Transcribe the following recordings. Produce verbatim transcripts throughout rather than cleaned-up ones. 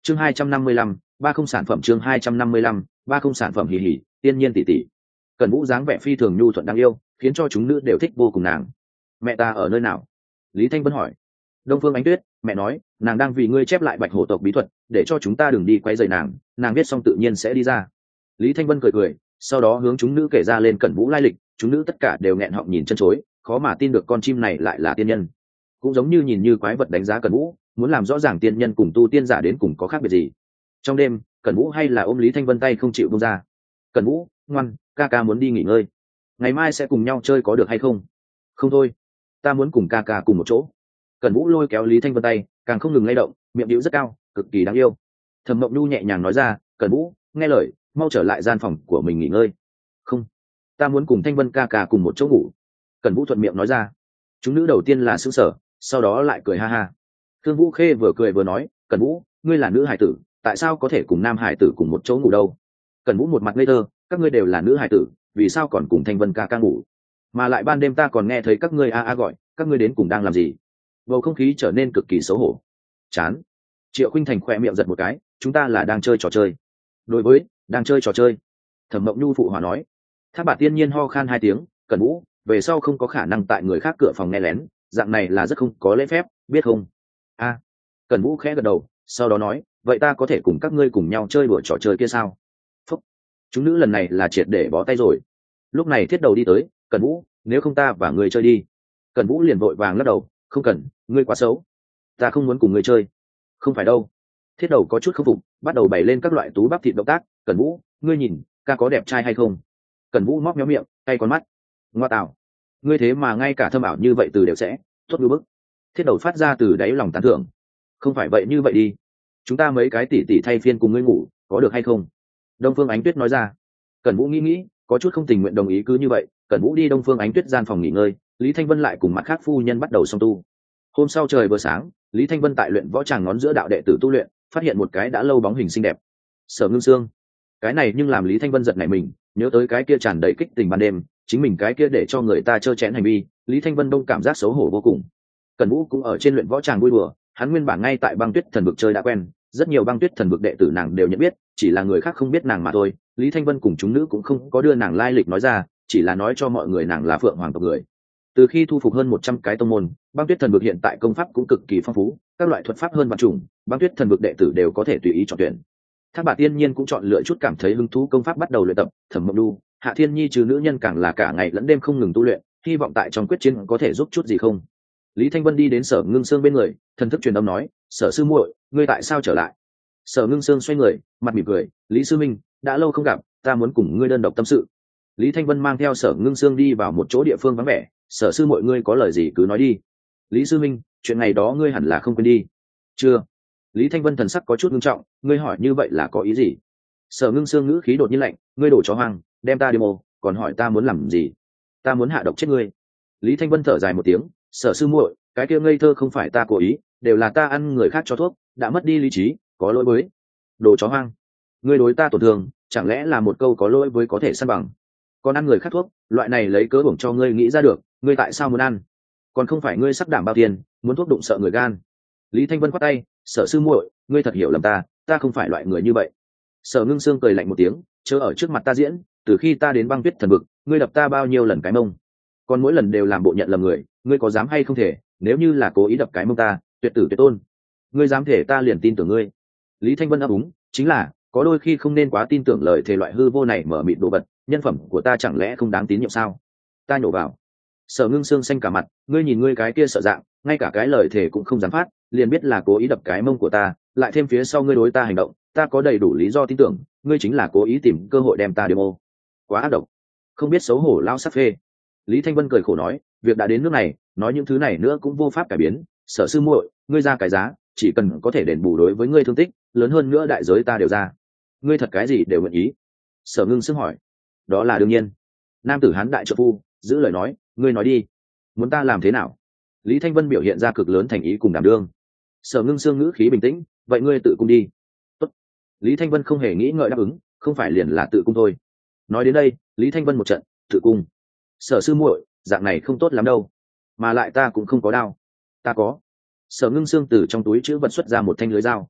chương hai trăm năm mươi lăm, ba không sản phẩm chương hai trăm năm mươi lăm, ba không sản phẩm hì hì, tiên nhiên tỷ tỷ. Cẩn Vũ dáng vẻ phi thường nhu thuận đáng yêu, khiến cho chúng nữ đều thích vô cùng nàng. Mẹ ta ở nơi nào? Lý Thanh Vân hỏi. Đông Phương Ánh Tuyết, mẹ nói, nàng đang vì ngươi chép lại Bạch Hổ tộc bí thuật, để cho chúng ta đừng đi quấy rầy nàng, nàng viết xong tự nhiên sẽ đi ra. Lý Thanh Vân cười cười, sau đó hướng chúng nữ kể ra lên Cẩn Vũ lai lịch, chúng nữ tất cả đều nghẹn họng nhìn chân chối, khó mà tin được con chim này lại là tiên nhân. Cũng giống như nhìn như quái vật đánh giá Cẩn Vũ, muốn làm rõ ràng tiên nhân cùng tu tiên giả đến cùng có khác biệt gì. Trong đêm, Cẩn Vũ hay là ôm Lý Thanh Vân tay không chịu buông ra. Cẩn Vũ, ngoan, ca ca muốn đi nghỉ ngơi, ngày mai sẽ cùng nhau chơi có được hay không? Không thôi, ta muốn cùng ca ca cùng một chỗ. Cẩn Vũ lôi kéo Lý Thanh Vân tay, càng không ngừng lay động, miệng điệu rất cao, cực kỳ đáng yêu. Thẩm Mộng Nhu nhẹ nhàng nói ra, Cẩn Vũ, nghe lời, mau trở lại gian phòng của mình nghỉ ngơi. Không, ta muốn cùng Thanh Vân ca ca cùng một chỗ ngủ. Cẩn Vũ thuận miệng nói ra. Chúng nữ đầu tiên là sững sờ, sau đó lại cười ha ha. Thương Vũ Khê vừa cười vừa nói, Cẩn Vũ, ngươi là nữ hải tử, tại sao có thể cùng nam hải tử cùng một chỗ ngủ đâu? Cẩn Vũ một mặt ngây thơ, các ngươi đều là nữ hải tử, vì sao còn cùng Thanh Vân ca ca ngủ? Mà lại ban đêm ta còn nghe thấy các ngươi a a gọi, các ngươi đến cùng đang làm gì? Bầu không khí trở nên cực kỳ xấu hổ. Chán. Triệu Khuynh Thành khỏe miệng giật một cái, chúng ta là đang chơi trò chơi. Đối với, đang chơi trò chơi. Thẩm Mộng Nhu phụ hòa nói. Thác Bạt Tiên Nhiên ho khan hai tiếng, Cẩn Vũ, về sau không có khả năng tại người khác cửa phòng nghe lén, dạng này là rất không có lễ phép, biết không? A. À. Cẩn Vũ khẽ gật đầu, sau đó nói, vậy ta có thể cùng các ngươi cùng nhau chơi đùa trò chơi kia sao? Phúc. Chúng nữ lần này là triệt để bó tay rồi. Lúc này Thiết Đầu đi tới, Cẩn Vũ, nếu không ta và ngươi chơi đi. Cẩn Vũ liền vội vàng lắc đầu, không cần, ngươi quá xấu, ta không muốn cùng ngươi chơi. Không phải đâu. Thiết Đầu có chút khâm phục, bắt đầu bày lên các loại tú bắp thịt động tác. Cẩn Vũ, ngươi nhìn, ca có đẹp trai hay không? Cẩn Vũ móc méo miệng, cay con mắt. Ngoa tạo, ngươi thế mà ngay cả thâm ảo như vậy từ đều sẽ tốt như bức. Thiết Đầu phát ra từ đáy lòng tán thưởng. Không phải vậy như vậy đi, chúng ta mấy cái tỷ tỷ thay phiên cùng ngươi ngủ, có được hay không? Đông Phương Ánh Tuyết nói ra. Cẩn Vũ nghĩ nghĩ, có chút không tình nguyện đồng ý. Cứ như vậy, Cẩn Vũ đi Đông Phương Ánh Tuyết gian phòng nghỉ ngơi, Lý Thanh Vân lại cùng mặt khác phu nhân bắt đầu song tu. Hôm sau trời vừa sáng, Lý Thanh Vân tại luyện võ tràng ngón giữa đạo đệ tử tu luyện, phát hiện một cái đã lâu bóng hình xinh đẹp. Sở Ngưng Sương. Cái này nhưng làm Lý Thanh Vân giật nảy mình, nhớ tới cái kia tràn đầy kích tình ban đêm, chính mình cái kia để cho người ta trơ chẽn hành vi, Lý Thanh Vân đông cảm giác xấu hổ vô cùng. Cẩn Vũ cũng ở trên luyện võ tràng vui đùa, hắn nguyên bản ngay tại Băng Tuyết Thần Vực chơi đã quen, rất nhiều Băng Tuyết Thần Vực đệ tử nàng đều nhận biết, chỉ là người khác không biết nàng mà thôi. Lý Thanh Vân cùng chúng nữ cũng không có đưa nàng lai lịch nói ra, chỉ là nói cho mọi người nàng là Phượng Hoàng tộc người. Từ khi thu phục hơn một trăm cái tông môn, Băng Tuyết Thần Vực hiện tại công pháp cũng cực kỳ phong phú, các loại thuật pháp hơn vạn chủng, Băng Tuyết Thần Vực đệ tử đều có thể tùy ý chọn tuyển. Thác Bạt Tiên Nhiên cũng chọn lựa chút cảm thấy hứng thú công pháp bắt đầu luyện tập. Thẩm Mộng Nhu, Hạ Thiên Nhi trừ nữ nhân càng là cả ngày lẫn đêm không ngừng tu luyện, hy vọng tại trong quyết chiến có thể giúp chút gì không. Lý Thanh Vân đi đến Sở Ngưng Sương bên người, thần thức truyền âm nói, Sở sư muội, ngươi tại sao trở lại? Sở Ngưng Sương xoay người, mặt mỉm cười, Lý sư minh, đã lâu không gặp, ta muốn cùng ngươi đơn độc tâm sự. Lý Thanh Vân mang theo Sở Ngưng Sương đi vào một chỗ địa phương vắng vẻ. Sở sư muội, ngươi có lời gì cứ nói đi. Lý sư minh, chuyện ngày đó ngươi hẳn là không quên đi. Chưa. Lý Thanh Vân thần sắc có chút nghiêm trọng, ngươi hỏi như vậy là có ý gì? Sở Ngưng Sương ngữ khí đột nhiên lạnh, ngươi đổ chó hoang, đem ta demo, còn hỏi ta muốn làm gì? Ta muốn hạ độc chết ngươi. Lý Thanh Vân thở dài một tiếng, Sở sư muội, cái kia ngây thơ không phải ta cố ý, đều là ta ăn người khác cho thuốc, đã mất đi lý trí, có lỗi với. Đồ chó hoang, ngươi đối ta tổn thương, chẳng lẽ là một câu có lỗi với có thể săn bằng? Còn ăn người khác thuốc, loại này lấy cớ bổng cho ngươi nghĩ ra được, ngươi tại sao muốn ăn? Còn không phải ngươi sắc đảm bao tiền, muốn thuốc đụng sợ người gan. Lý Thanh Vân khoát tay, Sở sư muội, ngươi thật hiểu lầm ta, ta không phải loại người như vậy. Sở Ngưng Sương cười lạnh một tiếng, chớ ở trước mặt ta diễn, từ khi ta đến Băng Tuyết Thần Vực, ngươi đập ta bao nhiêu lần cái mông, còn mỗi lần đều làm bộ nhận lầm người, ngươi có dám hay không thể? Nếu như là cố ý đập cái mông ta, tuyệt tử tuyệt tôn, ngươi dám thể ta liền tin tưởng ngươi. Lý Thanh Vân ấp úng, chính là có đôi khi không nên quá tin tưởng lời thề loại hư vô này mở mịt đồ vật, nhân phẩm của ta chẳng lẽ không đáng tín nhiệm sao? Ta nhổ vào. Sở Ngưng Sương xanh cả mặt, ngươi nhìn ngươi cái kia sợ dạng, ngay cả cái lời thề cũng không dám phát, liền biết là cố ý đập cái mông của ta, lại thêm phía sau ngươi đối ta hành động, ta có đầy đủ lý do tin tưởng, ngươi chính là cố ý tìm cơ hội đem ta demo. Quá ác độc, không biết xấu hổ lao sắc phê. Lý Thanh Vân cười khổ nói, việc đã đến nước này, nói những thứ này nữa cũng vô pháp cải biến. Sở sư muội, ngươi ra cái giá, chỉ cần có thể đền bù đối với ngươi thương tích, lớn hơn nữa đại giới ta đều ra. Ngươi thật cái gì đều nguyện ý? Sở Ngưng Sương hỏi. Đó là đương nhiên. Nam tử hán đại trợ phu giữ lời nói, ngươi nói đi, muốn ta làm thế nào? Lý Thanh Vân biểu hiện ra cực lớn thành ý cùng đảm đương. Sở Ngưng Sương ngữ khí bình tĩnh, vậy ngươi tự cung đi. Tốt. Lý Thanh Vân không hề nghĩ ngợi đáp ứng, không phải liền là tự cung thôi. Nói đến đây, Lý Thanh Vân một trận, tự cung. Sở sư muội, dạng này không tốt lắm đâu, mà lại ta cũng không có đao. Ta có. Sở Ngưng Sương từ trong túi chữ vật xuất ra một thanh lưới dao.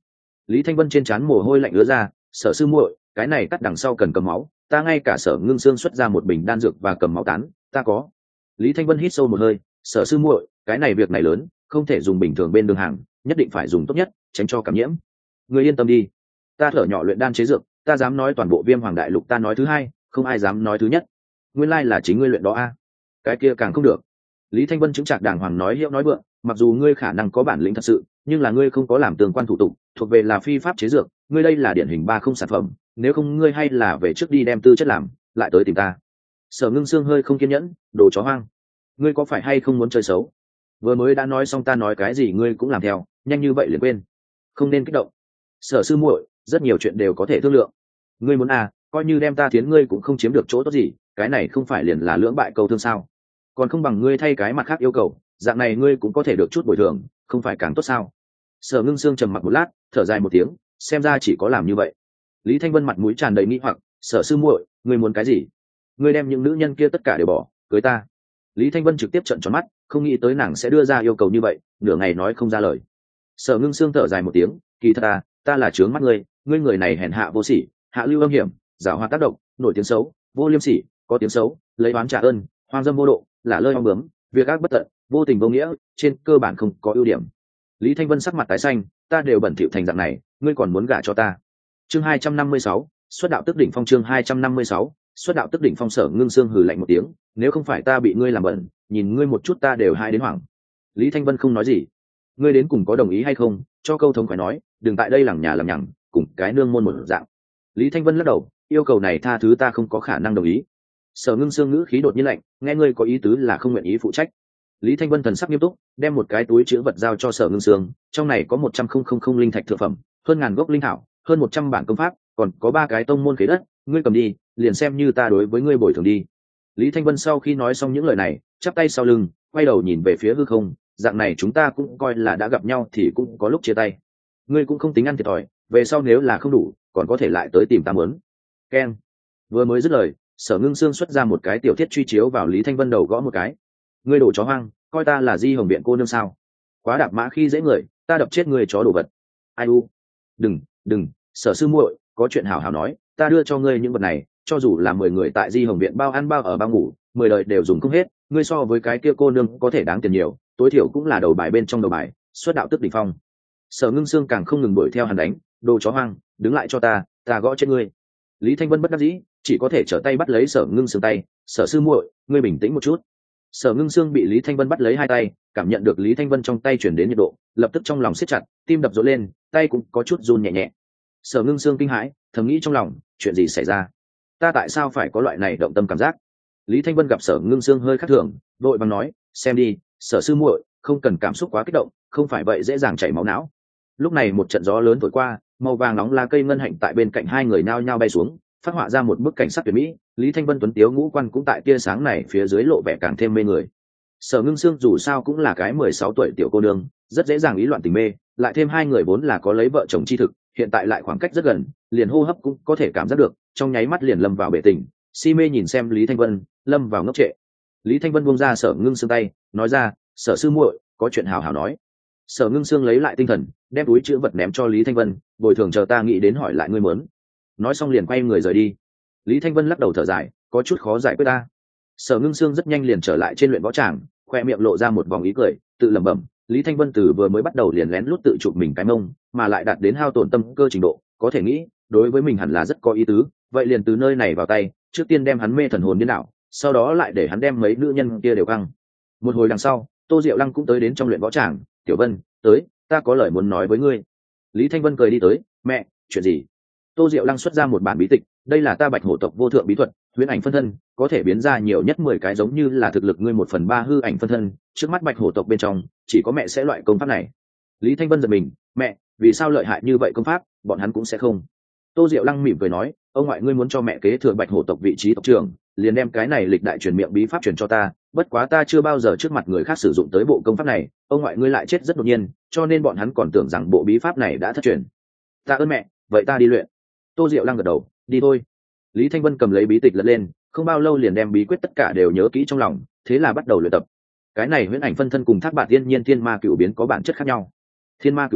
Lý Thanh Vân trên trán mồ hôi lạnh ứa ra. Sở sư muội, cái này cắt đằng sau cần cầm máu, ta ngay cả Sở Ngưng Xương xuất ra một bình đan dược và cầm máu tán, ta có. Lý Thanh Vân hít sâu một hơi. Sở sư muội, cái này việc này lớn, không thể dùng bình thường bên đường hàng, nhất định phải dùng tốt nhất, tránh cho cảm nhiễm. Ngươi yên tâm đi, ta thở nhỏ luyện đan chế dược, ta dám nói toàn bộ Viêm Hoàng đại lục ta nói thứ hai, không ai dám nói thứ nhất. Nguyên lai là chính ngươi luyện đó a. Cái kia càng không được. Lý Thanh Vân chứng trạc đàng hoàng nói hiệu nói vượng, mặc dù ngươi khả năng có bản lĩnh thật sự, nhưng là ngươi không có làm tương quan thủ tục, thuộc về là phi pháp chế dược, ngươi đây là điển hình ba không sản phẩm, nếu không ngươi hay là về trước đi đem tư chất làm, lại tới tìm ta. Sở Ngưng Xương hơi không kiên nhẫn, đồ chó hoang, ngươi có phải hay không muốn chơi xấu? Vừa mới đã nói xong ta nói cái gì ngươi cũng làm theo, nhanh như vậy liền quên. Không nên kích động. Sở sư muội, rất nhiều chuyện đều có thể thương lượng. Ngươi muốn à, coi như đem ta thiến ngươi cũng không chiếm được chỗ tốt gì, cái này không phải liền là lưỡng bại câu thương sao? Còn không bằng ngươi thay cái mặt khác yêu cầu, dạng này ngươi cũng có thể được chút bồi thường, không phải càng tốt sao? Sở Ngưng Xương trầm mặc một lát, thở dài một tiếng, xem ra chỉ có làm như vậy. Lý Thanh Vân mặt mũi tràn đầy nghi hoặc, Sở sư muội, ngươi muốn cái gì? Ngươi đem những nữ nhân kia tất cả đều bỏ, cưới ta. Lý Thanh Vân trực tiếp trợn tròn mắt, không nghĩ tới nàng sẽ đưa ra yêu cầu như vậy, nửa ngày nói không ra lời. Sở Ngưng Xương thở dài một tiếng, kỳ thật ta, ta là trướng mắt ngươi, ngươi người này hèn hạ vô sỉ, hạ lưu âm hiểm, giảo hoạt tác động, nổi tiếng xấu, vô liêm sỉ, có tiếng xấu, lấy oán trả ơn, hoang dâm vô độ, lả lơi ong bướm, việc ác bất tận, vô tình vô nghĩa, trên cơ bản không có ưu điểm. Lý Thanh Vân sắc mặt tái xanh, ta đều bẩn thỉu thành dạng này, ngươi còn muốn gả cho ta? Chương hai trăm năm mươi sáu, xuất đạo tức đỉnh phong. Chương hai trăm năm mươi sáu, xuất đạo tức đỉnh phong. Sở Ngưng Xương hừ lạnh một tiếng, nếu không phải ta bị ngươi làm bẩn, nhìn ngươi một chút ta đều hai đến hoảng. Lý Thanh Vân không nói gì. Ngươi đến cùng có đồng ý hay không, cho câu thống phải nói, đừng tại đây lằng nhà làm nhằng, cùng cái nương môn một dạng. Lý Thanh Vân lắc đầu, yêu cầu này tha thứ ta không có khả năng đồng ý. Sở Ngưng Xương ngữ khí đột nhiên lạnh, nghe ngươi có ý tứ là không nguyện ý phụ trách. Lý Thanh Vân thần sắc nghiêm túc, đem một cái túi chứa vật giao cho Sở Ngưng Xương, trong này có một trăm không không không linh thạch thượng phẩm, hơn ngàn gốc linh thảo, hơn một trăm bản công pháp, còn có ba cái tông môn khế đất, ngươi cầm đi, liền xem như ta đối với ngươi bồi thường đi. Lý Thanh Vân sau khi nói xong những lời này, chắp tay sau lưng, quay đầu nhìn về phía hư không, dạng này chúng ta cũng coi là đã gặp nhau thì cũng có lúc chia tay. Ngươi cũng không tính ăn thiệt thòi, về sau nếu là không đủ, còn có thể lại tới tìm ta muốn. Keng. Vừa mới dứt lời, Sở Ngưng Xương xuất ra một cái tiểu thiết truy chiếu vào Lý Thanh Vân đầu gõ một cái. Ngươi đổ chó hoang, coi ta là Di Hồng Viện cô nương sao? Quá đạp mã khi dễ người, ta đập chết ngươi chó đồ vật. Ai u? Đừng, đừng, Sở sư muội, có chuyện hảo hảo nói, ta đưa cho ngươi những vật này, cho dù là mười người tại Di Hồng Viện bao ăn bao ở bao ngủ, mười đời đều dùng không hết, ngươi so với cái kia cô nương có thể đáng tiền nhiều, tối thiểu cũng là đầu bài bên trong đầu bài, xuất đạo tức đỉnh phong. Sở Ngưng Xương càng không ngừng đuổi theo hắn đánh, đồ chó hoang, đứng lại cho ta, ta gõ chết ngươi. Lý Thanh Vân bất đắc dĩ, chỉ có thể trở tay bắt lấy Sở Ngưng Xương tay, Sở sư muội, ngươi bình tĩnh một chút. Sở Ngưng Xương bị Lý Thanh Vân bắt lấy hai tay, cảm nhận được Lý Thanh Vân trong tay chuyển đến nhiệt độ, lập tức trong lòng siết chặt, tim đập rộn lên, tay cũng có chút run nhẹ nhẹ. Sở Ngưng Xương kinh hãi, thầm nghĩ trong lòng, chuyện gì xảy ra? Ta tại sao phải có loại này động tâm cảm giác? Lý Thanh Vân gặp Sở Ngưng Xương hơi khác thường, vội vàng nói, xem đi, Sở sư muội, không cần cảm xúc quá kích động, không phải vậy dễ dàng chảy máu não. Lúc này một trận gió lớn thổi qua, màu vàng nóng lá cây ngân hạnh tại bên cạnh hai người nao nhao bay xuống, phát họa ra một bức cảnh sắc tuyệt mỹ. Lý Thanh Vân tuấn tiếu ngũ quan cũng tại tia sáng này phía dưới lộ vẻ càng thêm mê người. Sở Ngưng Xương dù sao cũng là cái mười sáu tuổi tiểu cô nương, rất dễ dàng ý loạn tình mê, lại thêm hai người vốn là có lấy vợ chồng chi thực, hiện tại lại khoảng cách rất gần, liền hô hấp cũng có thể cảm giác được, trong nháy mắt liền lâm vào bể tình, si mê nhìn xem Lý Thanh Vân, lâm vào ngốc trệ. Lý Thanh Vân buông ra Sở Ngưng Xương tay, nói ra, Sở sư muội, có chuyện hào hào nói. Sở Ngưng Xương lấy lại tinh thần, đem túi chữ vật ném cho Lý Thanh Vân, bồi thường chờ ta nghĩ đến hỏi lại ngươi muốn. Nói xong liền quay người rời đi. Lý Thanh Vân lắc đầu thở dài, có chút khó giải quyết ta. Sở Ngưng Xương rất nhanh liền trở lại trên luyện võ tràng, khoe miệng lộ ra một vòng ý cười, tự lẩm bẩm, Lý Thanh Vân từ vừa mới bắt đầu liền lén lút tự chụp mình cái mông, mà lại đạt đến hao tổn tâm cơ trình độ, có thể nghĩ, đối với mình hẳn là rất có ý tứ, vậy liền từ nơi này vào tay, trước tiên đem hắn mê thần hồn điên đảo, sau đó lại để hắn đem mấy nữ nhân kia đều căng. Một hồi đằng sau, Tô Diệu Lăng cũng tới đến trong luyện võ tràng, Tiểu Vân, tới, ta có lời muốn nói với ngươi. Lý Thanh Vân cười đi tới, mẹ, chuyện gì? Tô Diệu Lăng xuất ra một bản bí tịch, đây là ta Bạch Hổ tộc vô thượng bí thuật, huyễn ảnh phân thân, có thể biến ra nhiều nhất mười cái giống như là thực lực ngươi một phần ba hư ảnh phân thân, trước mắt Bạch Hổ tộc bên trong, chỉ có mẹ sẽ loại công pháp này. Lý Thanh Vân giật mình, mẹ, vì sao lợi hại như vậy công pháp, bọn hắn cũng sẽ không. Tô Diệu Lăng mỉm cười nói, ông ngoại ngươi muốn cho mẹ kế thừa Bạch Hổ tộc vị trí tộc trưởng, liền đem cái này lịch đại truyền miệng bí pháp truyền cho ta, bất quá ta chưa bao giờ trước mặt người khác sử dụng tới bộ công pháp này, ông ngoại ngươi lại chết rất đột nhiên, cho nên bọn hắn còn tưởng rằng bộ bí pháp này đã thất truyền. Ta ơn mẹ, vậy ta đi luyện. Tô Diệu Lăng gật đầu, đi thôi. Lý Thanh Vân cầm lấy bí tịch lật lên, không bao lâu liền đem bí quyết tất cả đều nhớ kỹ trong lòng, thế là bắt đầu luyện tập. Cái này huyễn ảnh phân thân cùng Thác Bạt Tiên Nhiên Thiên Ma Cửu Biến có bản chất khác nhau. Thiên Ma Cửu Biến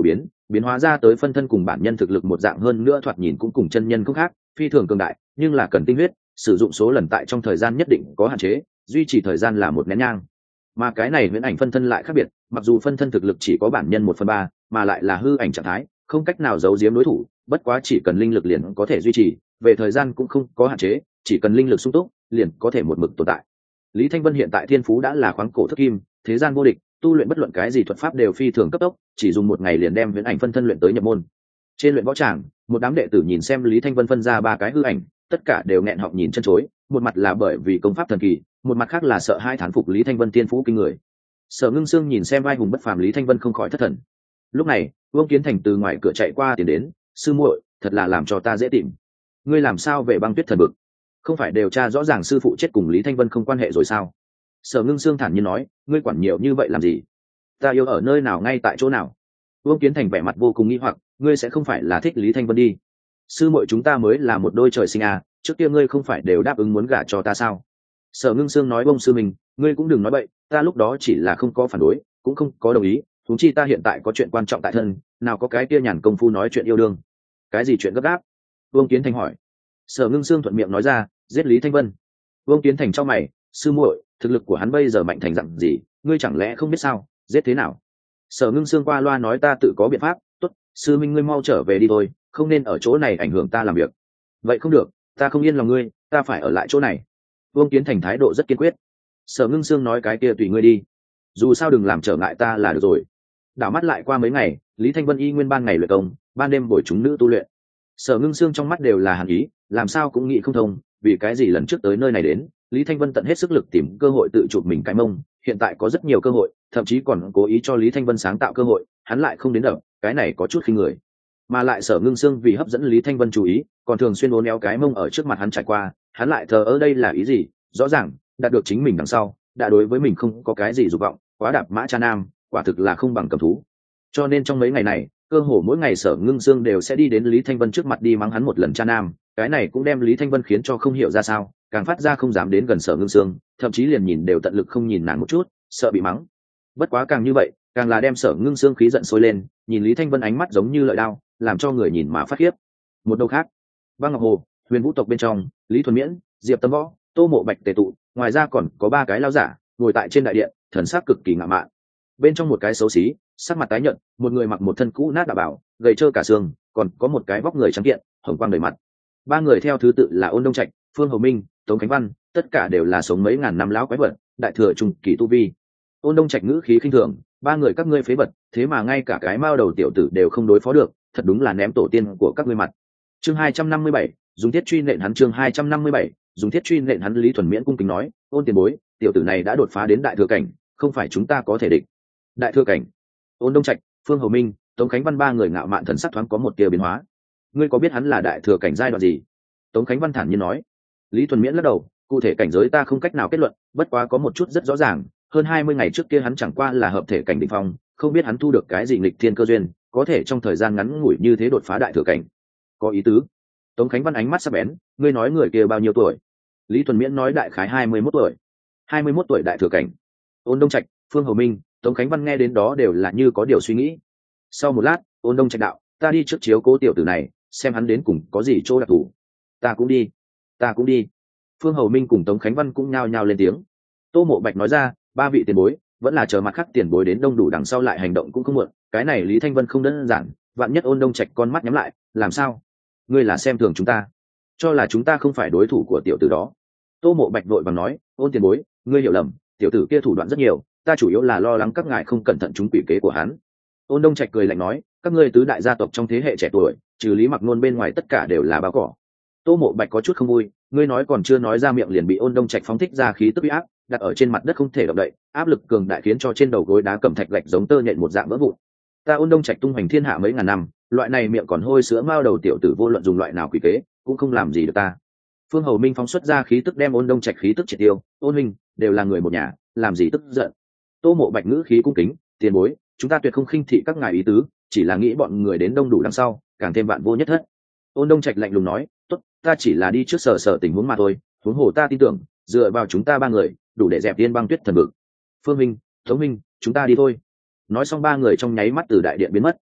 biến hóa ra tới phân thân cùng bản nhân thực lực một dạng, hơn nữa thoạt nhìn cũng cùng chân nhân không khác, phi thường cường đại, nhưng là cần tinh huyết, sử dụng số lần tại trong thời gian nhất định có hạn chế, duy trì thời gian là một nén nhang. Mà cái này huyễn ảnh phân thân lại khác biệt, mặc dù phân thân thực lực chỉ có bản nhân một phần ba, mà lại là hư ảnh trạng thái, không cách nào giấu giếm đối thủ, bất quá chỉ cần linh lực liền có thể duy trì, về thời gian cũng không có hạn chế, chỉ cần linh lực sung túc, liền có thể một mực tồn tại. Lý Thanh Vân hiện tại thiên phú đã là khoáng cổ thức kim, thế gian vô địch, tu luyện bất luận cái gì thuật pháp đều phi thường cấp tốc, chỉ dùng một ngày liền đem huyễn ảnh phân thân luyện tới nhập môn. Trên luyện võ tràng, một đám đệ tử nhìn xem Lý Thanh Vân phân ra ba cái hư ảnh, tất cả đều nghẹn họng nhìn chân chối, một mặt là bởi vì công pháp thần kỳ, một mặt khác là sợ hai thán phục Lý Thanh Vân tiên phú kinh người. Sở Ngưng Sương nhìn xem vai hùng bất phàm Lý Thanh Vân không khỏi thất thần. Lúc này, Vương Kiến Thành từ ngoài cửa chạy qua tiến đến, sư muội, thật là làm cho ta dễ tìm. Ngươi làm sao về Băng Tuyết Thần Vực? Không phải điều tra rõ ràng sư phụ chết cùng Lý Thanh Vân không quan hệ rồi sao? Sở Ngưng Sương thản nhiên nói, ngươi quản nhiều như vậy làm gì? Ta yêu ở nơi nào ngay tại chỗ nào? Vương Kiến Thành vẻ mặt vô cùng nghi hoặc, ngươi sẽ không phải là thích Lý Thanh Vân đi? Sư muội chúng ta mới là một đôi trời sinh à, trước kia ngươi không phải đều đáp ứng muốn gả cho ta sao? Sở Ngưng Sương nói, bông sư mình, ngươi cũng đừng nói bậy, ta lúc đó chỉ là không có phản đối, cũng không có đồng ý, huống chi ta hiện tại có chuyện quan trọng tại thân, nào có cái kia nhàn công phu nói chuyện yêu đương. Cái gì chuyện gấp gáp? Vương Kiến Thành hỏi. Sở Ngưng Sương thuận miệng nói ra, giết Lý Thanh Vân. Vương Kiến Thành trong mày, sư muội, thực lực của hắn bây giờ mạnh thành dặn gì, ngươi chẳng lẽ không biết sao, giết thế nào? Sở Ngưng Sương qua loa nói, ta tự có biện pháp, tốt, sư minh ngươi mau trở về đi thôi, không nên ở chỗ này ảnh hưởng ta làm việc. Vậy không được, ta không yên lòng ngươi, ta phải ở lại chỗ này. Vương Kiến Thành thái độ rất kiên quyết. Sở Ngưng Sương nói, cái kia tùy ngươi đi, dù sao đừng làm trở ngại ta là được rồi. Đảo mắt lại qua mấy ngày, Lý Thanh Vân y nguyên ban ngày luyện công, ban đêm bồi chúng nữ tu luyện. Sở Ngưng Sương trong mắt đều là hàn ý, làm sao cũng nghĩ không thông, vì cái gì lần trước tới nơi này đến, Lý Thanh Vân tận hết sức lực tìm cơ hội tự chụp mình cái mông, hiện tại có rất nhiều cơ hội, thậm chí còn cố ý cho Lý Thanh Vân sáng tạo cơ hội, hắn lại không đến đập, cái này có chút khinh người. Mà lại Sở Ngưng Sương vì hấp dẫn Lý Thanh Vân chú ý, còn thường xuyên uốn éo cái mông ở trước mặt hắn trải qua, hắn lại thờ ơ, đây là ý gì? Rõ ràng đạt được chính mình đằng sau, đã đối với mình không có cái gì dục vọng, quá đạp mã cha nam, quả thực là không bằng cầm thú. Cho nên trong mấy ngày này, cơ hồ mỗi ngày Sở Ngưng Sương đều sẽ đi đến Lý Thanh Vân trước mặt đi mắng hắn một lần cha nam, cái này cũng đem Lý Thanh Vân khiến cho không hiểu ra sao, càng phát ra không dám đến gần Sở Ngưng Sương, thậm chí liền nhìn đều tận lực không nhìn nàng một chút, sợ bị mắng. Bất quá càng như vậy, càng là đem Sở Ngưng Sương khí giận sôi lên, nhìn Lý Thanh Vân ánh mắt giống như lợi đao, làm cho người nhìn mà phát khiếp. Một đầu khác, Băng Ngọc Hồ, Huyền Vũ tộc bên trong, Lý Thuần Miễn, Diệp Tâm Võ, Tô Mộ Bạch tề tụ, ngoài ra còn có ba cái lao giả ngồi tại trên đại điện, thần sắc cực kỳ ngạo mạn. Bên trong một cái xấu xí, sắc mặt tái nhợt, một người mặc một thân cũ nát đạo bào, gầy trơ cả xương, còn có một cái vóc người trắng kiện, hồng quang đầy mặt. Ba người theo thứ tự là Ôn Đông Trạch, Phương Hầu Minh, Tống Khánh Văn, tất cả đều là sống mấy ngàn năm lão quái vật, đại thừa trung kỳ tu vi. Ôn Đông Trạch ngữ khí khinh thường, ba người các ngươi phế vật, thế mà ngay cả cái mao đầu tiểu tử đều không đối phó được, thật đúng là ném tổ tiên của các ngươi mặt. Chương hai trăm năm mươi bảy, dùng thiết truy nện hắn. Chương hai trăm năm mươi bảy, dùng thiết truy nện hắn. Lý Thuần Miễn cung kính nói, Ôn tiền bối, tiểu tử này đã đột phá đến đại thừa cảnh, không phải chúng ta có thể địch. Đại thừa cảnh? Ôn Đông Trạch, Phương Hầu Minh, Tống Khánh Văn ba người ngạo mạn thần sắc thoáng có một tia biến hóa. Ngươi có biết hắn là đại thừa cảnh giai đoạn gì? Tống Khánh Văn thản nhiên nói. Lý Thuần Miễn lắc đầu, cụ thể cảnh giới ta không cách nào kết luận, bất quá có một chút rất rõ ràng, hơn hai mươi ngày trước kia hắn chẳng qua là hợp thể cảnh đỉnh phong, không biết hắn thu được cái gì nghịch thiên cơ duyên, có thể trong thời gian ngắn ngủi như thế đột phá đại thừa cảnh. Có ý tứ. Tống Khánh Văn ánh mắt sắc bén, ngươi nói người kia bao nhiêu tuổi? Lý Thuần Miễn nói đại khái hai mươi mốt tuổi. hai mươi mốt tuổi đại thừa cảnh. Ôn Đông Trạch, Phương Hầu Minh, Tống Khánh Văn nghe đến đó đều là như có điều suy nghĩ. Sau một lát, Ôn Đông Trạch đạo, ta đi trước chiếu cố tiểu tử này, xem hắn đến cùng có gì chỗ đặc thù. Ta cũng đi. Ta cũng đi. Phương Hầu Minh cùng Tống Khánh Văn cũng nhao nhao lên tiếng. Tô Mộ Bạch nói ra, ba vị tiền bối, vẫn là chờ mặt khác tiền bối đến đông đủ đằng sau lại hành động cũng không muộn, cái này Lý Thanh Vân không đơn giản, vạn nhất Ôn Đông Trạch con mắt nhắm lại, làm sao? Ngươi là xem thường chúng ta, cho là chúng ta không phải đối thủ của tiểu tử đó. Tô Mộ Bạch vội vàng nói, Ôn tiền bối, ngươi hiểu lầm, tiểu tử kia thủ đoạn rất nhiều, ta chủ yếu là lo lắng các ngài không cẩn thận trúng quỷ kế của hắn. Ôn Đông Trạch cười lạnh nói, các ngươi tứ đại gia tộc trong thế hệ trẻ tuổi, trừ Lý Mặc Nôn bên ngoài tất cả đều là bao cỏ. Tô Mộ Bạch có chút không vui, ngươi nói còn chưa nói ra miệng liền bị Ôn Đông Trạch phóng thích ra khí tức uy áp, đặt ở trên mặt đất không thể động đậy, áp lực cường đại khiến cho trên đầu gối đá cẩm thạch gạch giống tơ nhện một dạng vỡ vụn. Ta Ôn Đông Trạch tung hoành thiên hạ mấy ngàn năm, loại này miệng còn hôi sữa mao đầu tiểu tử vô luận dùng loại nào quỷ kế, cũng không làm gì được ta. Phương Hầu Minh phóng xuất ra khí tức đem Ôn Đông Trạch khí tức triệt tiêu, Ôn huynh, đều là người một nhà, làm gì tức giận. Tô Mộ Bạch ngữ khí cung kính, tiền bối, chúng ta tuyệt không khinh thị các ngài ý tứ, chỉ là nghĩ bọn người đến đông đủ đằng sau, càng thêm vạn vô nhất thất. Ôn Đông Trạch lạnh lùng nói, tốt, ta chỉ là đi trước sở sở tình huống mà thôi, huống hồ ta tin tưởng, dựa vào chúng ta ba người, đủ để dẹp Tiên Băng Tuyết Thần Vực. Phương Minh, Tống Minh, chúng ta đi thôi. Nói xong ba người trong nháy mắt từ đại điện biến mất.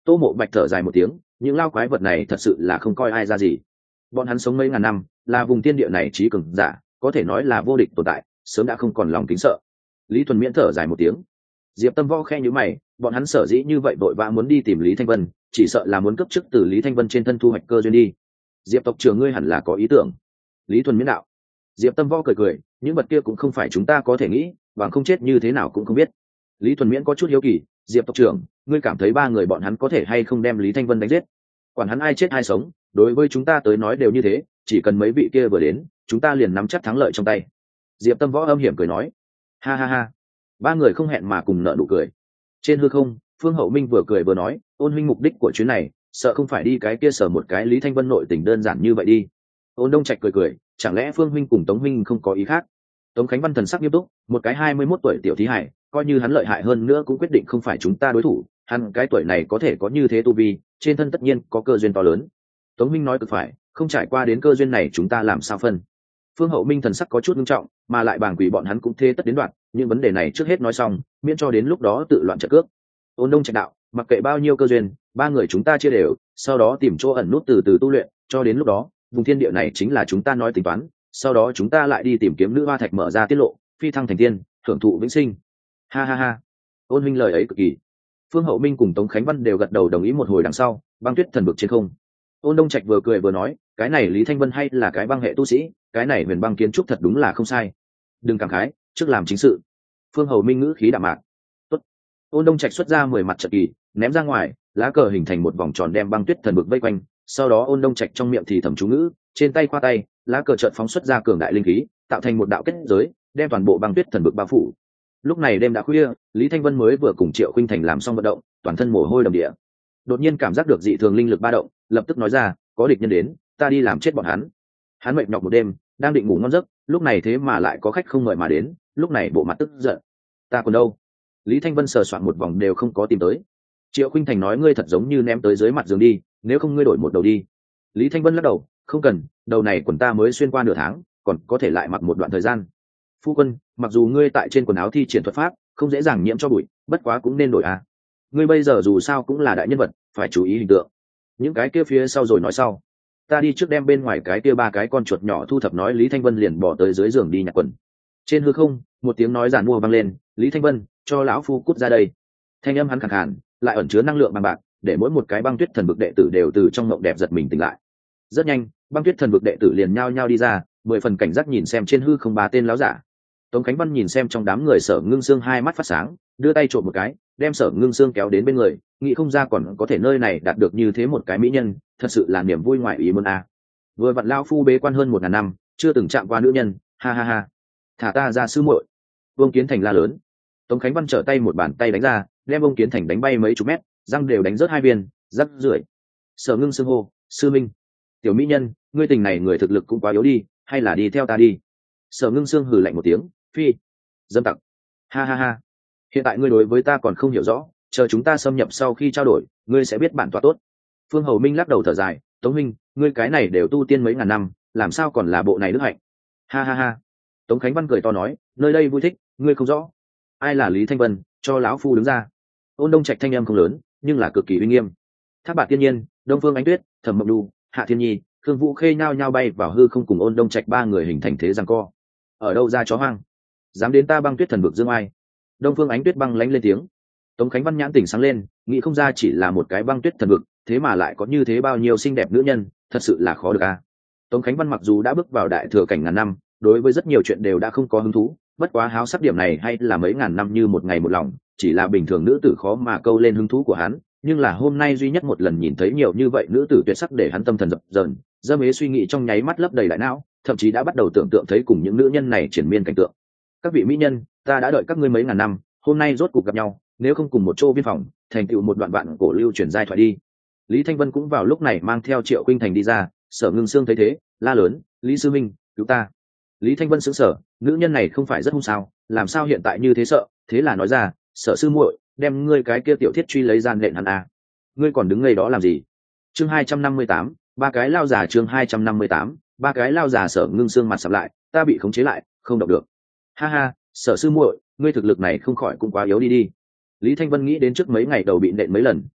Tô Mộ Bạch thở dài một tiếng, những lao quái vật này thật sự là không coi ai ra gì. Bọn hắn sống mấy ngàn năm, là vùng thiên địa này trí cường giả, có thể nói là vô địch tồn tại, sớm đã không còn lòng kính sợ. Lý Thuần Miễn thở dài một tiếng. Diệp Tâm Võ khe nhíu mày, bọn hắn sở dĩ như vậy vội vã muốn đi tìm Lý Thanh Vân, chỉ sợ là muốn cấp chức từ Lý Thanh Vân trên thân thu hoạch cơ duyên đi. Diệp tộc trưởng ngươi hẳn là có ý tưởng. Lý Thuần Miễn đạo. Diệp Tâm Võ cười cười, những vật kia cũng không phải chúng ta có thể nghĩ, bằng không chết như thế nào cũng không biết. Lý Thuần Miễn có chút hiếu kỳ, Diệp tộc trưởng, ngươi cảm thấy ba người bọn hắn có thể hay không đem Lý Thanh Vân đánh giết? Quản hắn ai chết ai sống, đối với chúng ta tới nói đều như thế, chỉ cần mấy vị kia vừa đến, chúng ta liền nắm chắc thắng lợi trong tay. Diệp Tâm Võ âm hiểm cười nói. Ha ha ha. Ba người không hẹn mà cùng nở nụ cười. Trên hư không, Phương Hậu Minh vừa cười vừa nói, Ôn huynh mục đích của chuyến này, sợ không phải đi cái kia sở một cái Lý Thanh Vân nội tình đơn giản như vậy đi. Ôn Đông Trạch cười cười, chẳng lẽ Phương huynh cùng Tống huynh không có ý khác? Tống Khánh Văn thần sắc nghiêm túc, một cái hai mươi mốt tuổi tiểu thí hải, coi như hắn lợi hại hơn nữa cũng quyết định không phải chúng ta đối thủ, hắn cái tuổi này có thể có như thế tu vi, trên thân tất nhiên có cơ duyên to lớn. Tống huynh nói cực phải, không trải qua đến cơ duyên này chúng ta làm sao phân? Phương Hậu Minh thần sắc có chút nghiêm trọng, mà lại bàng quỷ bọn hắn cũng thê tất đến đoạn, những vấn đề này trước hết nói xong, miễn cho đến lúc đó tự loạn trận cước. Ôn Đông Trạch đạo, mặc kệ bao nhiêu cơ duyên, ba người chúng ta chia đều, sau đó tìm chỗ ẩn nút từ từ tu luyện, cho đến lúc đó, vùng thiên địa này chính là chúng ta nói tính toán, sau đó chúng ta lại đi tìm kiếm nữ hoa thạch mở ra tiết lộ, phi thăng thành tiên, hưởng thụ vĩnh sinh. Ha ha ha. Ôn huynh lời ấy cực kỳ. Phương Hậu Minh cùng Tống Khánh Văn đều gật đầu đồng ý một hồi đằng sau, băng tuyết thần vực trên không. Ôn Đông Trạch vừa cười vừa nói, cái này Lý Thanh Vân hay là cái băng hệ tu sĩ, cái này huyền băng kiến trúc thật đúng là không sai. Đừng cảm khái, trước làm chính sự. Phương Hầu Minh ngữ khí đạm mạc. Tốt. Ôn Đông Trạch xuất ra mười mặt trận kỳ, ném ra ngoài, lá cờ hình thành một vòng tròn đem băng tuyết thần vực vây quanh, sau đó Ôn Đông Trạch trong miệng thì thầm chú ngữ, trên tay khoa tay, lá cờ chợt phóng xuất ra cường đại linh khí, tạo thành một đạo kết giới, đem toàn bộ băng tuyết thần vực bao phủ. Lúc này đêm đã khuya, Lý Thanh Vân mới vừa cùng Triệu Khuynh Thành làm xong vận động, toàn thân mồ hôi đầm địa. Đột nhiên cảm giác được dị thường linh lực ba động, lập tức nói ra, có địch nhân đến, ta đi làm chết bọn hắn. Hắn mệt nhọc một đêm, đang định ngủ ngon giấc, lúc này thế mà lại có khách không mời mà đến, lúc này bộ mặt tức giận. Ta còn đâu? Lý Thanh Vân sờ soạn một vòng đều không có tìm tới. Triệu Khuynh Thành nói, ngươi thật giống như ném tới dưới mặt giường đi, nếu không ngươi đổi một đầu đi. Lý Thanh Vân lắc đầu, không cần, đầu này quần ta mới xuyên qua nửa tháng, còn có thể lại mặc một đoạn thời gian. Phu quân, mặc dù ngươi tại trên quần áo thi triển thuật pháp không dễ dàng nhiễm cho bụi, bất quá cũng nên đổi à. Ngươi bây giờ dù sao cũng là đại nhân vật, phải chú ý hình tượng. Những cái kia phía sau rồi nói sau. Ta đi trước đem bên ngoài cái kia ba cái con chuột nhỏ thu thập. Nói Lý Thanh Vân liền bỏ tới dưới giường đi nhặt quần. Trên hư không, một tiếng nói giản mua vang lên, Lý Thanh Vân, cho lão phu cút ra đây. Thanh âm hắn khàn khàn, lại ẩn chứa năng lượng bằng bạc, để mỗi một cái băng tuyết thần vực đệ tử đều từ trong mộng đẹp giật mình tỉnh lại. Rất nhanh, băng tuyết thần vực đệ tử liền nhao nhao đi ra, mười phần cảnh giác nhìn xem trên hư không ba tên láo giả. Tống Khánh Văn nhìn xem trong đám người Sở Ngưng Sương, hai mắt phát sáng, đưa tay trộm một cái, đem Sở Ngưng Sương kéo đến bên người, nghĩ không ra còn có thể nơi này đạt được như thế một cái mỹ nhân, thật sự là niềm vui ngoài ý muốn a. Vừa vặn lao phu bế quan hơn một ngàn năm, chưa từng chạm qua nữ nhân, ha ha ha. Thả ta ra sư muội. Vương Kiến Thành la lớn. Tống Khánh Văn trở tay một bàn tay đánh ra, đem Vương Kiến Thành đánh bay mấy chục mét, răng đều đánh rớt hai viên, rắc rưởi. Sở Ngưng Sương hô, sư minh, tiểu mỹ nhân, ngươi tình này người thực lực cũng quá yếu đi, hay là đi theo ta đi. Sở Ngưng Sương hừ lạnh một tiếng, phi, dâm tặc, ha ha ha. Hiện tại ngươi đối với ta còn không hiểu rõ, chờ chúng ta xâm nhập sau khi trao đổi, ngươi sẽ biết bản tọa tốt. Phương Hầu Minh lắc đầu thở dài, Tống minh, ngươi cái này đều tu tiên mấy ngàn năm, làm sao còn là bộ này đức hạnh. Ha ha ha. Tống Khánh Văn cười to nói, nơi đây vui thích, ngươi không rõ. Ai là Lý Thanh Vân, cho lão phu đứng ra. Ôn Đông Trạch thanh âm không lớn, nhưng là cực kỳ uy nghiêm. Thác Bạt Tiên Nhiên, Đông Phương Ánh Tuyết, Thẩm Mộng Đu, Hạ Thiên Nhi, Khương Vũ Khê nhao nhao bay vào hư không cùng Ôn Đông Trạch ba người hình thành thế giằng co. Ở đâu ra chó hoang, dám đến ta băng tuyết thần vực dương ai? Đông Phương Ánh Tuyết băng lánh lên tiếng. Tống Khánh Văn nhãn tỉnh sáng lên, nghĩ không ra chỉ là một cái băng tuyết thần vực, thế mà lại có như thế bao nhiêu xinh đẹp nữ nhân, thật sự là khó được a. Tống Khánh Văn mặc dù đã bước vào đại thừa cảnh ngàn năm, đối với rất nhiều chuyện đều đã không có hứng thú, bất quá háo sắc điểm này hay là mấy ngàn năm như một ngày một lòng, chỉ là bình thường nữ tử khó mà câu lên hứng thú của hắn, nhưng là hôm nay duy nhất một lần nhìn thấy nhiều như vậy nữ tử tuyệt sắc để hắn tâm thần dập dờn, dâm ế suy nghĩ trong nháy mắt lấp đầy đại não, thậm chí đã bắt đầu tưởng tượng thấy cùng những nữ nhân này triển miên cảnh tượng. Các vị mỹ nhân, ta đã đợi các ngươi mấy ngàn năm, hôm nay rốt cuộc gặp nhau, nếu không cùng một chỗ biên phòng, thành tựu một đoạn bạn cổ lưu truyền giai thoại đi. Lý Thanh Vân cũng vào lúc này mang theo Triệu Khuynh Thành đi ra, Sở Ngưng Sương thấy thế, la lớn, Lý sư minh, cứu ta. Lý Thanh Vân sững sờ, nữ nhân này không phải rất hung sao, làm sao hiện tại như thế sợ, thế là nói ra, Sở sư muội, đem ngươi cái kia tiểu thiết truy lấy gian lệnh hắn à. Ngươi còn đứng ngây đó làm gì? Chương hai trăm năm mươi tám, ba cái lao giả. Chương hai trăm năm mươi tám, ba cái lao giả. Sở Ngưng Sương mặt sầm lại, ta bị khống chế lại, không động được. Ha ha, Sở sư muội, ngươi thực lực này không khỏi cũng quá yếu đi đi. Lý Thanh Vân nghĩ đến trước mấy ngày đầu bị nện mấy lần,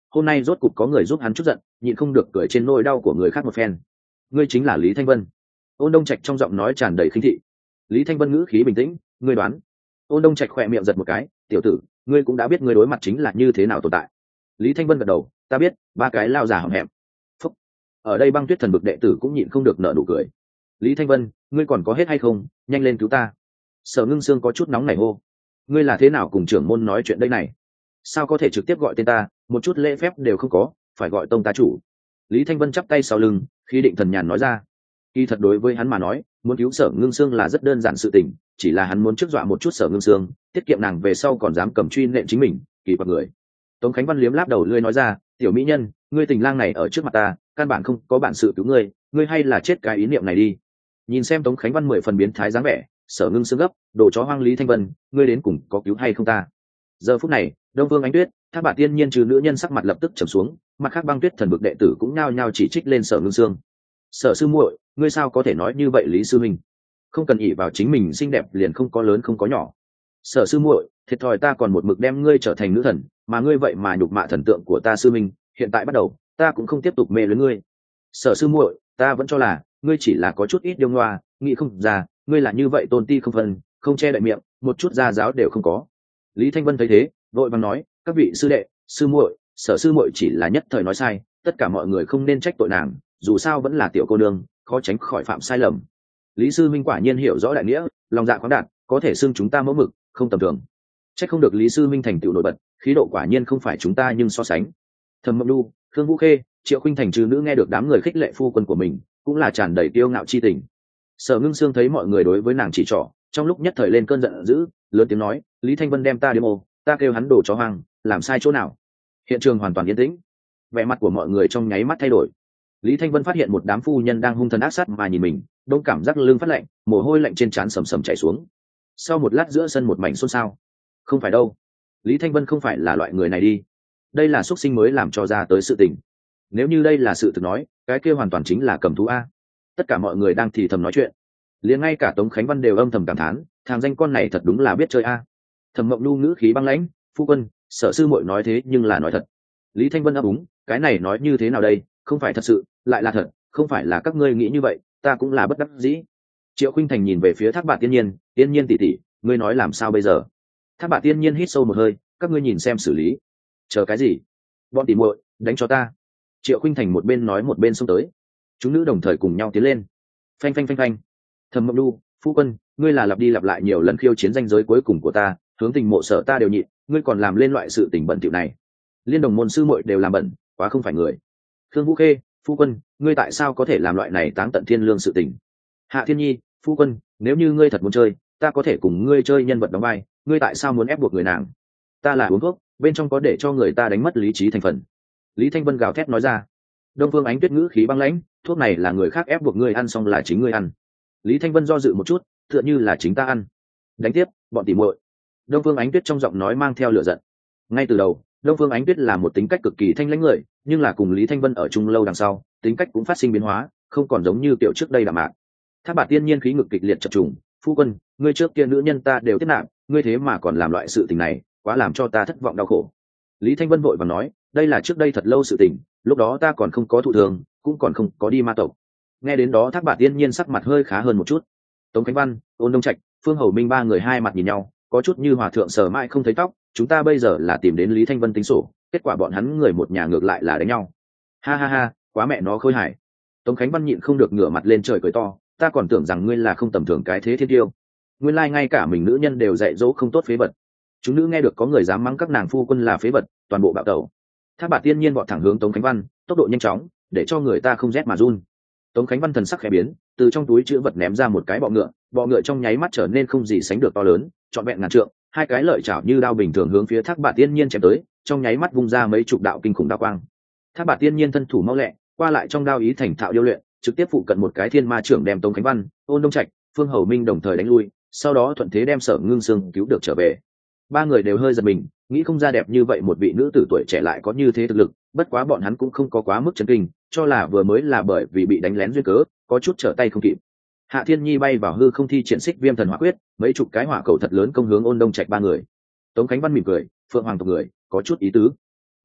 hôm nay rốt cục có người giúp hắn chút giận, nhịn không được cười trên nỗi đau của người khác một phen. Ngươi chính là Lý Thanh Vân. Ôn Đông Trạch trong giọng nói tràn đầy khinh thị. Lý Thanh Vân ngữ khí bình tĩnh, ngươi đoán. Ôn Đông Trạch khỏe miệng giật một cái, tiểu tử, ngươi cũng đã biết ngươi đối mặt chính là như thế nào tồn tại. Lý Thanh Vân gật đầu, ta biết, ba cái lao giả hậm hẹm. Phúc. Ở đây Băng Tuyết Thần Bực đệ tử cũng nhịn không được nở nụ cười. Lý Thanh Vân, ngươi còn có hết hay không, nhanh lên cứu ta. Sở Ngưng Sương có chút nóng nảy hô, ngươi là thế nào cùng trưởng môn nói chuyện đây này? Sao có thể trực tiếp gọi tên ta, một chút lễ phép đều không có, phải gọi tông ta chủ. Lý Thanh Vân chắp tay sau lưng, khí định thần nhàn nói ra. Kỳ thật đối với hắn mà nói, muốn cứu Sở Ngưng Sương là rất đơn giản sự tình, chỉ là hắn muốn trước dọa một chút Sở Ngưng Sương, tiết kiệm nàng về sau còn dám cầm truy nện chính mình, kỳ quặc người. Tống Khánh Văn liếm láp đầu lưỡi nói ra, tiểu mỹ nhân, ngươi tình lang này ở trước mặt ta, căn bản không có bản sự cứu ngươi, ngươi hay là chết cái ý niệm này đi. Nhìn xem Tống Khánh Văn mười phần biến thái dáng vẻ, Sở Ngưng Sương gấp, đồ chó hoang Lý Thanh Vân, ngươi đến cùng có cứu hay không ta? Giờ phút này, Đông Vương Ánh Tuyết, Thác Bạt Tiên Nhiên trừ nữ nhân sắc mặt lập tức trầm xuống, mặt khác Băng Tuyết Thần Bực đệ tử cũng nhao nhao chỉ trích lên Sở Ngưng Sương. Sở sư muội, ngươi sao có thể nói như vậy Lý sư minh? Không cần ỷ vào chính mình xinh đẹp liền không có lớn không có nhỏ. Sở sư muội, thiệt thòi ta còn một mực đem ngươi trở thành nữ thần, mà ngươi vậy mà nhục mạ thần tượng của ta sư minh, hiện tại bắt đầu, ta cũng không tiếp tục mê luyến ngươi. Sở sư muội, ta vẫn cho là ngươi chỉ là có chút ít điêu ngoa, nghĩ không ra, ngươi là như vậy tôn ti không phân, không che đậy miệng, một chút gia giáo đều không có. Lý Thanh Vân thấy thế, vội vàng nói, các vị sư đệ, sư muội, Sở sư muội chỉ là nhất thời nói sai, tất cả mọi người không nên trách tội nàng, dù sao vẫn là tiểu cô nương, khó tránh khỏi phạm sai lầm. Lý sư minh quả nhiên hiểu rõ đại nghĩa, lòng dạ khoáng đạt, có thể xưng chúng ta mẫu mực, không tầm thường. Trách không được Lý sư minh thành tựu nổi bật, khí độ quả nhiên không phải chúng ta nhưng so sánh. Thẩm Mộng Nhu, Khương Vũ Khê, Triệu Khuynh Thành trừ nữ nghe được đám người khích lệ phu quân của mình, cũng là tràn đầy kiêu ngạo chi tình. Sở Ngưng Sương thấy mọi người đối với nàng chỉ trỏ, trong lúc nhất thời lên cơn giận dữ, lớn tiếng nói, Lý Thanh Vân đem ta đi ô, ta kêu hắn đổ chó hoang, làm sai chỗ nào? Hiện trường hoàn toàn yên tĩnh, vẻ mặt của mọi người trong nháy mắt thay đổi. Lý Thanh Vân phát hiện một đám phu nhân đang hung thần ác sát mà nhìn mình, đông cảm giác lưng phát lạnh, mồ hôi lạnh trên trán sầm sầm chảy xuống. Sau một lát giữa sân một mảnh xôn xao. Không phải đâu, Lý Thanh Vân không phải là loại người này đi. Đây là xuất sinh mới làm cho ra tới sự tình. Nếu như đây là sự thực nói, cái kia hoàn toàn chính là cầm thú a. Tất cả mọi người đang thì thầm nói chuyện, liền ngay cả Tống Khánh Văn đều âm thầm cảm thán, thằng danh con này thật đúng là biết chơi a. Thẩm Mộng Nhu ngữ khí băng lãnh, phu quân, Sở sư muội nói thế nhưng là nói thật. Lý Thanh Vân ấp úng, cái này nói như thế nào đây, không phải thật sự, lại là thật, không phải là các ngươi nghĩ như vậy, ta cũng là bất đắc dĩ. Triệu Khuynh Thành nhìn về phía Thác Bạt Tiên Nhiên, Tiên Nhiên tỷ tỷ, ngươi nói làm sao bây giờ? Thác Bạt Tiên Nhiên hít sâu một hơi, các ngươi nhìn xem xử lý. Chờ cái gì? Bọn tỷ muội, đánh cho ta. Triệu Khuynh Thành một bên nói một bên xông tới. Chúng nữ đồng thời cùng nhau tiến lên. Phanh phanh phanh phanh. Thẩm Mộng Nhu, phu quân, ngươi là lặp đi lặp lại nhiều lần khiêu chiến danh giới cuối cùng của ta, hướng tình mộ sở ta đều nhịn, ngươi còn làm lên loại sự tình bẩn thỉu này. Liên đồng môn sư muội đều làm bẩn, quá không phải người. Khương Vũ Khê, phu quân, ngươi tại sao có thể làm loại này táng tận thiên lương sự tình? Hạ Thiên Nhi, phu quân, nếu như ngươi thật muốn chơi, ta có thể cùng ngươi chơi nhân vật đóng vai, ngươi tại sao muốn ép buộc người nàng? Ta là uống thuốc, bên trong có để cho người ta đánh mất lý trí thành phần. Lý Thanh Vân gào thét nói ra. Đông Phương Ánh Tuyết ngữ khí băng lãnh, thuốc này là người khác ép buộc ngươi ăn xong là chính ngươi ăn. Lý Thanh Vân do dự một chút, tựa như là chính ta ăn. Đánh tiếp, bọn tỉ muội. Đông Phương Ánh Tuyết trong giọng nói mang theo lửa giận. Ngay từ đầu, Đông Phương Ánh Tuyết là một tính cách cực kỳ thanh lãnh người, nhưng là cùng Lý Thanh Vân ở chung lâu đằng sau, tính cách cũng phát sinh biến hóa, không còn giống như kiểu trước đây đạm mạc. Thác Bạt Tiên Nhiên khí ngực kịch liệt chập trùng, phu quân, ngươi trước kia nữ nhân ta đều tiếp nạp, ngươi thế mà còn làm loại sự tình này, quá làm cho ta thất vọng đau khổ. Lý Thanh Vân vội vàng nói, đây là trước đây thật lâu sự tình, lúc đó ta còn không có thụ thường, cũng còn không có đi ma tộc. Nghe đến đó Thác Bạt Tiên Nhiên sắc mặt hơi khá hơn một chút. Tống Khánh Văn, Ôn Đông Trạch, Phương Hầu Minh ba người hai mặt nhìn nhau, có chút như hòa thượng sờ mãi không thấy tóc, chúng ta bây giờ là tìm đến Lý Thanh Vân tính sổ, kết quả bọn hắn người một nhà ngược lại là đánh nhau. Ha ha ha, quá mẹ nó khôi hài. Tống Khánh Văn nhịn không được ngửa mặt lên trời cười to, ta còn tưởng rằng ngươi là không tầm thường cái thế thiên tiêu, nguyên lai ngay cả mình nữ nhân đều dạy dỗ không tốt phế vật. Chúng nữ nghe được có người dám mắng các nàng phu quân là phế vật, toàn bộ bạo tẩu. Thác Bạt Tiên Nhiên vọt thẳng hướng Tống Khánh Văn, tốc độ nhanh chóng, để cho người ta không rét mà run. Tống Khánh Văn thần sắc khẽ biến, từ trong túi chữ vật ném ra một cái bọ ngựa, bọ ngựa trong nháy mắt trở nên không gì sánh được to lớn, trọn vẹn ngàn trượng, hai cái lợi chảo như đao bình thường hướng phía Thác Bạt Tiên Nhiên chém tới, trong nháy mắt vung ra mấy chục đạo kinh khủng đao quang. Thác Bạt Tiên Nhiên thân thủ mau lẹ, qua lại trong đao ý thành thạo điêu luyện, trực tiếp phụ cận một cái thiên ma trưởng đem Tống Khánh Văn, Ôn Đông Trạch, Phương Hầu Minh đồng thời đánh lui, sau đó thuận thế đem Sở Ngưng Sương cứu được trở về. Ba người đều hơi giật mình, nghĩ không ra đẹp như vậy một vị nữ tử tuổi trẻ lại có như thế thực lực, bất quá bọn hắn cũng không có quá mức chấn kinh, cho là vừa mới là bởi vì bị đánh lén duyên cớ, có chút trở tay không kịp. Hạ Thiên Nhi bay vào hư không thi triển xích viêm thần hỏa quyết, mấy chục cái hỏa cầu thật lớn công hướng Ôn Đông Trạch ba người. Tống Khánh Văn mỉm cười, Phượng Hoàng tộc người, có chút ý tứ.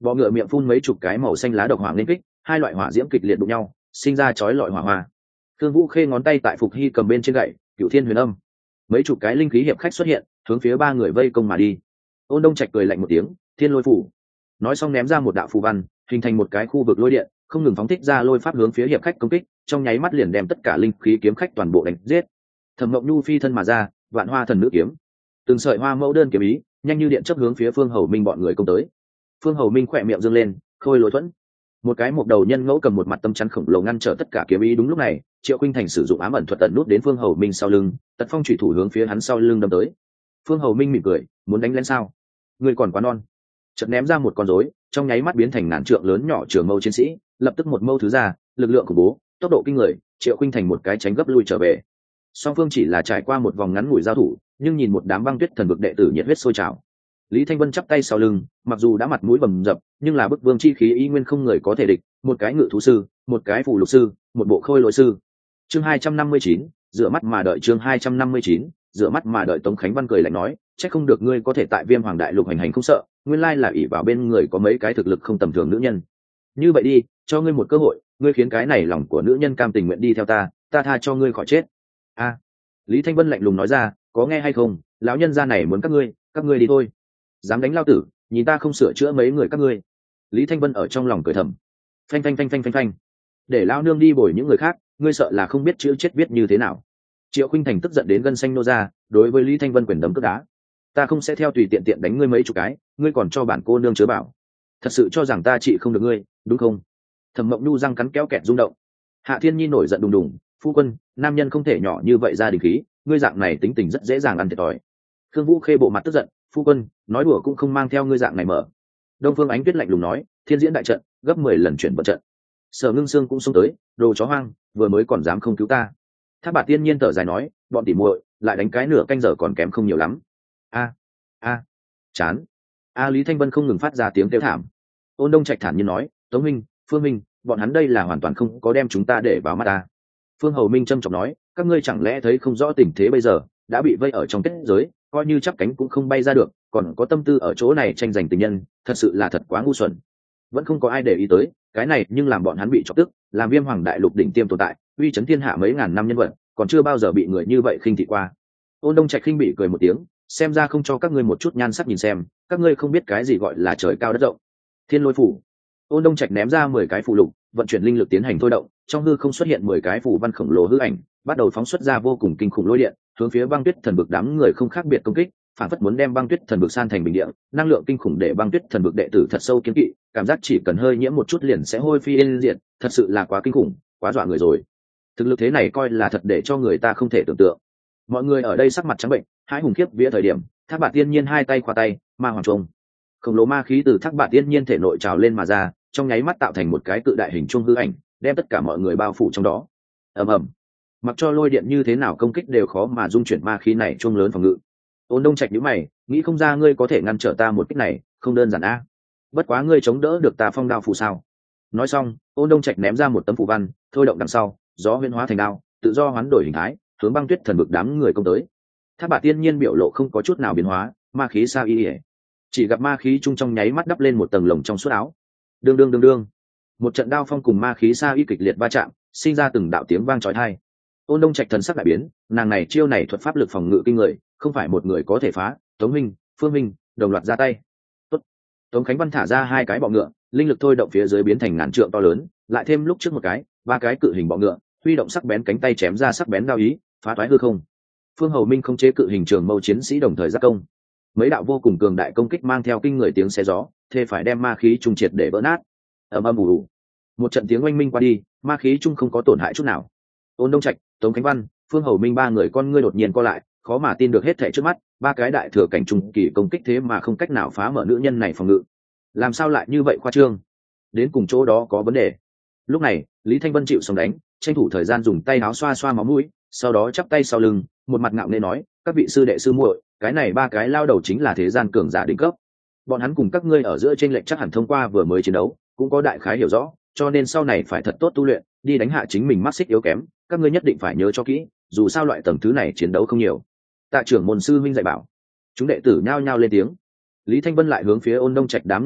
bọ ngựa miệng phun mấy chục cái màu xanh lá độc hỏa liên kích, hai loại hỏa diễm kịch liệt đụng nhau, sinh ra chói lọi hỏa hoa. Thương Vũ Khê ngón tay tại Phục Hy cầm bên trên gậy, Cửu Thiên Huyền Âm. Mấy chục cái linh khí hiệp khách xuất hiện, hướng phía ba người vây công mà đi. Ôn Đông Trạch cười lạnh một tiếng, Thiên Lôi Phủ. Nói xong ném ra một đạo phù văn, hình thành một cái khu vực lôi điện, không ngừng phóng thích ra lôi pháp hướng phía hiệp khách công kích, trong nháy mắt liền đem tất cả linh khí kiếm khách toàn bộ đánh giết. Thẩm Mộng Nhu phi thân mà ra, Vạn Hoa Thần Nữ kiếm, từng sợi hoa mẫu đơn kiếm ý, nhanh như điện chớp hướng phía Phương Hầu Minh bọn người công tới. Phương Hầu Minh khỏe miệng dương lên, khôi lối thuẫn. Một cái mộc đầu nhân ngẫu cầm một mặt tâm chắn khổng lồ ngăn trở tất cả kiếm ý. Đúng lúc này, Triệu Khuynh Thành sử dụng ám ẩn thuật tận nút đến Phương Hầu Minh sau lưng, tật phong chủy thủ hướng phía hắn sau lưng đâm tới. Phương Hầu Minh mỉm cười, muốn đánh lên sao? Ngươi còn quá non. Chợt ném ra một con rối, trong nháy mắt biến thành ngàn trượng lớn nhỏ trường mâu chiến sĩ, lập tức một mâu thứ ra, lực lượng khủng bố, tốc độ kinh người, Triệu Khuynh Thành một cái tránh gấp lui trở về. Song phương chỉ là trải qua một vòng ngắn ngủi giao thủ, nhưng nhìn một đám băng tuyết thần vực đệ tử nhiệt huyết sôi trào. Lý Thanh Vân chắp tay sau lưng, mặc dù đã mặt mũi bầm dập, nhưng là bức vương chi khí y nguyên không người có thể địch, một cái ngự thú sư, một cái phù lục sư, một bộ khôi lỗi sư. Chương hai trăm năm mươi chín, dựa mắt mà đợi. Chương hai trăm năm mươi chín, dựa mắt mà đợi. Tống Khánh Văn cười lạnh nói, chắc không được ngươi có thể tại Viêm Hoàng Đại Lục hành hành không sợ, nguyên lai là ỷ vào bên người có mấy cái thực lực không tầm thường nữ nhân. Như vậy đi, cho ngươi một cơ hội, ngươi khiến cái này lòng của nữ nhân cam tình nguyện đi theo ta, ta tha cho ngươi khỏi chết. A. Lý Thanh Vân lạnh lùng nói ra, có nghe hay không, lão nhân gia này muốn các ngươi, các ngươi đi thôi. Dám đánh lao tử, nhìn ta không sửa chữa mấy người các ngươi. Lý Thanh Vân ở trong lòng cười thầm. Phanh phanh phanh phanh phanh phanh. Để lão nương đi bồi những người khác, ngươi sợ là không biết chữ chết viết như thế nào. Triệu Khuynh Thành tức giận đến gân xanh nô ra, đối với Lý Thanh Vân quyền đấm cước đá. Ta không sẽ theo tùy tiện tiện đánh ngươi mấy chục cái, ngươi còn cho bản cô nương chớ bảo. Thật sự cho rằng ta trị không được ngươi, đúng không? Thẩm Mộng Nhu răng cắn kéo kẹt rung động. Hạ Thiên Nhi nổi giận đùng đùng, phu quân, nam nhân không thể nhỏ như vậy ra đình khí, ngươi dạng này tính tình rất dễ dàng ăn thiệt thòi. Khương Vũ Khê bộ mặt tức giận, phu quân, nói đùa cũng không mang theo ngươi dạng này mở. Đông Phương Ánh Tuyết lạnh lùng nói, thiên diễn đại trận, gấp mười lần chuyển vận trận. Sở Ngưng Sương cũng xông tới, đồ chó hoang, vừa mới còn dám không cứu ta. Thác Bạt Tiên Nhiên thở dài nói, bọn tỉ muội, lại đánh cái nửa canh giờ còn kém không nhiều lắm. A, a, chán. A Lý Thanh Vân không ngừng phát ra tiếng kêu thảm. Ôn Đông Trạch thản nhiên nói, Tống Minh, Phương Minh, bọn hắn đây là hoàn toàn không có đem chúng ta để vào mắt ta. Phương Hầu Minh trầm trọng nói, các ngươi chẳng lẽ thấy không rõ tình thế bây giờ, đã bị vây ở trong kết giới, coi như chắp cánh cũng không bay ra được, còn có tâm tư ở chỗ này tranh giành tình nhân, thật sự là thật quá ngu xuẩn. Vẫn không có ai để ý tới cái này, nhưng làm bọn hắn bị chọc tức, làm Viêm Hoàng Đại Lục đỉnh tiêm tồn tại, uy chấn thiên hạ mấy ngàn năm nhân vật, còn chưa bao giờ bị người như vậy khinh thị qua. Ôn Đông Trạch khinh bị cười một tiếng, xem ra không cho các ngươi một chút nhan sắc nhìn xem, các ngươi không biết cái gì gọi là trời cao đất rộng. Thiên Lôi Phủ. Ôn Đông Trạch ném ra mười cái phù lục, vận chuyển linh lực tiến hành thôi động, trong hư không xuất hiện mười cái phù văn khổng lồ hư ảnh, bắt đầu phóng xuất ra vô cùng kinh khủng lôi điện, hướng phía băng tuyết thần vực đám người không khác biệt công kích, phản phất muốn đem băng tuyết thần vực san thành bình địa, năng lượng kinh khủng để băng tuyết thần vực đệ tử thật sâu kiến kỵ, cảm giác chỉ cần hơi nhiễm một chút liền sẽ hôi phi yên diệt, thật sự là quá kinh khủng, quá dọa người rồi. Thực lực thế này coi là thật để cho người ta không thể tưởng tượng. Mọi người ở đây sắc mặt trắng bệnh, hãi hùng khiếp vía thời điểm, Thác Bạt Tiên Nhiên hai tay khoa tay, ma hoàng trung, khổng lồ ma khí từ Thác Bạt Tiên Nhiên thể nội trào lên mà ra, trong nháy mắt tạo thành một cái cự đại hình trung hư ảnh, đem tất cả mọi người bao phủ trong đó. Ầm ầm. Mặc cho lôi điện như thế nào công kích đều khó mà dung chuyển ma khí này trung lớn phòng ngự. Ôn Đông Trạch nhíu mày, nghĩ không ra ngươi có thể ngăn trở ta một kích này, không đơn giản a. Bất quá ngươi chống đỡ được ta phong đao phù sao? Nói xong, Ôn Đông Trạch ném ra một tấm phù văn, thôi động đằng sau, gió huyễn hóa thành đao, tự do hoán đổi hình thái, hướng băng tuyết thần vực đám người công tới. Thác Bạt Tiên Nhiên biểu lộ không có chút nào biến hóa, ma khí sao y, chỉ gặp ma khí trung trong nháy mắt đắp lên một tầng lồng trong suốt áo. Đương đương đương đương, một trận đao phong cùng ma khí sa y kịch liệt va chạm, sinh ra từng đạo tiếng vang chói tai. Ôn Đông Trạch thần sắc đại biến, nàng này chiêu này thuật pháp lực phòng ngự kinh người, không phải một người có thể phá. Tống Minh, Phương Minh đồng loạt ra tay. Tốt. Tống Khánh Văn thả ra hai cái bọ ngựa, linh lực thôi động phía dưới biến thành ngàn trượng to lớn, lại thêm lúc trước một cái, ba cái cự hình bọ ngựa, huy động sắc bén cánh tay chém ra sắc bén đao ý, phá toái hư không. Phương Hầu Minh không chế cự hình trường mâu chiến sĩ đồng thời giác công. Mấy đạo vô cùng cường đại công kích mang theo kinh người tiếng xé gió, thề phải đem ma khí trung triệt để vỡ nát. Ầm ầm ù ù. Một trận tiếng oanh minh qua đi, ma khí trung không có tổn hại chút nào. Ôn Đông Trạch, Tống Khánh Văn, Phương Hầu Minh ba người con ngươi đột nhiên co lại, khó mà tin được hết thảy trước mắt, ba cái đại thừa cảnh trung kỳ công kích thế mà không cách nào phá mở nữ nhân này phòng ngự. Làm sao lại như vậy khoa trương? Đến cùng chỗ đó có vấn đề. Lúc này, Lý Thanh Vân chịu sống đánh, tranh thủ thời gian dùng tay áo xoa xoa máu mũi, sau đó chắp tay sau lưng, một mặt ngạo nghễ nói, các vị sư đệ sư muội, cái này ba cái lao đầu chính là thế gian cường giả đỉnh cấp. Bọn hắn cùng các ngươi ở giữa trên lệnh chắc hẳn thông qua vừa mới chiến đấu, cũng có đại khái hiểu rõ, cho nên sau này phải thật tốt tu luyện, đi đánh hạ chính mình mắc xích yếu kém, các ngươi nhất định phải nhớ cho kỹ, dù sao loại tầng thứ này chiến đấu không nhiều. Tạ trưởng môn sư minh dạy bảo. Chúng đệ tử nhao nhao lên tiếng. Lý Thanh Vân lại hướng phía Ôn Đông Trạch đám người nói,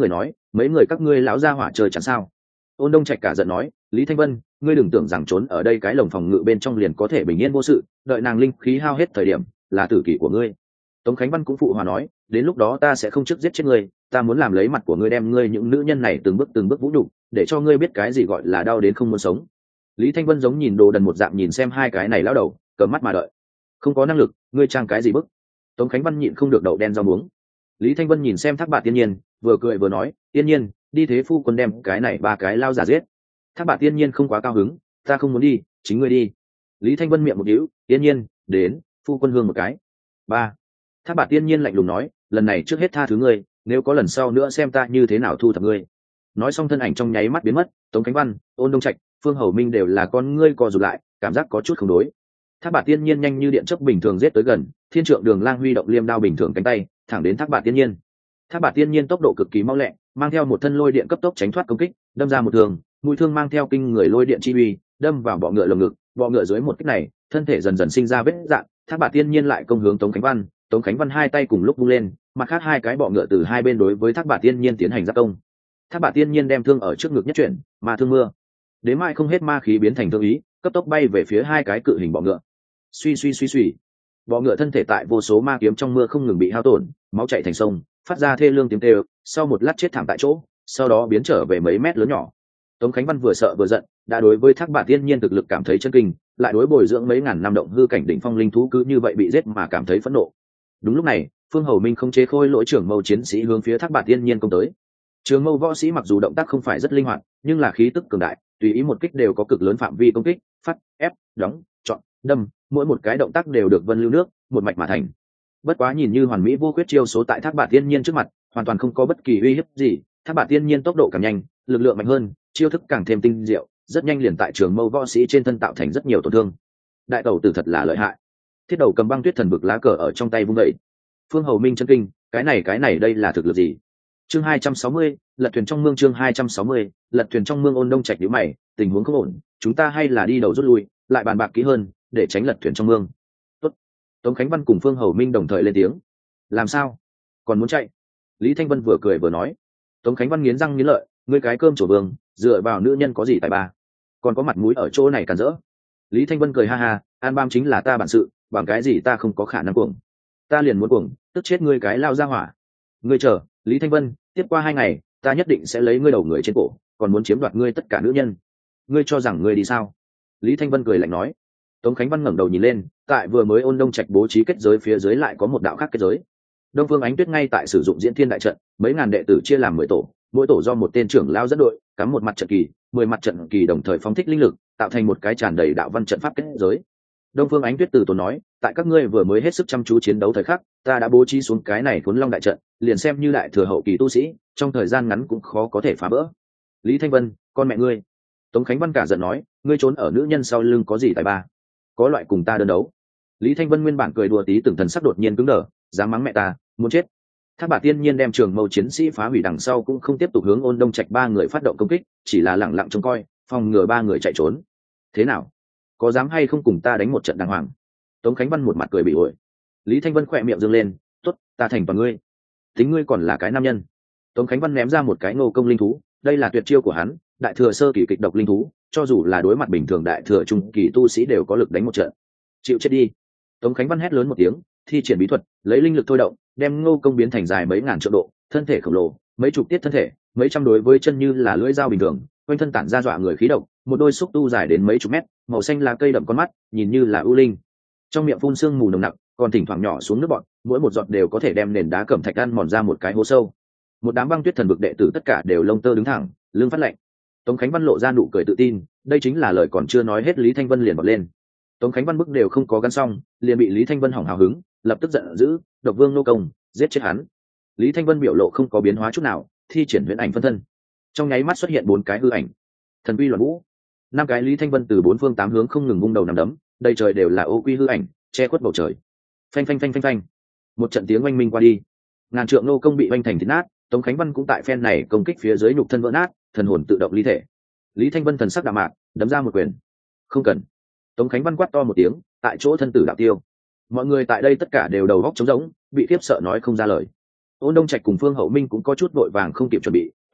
mấy người các ngươi lão gia hỏa trời chẳng sao. Ôn Đông Trạch cả giận nói, Lý Thanh Vân, ngươi đừng tưởng rằng trốn ở đây cái lồng phòng ngự bên trong liền có thể bình yên vô sự, đợi nàng linh khí hao hết thời điểm là tử kỷ của ngươi. Tống Khánh Văn cũng phụ hòa nói, đến lúc đó ta sẽ không trước giết chết ngươi, ta muốn làm lấy mặt của ngươi, đem ngươi những nữ nhân này từng bước từng bước vũ nhục, để cho ngươi biết cái gì gọi là đau đến không muốn sống. Lý Thanh Vân giống nhìn đồ đần một dạng nhìn xem hai cái này lão đầu, cờ mắt mà đợi. Không có năng lực, ngươi trang cái gì bức? Tống Khánh Văn nhịn không được đậu đen rau muống. Lý Thanh Vân nhìn xem Thác Bạt Tiên Nhiên, vừa cười vừa nói, Tiên Nhiên, đi thế phu quân đem cái này ba cái lao giả giết. Thác Bạt Tiên Nhiên không quá cao hứng, ta không muốn đi, chính ngươi đi. Lý Thanh Vân miệng một điếu, Tiên Nhiên, đến, phu quân hương một cái. Ba. Thác Bạt Tiên Nhiên lạnh lùng nói, lần này trước hết tha thứ ngươi, nếu có lần sau nữa xem ta như thế nào thu thập ngươi. Nói xong thân ảnh trong nháy mắt biến mất. Tống Khánh Văn, Ôn Đông Trạch, Phương Hầu Minh đều là con ngươi co rụt lại, cảm giác có chút không đối. Thác Bạt Tiên Nhiên nhanh như điện chớp bình thường giết tới gần, Thiên Trượng Đường Lang huy động liêm đao bình thường cánh tay, thẳng đến Thác Bạt Tiên Nhiên. Thác Bạt Tiên Nhiên tốc độ cực kỳ mau lẹ, mang theo một thân lôi điện cấp tốc tránh thoát công kích, đâm ra một đường, mũi thương mang theo kinh người lôi điện chi uy, đâm vào bọ ngựa lồng ngực, bọ ngựa dưới một kích này, thân thể dần dần sinh ra vết rạn. Thác Bạt Tiên Nhiên lại công hướng Tống Khánh Văn, Tống Khánh Văn hai tay cùng lúc vung lên, mặt khác hai cái bọ ngựa từ hai bên đối với Thác Bạt Tiên Nhiên tiến hành giáp công. Thác Bạt Tiên Nhiên đem thương ở trước ngực nhất chuyển, ma thương mưa, đến mai không hết ma khí biến thành thương ý, cấp tốc bay về phía hai cái cự hình bọ ngựa. Suy suy suy suy, bọ ngựa thân thể tại vô số ma kiếm trong mưa không ngừng bị hao tổn, máu chảy thành sông, phát ra thê lương tiếng kêu, sau một lát chết thảm tại chỗ, sau đó biến trở về mấy mét lớn nhỏ. Tống Khánh Văn vừa sợ vừa giận, đã đối với Thác Bạt Tiên Nhiên thực lực cảm thấy chân kinh, lại đối bồi dưỡng mấy ngàn năm động hư cảnh đỉnh phong linh thú cứ như vậy bị giết mà cảm thấy phẫn nộ. Đúng lúc này, Phương Hầu Minh không chế khôi lỗi trưởng mâu chiến sĩ hướng phía Thác Bạt Tiên Nhiên công tới. Trường mâu võ sĩ mặc dù động tác không phải rất linh hoạt, nhưng là khí tức cường đại, tùy ý một kích đều có cực lớn phạm vi công kích, phát, ép, đóng, chọn, đâm, mỗi một cái động tác đều được vân lưu nước, một mạch mà thành. Bất quá nhìn như hoàn mỹ vô khuyết chiêu số tại Thác Bạt Tiên Nhiên trước mặt, hoàn toàn không có bất kỳ uy hiếp gì. Thác Bạt Tiên Nhiên tốc độ càng nhanh, lực lượng mạnh hơn, chiêu thức càng thêm tinh diệu, rất nhanh liền tại trường mâu võ sĩ trên thân tạo thành rất nhiều tổn thương. Đại tẩu tử thật là lợi hại. Thiết Đầu cầm băng tuyết thần vực lá cờ ở trong tay vung dậy. Phương Hầu Minh chân kinh, cái này cái này đây là thực lực gì? Chương hai trăm sáu mươi, lật thuyền trong mương. Chương hai trăm sáu mươi, lật thuyền trong mương. Ôn Đông Trạch nhíu mày, tình huống không ổn, chúng ta hay là đi đầu rút lui, lại bàn bạc kỹ hơn, để tránh lật thuyền trong mương. Tốt. Tống Khánh Văn cùng Phương Hầu Minh đồng thời lên tiếng. Làm sao? Còn muốn chạy? Lý Thanh Vân vừa cười vừa nói. Tống Khánh Văn nghiến răng nghiến lợi, ngươi cái cơm chỗ vương, dựa vào nữ nhân có gì tài ba? Còn có mặt mũi ở chỗ này cản rỡ. Lý Thanh Vân cười ha ha, an bam chính là ta bản sự, bằng cái gì ta không có khả năng cuồng. Ta liền muốn cuồng, tức chết ngươi cái lao ra hỏa. Ngươi chờ, Lý Thanh Vân, tiếp qua hai ngày, ta nhất định sẽ lấy ngươi đầu người trên cổ, còn muốn chiếm đoạt ngươi tất cả nữ nhân. Ngươi cho rằng ngươi đi sao? Lý Thanh Vân cười lạnh nói. Tống Khánh Văn ngẩng đầu nhìn lên, tại vừa mới Ôn Đông Trạch bố trí kết giới phía dưới lại có một đạo khác kết giới. Đông Phương Ánh Tuyết ngay tại sử dụng Diễn Thiên đại trận, mấy ngàn đệ tử chia làm mười tổ, mỗi tổ do một tên trưởng lao dẫn đội, cắm một mặt trận kỳ, mười mặt trận kỳ đồng thời phóng thích linh lực, tạo thành một cái tràn đầy đạo văn trận pháp kết giới. Đông Phương Ánh Tuyết từ tốn nói, tại các ngươi vừa mới hết sức chăm chú chiến đấu thời khắc, ta đã bố trí xuống cái này Khốn Long đại trận, liền xem như đại thừa hậu kỳ tu sĩ, trong thời gian ngắn cũng khó có thể phá vỡ. Lý Thanh Vân, con mẹ ngươi! Tống Khánh Văn cả giận nói, ngươi trốn ở nữ nhân sau lưng có gì tài ba? Có loại cùng ta đơn đấu. Lý Thanh Vân nguyên bản cười đùa tí từng thần sắc đột nhiên cứng đờ, dám mắng mẹ ta, muốn chết. Thác Bạt Tiên Nhiên đem trường mâu chiến sĩ phá hủy đằng sau cũng không tiếp tục hướng Ôn Đông Trạch ba người phát động công kích, chỉ là lẳng lặng trông coi, phòng ngừa ba người chạy trốn. Thế nào? Có dám hay không cùng ta đánh một trận đàng hoàng? Tống Khánh Văn một mặt cười bị ổi. Lý Thanh Vân khỏe miệng dương lên, tốt, ta thành toàn ngươi. Tính ngươi còn là cái nam nhân. Tống Khánh Văn ném ra một cái Ngô Công linh thú, đây là tuyệt chiêu của hắn, đại thừa sơ kỳ kịch độc linh thú, cho dù là đối mặt bình thường đại thừa trung kỳ tu sĩ đều có lực đánh một trận. Chịu chết đi. Tống Khánh Văn hét lớn một tiếng, thi triển bí thuật, lấy linh lực thôi động, đem Ngô Công biến thành dài mấy ngàn trượng độ, thân thể khổng lồ, mấy chục tiết thân thể, mấy trăm đối với chân như là lưỡi dao bình thường, quanh thân tản ra dọa người khí độc, một đôi xúc tu dài đến mấy chục mét, màu xanh lá cây đậm con mắt, nhìn như là ưu linh. Trong miệng phun sương mù nồng nặc, còn thỉnh thoảng nhỏ xuống nước bọt, mỗi một giọt đều có thể đem nền đá cẩm thạch ăn mòn ra một cái hố sâu. Một đám băng tuyết thần vực đệ tử tất cả đều lông tơ đứng thẳng, lưng phát lạnh. Tống Khánh Văn lộ ra nụ cười tự tin, đây chính là lời còn chưa nói hết Lý Thanh Vân liền bật lên. Tống Khánh Văn bức đều không có gắn xong, liền bị Lý Thanh Vân hỏng hào hứng, lập tức giận dữ, độc vương nô công, giết chết hắn. Lý Thanh Vân biểu lộ không có biến hóa chút nào, thi triển huyễn ảnh phân thân, trong nháy mắt xuất hiện bốn cái hư ảnh, thần quy loạn vũ. Năm cái Lý Thanh Vân từ bốn phương tám hướng không ngừng vung đầu nằm đấm, đầy trời đều là ô quy hư ảnh, che khuất bầu trời. Phanh phanh phanh phanh phanh, một trận tiếng oanh minh qua đi, ngàn trượng nô công bị oanh thành thịt nát. Tống Khánh Văn cũng tại phen này công kích phía dưới nhục thân vỡ nát, thần hồn tự động ly thể. Lý Thanh Vân thần sắc đạm mạc, đấm ra một quyền. Không cần. Tống Khánh Văn quát to một tiếng, tại chỗ thân tử đạo tiêu. Mọi người tại đây tất cả đều đầu góc trống rỗng, bị khiếp sợ nói không ra lời. Ôn Đông Trạch cùng Phương Hậu Minh cũng có chút vội vàng không kịp chuẩn bị,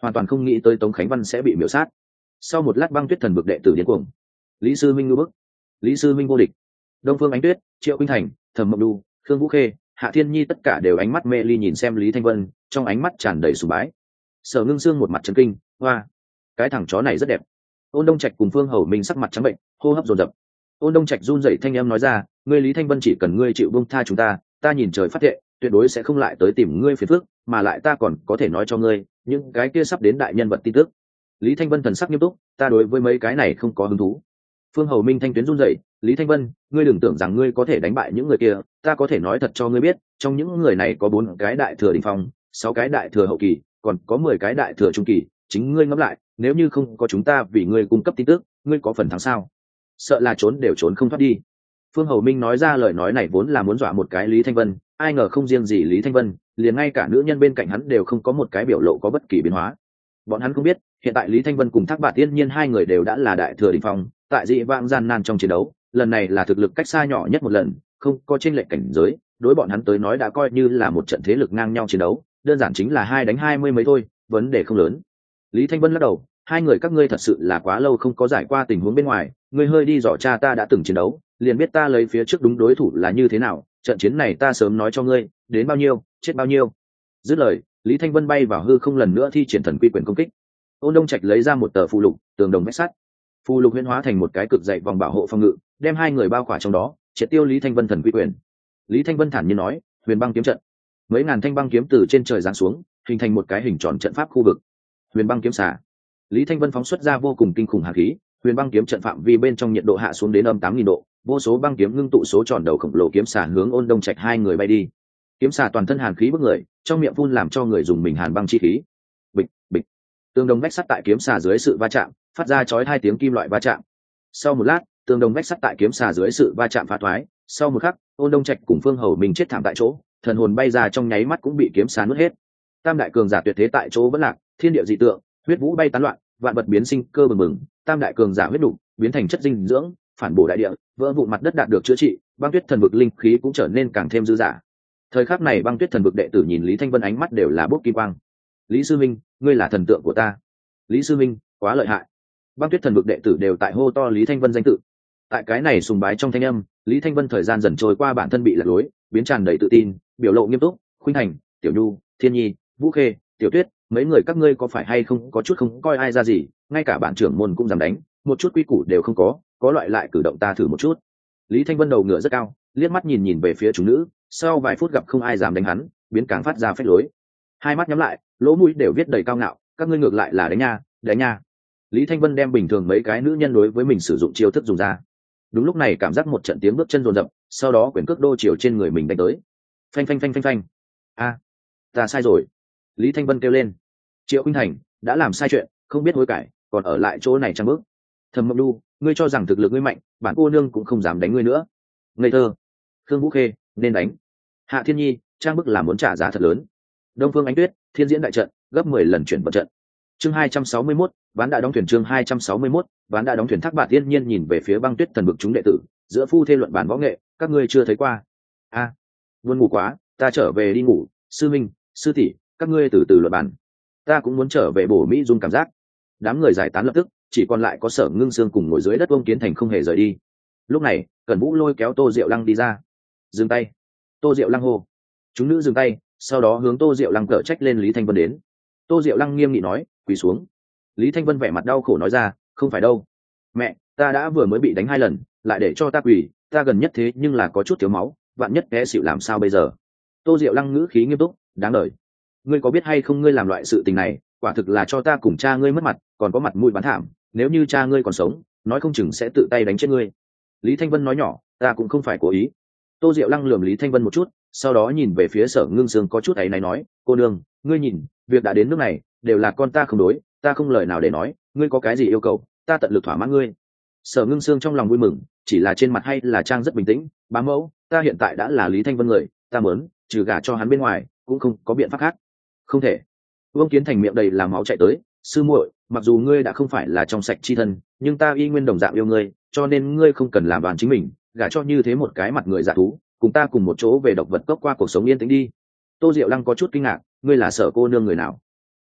hoàn toàn không nghĩ tới Tống Khánh Văn sẽ bị miểu sát. Sau một lát băng tuyết thần vực đệ tử điên cuồng. Lý Sư Minh ngưu bức, Lý Sư Minh vô địch. Đông Phương Ánh Tuyết, Triệu Khuynh Thành, Thẩm Mộng Đu, Khương Vũ Khê, Hạ Thiên Nhi tất cả đều ánh mắt mê ly nhìn xem Lý Thanh Vân, trong ánh mắt tràn đầy sùng bái. Sở Ngưng Sương một mặt chấn kinh, hoa, cái thằng chó này rất đẹp. Ôn Đông Trạch cùng Phương Hầu Minh sắc mặt trắng bệnh, hô hấp dồn dập. Ôn Đông Trạch run rẩy thanh âm nói ra, ngươi Lý Thanh Vân chỉ cần ngươi chịu buông tha chúng ta, ta nhìn trời phát thệ, tuyệt đối sẽ không lại tới tìm ngươi phiền phức, mà lại ta còn có thể nói cho ngươi, những cái kia sắp đến đại nhân vật tin tức. Lý Thanh Vân thần sắc nghiêm túc, ta đối với mấy cái này không có hứng thú. Phương Hầu Minh thanh tuyến run rẩy, Lý Thanh Vân, ngươi đừng tưởng rằng ngươi có thể đánh bại những người kia, ta có thể nói thật cho ngươi biết, trong những người này có bốn cái đại thừa đỉnh phong, sáu cái đại thừa hậu kỳ, còn có mười cái đại thừa trung kỳ, chính ngươi ngẫm lại, nếu như không có chúng ta vì ngươi cung cấp tin tức, ngươi có phần thắng sao? Sợ là trốn đều trốn không thoát đi. Phương Hầu Minh nói ra lời nói này vốn là muốn dọa một cái Lý Thanh Vân, ai ngờ không riêng gì Lý Thanh Vân, liền ngay cả nữ nhân bên cạnh hắn đều không có một cái biểu lộ có bất kỳ biến hóa. Bọn hắn không biết, hiện tại Lý Thanh Vân cùng Thác Bạt Tiên Nhiên hai người đều đã là đại thừa đỉnh phong, tại dị vãng gian nan trong chiến đấu, lần này là thực lực cách xa nhỏ nhất một lần, không có chênh lệch cảnh giới, đối bọn hắn tới nói đã coi như là một trận thế lực ngang nhau chiến đấu, đơn giản chính là hai đánh hai mươi mấy thôi, vấn đề không lớn. Lý Thanh Vân lắc đầu, hai người các ngươi thật sự là quá lâu không có giải qua tình huống bên ngoài, ngươi hơi đi dò cha ta đã từng chiến đấu, liền biết ta lấy phía trước đúng đối thủ là như thế nào, trận chiến này ta sớm nói cho ngươi, đến bao nhiêu, chết bao nhiêu. Dứt lời, Lý Thanh Vân bay vào hư không lần nữa thi triển thần quy quyền công kích. Ôn Đông Trạch lấy ra một tờ phù lục, tường đồng vách sắt. Phù lục huyễn hóa thành một cái cực dày vòng bảo hộ phòng ngự, đem hai người bao khỏa trong đó, triệt tiêu Lý Thanh Vân thần quy quyền. Lý Thanh Vân thản nhiên nói, huyền băng kiếm trận. Mấy ngàn thanh băng kiếm từ trên trời giáng xuống, hình thành một cái hình tròn trận pháp khu vực. Huyền băng kiếm xả. Lý Thanh Vân phóng xuất ra vô cùng kinh khủng hàn khí, huyền băng kiếm trận phạm vi bên trong nhiệt độ hạ xuống đến âm tám nghìn độ, vô số băng kiếm ngưng tụ số tròn đầu khổng lồ kiếm xả hướng Ôn Đông Trạch hai người bay đi. Kiếm xả toàn thân hàn khí bức người, trong miệng phun làm cho người dùng mình hàn băng chi khí. Bịch, bịch. Tường đồng vách sắt tại kiếm xả dưới sự va chạm, phát ra chói hai tiếng kim loại va chạm. Sau một lát, tường đồng vách sắt tại kiếm xả dưới sự va chạm phá thoái, sau một khắc, Ôn Đông Trạch cùng Phương Hầu mình chết thảm tại chỗ, thần hồn bay ra trong nháy mắt cũng bị kiếm xả nuốt hết. Tam đại cường giả tuyệt thế tại chỗ vẫn lạc, thiên địa dị tượng, huyết vũ bay tán loạn, vạn vật biến sinh cơ bừng bừng, tam đại cường giả huyết đủ biến thành chất dinh dưỡng, phản bổ đại địa, vỡ vụn mặt đất đạt được chữa trị, băng tuyết thần vực linh khí cũng trở nên càng thêm dư dả. Thời khắc này băng tuyết thần vực đệ tử nhìn Lý Thanh Vân ánh mắt đều là bốc kim quang. Lý Sư Minh, ngươi là thần tượng của ta. Lý Sư Minh, quá lợi hại. Băng tuyết thần vực đệ tử đều tại hô to Lý Thanh Vân danh tự. Tại cái này sùng bái trong thanh âm, Lý Thanh Vân thời gian dần trôi qua bản thân bị lật lối, biến tràn đầy tự tin, biểu lộ nghiêm túc, Khuynh Thành, Tiểu Nhu, Thiên Nhi, Vũ Khê, Tiểu Tuyết, mấy người các ngươi có phải hay không có chút không coi ai ra gì, ngay cả bản trưởng môn cũng dám đánh, một chút quy củ đều không có, có loại lại cử động ta thử một chút. Lý Thanh Vân đầu ngựa rất cao, liếc mắt nhìn nhìn về phía chúng nữ, sau vài phút gặp không ai dám đánh hắn, biến càng phát ra phách lối. Hai mắt nhắm lại, lỗ mũi đều viết đầy cao ngạo, các ngươi ngược lại là đánh nha, đánh nha. Lý Thanh Vân đem bình thường mấy cái nữ nhân đối với mình sử dụng chiêu thức dùng ra. Đúng lúc này cảm giác một trận tiếng bước chân rồn rập, sau đó quyển cước đô chiều trên người mình đánh tới. Phanh phanh phanh phanh phanh. A, ta sai rồi. Lý Thanh Vân kêu lên. Triệu Khuynh Thành đã làm sai chuyện, không biết hối cải, còn ở lại chỗ này trang bước. Thẩm Mộng Đu, ngươi cho rằng thực lực ngươi mạnh, bản cô nương cũng không dám đánh ngươi nữa. Ngây thơ. Khương Vũ Khê, nên đánh. Hạ Thiên Nhi, trang bức là muốn trả giá thật lớn. Đông Phương Ánh Tuyết, thiên diễn đại trận, gấp mười lần chuyển vận trận. Chương hai trăm sáu mươi mốt, ván đã đóng thuyền. Chương hai trăm sáu mươi mốt, ván đã đóng thuyền. Thác Bạt Tiên Nhiên nhìn về phía băng tuyết thần vực chúng đệ tử, giữa phu thê luận bản võ nghệ, các ngươi chưa thấy qua. A, à, buồn ngủ quá, ta trở về đi ngủ. Sư minh, sư tỷ, các ngươi từ từ luận bản. Ta cũng muốn trở về bổ mỹ dung cảm giác. Đám người giải tán lập tức, chỉ còn lại có Sở Ngưng Sương cùng ngồi dưới đất Vương Kiến Thành không hề rời đi. Lúc này, Cẩn Vũ lôi kéo Tô Diệu Lăng đi ra. Dừng tay. Tô Diệu Lăng hô. Chúng nữ dừng tay, sau đó hướng Tô Diệu Lăng cở trách lên Lý Thanh Vân đến. Tô Diệu Lăng nghiêm nghị nói, quỳ xuống. Lý Thanh Vân vẻ mặt đau khổ nói ra, không phải đâu. Mẹ, ta đã vừa mới bị đánh hai lần, lại để cho ta quỳ, ta gần nhất thế nhưng là có chút thiếu máu, vạn nhất té xỉu làm sao bây giờ? Tô Diệu Lăng ngữ khí nghiêm túc, đáng đời. Ngươi có biết hay không, ngươi làm loại sự tình này, quả thực là cho ta cùng cha ngươi mất mặt, còn có mặt mũi bán thảm. Nếu như cha ngươi còn sống, nói không chừng sẽ tự tay đánh chết ngươi. Lý Thanh Vân nói nhỏ, ta cũng không phải cố ý. Tô Diệu Lăng lườm Lý Thanh Vân một chút, sau đó nhìn về phía Sở Ngưng Sương có chút áy náy nói, cô nương, ngươi nhìn, việc đã đến nước này, đều là con ta không đối, ta không lời nào để nói, ngươi có cái gì yêu cầu, ta tận lực thỏa mãn ngươi. Sở Ngưng Sương trong lòng vui mừng, chỉ là trên mặt hay là trang rất bình tĩnh, bá mẫu, ta hiện tại đã là Lý Thanh Vân người, ta muốn, trừ gả cho hắn bên ngoài, cũng không có biện pháp khác. Không thể. Vương Kiến Thành miệng đầy làm máu chạy tới, sư muội, mặc dù ngươi đã không phải là trong sạch chi thân, nhưng ta y nguyên đồng dạng yêu ngươi, cho nên ngươi không cần làm đoàn chính mình, gả cho như thế một cái mặt người dạ thú, cùng ta cùng một chỗ về độc vật cốc qua cuộc sống yên tĩnh đi. Tô Diệu Lăng có chút kinh ngạc, ngươi là Sở cô nương người nào?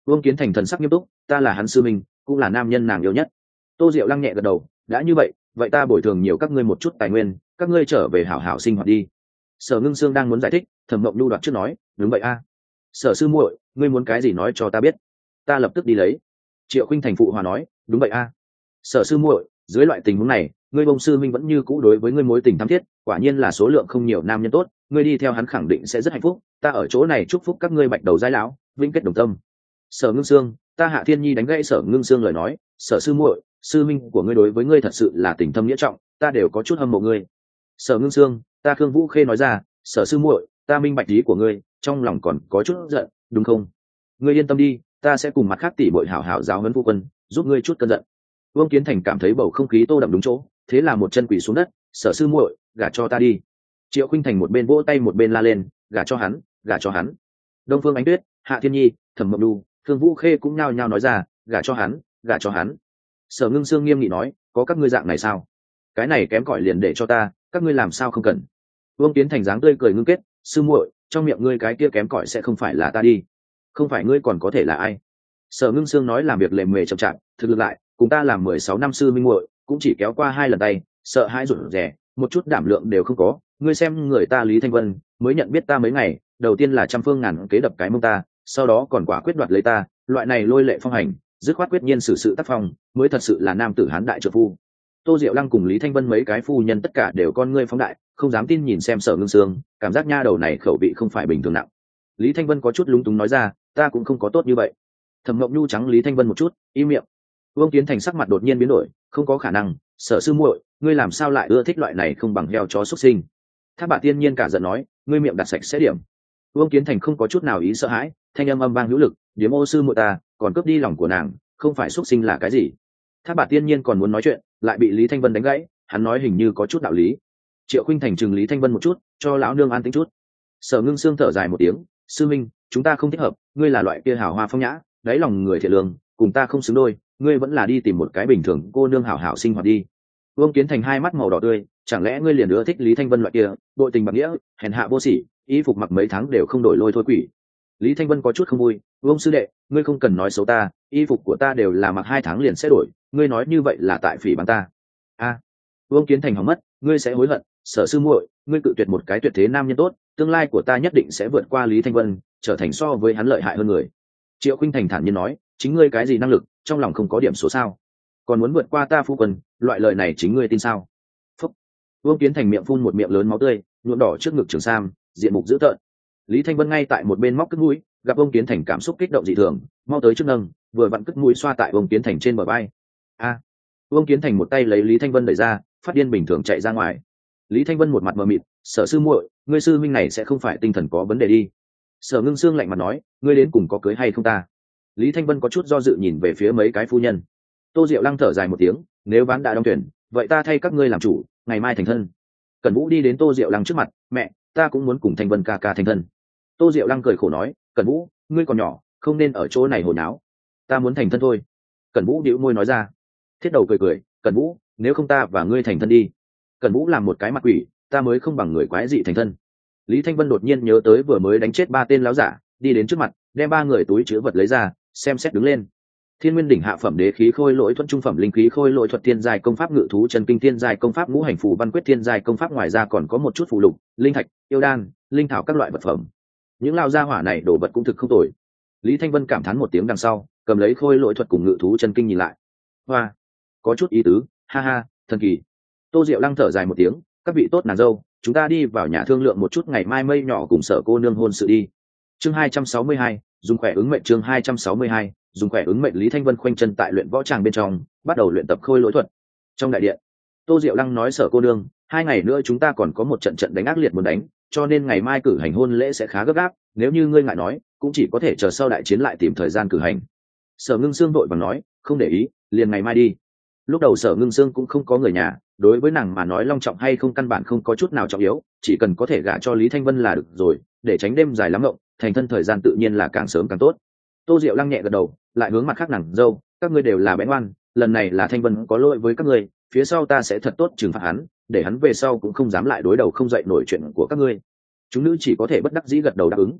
Vương Kiến Thành thần sắc nghiêm túc, ta là hắn sư minh, cũng là nam nhân nàng yêu nhất. Tô Diệu Lăng nhẹ gật đầu, đã như vậy, vậy ta bồi thường nhiều các ngươi một chút tài nguyên, các ngươi trở về hảo hảo sinh hoạt đi. Sở Ngưng Sương đang muốn giải thích, Thẩm Mộng Nhu đoạt trước nói, đúng vậy a. Sở sư muội, ngươi muốn cái gì nói cho ta biết, ta lập tức đi lấy. Triệu Khuynh Thành phụ hòa nói, đúng vậy a. Sở sư muội, dưới loại tình huống này, ngươi bông sư minh vẫn như cũ đối với ngươi mối tình thắm thiết, quả nhiên là số lượng không nhiều nam nhân tốt, ngươi đi theo hắn khẳng định sẽ rất hạnh phúc, ta ở chỗ này chúc phúc các ngươi bạch đầu giai lão, vĩnh kết đồng tâm. Sở Ngưng Sương, ta Hạ Thiên Nhi đánh gãy Sở Ngưng Sương lời nói, sở sư muội, sư minh của ngươi đối với ngươi thật sự là tình thâm nghĩa trọng, ta đều có chút hâm mộ ngươi. Sở Ngưng Sương, ta Khương Vũ Khê nói ra, sở sư muội, ta minh bạch ý của ngươi, trong lòng còn có chút giận, đúng không? Ngươi yên tâm đi, ta sẽ cùng mặt khác tỷ muội hảo hảo giáo huấn phu quân, giúp ngươi chút cơn giận. Vương Kiến Thành cảm thấy bầu không khí tô đậm đúng chỗ, thế là một chân quỳ xuống đất, sở sư muội, gả cho ta đi. Triệu Khuynh Thành một bên vỗ tay một bên la lên, gả cho hắn, gả cho hắn. Đông Phương Ánh Tuyết, Hạ Thiên Nhi, Thẩm Mộng Nhu, Thương Vũ Khê cũng nhao nhao nói ra, gả cho hắn, gả cho hắn. Sở Ngưng Sương nghiêm nghị nói, có các ngươi dạng này sao? Cái này kém cỏi liền để cho ta, các ngươi làm sao không cần. Vương Kiến Thành dáng tươi cười ngưng kết, sư muội, trong miệng ngươi cái kia kém cỏi sẽ không phải là ta đi. Không phải ngươi còn có thể là ai? Sở Ngưng Sương nói làm việc lề mề chậm chạp, thực lực lại, cùng ta làm mười sáu năm sư minh muội, cũng chỉ kéo qua hai lần tay, sợ hãi rụt rè, một chút đảm lượng đều không có. Ngươi xem người ta Lý Thanh Vân, mới nhận biết ta mấy ngày, đầu tiên là trăm phương ngàn kế đập cái mông ta, sau đó còn quả quyết đoạt lấy ta, loại này lôi lệ phong hành, dứt khoát quyết nhiên xử sự tác phong, mới thật sự là nam tử hán đại trợ phu. Tô Diệu Lăng cùng Lý Thanh Vân mấy cái phu nhân tất cả đều con ngươi phóng đại, không dám tin nhìn xem Sở Ngưng Sương, cảm giác nha đầu này khẩu vị không phải bình thường nặng. Lý Thanh Vân có chút lúng túng nói ra, ta cũng không có tốt như vậy. Thẩm Ngọc Nhu trắng Lý Thanh Vân một chút, im miệng. Vương Kiến Thành sắc mặt đột nhiên biến đổi, không có khả năng, Sở sư muội, ngươi làm sao lại ưa thích loại này không bằng heo chó xuất sinh? Thác Bà Tiên Nhiên cả giận nói, ngươi miệng đặt sạch sẽ điểm. Vương Kiến Thành không có chút nào ý sợ hãi, thanh âm âm vang hữu lực, điếm ô sư muội ta, còn cướp đi lòng của nàng, không phải xuất sinh là cái gì? Thác Bà Tiên Nhiên còn muốn nói chuyện, lại bị Lý Thanh Vân đánh gãy, hắn nói hình như có chút đạo lý. Triệu Khuynh Thành chừng Lý Thanh Vân một chút, cho lão nương an tĩnh chút. Sở Ngưng Sương thở dài một tiếng, sư minh, chúng ta không thích hợp, ngươi là loại kia hào hoa phong nhã, đáy lòng người thiện lương, cùng ta không xứng đôi, ngươi vẫn là đi tìm một cái bình thường cô nương hảo hảo sinh hoạt đi. Vương Kiến Thành hai mắt màu đỏ tươi, chẳng lẽ ngươi liền ưa thích Lý Thanh Vân loại kia, đội tình bạc nghĩa, hèn hạ vô sỉ, y phục mặc mấy tháng đều không đổi lôi thôi quỷ. Lý Thanh Vân có chút không vui, Vương sư đệ, ngươi không cần nói xấu ta, y phục của ta đều là mặc hai tháng liền sẽ đổi, ngươi nói như vậy là tại phỉ báng ta. A, à, Vương Kiến Thành hỏng mất, ngươi sẽ hối hận, Sở sư muội, ngươi cự tuyệt một cái tuyệt thế nam nhân tốt, tương lai của ta nhất định sẽ vượt qua Lý Thanh Vân, trở thành so với hắn lợi hại hơn người. Triệu Khuynh Thành thản nhiên nói, chính ngươi cái gì năng lực, trong lòng không có điểm số sao? Còn muốn vượt qua ta phu quân, loại lời này chính ngươi tin sao? Phúc. Vương Kiến Thành miệng phun một miệng lớn máu tươi, nhuộm đỏ trước ngực trường sam, diện mục dữ tợn. Lý Thanh Vân ngay tại một bên móc cất mũi, gặp Vương Kiến Thành cảm xúc kích động dị thường, mau tới trước nâng, vừa vặn cất mũi xoa tại Vương Kiến Thành trên bờ vai. A. À. Vương Kiến Thành một tay lấy Lý Thanh Vân đẩy ra, phát điên bình thường chạy ra ngoài. Lý Thanh Vân một mặt mờ mịt, Sở sư muội, ngươi sư minh này sẽ không phải tinh thần có vấn đề đi. Sở Ngưng Sương lạnh mặt nói, ngươi đến cùng có cưới hay không ta? Lý Thanh Vân có chút do dự nhìn về phía mấy cái phu nhân. Tô Diệu Lăng thở dài một tiếng, nếu ván đã đóng tuyển, vậy ta thay các ngươi làm chủ, ngày mai thành thân. Cẩn Vũ đi đến Tô Diệu Lăng trước mặt, mẹ, ta cũng muốn cùng Thanh Vân ca ca thành thân. Tô Diệu Lăng cười khổ nói, Cẩn Vũ, ngươi còn nhỏ, không nên ở chỗ này hồi náo. Ta muốn thành thân thôi. Cẩn Vũ bĩu môi nói ra. Thiết Đầu cười cười, Cẩn Vũ, nếu không ta và ngươi thành thân đi. Cẩn Vũ làm một cái mặt quỷ, ta mới không bằng người quái dị thành thân. Lý Thanh Vân đột nhiên nhớ tới vừa mới đánh chết ba tên láo giả, đi đến trước mặt, đem ba người túi chứa vật lấy ra, xem xét đứng lên. Thiên Nguyên đỉnh hạ phẩm đế khí khôi lỗi thuận trung phẩm linh khí khôi lỗi thuật thiên giai công pháp ngự thú chân kinh thiên giai công pháp ngũ hành phù văn quyết thiên giai công pháp, ngoài ra còn có một chút phù lục, linh thạch, yêu đan, linh thảo các loại vật phẩm. Những lao gia hỏa này đổ vật cũng thực không tồi. Lý Thanh Vân cảm thán một tiếng đằng sau, cầm lấy khôi lỗi thuật cùng ngự thú chân kinh nhìn lại. Hoa, có chút ý tứ, ha ha, thần kỳ. Tô Diệu Lăng thở dài một tiếng, các vị tốt nàng dâu, chúng ta đi vào nhà thương lượng một chút ngày mai mây nhỏ cùng Sở cô nương hôn sự đi. Chương hai trăm sáu mươi hai, dùng khỏe ứng mệnh. Chương hai trăm sáu mươi hai, dùng khỏe ứng mệnh. Lý Thanh Vân khoanh chân tại luyện võ tràng bên trong, bắt đầu luyện tập khôi lỗi thuật. Trong đại điện, Tô Diệu Lăng nói, Sở cô nương, hai ngày nữa chúng ta còn có một trận trận đánh ác liệt muốn đánh, cho nên ngày mai cử hành hôn lễ sẽ khá gấp gáp, nếu như ngươi ngại nói, cũng chỉ có thể chờ sau đại chiến lại tìm thời gian cử hành. Sở Ngưng Sương vội vàng nói, không để ý, liền ngày mai đi. Lúc đầu Sở Ngưng Sương cũng không có người nhà, đối với nàng mà nói long trọng hay không căn bản không có chút nào trọng yếu, chỉ cần có thể gả cho Lý Thanh Vân là được rồi, để tránh đêm dài lắm ngộng, thành thân thời gian tự nhiên là càng sớm càng tốt. Tô Diệu Lăng nhẹ gật đầu, lại hướng mặt khác nàng dâu, các ngươi đều là bé ngoan, lần này là Thanh Vân có lỗi với các ngươi, phía sau ta sẽ thật tốt trừng phạt hắn, để hắn về sau cũng không dám lại đối đầu không dậy nổi chuyện của các ngươi. Chúng nữ chỉ có thể bất đắc dĩ gật đầu đáp ứng.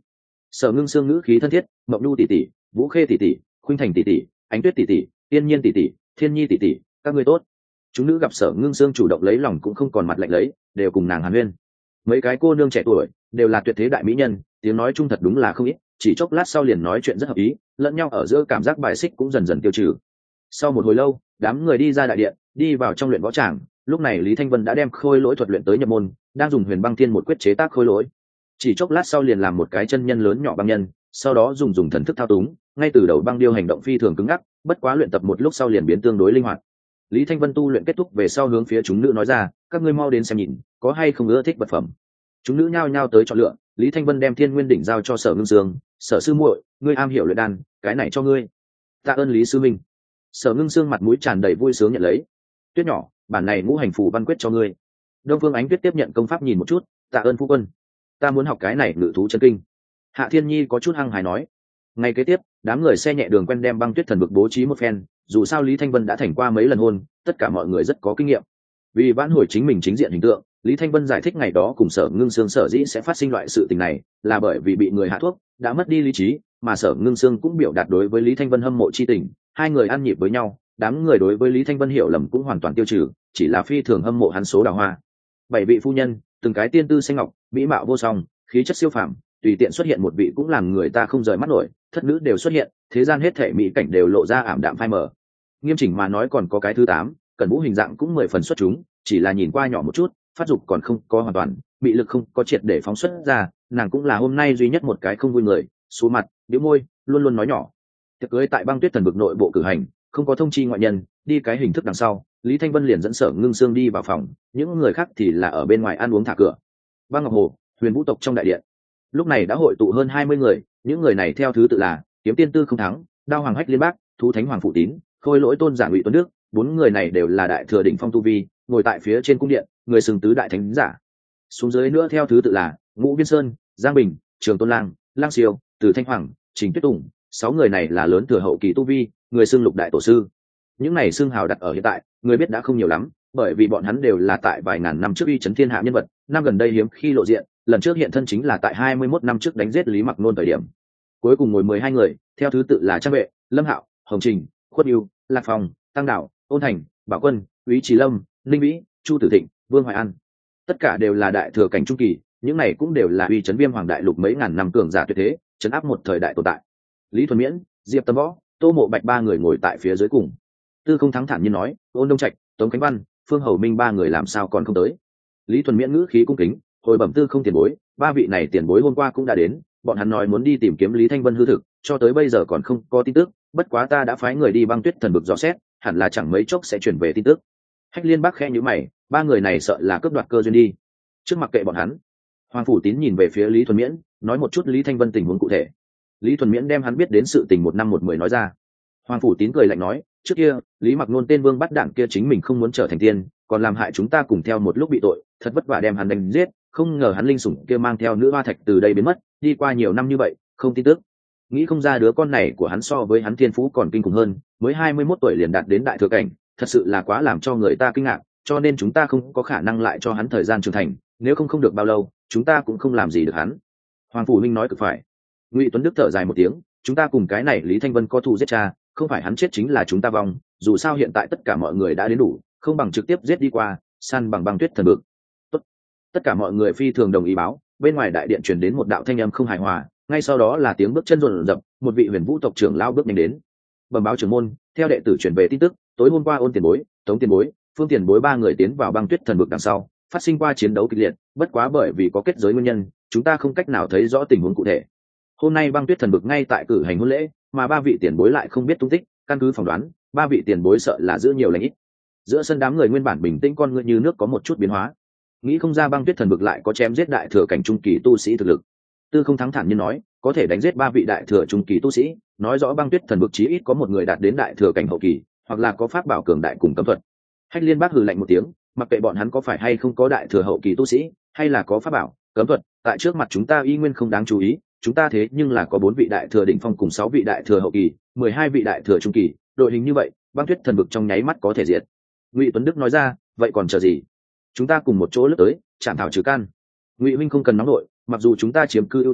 Sở Ngưng Sương ngữ khí thân thiết, Mộng Nhu tỷ tỷ, Vũ Khê tỷ tỷ, Khuynh Thành tỷ tỷ, Ánh Tuyết tỷ tỷ, Tiên Nhiên tỷ tỷ, Thiên Nhi tỷ tỷ, các ngươi tốt. Chúng nữ gặp Sở Ngưng Sương chủ động lấy lòng cũng không còn mặt lạnh lấy, đều cùng nàng hàn huyên. Mấy cái cô nương trẻ tuổi đều là tuyệt thế đại mỹ nhân, tiếng nói chung thật đúng là không ít, chỉ chốc lát sau liền nói chuyện rất hợp ý, lẫn nhau ở giữa cảm giác bài xích cũng dần dần tiêu trừ. Sau một hồi lâu, đám người đi ra đại điện, đi vào trong luyện võ tràng. Lúc này Lý Thanh Vân đã đem khôi lỗi thuật luyện tới nhập môn, đang dùng Huyền Băng Thiên một quyết chế tác khôi lỗi. Chỉ chốc lát sau liền làm một cái chân nhân lớn nhỏ băng nhân, sau đó dùng dùng thần thức thao túng, ngay từ đầu băng điêu hành động phi thường cứng ngắc, bất quá luyện tập một lúc sau liền biến tương đối linh hoạt. Lý Thanh Vân tu luyện kết thúc về sau hướng phía chúng nữ nói ra, các ngươi mau đến xem nhìn, có hay không ưa thích vật phẩm. Chúng nữ nhao nhao tới chọn lựa. Lý Thanh Vân đem Thiên Nguyên đỉnh giao cho Sở Ngưng Sương, Sở sư muội, ngươi am hiểu luyện đan, cái này cho ngươi. Tạ ơn Lý sư minh. Sở Ngưng Sương mặt mũi tràn đầy vui sướng nhận lấy. Tuyết nhỏ, bản này ngũ hành phù văn quyết cho ngươi. Đông Phương Ánh Tuyết tiếp nhận công pháp nhìn một chút, tạ ơn phu quân. Ta muốn học cái này ngự thú chân kinh. Hạ Thiên Nhi có chút hăng hái nói. Ngày kế tiếp, đám người xe nhẹ đường quen đem băng tuyết thần vực bố trí một phen, dù sao Lý Thanh Vân đã thành qua mấy lần hôn, tất cả mọi người rất có kinh nghiệm. Vì vãn hồi chính mình chính diện hình tượng, Lý Thanh Vân giải thích ngày đó cùng Sở Ngưng Sương sở dĩ sẽ phát sinh loại sự tình này, là bởi vì bị người hạ thuốc, đã mất đi lý trí, mà Sở Ngưng Sương cũng biểu đạt đối với Lý Thanh Vân hâm mộ chi tình, hai người ăn nhịp với nhau, đám người đối với Lý Thanh Vân hiểu lầm cũng hoàn toàn tiêu trừ, chỉ là phi thường hâm mộ hắn số đào hoa. Bảy vị phu nhân, từng cái tiên tư xanh ngọc, mỹ mạo vô song, khí chất siêu phàm, tùy tiện xuất hiện một vị cũng làm người ta không rời mắt nổi, thất nữ đều xuất hiện, thế gian hết thảy mỹ cảnh đều lộ ra ảm đạm phai mờ. Nghiêm chỉnh mà nói còn có cái thứ tám, Cẩn Vũ hình dạng cũng mười phần xuất chúng, chỉ là nhìn qua nhỏ một chút, phát dục còn không có hoàn toàn, bị lực không có triệt để phóng xuất ra, nàng cũng là hôm nay duy nhất một cái không vui người, xuống mặt, bĩu môi, luôn luôn nói nhỏ. Tiệc cưới tại băng tuyết thần vực nội bộ cử hành, không có thông chi ngoại nhân, đi cái hình thức đằng sau, Lý Thanh Vân liền dẫn Sở Ngưng Sương đi vào phòng, những người khác thì là ở bên ngoài ăn uống thả cửa. Băng Ngọc Hồ, Huyền Vũ tộc trong đại điện, lúc này đã hội tụ hơn hai mươi người, những người này theo thứ tự là Kiếm Tiên Tư Không Thắng, Đao Hoàng Hách Liên Bác, Thú Thánh Hoàng Phụ Tín, Khôi Lỗi Tôn giả Ngụy Tuấn Đức, bốn người này đều là đại thừa đỉnh phong tu vi, ngồi tại phía trên cung điện, người xưng tứ đại thánh giả. Xuống dưới nữa theo thứ tự là Ngũ Viên Sơn, Giang Bình, Trường Tôn Lang, Lang Siêu, Từ Thanh Hoàng, Trình Tuyết Tùng, sáu người này là lớn thừa hậu kỳ tu vi, người xưng lục đại tổ sư. Những này xưng hào đặt ở hiện tại, người biết đã không nhiều lắm, bởi vì bọn hắn đều là tại vài ngàn năm trước uy chấn thiên hạ nhân vật, năm gần đây hiếm khi lộ diện, lần trước hiện thân chính là tại hai mươi mốt năm trước đánh giết Lý Mặc Nôn thời điểm. Cuối cùng ngồi mười hai người, theo thứ tự là Trang Vệ, Lâm Hạo, Hồng Trình, Khuất Ưu, Lạc Phong, Tăng Đạo, Ôn Thành, Bảo Quân, Úy Trí Lâm, Linh Vĩ, Chu Tử Thịnh, Vương Hoài An. Tất cả đều là đại thừa cảnh trung kỳ, những này cũng đều là uy chấn Viêm Hoàng đại lục mấy ngàn năm cường giả tuyệt thế, chấn áp một thời đại tồn tại. Lý Thuần Miễn, Diệp Tâm Võ, Tô Mộ Bạch ba người ngồi tại phía dưới cùng. Tư Không Thắng thản nhiên nói, Ôn Đông Trạch, Tống Khánh Văn, Phương Hầu Minh ba người làm sao còn không tới. Lý Thuần Miễn ngữ khí cung kính, hồi bẩm Tư Không tiền bối, ba vị này tiền bối hôm qua cũng đã đến, bọn hắn nói muốn đi tìm kiếm Lý Thanh Vân hư thực, cho tới bây giờ còn không có tin tức, bất quá ta đã phái người đi băng tuyết thần vực dò xét, hẳn là chẳng mấy chốc sẽ chuyển về tin tức. Hách Liên Bắc khẽ nhíu mày, ba người này sợ là cướp đoạt cơ duyên đi. Trước mặc kệ bọn hắn, Hoàng Phủ Tín nhìn về phía Lý Thuần Miễn, nói một chút Lý Thanh Vân tình huống cụ thể. Lý Thuần Miễn đem hắn biết đến sự tình một năm một mười nói ra. Hoàng Phủ Tín cười lạnh nói, trước kia Lý Mặc Nôn tên vương bắt đảng kia chính mình không muốn trở thành tiên, còn làm hại chúng ta cùng theo một lúc bị tội, thật vất vả đem hắn đánh giết, không ngờ hắn linh sủng kia mang theo nữ hoa thạch từ đây biến mất, đi qua nhiều năm như vậy, không tin tức. Nghĩ không ra đứa con này của hắn so với hắn thiên phú còn kinh khủng hơn, mới hai mươi mốt tuổi liền đạt đến đại thừa cảnh, thật sự là quá làm cho người ta kinh ngạc, cho nên chúng ta không có khả năng lại cho hắn thời gian trưởng thành, nếu không không được bao lâu, chúng ta cũng không làm gì được hắn. Hoàng Phủ Minh nói cực phải. Ngụy Tuấn Đức thở dài một tiếng, chúng ta cùng cái này Lý Thanh Vân có thù giết cha, không phải hắn chết chính là chúng ta vong, dù sao hiện tại tất cả mọi người đã đến đủ, không bằng trực tiếp giết đi qua, săn bằng băng tuyết thần vực. Tốt. Tất cả mọi người phi thường đồng ý báo, bên ngoài đại điện truyền đến một đạo thanh âm không hài hòa, ngay sau đó là tiếng bước chân rộn rập, một vị Huyền Vũ tộc trưởng lao bước nhanh đến. Bẩm báo trưởng môn, theo đệ tử truyền về tin tức, tối hôm qua Ôn tiền bối, Tống tiền bối, Phương tiền bối ba người tiến vào băng tuyết thần vực đằng sau, phát sinh qua chiến đấu kịch liệt, bất quá bởi vì có kết giới nguyên nhân, chúng ta không cách nào thấy rõ tình huống cụ thể. Hôm nay băng tuyết thần vực ngay tại cử hành hôn lễ, mà ba vị tiền bối lại không biết tung tích, căn cứ phỏng đoán, ba vị tiền bối sợ là giữ nhiều lành ít. Giữa sân đám người nguyên bản bình tĩnh con người như nước có một chút biến hóa, nghĩ không ra băng tuyết thần vực lại có chém giết đại thừa cảnh trung kỳ tu sĩ thực lực. Tư Không Thắng thản nhiên nói, có thể đánh giết ba vị đại thừa trung kỳ tu sĩ, nói rõ băng tuyết thần vực chí ít có một người đạt đến đại thừa cảnh hậu kỳ, hoặc là có pháp bảo cường đại cùng cấm thuật. Hách Liên Bác hừ lạnh một tiếng, mặc kệ bọn hắn có phải hay không có đại thừa hậu kỳ tu sĩ, hay là có pháp bảo, cấm thuật, tại trước mặt chúng ta y nguyên không đáng chú ý, chúng ta thế nhưng là có bốn vị đại thừa đỉnh phong cùng sáu vị đại thừa hậu kỳ, mười hai vị đại thừa trung kỳ, đội hình như vậy, băng tuyết thần vực trong nháy mắt có thể diệt. Ngụy Tuấn Đức nói ra, vậy còn chờ gì? Chúng ta cùng một chỗ lướt tới, chạm thảo trừ căn. Ngụy huynh không cần nóng nội, mặc dù chúng ta chiếm cư ưu thế,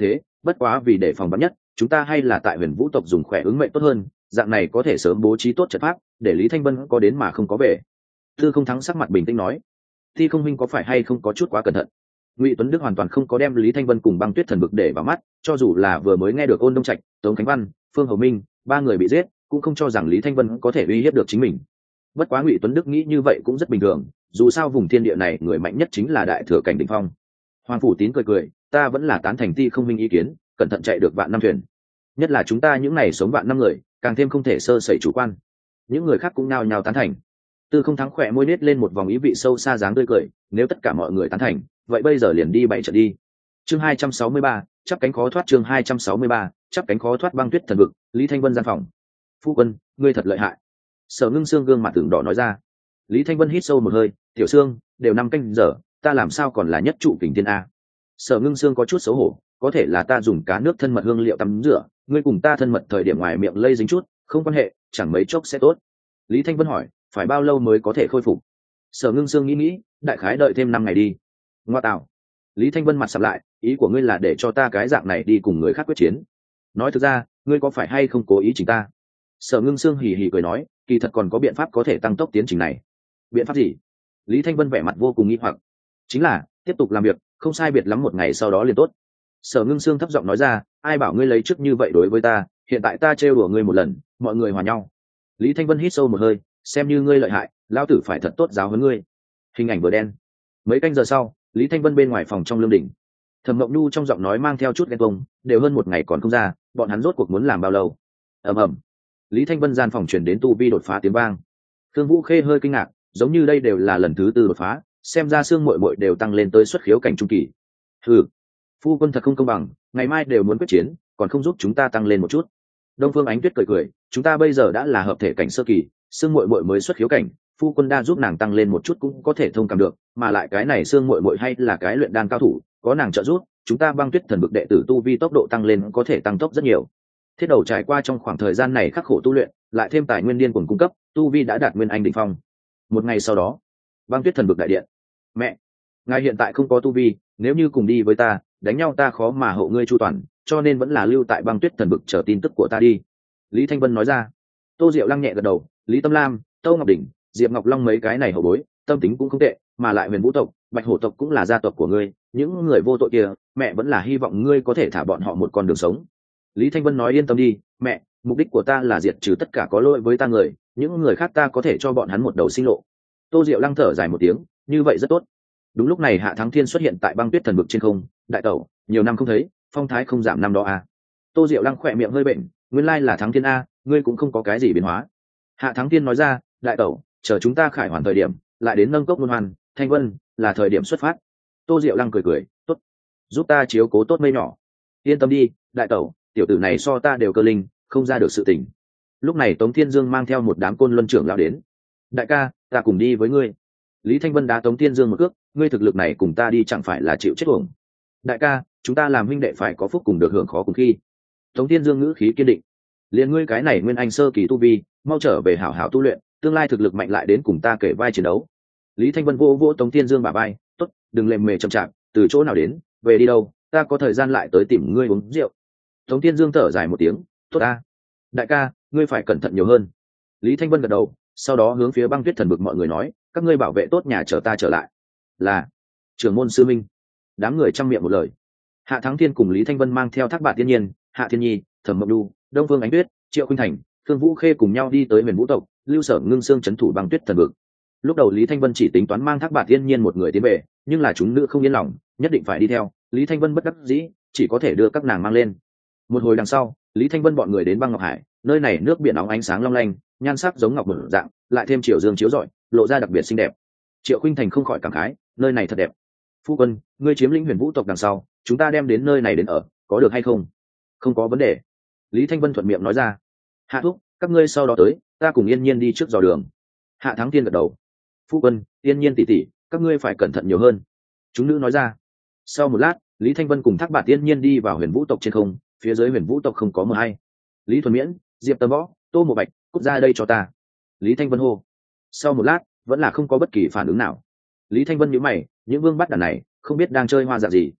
bất quá vì để phòng vắn nhất chúng ta hay là tại huyền vũ tộc dùng khỏe ứng mệnh tốt hơn, dạng này có thể sớm bố trí tốt trận pháp để Lý Thanh Vân có đến mà không có về. Tư Không Thắng sắc mặt bình tĩnh nói. Thi Không Minh có phải hay không có chút quá cẩn thận? Ngụy Tuấn Đức hoàn toàn không có đem Lý Thanh Vân cùng Băng Tuyết Thần Vực để vào mắt, cho dù là vừa mới nghe được Ôn Đông Trạch, Tống Khánh Văn, Phương Hầu Minh ba người bị giết, cũng không cho rằng Lý Thanh Vân có thể uy hiếp được chính mình. Bất quá Ngụy Tuấn Đức nghĩ như vậy cũng rất bình thường, dù sao vùng thiên địa này người mạnh nhất chính là đại thừa cảnh đỉnh phong. Hoàng Phủ Tín cười cười, ta vẫn là tán thành Thi Không Minh ý kiến, cẩn thận chạy được vạn năm thuyền. Nhất là chúng ta những này sống vạn năm người, càng thêm không thể sơ sẩy chủ quan. Những người khác cũng nao nhao tán thành. Tư Không Thắng khỏe môi nết lên một vòng ý vị sâu xa dáng tươi cười, nếu tất cả mọi người tán thành, vậy bây giờ liền đi bảy trận đi. Chương hai trăm sáu mươi ba, chắp cánh khó thoát chương hai trăm sáu mươi ba, chắp cánh khó thoát Băng Tuyết Thần Vực, Lý Thanh Vân gian phòng. Phu quân, ngươi thật lợi hại. Sở Ngưng Sương gương mặt tưởng đỏ nói ra. Lý Thanh Vân hít sâu một hơi, tiểu Sương, đều năm canh giờ, ta làm sao còn là nhất trụ kình thiên a? Sở Ngưng Sương có chút xấu hổ, có thể là ta dùng cá nước thân mật hương liệu tắm rửa, ngươi cùng ta thân mật thời điểm ngoài miệng lây dính chút, không quan hệ, chẳng mấy chốc sẽ tốt. Lý Thanh Vân hỏi, phải bao lâu mới có thể khôi phục? Sở Ngưng Sương nghĩ nghĩ, đại khái đợi thêm năm ngày đi. Ngoa tạo. Lý Thanh Vân mặt sầm lại, ý của ngươi là để cho ta cái dạng này đi cùng người khác quyết chiến? Nói thực ra, ngươi có phải hay không cố ý chính ta? Sở Ngưng Sương hì hì cười nói, kỳ thật còn có biện pháp có thể tăng tốc tiến trình này. Biện pháp gì? Lý Thanh Vân vẻ mặt vô cùng nghi hoặc. Chính là tiếp tục làm việc, không sai biệt lắm một ngày sau đó liền tốt. Sở Ngưng Sương thấp giọng nói ra, ai bảo ngươi lấy trước như vậy đối với ta, hiện tại ta trêu đùa ngươi một lần, mọi người hòa nhau. Lý Thanh Vân hít sâu một hơi, xem như ngươi lợi hại, lão tử phải thật tốt giáo huấn ngươi. Hình ảnh vừa đen. Mấy canh giờ sau, Lý Thanh Vân bên ngoài phòng trong lương đỉnh. Thẩm Mộng Nhu trong giọng nói mang theo chút ghen tuông, đều hơn một ngày còn không ra, bọn hắn rốt cuộc muốn làm bao lâu? Ầm ầm. Lý Thanh Vân gian phòng truyền đến tu vi đột phá tiếng vang. Thương Vũ Khê hơi kinh ngạc, giống như đây đều là lần thứ tư đột phá, xem ra xương muội muội đều tăng lên tới xuất khiếu cảnh trung kỳ. Hừ, phu quân thật không công bằng, ngày mai đều muốn quyết chiến, còn không giúp chúng ta tăng lên một chút. Đông Phương Ánh Tuyết cười cười, chúng ta bây giờ đã là hợp thể cảnh sơ kỳ, xương muội muội mới xuất khiếu cảnh, phu quân đa giúp nàng tăng lên một chút cũng có thể thông cảm được, mà lại cái này xương muội muội hay là cái luyện đan cao thủ, có nàng trợ giúp, chúng ta Băng Tuyết Thần Vực đệ tử tu vi tốc độ tăng lên có thể tăng tốc rất nhiều. Thiết Đầu trải qua trong khoảng thời gian này khắc khổ tu luyện, lại thêm tài nguyên điên cuồng cung cấp, tu vi đã đạt nguyên anh đỉnh phong. Một ngày sau đó, Băng Tuyết Thần Vực đại điện. Mẹ, ngài hiện tại không có tu vi, nếu như cùng đi với ta, đánh nhau ta khó mà hộ ngươi chu toàn, cho nên vẫn là lưu tại Băng Tuyết Thần Vực chờ tin tức của ta đi. Lý Thanh Vân nói ra. Tô Diệu Lăng nhẹ gật đầu, Lý Tâm Lam, Tô Ngọc Đỉnh, Diệp Ngọc Long mấy cái này hậu bối, tâm tính cũng không tệ, mà lại Huyền Vũ tộc, Bạch Hổ tộc cũng là gia tộc của ngươi, những người vô tội kia, mẹ vẫn là hy vọng ngươi có thể thả bọn họ một con đường sống. Lý Thanh Vân nói yên tâm đi, mẹ, mục đích của ta là diệt trừ tất cả có lỗi với ta người, những người khác ta có thể cho bọn hắn một đầu sinh lộ. Tô Diệu Lăng thở dài một tiếng, như vậy rất tốt. Đúng lúc này Hạ Thắng Thiên xuất hiện tại Băng Tuyết Thần Vực trên không, đại tẩu, nhiều năm không thấy, phong thái không giảm năm đó à. Tô Diệu Lăng khỏe miệng hơi bệnh, nguyên lai là Thắng Thiên a, ngươi cũng không có cái gì biến hóa. Hạ Thắng Thiên nói ra, đại tẩu, chờ chúng ta khải hoàn thời điểm, lại đến nâng cốc luân hoàn, Thanh Vân, là thời điểm xuất phát. Tô Diệu Lăng cười cười, tốt, giúp ta chiếu cố tốt mây nhỏ. Yên tâm đi, đại tẩu, tiểu tử này so ta đều cơ linh, không ra được sự tình. Lúc này Tống Thiên Dương mang theo một đám côn luân trưởng lão đến. Đại ca, ta cùng đi với ngươi. Lý Thanh Vân đá Tống Thiên Dương một cước, ngươi thực lực này cùng ta đi chẳng phải là chịu chết uổng. Đại ca, chúng ta làm huynh đệ phải có phúc cùng được hưởng khó cùng khi. Tống Thiên Dương ngữ khí kiên định. Liền ngươi cái này nguyên anh sơ kỳ tu vi, mau trở về hảo hảo tu luyện, tương lai thực lực mạnh lại đến cùng ta kể vai chiến đấu. Lý Thanh Vân vô vô Tống Thiên Dương bả vai, tốt, đừng lèm mề chậm chạp, từ chỗ nào đến, về đi đâu, ta có thời gian lại tới tìm ngươi uống rượu. Tống Thiên Dương thở dài một tiếng, tốt ta. Đại ca, ngươi phải cẩn thận nhiều hơn. Lý Thanh Vân gật đầu, sau đó hướng phía Băng Tuyết Thần Vực mọi người nói, các ngươi bảo vệ tốt nhà chờ ta trở lại. Là trưởng môn sư minh. Đám người trăm miệng một lời. Hạ Thắng Thiên cùng Lý Thanh Vân mang theo Thác Bạt Tiên Nhiên, Hạ Thiên Nhi, Thẩm Mộng Nhu, Đông Phương Ánh Tuyết, Triệu Khuynh Thành, Thương Vũ Khê cùng nhau đi tới Huyền Vũ tộc, Lưu Sở Ngưng Xương trấn thủ Băng Tuyết Thần Vực. Lúc đầu Lý Thanh Vân chỉ tính toán mang Thác Bạt Tiên Nhiên một người tiến về, nhưng là chúng nữ không yên lòng, nhất định phải đi theo. Lý Thanh Vân bất đắc dĩ, chỉ có thể đưa các nàng mang lên. Một hồi đằng sau, Lý Thanh Vân bọn người đến Băng Ngọc Hải, nơi này nước biển óng ánh sáng long lanh, nhan sắc giống ngọc mở dạng, lại thêm chiều dương chiếu rọi, lộ ra đặc biệt xinh đẹp. Triệu Khuynh Thành không khỏi cảm khái, nơi này thật đẹp. Phu quân, ngươi chiếm lĩnh Huyền Vũ tộc đằng sau, chúng ta đem đến nơi này đến ở, có được hay không? Không có vấn đề. Lý Thanh Vân thuận miệng nói ra. Hạ thúc, các ngươi sau đó tới, ta cùng Yên Nhiên đi trước dò đường. Hạ Thắng Thiên gật đầu. Phu quân, Yên Nhiên tỷ tỷ, các ngươi phải cẩn thận nhiều hơn. Chúng nữ nói ra. Sau một lát, Lý Thanh Vân cùng Thác Bạt Tiên Nhiên đi vào Huyền Vũ tộc trên không, phía dưới Huyền Vũ tộc không có mờ hay. Lý Thuần Miễn, Diệp Tâm Võ, Tô Mộ Bạch, cút ra đây cho ta. Lý Thanh Vân hô. Sau một lát, vẫn là không có bất kỳ phản ứng nào. Lý Thanh Vân nhíu mày, những vương bắt đàn này không biết đang chơi hoa dạng gì.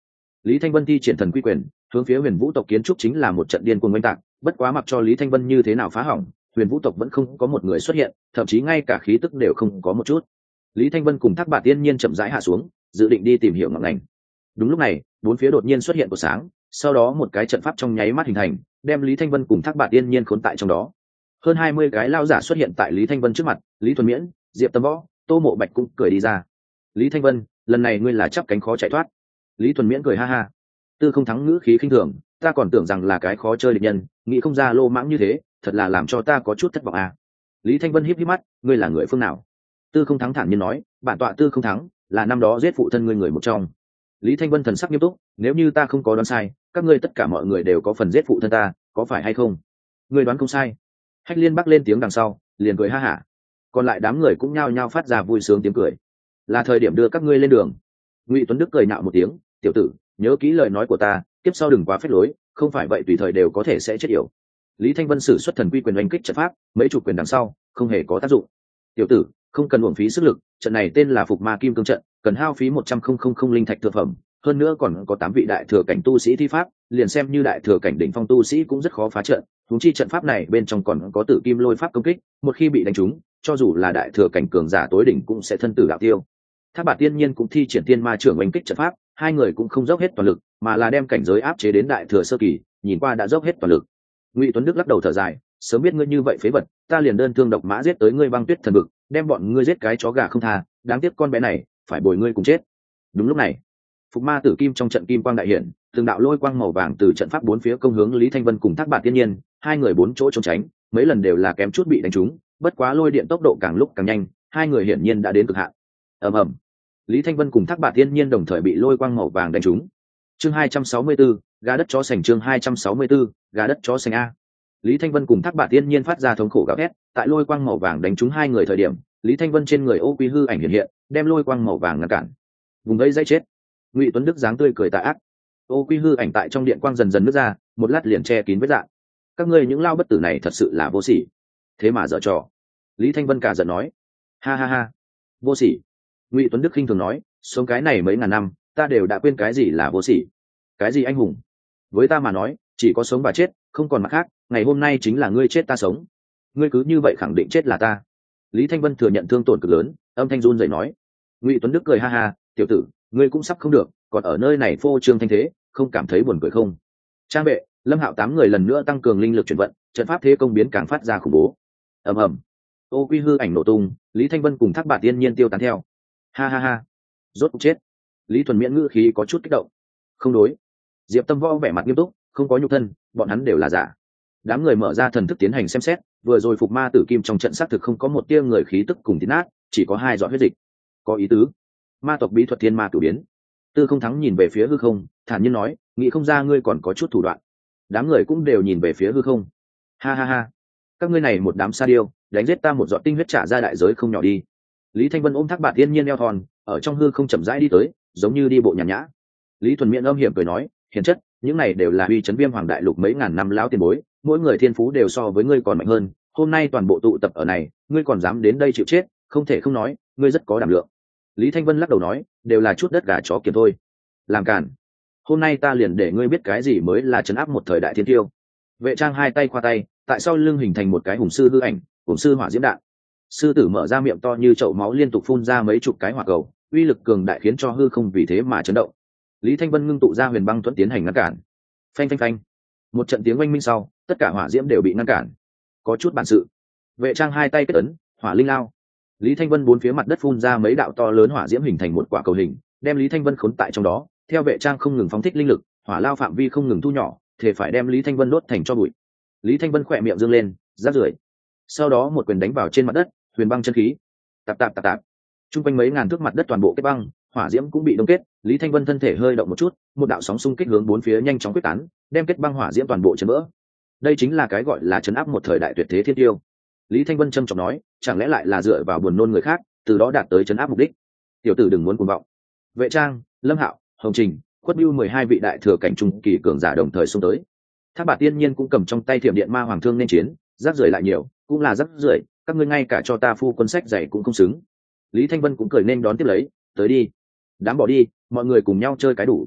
Lý Thanh Vân thi triển thần quy quyền, hướng phía huyền vũ tộc kiến trúc chính là một trận điên cuồng oanh tạc, bất quá mặc cho Lý Thanh Vân như thế nào phá hỏng, huyền vũ tộc vẫn không có một người xuất hiện, thậm chí ngay cả khí tức đều không có một chút. Lý Thanh Vân cùng Thác Bạt Tiên Nhiên chậm rãi hạ xuống, dự định đi tìm hiểu ngọn ngành. Đúng lúc này, bốn phía đột nhiên xuất hiện cột sáng, sau đó một cái trận pháp trong nháy mắt hình thành, đem Lý Thanh Vân cùng Thác Bạt Tiên Nhiên khốn tại trong đó. Hơn hai mươi cái lao giả xuất hiện tại Lý Thanh Vân trước mặt, Lý Thuần Miễn, Diệp Tâm Võ, Tô Mộ Bạch cũng cười đi ra. Lý Thanh Vân, lần này ngươi là chắp cánh khó chạy thoát. Lý Thuần Miễn cười ha ha. Tư Không Thắng ngữ khí khinh thường, ta còn tưởng rằng là cái khó chơi địch nhân, nghĩ không ra lô mãng như thế, thật là làm cho ta có chút thất vọng à. Lý Thanh Vân híp híp mắt, ngươi là người phương nào? Tư Không Thắng thản nhiên nói, bản tọa Tư Không Thắng, là năm đó giết phụ thân ngươi người một trong. Lý Thanh Vân thần sắc nghiêm túc, nếu như ta không có đoán sai, các ngươi tất cả mọi người đều có phần giết phụ thân ta, có phải hay không? Ngươi đoán không sai. Hách Liên Bắc lên tiếng đằng sau, liền cười ha hả. Còn lại đám người cũng nhao nhao phát ra vui sướng tiếng cười. Là thời điểm đưa các ngươi lên đường. Ngụy Tuấn Đức cười nạo một tiếng, tiểu tử, nhớ kỹ lời nói của ta, tiếp sau đừng quá phép lối, không phải vậy tùy thời đều có thể sẽ chết yểu. Lý Thanh Vân sử xuất thần quy quyền đánh kích trận pháp, mấy chục quyền đằng sau, không hề có tác dụng. Tiểu tử, không cần uổng phí sức lực, trận này tên là Phục Ma Kim Cương trận, cần hao phí một trăm nghìn linh thạch thượng phẩm, hơn nữa còn có tám vị đại thừa cảnh tu sĩ thi pháp, liền xem như đại thừa cảnh đỉnh phong tu sĩ cũng rất khó phá trận, huống chi trận pháp này bên trong còn có Tử Kim Lôi pháp công kích, một khi bị đánh trúng, cho dù là đại thừa cảnh cường giả tối đỉnh cũng sẽ thân tử đạo tiêu. Thác Bạt Tiên Nhiên cũng thi triển Tiên Ma trưởng oanh kích trận pháp, hai người cũng không dốc hết toàn lực, mà là đem cảnh giới áp chế đến đại thừa sơ kỳ, nhìn qua đã dốc hết toàn lực. Ngụy Tuấn Đức lắc đầu thở dài, sớm biết ngươi như vậy phế vật, ta liền đơn thương độc mã giết tới ngươi Băng Tuyết thần vực, đem bọn ngươi giết cái chó gà không tha, đáng tiếc con bé này phải bồi ngươi cùng chết. Đúng lúc này, Phục Ma Tử Kim trong trận kim quang đại hiển, từng đạo lôi quang màu vàng từ trận pháp bốn phía công hướng Lý Thanh Vân cùng Thác Bạt Tiên Nhiên, hai người bốn chỗ trốn tránh, mấy lần đều là kém chút bị đánh trúng, bất quá lôi điện tốc độ càng lúc càng nhanh, hai người hiển nhiên đã đến cực hạn. Ầm ầm. Lý Thanh Vân cùng Thác Bạt Tiên Nhiên đồng thời bị lôi quang màu vàng đánh trúng. Chương hai trăm sáu mươi 4, gà đất chó sành chương hai trăm sáu mươi 4, gà đất chó sành a. Lý Thanh Vân cùng Thác Bạt Tiên Nhiên phát ra thống khổ gào thét, tại lôi quang màu vàng đánh trúng hai người thời điểm, Lý Thanh Vân trên người ô quy hư ảnh hiện hiện, đem lôi quang màu vàng ngăn cản. Vùng vây dây chết. Ngụy Tuấn Đức dáng tươi cười tà ác. Ô quy hư ảnh tại trong điện quang dần dần nứt ra, một lát liền che kín vết rạn. Các ngươi những lao bất tử này thật sự là vô sỉ. Thế mà giở trò. Lý Thanh Vân cả giận nói. Ha ha ha. Vô sỉ. Ngụy Tuấn Đức khinh thường nói, sống cái này mấy ngàn năm, ta đều đã quên cái gì là vô sỉ. Cái gì anh hùng? Với ta mà nói, chỉ có sống và chết, không còn mặt khác, ngày hôm nay chính là ngươi chết ta sống. Ngươi cứ như vậy khẳng định chết là ta. Lý Thanh Vân thừa nhận thương tổn cực lớn, âm thanh run rẩy nói. Ngụy Tuấn Đức cười ha ha, tiểu tử, ngươi cũng sắp không được, còn ở nơi này phô trương thanh thế, không cảm thấy buồn cười không? Trang vệ, Lâm Hạo tám người lần nữa tăng cường linh lực chuyển vận, trận pháp thế công biến càng phát ra khủng bố. Ầm ầm. Ô quy hư ảnh nổ tung, Lý Thanh Vân cùng Thác Bạt Tiên Nhiên tiêu tán theo. Ha ha ha. Rốt cuộc chết. Lý Thuần Miễn ngữ khí có chút kích động. Không đối. Diệp Tâm Võ vẻ mặt nghiêm túc, không có nhục thân, bọn hắn đều là giả. Đám người mở ra thần thức tiến hành xem xét, vừa rồi Phục Ma Tử Kim trong trận xác thực không có một tia người khí tức cùng tín át, chỉ có hai giọt huyết dịch. Có ý tứ. Ma tộc bí thuật thiên ma cửu biến. Tư Không Thắng nhìn về phía hư không, thản nhiên nói, nghĩ không ra ngươi còn có chút thủ đoạn. Đám người cũng đều nhìn về phía hư không. Ha ha ha. Các ngươi này một đám sa điêu, đánh giết ta một giọt tinh huyết trả ra đại giới không nhỏ đi. Lý Thanh Vân ôm Thác Bạt Tiên Nhiên eo thon, ở trong hư không chậm rãi đi tới, giống như đi bộ nhàn nhã. Lý Thuần Miễn âm hiểm cười nói, hiền chất, những này đều là uy chấn Viêm Hoàng đại lục mấy ngàn năm lão tiền bối, mỗi người thiên phú đều so với ngươi còn mạnh hơn, hôm nay toàn bộ tụ tập ở này, ngươi còn dám đến đây chịu chết, không thể không nói, ngươi rất có đảm lượng. Lý Thanh Vân lắc đầu nói, đều là chút đất gà chó kiếm thôi. Làm cản. Hôm nay ta liền để ngươi biết cái gì mới là trấn áp một thời đại thiên tiêu. Vệ Trang hai tay khoa tay, tại sau lưng hình thành một cái hùng sư hư ảnh, hùng sư hỏa diễm đạn. Sư tử mở ra miệng to như chậu máu liên tục phun ra mấy chục cái hỏa cầu, uy lực cường đại khiến cho hư không vì thế mà chấn động. Lý Thanh Vân ngưng tụ ra huyền băng thuẫn tiến hành ngăn cản. Phanh phanh phanh. Một trận tiếng oanh minh sau, tất cả hỏa diễm đều bị ngăn cản. Có chút bản sự. Vệ Trang hai tay kết ấn, hỏa linh lao. Lý Thanh Vân bốn phía mặt đất phun ra mấy đạo to lớn hỏa diễm hình thành một quả cầu hình, đem Lý Thanh Vân khốn tại trong đó. Theo Vệ Trang không ngừng phóng thích linh lực, hỏa lao phạm vi không ngừng thu nhỏ, thể phải đem Lý Thanh Vân đốt thành cho bụi. Lý Thanh Vân khỏe miệng dương lên, rát rưởi. Sau đó một quyền đánh vào trên mặt đất, huyền băng chân khí. Tạp tạp tạp tạp. Trung quanh mấy ngàn thước mặt đất toàn bộ kết băng, hỏa diễm cũng bị đông kết. Lý Thanh Vân thân thể hơi động một chút, một đạo sóng xung kích hướng bốn phía nhanh chóng quyết tán, đem kết băng hỏa diễm toàn bộ chấn vỡ. Đây chính là cái gọi là chấn áp một thời đại tuyệt thế thiên tiêu. Lý Thanh Vân trầm trọng nói, chẳng lẽ lại là dựa vào buồn nôn người khác, từ đó đạt tới chấn áp mục đích. Tiểu tử đừng muốn cuồng vọng. Vệ Trang, Lâm Hạo, Hồng Trình, Quất Bưu mười hai vị đại thừa cảnh trung kỳ cường giả đồng thời xông tới. Thác Bạt Tiên Nhiên cũng cầm trong tay thiểm điện ma hoàng thương nên chiến, rác rưởi lại nhiều, cũng là rác rưởi, các ngươi ngay cả cho ta phu quân sách dạy cũng không xứng. Lý Thanh Vân cũng cười nên đón tiếp lấy, tới đi. Đám bỏ đi, mọi người cùng nhau chơi cái đủ.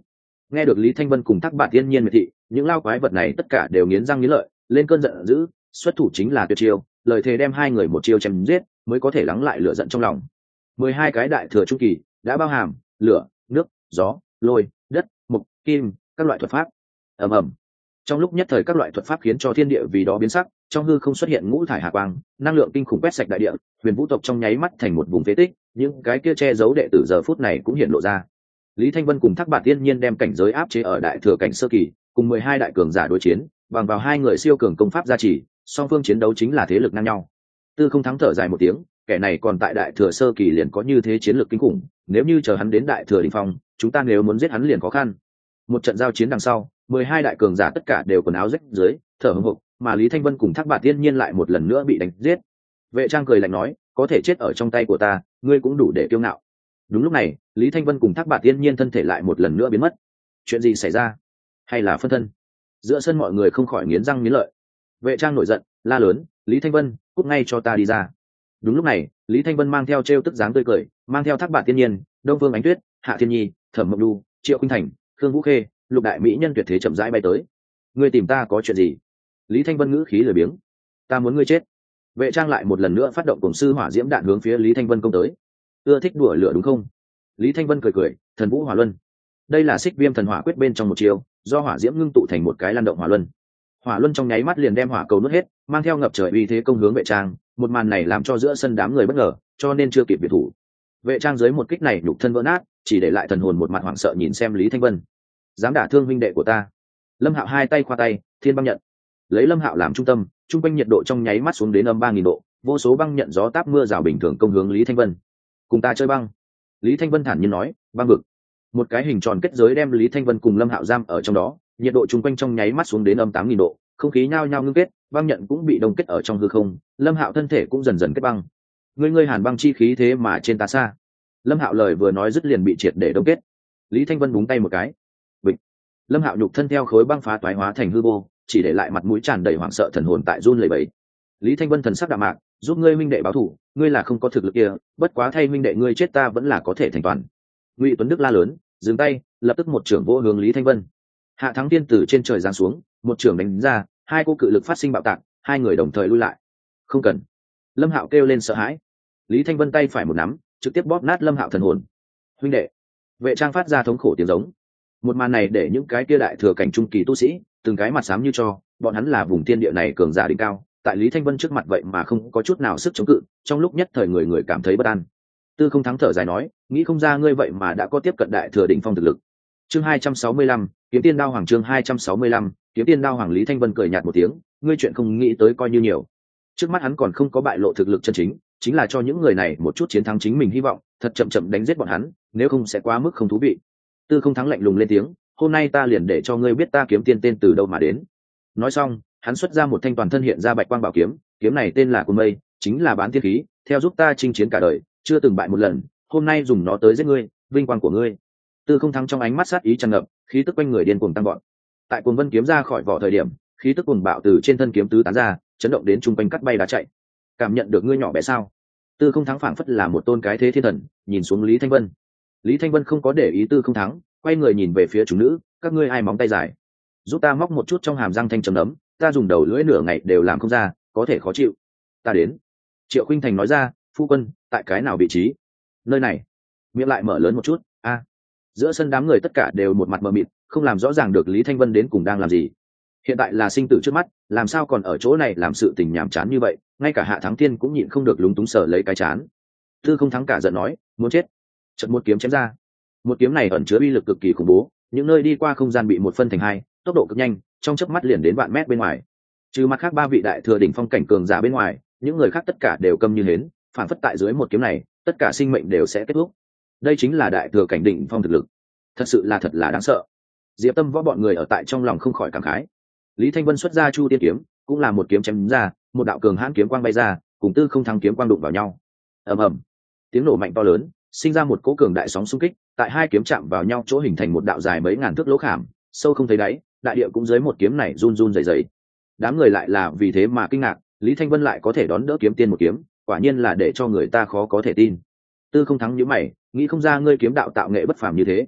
Nghe được Lý Thanh Vân cùng Thác Bạt Tiên Nhiên miệt thị, những lao quái vật này tất cả đều nghiến răng nghiến lợi, lên cơn giận dữ, xuất thủ chính là tuyệt chiêu, lời thề đem hai người một chiêu chém giết, mới có thể lắng lại lửa giận trong lòng. Mười hai cái đại thừa trung kỳ đã bao hàm lửa, nước, gió, lôi, đất, mộc, kim, các loại thuật pháp. Ầm ầm. Trong lúc nhất thời các loại thuật pháp khiến cho thiên địa vì đó biến sắc, trong hư không xuất hiện ngũ thải hà quang, năng lượng kinh khủng quét sạch đại địa, huyền vũ tộc trong nháy mắt thành một vùng phế tích, những cái kia che giấu đệ tử giờ phút này cũng hiện lộ ra. Lý Thanh Vân cùng Thác Bạt Tiên Nhiên đem cảnh giới áp chế ở đại thừa cảnh sơ kỳ, cùng mười hai đại cường giả đối chiến, bằng vào hai người siêu cường công pháp gia trì, song phương chiến đấu chính là thế lực ngang nhau. Tư Không thắng thở dài một tiếng, kẻ này còn tại đại thừa sơ kỳ liền có như thế chiến lược kinh khủng, nếu như chờ hắn đến đại thừa đỉnh phong, chúng ta nếu muốn giết hắn liền khó khăn. Một trận giao chiến đằng sau, mười hai đại cường giả tất cả đều quần áo rách dưới, thở hổn hộc, mà Lý Thanh Vân cùng Thác Bạt Tiên Nhiên lại một lần nữa bị đánh giết. Vệ Trang cười lạnh nói, có thể chết ở trong tay của ta, ngươi cũng đủ để kiêu ngạo. Đúng lúc này, Lý Thanh Vân cùng Thác Bạt Tiên Nhiên thân thể lại một lần nữa biến mất. Chuyện gì xảy ra? Hay là phân thân? Giữa sân mọi người không khỏi nghiến răng nghiến lợi. Vệ Trang nổi giận, la lớn, Lý Thanh Vân, cút ngay cho ta đi ra. Đúng lúc này, Lý Thanh Vân mang theo trêu tức dáng tươi cười, mang theo Thác Bạt Tiên Nhiên, Đông Phương Ánh Tuyết, Hạ Thiên Nhi, Thẩm Mộng Du, Triệu Khuynh Thành, Khương Vũ Khê, lục đại mỹ nhân tuyệt thế chậm rãi bay tới. Ngươi tìm ta có chuyện gì? Lý Thanh Vân ngữ khí lười biếng. Ta muốn ngươi chết. Vệ Trang lại một lần nữa phát động cổng sư hỏa diễm đạn hướng phía Lý Thanh Vân công tới. Ưa thích đùa lửa đúng không? Lý Thanh Vân cười cười, Thần Vũ Hỏa Luân. Đây là Xích Viêm Thần Hỏa quyết bên trong một chiều, do hỏa diễm ngưng tụ thành một cái lan động hỏa luân. Hỏa luân trong nháy mắt liền đem hỏa cầu nuốt hết, mang theo ngập trời uy thế công hướng Vệ Trang. Một màn này làm cho giữa sân đám người bất ngờ, cho nên chưa kịp biệt thủ. Vệ Trang dưới một kích này nhục thân vỡ nát, chỉ để lại thần hồn một mặt hoảng sợ nhìn xem Lý Thanh Vân. Dám đả thương huynh đệ của ta? Lâm Hạo hai tay khoa tay, thiên băng nhận. Lấy Lâm Hạo làm trung tâm, trung quanh nhiệt độ trong nháy mắt xuống đến âm ba nghìn độ, vô số băng nhận gió táp mưa rào bình thường công hướng Lý Thanh Vân. Cùng ta chơi băng. Lý Thanh Vân thản nhiên nói, băng vực. Một cái hình tròn kết giới đem Lý Thanh Vân cùng Lâm Hạo giam ở trong đó, nhiệt độ trung quanh trong nháy mắt xuống đến âm tám nghìn độ, không khí nhao nhao ngưng kết, băng nhận cũng bị đông kết ở trong hư không, Lâm Hạo thân thể cũng dần dần kết băng. Ngươi ngươi hàn băng chi khí thế mà trên ta xa. Lâm Hạo lời vừa nói dứt liền bị triệt để đông kết. Lý Thanh Vân búng tay một cái. Bịch. Lâm Hạo nhục thân theo khối băng phá toái hóa thành hư vô, chỉ để lại mặt mũi tràn đầy hoảng sợ thần hồn tại run lẩy bẩy. Lý Thanh Vân thần sắc đạm mạc, giúp ngươi huynh đệ báo thù, ngươi là không có thực lực kia, bất quá thay huynh đệ ngươi chết ta vẫn là có thể thành toàn. Ngụy Tuấn Đức la lớn, dừng tay, lập tức một trưởng vỗ hướng Lý Thanh Vân. Hạ Thắng Tiên từ trên trời giáng xuống, một trưởng đánh ra, hai cô cự lực phát sinh bạo tạc, hai người đồng thời lui lại. Không cần. Lâm Hạo kêu lên sợ hãi. Lý Thanh Vân tay phải một nắm, trực tiếp bóp nát Lâm Hạo thần hồn. Huynh đệ. Vệ Trang phát ra thống khổ tiếng giống. Một màn này để những cái kia đại thừa cảnh trung kỳ tu sĩ, từng cái mặt xám như cho, bọn hắn là vùng thiên địa này cường giả đỉnh cao, tại Lý Thanh Vân trước mặt vậy mà không có chút nào sức chống cự, trong lúc nhất thời người người cảm thấy bất an. Tư Không thắng thở dài nói, nghĩ không ra ngươi vậy mà đã có tiếp cận đại thừa đỉnh phong thực lực. Chương hai trăm sáu mươi lăm, Kiếm Tiên Đao Hoàng chương hai trăm sáu mươi lăm, Kiếm Tiên Đao Hoàng. Lý Thanh Vân cười nhạt một tiếng, ngươi chuyện không nghĩ tới coi như nhiều. Trước mắt hắn còn không có bại lộ thực lực chân chính, chính là cho những người này một chút chiến thắng chính mình hy vọng, thật chậm chậm đánh giết bọn hắn, nếu không sẽ quá mức không thú vị. Tư Không thắng lạnh lùng lên tiếng, hôm nay ta liền để cho ngươi biết ta kiếm tiên tên từ đâu mà đến. Nói xong, hắn xuất ra một thanh toàn thân hiện ra bạch quang bảo kiếm, kiếm này tên là Côn Mây, chính là bán tiên khí, theo giúp ta chinh chiến cả đời, chưa từng bại một lần, hôm nay dùng nó tới giết ngươi, vinh quang của ngươi. Tư Không thắng trong ánh mắt sát ý tràn ngập, khí tức quanh người điên cuồng tăng vọt. Tại Cuồng Vân kiếm ra khỏi vỏ thời điểm, khí tức cuồng bạo từ trên thân kiếm tứ tán ra, chấn động đến trung quanh cắt bay đá chạy. Cảm nhận được ngươi nhỏ bé sao? Tư Không thắng phảng phất là một tôn cái thế thiên thần, nhìn xuống Lý Thanh Vân. Lý Thanh Vân không có để ý Tư Không thắng, quay người nhìn về phía chúng nữ, các ngươi ai móng tay dài, giúp ta móc một chút trong hàm răng thanh chấm đấm, ta dùng đầu lưỡi nửa ngày đều làm không ra, có thể khó chịu. Ta đến. Triệu Khuynh Thành nói ra, phu quân, tại cái nào vị trí? Nơi này. Miệng lại mở lớn một chút. A. Giữa sân đám người tất cả đều một mặt mờ mịt, không làm rõ ràng được Lý Thanh Vân đến cùng đang làm gì. Hiện tại là sinh tử trước mắt, làm sao còn ở chỗ này làm sự tình nhảm chán như vậy, ngay cả Hạ Thắng Thiên cũng nhịn không được lúng túng sở lấy cái chán. Tư Không thắng cả giận nói, muốn chết. Chợt một kiếm chém ra. Một kiếm này ẩn chứa uy lực cực kỳ khủng bố, những nơi đi qua không gian bị một phân thành hai, tốc độ cực nhanh, trong chớp mắt liền đến vạn mét bên ngoài. Trừ mặt khác ba vị đại thừa đỉnh phong cảnh cường giả bên ngoài, những người khác tất cả đều câm như hến, phản phất tại dưới một kiếm này, tất cả sinh mệnh đều sẽ kết thúc. Đây chính là đại thừa cảnh đỉnh phong thực lực, thật sự là thật là đáng sợ. Diệp Tâm võ bọn người ở tại trong lòng không khỏi cảm khái. Lý Thanh Vân xuất ra Chu Tiên kiếm, cũng là một kiếm chém ra, một đạo cường hãn kiếm quang bay ra, cùng Tư Không thắng kiếm quang đụng vào nhau. Ầm ầm, tiếng nổ mạnh to lớn, sinh ra một cỗ cường đại sóng xung kích, tại hai kiếm chạm vào nhau chỗ hình thành một đạo dài mấy ngàn thước lỗ khảm, sâu không thấy đáy, đại địa cũng dưới một kiếm này run run rẩy rẩy. Đám người lại là vì thế mà kinh ngạc, Lý Thanh Vân lại có thể đón đỡ kiếm tiên một kiếm, quả nhiên là để cho người ta khó có thể tin. Tư Không thắng nhíu mày, nghĩ không ra ngươi kiếm đạo tạo nghệ bất phàm như thế.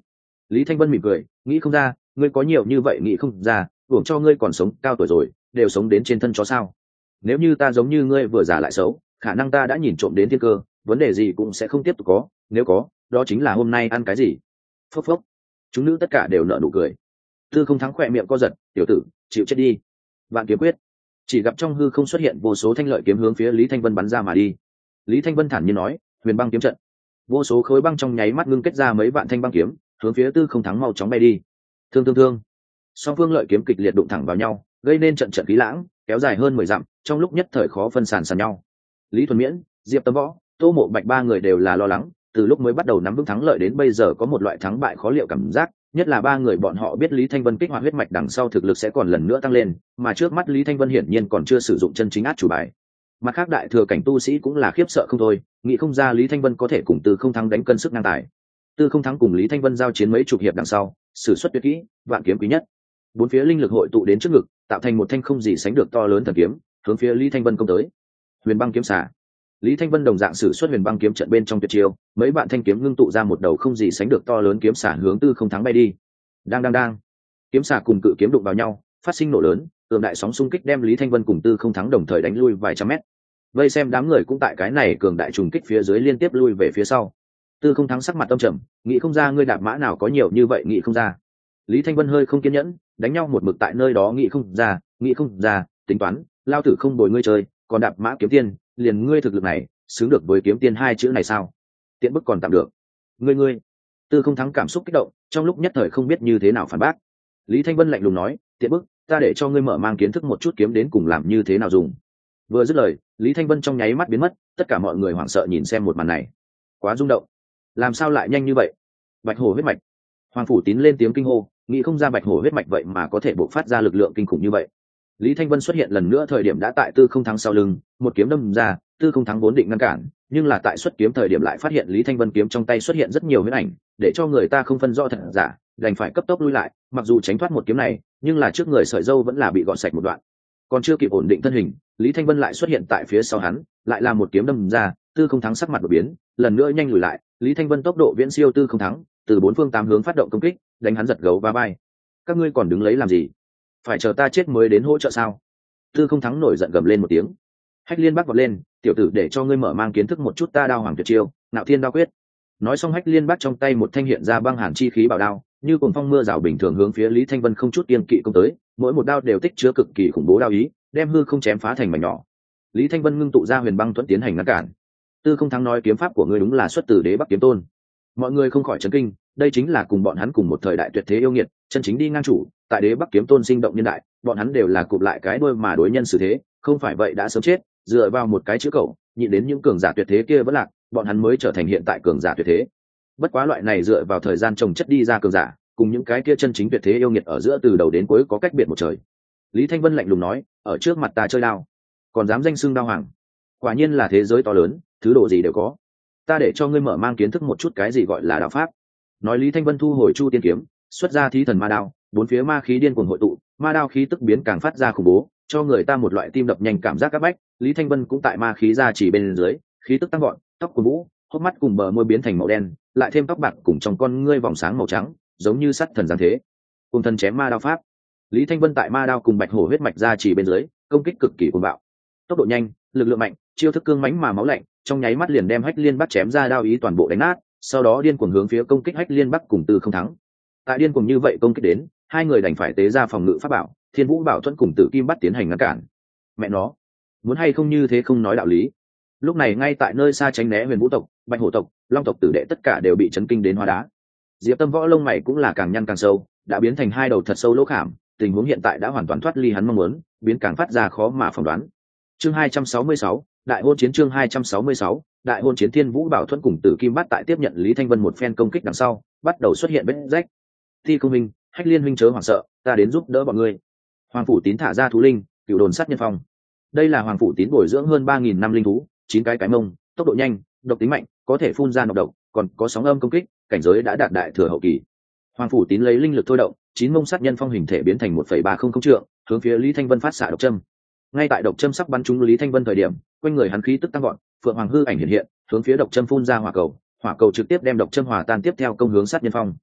Lý Thanh Vân mỉm cười, nghĩ không ra, ngươi có nhiều như vậy nghĩ không ra, hưởng cho ngươi còn sống cao tuổi rồi, đều sống đến trên thân chó sao? Nếu như ta giống như ngươi vừa già lại xấu, khả năng ta đã nhìn trộm đến thiên cơ, vấn đề gì cũng sẽ không tiếp tục có, nếu có, đó chính là hôm nay ăn cái gì. Phốc phốc. Chúng nữ tất cả đều nở nụ cười. Tư Không Thắng khỏe miệng co giật, tiểu tử, chịu chết đi. Vạn kiếm quyết. Chỉ gặp trong hư không xuất hiện vô số thanh lợi kiếm hướng phía Lý Thanh Vân bắn ra mà đi. Lý Thanh Vân thản nhiên nói, huyền băng kiếm trận. Vô số khối băng trong nháy mắt ngưng kết ra mấy vạn thanh băng kiếm, hướng phía Tư Không Thắng mau chóng bay đi. Thương thương thương. Song phương lợi kiếm kịch liệt đụng thẳng vào nhau, gây nên trận trận khí lãng, kéo dài hơn mười dặm, trong lúc nhất thời khó phân sàn sàn nhau. Lý Thuần Miễn, Diệp Tâm Võ, Tô Mộ Bạch ba người đều là lo lắng, từ lúc mới bắt đầu nắm vững thắng lợi đến bây giờ có một loại thắng bại khó liệu cảm giác, nhất là ba người bọn họ biết Lý Thanh Vân kích hoạt huyết mạch đằng sau thực lực sẽ còn lần nữa tăng lên, mà trước mắt Lý Thanh Vân hiển nhiên còn chưa sử dụng chân chính át chủ bài. Mặt khác đại thừa cảnh tu sĩ cũng là khiếp sợ không thôi, nghĩ không ra Lý Thanh Vân có thể cùng Tư Không Thắng đánh cân sức ngang tài. Tư Không Thắng cùng Lý Thanh Vân giao chiến mấy chục hiệp đằng sau, sử xuất tuyệt kỹ, vạn kiếm quý nhất. Bốn phía linh lực hội tụ đến trước ngực, tạo thành một thanh không gì sánh được to lớn thần kiếm, hướng phía Lý Thanh Vân công tới. Huyền băng kiếm xả. Lý Thanh Vân đồng dạng sử xuất huyền băng kiếm trận bên trong tuyệt chiêu, mấy bạn thanh kiếm ngưng tụ ra một đầu không gì sánh được to lớn kiếm xả hướng Tư Không Thắng bay đi. Đang đang đang. Kiếm xả cùng cự kiếm đụng vào nhau, phát sinh nổ lớn, tường đại sóng xung kích đem Lý Thanh Vân cùng Tư Không Thắng đồng thời đánh lui vài trăm mét. Vây xem đám người cũng tại cái này cường đại trùng kích phía dưới liên tiếp lui về phía sau. Tư Không Thắng sắc mặt âm trầm, nghĩ không ra ngươi đạp mã nào có nhiều như vậy, nghĩ không ra. Lý Thanh Vân hơi không kiên nhẫn, đánh nhau một mực tại nơi đó, nghĩ không ra, nghĩ không ra, tính toán, lao tử không bồi ngươi chơi, còn đạp mã kiếm tiên, liền ngươi thực lực này, xứng được với kiếm tiên hai chữ này sao? Tiện bức còn tạm được. Ngươi ngươi. Tư Không Thắng cảm xúc kích động, trong lúc nhất thời không biết như thế nào phản bác. Lý Thanh Vân lạnh lùng nói, tiện bức, ta để cho ngươi mở mang kiến thức một chút kiếm đến cùng làm như thế nào dùng. Vừa dứt lời, Lý Thanh Vân trong nháy mắt biến mất, tất cả mọi người hoảng sợ nhìn xem một màn này. Quá rung động, làm sao lại nhanh như vậy? Bạch hổ huyết mạch. Hoàng Phủ Tín lên tiếng kinh hô, nghĩ không ra bạch hổ huyết mạch vậy mà có thể bộc phát ra lực lượng kinh khủng như vậy. Lý Thanh Vân xuất hiện lần nữa thời điểm đã tại Tư Không Thắng sau lưng, một kiếm đâm ra, Tư Không Thắng vốn định ngăn cản, nhưng là tại xuất kiếm thời điểm lại phát hiện Lý Thanh Vân kiếm trong tay xuất hiện rất nhiều huyết ảnh, để cho người ta không phân rõ thật giả, đành phải cấp tốc lui lại, mặc dù tránh thoát một kiếm này, nhưng là trước người sợi dâu vẫn là bị gọt sạch một đoạn. Còn chưa kịp ổn định thân hình, Lý Thanh Vân lại xuất hiện tại phía sau hắn, lại là một kiếm đâm ra, Tư Không Thắng sắc mặt đổi biến, lần nữa nhanh lùi lại, Lý Thanh Vân tốc độ viễn siêu Tư Không Thắng, từ bốn phương tám hướng phát động công kích, đánh hắn giật gấu va vai. Các ngươi còn đứng lấy làm gì? Phải chờ ta chết mới đến hỗ trợ sao? Tư Không Thắng nổi giận gầm lên một tiếng. Hách Liên Bắc vọt lên, tiểu tử, để cho ngươi mở mang kiến thức một chút ta đao hoàng tuyệt chiêu, Nạo Thiên Đao Quyết. Nói xong Hách Liên Bắc trong tay một thanh hiện ra băng hàn chi khí bảo đao, như cuồng phong mưa rào bình thường hướng phía Lý Thanh Vân không chút kiêng kỵ công tới, mỗi một đao đều tích chứa cực kỳ khủng bố đao ý, đem hư không chém phá thành mảnh nhỏ. Lý Thanh Vân ngưng tụ ra huyền băng thuẫn tiến hành ngăn cản. Tư Không Thắng nói, kiếm pháp của ngươi đúng là xuất từ Đế Bắc kiếm tôn. Mọi người không khỏi chấn kinh, đây chính là cùng bọn hắn cùng một thời đại tuyệt thế yêu nghiệt, chân chính đi ngang chủ, tại Đế Bắc kiếm tôn sinh động nhân đại, bọn hắn đều là cụp lại cái đuôi mà đối nhân xử thế, không phải vậy đã sớm chết, dựa vào một cái chữ cậu, nhịn đến những cường giả tuyệt thế kia vẫn lạc, bọn hắn mới trở thành hiện tại cường giả tuyệt thế. Bất quá loại này dựa vào thời gian trồng chất đi ra cường giả, cùng những cái kia chân chính tuyệt thế yêu nghiệt ở giữa từ đầu đến cuối có cách biệt một trời. Lý Thanh Vân lạnh lùng nói, ở trước mặt ta chơi đao, còn dám danh xưng đao hoàng, quả nhiên là thế giới to lớn, thứ độ gì đều có. Ta để cho ngươi mở mang kiến thức một chút cái gì gọi là đạo pháp. Nói Lý Thanh Vân thu hồi Chu Tiên kiếm, xuất ra thí thần ma đao, bốn phía ma khí điên cuồng hội tụ, ma đao khí tức biến càng phát ra khủng bố, cho người ta một loại tim đập nhanh cảm giác áp bách. Lý Thanh Vân cũng tại ma khí ra chỉ bên dưới, khí tức tăng gọn, tóc của vũ, hốc mắt cùng bờ môi biến thành màu đen, lại thêm tóc bạc cùng trong con ngươi vòng sáng màu trắng, giống như sắt thần giáng thế. Cùng thần chém ma đao pháp. Lý Thanh Vân tại ma đao cùng bạch hổ huyết mạch ra chỉ bên dưới, công kích cực kỳ cuồng bạo, tốc độ nhanh, lực lượng mạnh, chiêu thức cương mãnh mà máu lạnh, trong nháy mắt liền đem Hách Liên Bắc chém ra đao ý toàn bộ đánh nát, sau đó điên cuồng hướng phía công kích Hách Liên Bắc cùng Tư Không Thắng. Tại điên cuồng như vậy công kích đến, hai người đành phải tế ra phòng ngự pháp bảo, Thiên Vũ Bảo Thuẫn cùng Tử Kim Bắt tiến hành ngăn cản. Mẹ nó, muốn hay không như thế không nói đạo lý. Lúc này ngay tại nơi xa tránh né Huyền Vũ tộc, Bạch Hổ tộc, Long tộc tử đệ tất cả đều bị chấn kinh đến hóa đá. Diệp Tâm Võ lông mày cũng là càng nhăn càng sâu, đã biến thành hai đầu thật sâu lỗ khảm, tình huống hiện tại đã hoàn toàn thoát ly hắn mong muốn, biến càng phát ra khó mà phỏng đoán. Chương hai trăm sáu mươi sáu, Đại hôn chiến. Chương hai trăm sáu mươi sáu, Đại hôn chiến. Thiên Vũ Bảo Thuẫn cùng Tử Kim Bắt tại tiếp nhận Lý Thanh Vân một phen công kích đằng sau, bắt đầu xuất hiện vết rách. Thi Công Minh, Hách Liên huynh chớ hoảng sợ, ta đến giúp đỡ bọn ngươi. Hoàng Phủ Tín thả ra thú linh, cựu đồn sát nhân phong. Đây là Hoàng Phủ Tín bồi dưỡng hơn ba nghìn năm linh thú, chín cái cái mông, tốc độ nhanh, độc tính mạnh, có thể phun ra nọc độc, còn có sóng âm công kích, cảnh giới đã đạt đại thừa hậu kỳ. Hoàng Phủ Tín lấy linh lực thôi động, chín mông sát nhân phong hình thể biến thành một phẩy ba không không trượng, hướng phía Lý Thanh Vân phát xạ độc châm. Ngay tại độc châm sắp bắn trúng Lý Thanh Vân thời điểm, quanh người hắn khí tức tăng vọt, phượng hoàng hư ảnh hiện hiện, hướng phía độc châm phun ra hỏa cầu, hỏa cầu trực tiếp đem độc châm hòa tan, tiếp theo công hướng sát nhân phong.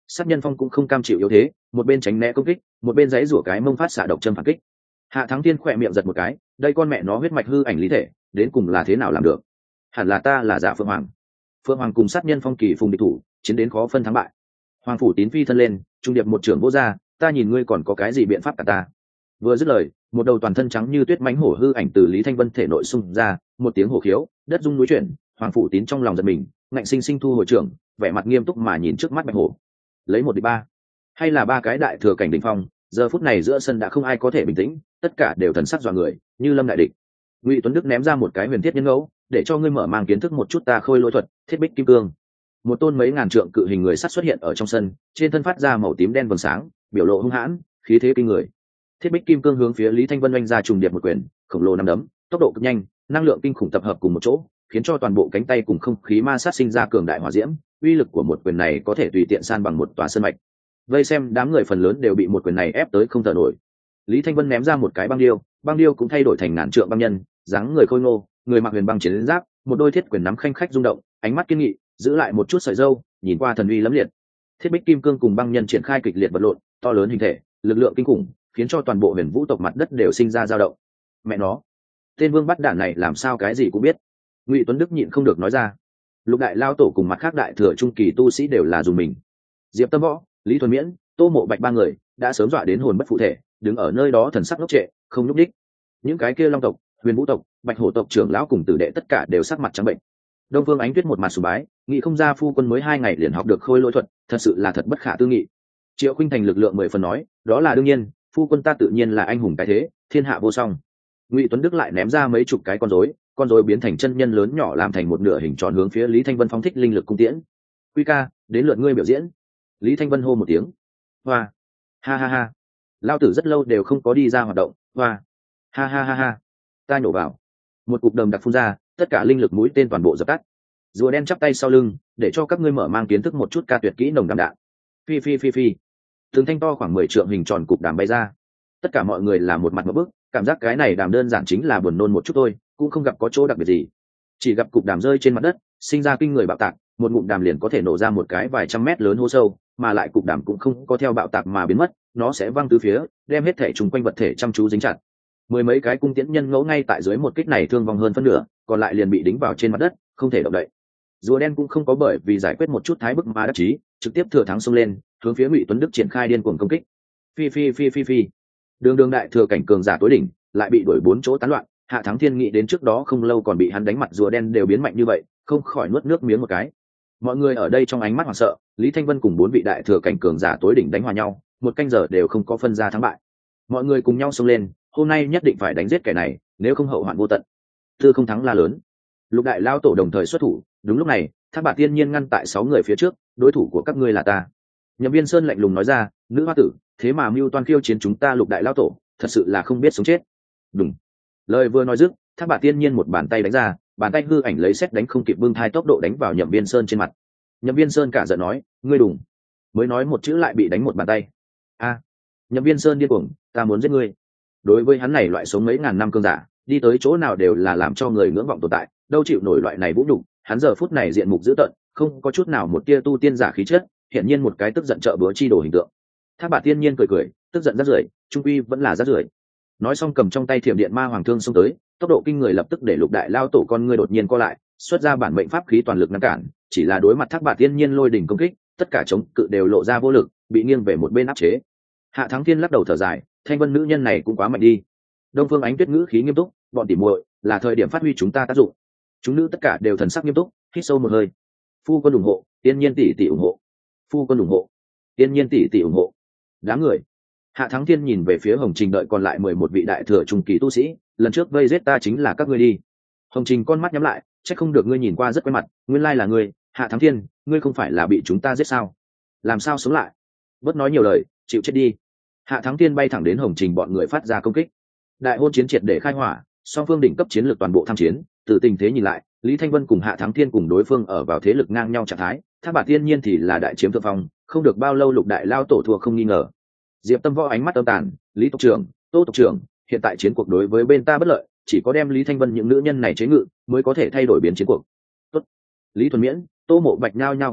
sát nhân phong cũng không cam chịu yếu thế, một bên tránh né công kích, một bên giãy rủa cái mông phát xạ độc châm phản kích. Hạ Thắng Thiên khỏe miệng giật một cái, đây con mẹ nó huyết mạch hư ảnh lý thể, đến cùng là thế nào làm được? Hẳn là ta là giả Phượng Hoàng. Phượng Hoàng cùng sát nhân phong kỳ phùng địch thủ, chiến đến khó phân thắng bại. Hoàng phủ Tín phi thân lên, trung điệp một trưởng vô ra, ta nhìn ngươi còn có cái gì biện pháp cả ta. Vừa dứt lời, một đầu toàn thân trắng như tuyết mãnh hổ hư ảnh từ Lý Thanh Vân thể nội xung ra, một tiếng hổ khiếu, đất rung núi chuyển, Hoàng phủ Tín trong lòng giật mình, ngạnh sinh sinh thu hồi trưởng, vẻ mặt nghiêm túc mà nhìn trước mắt bạch hổ. Lấy một đi ba, hay là ba cái đại thừa cảnh đỉnh phong, giờ phút này giữa sân đã không ai có thể bình tĩnh, tất cả đều thần sắc dọa người, như lâm đại địch. Ngụy Tuấn Đức ném ra một cái huyền thiết nhân ngẫu, để cho ngươi mở mang kiến thức một chút ta khôi lỗi thuật, thiết bích kim cương. Một tôn mấy ngàn trượng cự hình người sắt xuất hiện ở trong sân, trên thân phát ra màu tím đen vầng sáng, biểu lộ hung hãn, khí thế kinh người. Thiết bích kim cương hướng phía Lý Thanh Vân oanh ra trùng điệp một quyền, khổng lồ nắm đấm, tốc độ cực nhanh, năng lượng kinh khủng tập hợp cùng một chỗ, khiến cho toàn bộ cánh tay cùng không khí ma sát sinh ra cường đại hỏa diễm, uy lực của một quyền này có thể tùy tiện san bằng một tòa sơn mạch. Vây xem đám người phần lớn đều bị một quyền này ép tới không thở nổi. Lý Thanh Vân ném ra một cái băng điêu, băng điêu cũng thay đổi thành ngàn trượng băng nhân, dáng người khôi ngô, người mặc huyền băng chiến giáp, một đôi thiết quyền nắm khanh khách rung động, ánh mắt kiên nghị, giữ lại một chút sợi râu, nhìn qua thần uy lẫm liệt. Thiết bích kim cương cùng băng nhân triển khai kịch liệt vật lộn, to lớn hình thể, lực lượng kinh khủng, khiến cho toàn bộ huyền vũ tộc mặt đất đều sinh ra dao động. Mẹ nó, tên vương bắt đạn này làm sao cái gì cũng biết. Ngụy Tuấn Đức nhịn không được nói ra. Lục đại lao tổ cùng mặt khác đại thừa trung kỳ tu sĩ đều là dùng mình. Diệp Tâm Võ, Lý Thuần Miễn, Tô Mộ Bạch ba người đã sớm dọa đến hồn bất phụ thể, đứng ở nơi đó thần sắc ngốc trệ, không nhúc đích. Những cái kia long tộc, huyền vũ tộc, bạch hổ tộc trưởng lão cùng tử đệ tất cả đều sắc mặt trắng bệnh. Đông Phương Ánh Tuyết một mặt sùng bái, nghĩ không ra phu quân mới hai ngày liền học được khôi lỗi thuật, thật sự là thật bất khả tư nghị. Triệu Khuynh Thành lực lượng mười phần nói, đó là đương nhiên, phu quân ta tự nhiên là anh hùng cái thế, thiên hạ vô song. Ngụy Tuấn Đức lại ném ra mấy chục cái con rối, con rối biến thành chân nhân lớn nhỏ làm thành một nửa hình tròn hướng phía Lý Thanh Vân phóng thích linh lực cung tiễn. Quy ca, đến lượt ngươi biểu diễn. Lý Thanh Vân hô một tiếng. Hoa, ha ha ha, lao tử rất lâu đều không có đi ra hoạt động. Hoa, ha ha ha ha, ta nhổ vào. Một cục đầm đặc phun ra, tất cả linh lực mũi tên toàn bộ dập tắt. Rùa đen chắp tay sau lưng, để cho các ngươi mở mang kiến thức một chút ca tuyệt kỹ nồng đậm đạn. Phi phi phi phi, thường thanh to khoảng mười trượng hình tròn cục đàm bay ra. Tất cả mọi người là một mặt một bức, cảm giác cái này đàm đơn giản chính là buồn nôn một chút thôi, cũng không gặp có chỗ đặc biệt gì. Chỉ gặp cục đàm rơi trên mặt đất, sinh ra kinh người bạo tạc, một ngụm đàm liền có thể nổ ra một cái vài trăm mét lớn hố sâu, mà lại cục đàm cũng không có theo bạo tạc mà biến mất, nó sẽ văng tứ phía, đem hết thể trùng quanh vật thể chăm chú dính chặt. Mười mấy cái cung tiễn nhân ngẫu ngay tại dưới một kích này thương vong hơn phân nửa, còn lại liền bị đính vào trên mặt đất, không thể động đậy. Rùa đen cũng không có bởi vì giải quyết một chút thái bức mà đắc chí, trực tiếp thừa thắng xông lên, hướng phía Ngụy Tuấn Đức triển khai điên cuồng công kích. Phi phi phi phi phi, đường đường đại thừa cảnh cường giả tối đỉnh, lại bị đuổi bốn chỗ tán loạn. Hạ Thắng Thiên nghĩ đến trước đó không lâu còn bị hắn đánh mặt rùa đen đều biến mạnh như vậy, không khỏi nuốt nước miếng một cái. Mọi người ở đây trong ánh mắt hoảng sợ, Lý Thanh Vân cùng bốn vị đại thừa cảnh cường giả tối đỉnh đánh hòa nhau, một canh giờ đều không có phân ra thắng bại. Mọi người cùng nhau xông lên, hôm nay nhất định phải đánh giết kẻ này, nếu không hậu hoạn vô tận. Tư không thắng la lớn. Lục đại lao tổ đồng thời xuất thủ, đúng lúc này, Thác Bạt Tiên Nhiên ngăn tại sáu người phía trước, đối thủ của các ngươi là ta. Nhậm Viên Sơn lạnh lùng nói ra, nữ hoa tử, thế mà mưu toan khiêu chiến chúng ta Lục đại lao tổ, thật sự là không biết sống chết. Đúng. Lời vừa nói dứt, Thác Bạt Tiên Nhiên một bàn tay đánh ra, bàn tay hư ảnh lấy sét đánh không kịp bưng thai tốc độ đánh vào Nhậm Viên Sơn trên mặt. Nhậm Viên Sơn cả giận nói, ngươi đùng. Mới nói một chữ lại bị đánh một bàn tay. A. Nhậm Viên Sơn điên cuồng, ta muốn giết ngươi. Đối với hắn này loại sống mấy ngàn năm cương giả, đi tới chỗ nào đều là làm cho người ngưỡng vọng tồn tại, đâu chịu nổi loại này vũ nhục. Hắn giờ phút này diện mục dữ tợn, không có chút nào một tia tu tiên giả khí chất, hiển nhiên một cái tức giận trợ búa chi đồ hình tượng. Thác Bạt Tiên Nhiên cười cười, tức giận rát rưởi, trung quy vẫn là rát rưởi. Nói xong cầm trong tay thiểm điện ma hoàng thương xông tới, tốc độ kinh người lập tức để Lục đại lao tổ con ngươi đột nhiên co lại, xuất ra bản mệnh pháp khí toàn lực ngăn cản, chỉ là đối mặt Thác Bạt Tiên Nhiên lôi đỉnh công kích, tất cả chống cự đều lộ ra vô lực, bị nghiêng về một bên áp chế. Hạ Thắng Thiên lắc đầu thở dài, Thanh Vân nữ nhân này cũng quá mạnh đi. Đông Phương Ánh Tuyết ngữ khí nghiêm túc, bọn tỉ muội, là thời điểm phát huy chúng ta tác dụng. Chúng nữ tất cả đều thần sắc nghiêm túc, hít sâu một hơi. Phu quân ủng hộ, Tiên Nhiên tỷ tỷ ủng hộ. Phu quân ủng hộ, Tiên Nhiên tỷ tỷ ủng hộ. Đám người. Hạ Thắng Thiên nhìn về phía Hồng Trình đợi còn lại mười một vị đại thừa trung kỳ tu sĩ, lần trước vây giết ta chính là các ngươi đi. Hồng Trình con mắt nhắm lại, chắc không được ngươi nhìn qua rất quen mặt, nguyên lai là ngươi, Hạ Thắng Thiên, ngươi không phải là bị chúng ta giết sao? Làm sao sống lại? Bớt nói nhiều lời, chịu chết đi. Hạ Thắng Thiên bay thẳng đến Hồng Trình bọn người phát ra công kích. Đại hôn chiến triệt để khai hỏa, song phương đỉnh cấp chiến lược toàn bộ tham chiến, từ tình thế nhìn lại, Lý Thanh Vân cùng Hạ Thắng Thiên cùng đối phương ở vào thế lực ngang nhau trạng thái, Thác Bạt Tiên Nhiên thì là đại chiếm thượng phong, không được bao lâu Lục đại lao tổ thua không nghi ngờ. Diệp Tâm Võ ánh mắt âm tàn, Lý tộc trưởng, Tô tộc trưởng, hiện tại chiến cuộc đối với bên ta bất lợi, chỉ có đem Lý Thanh Vân những nữ nhân này chế ngự mới có thể thay đổi biến chiến cuộc. Tốt. Lý Thuần Miễn, Tô Mộ Bạch nhao nhao gật đầu,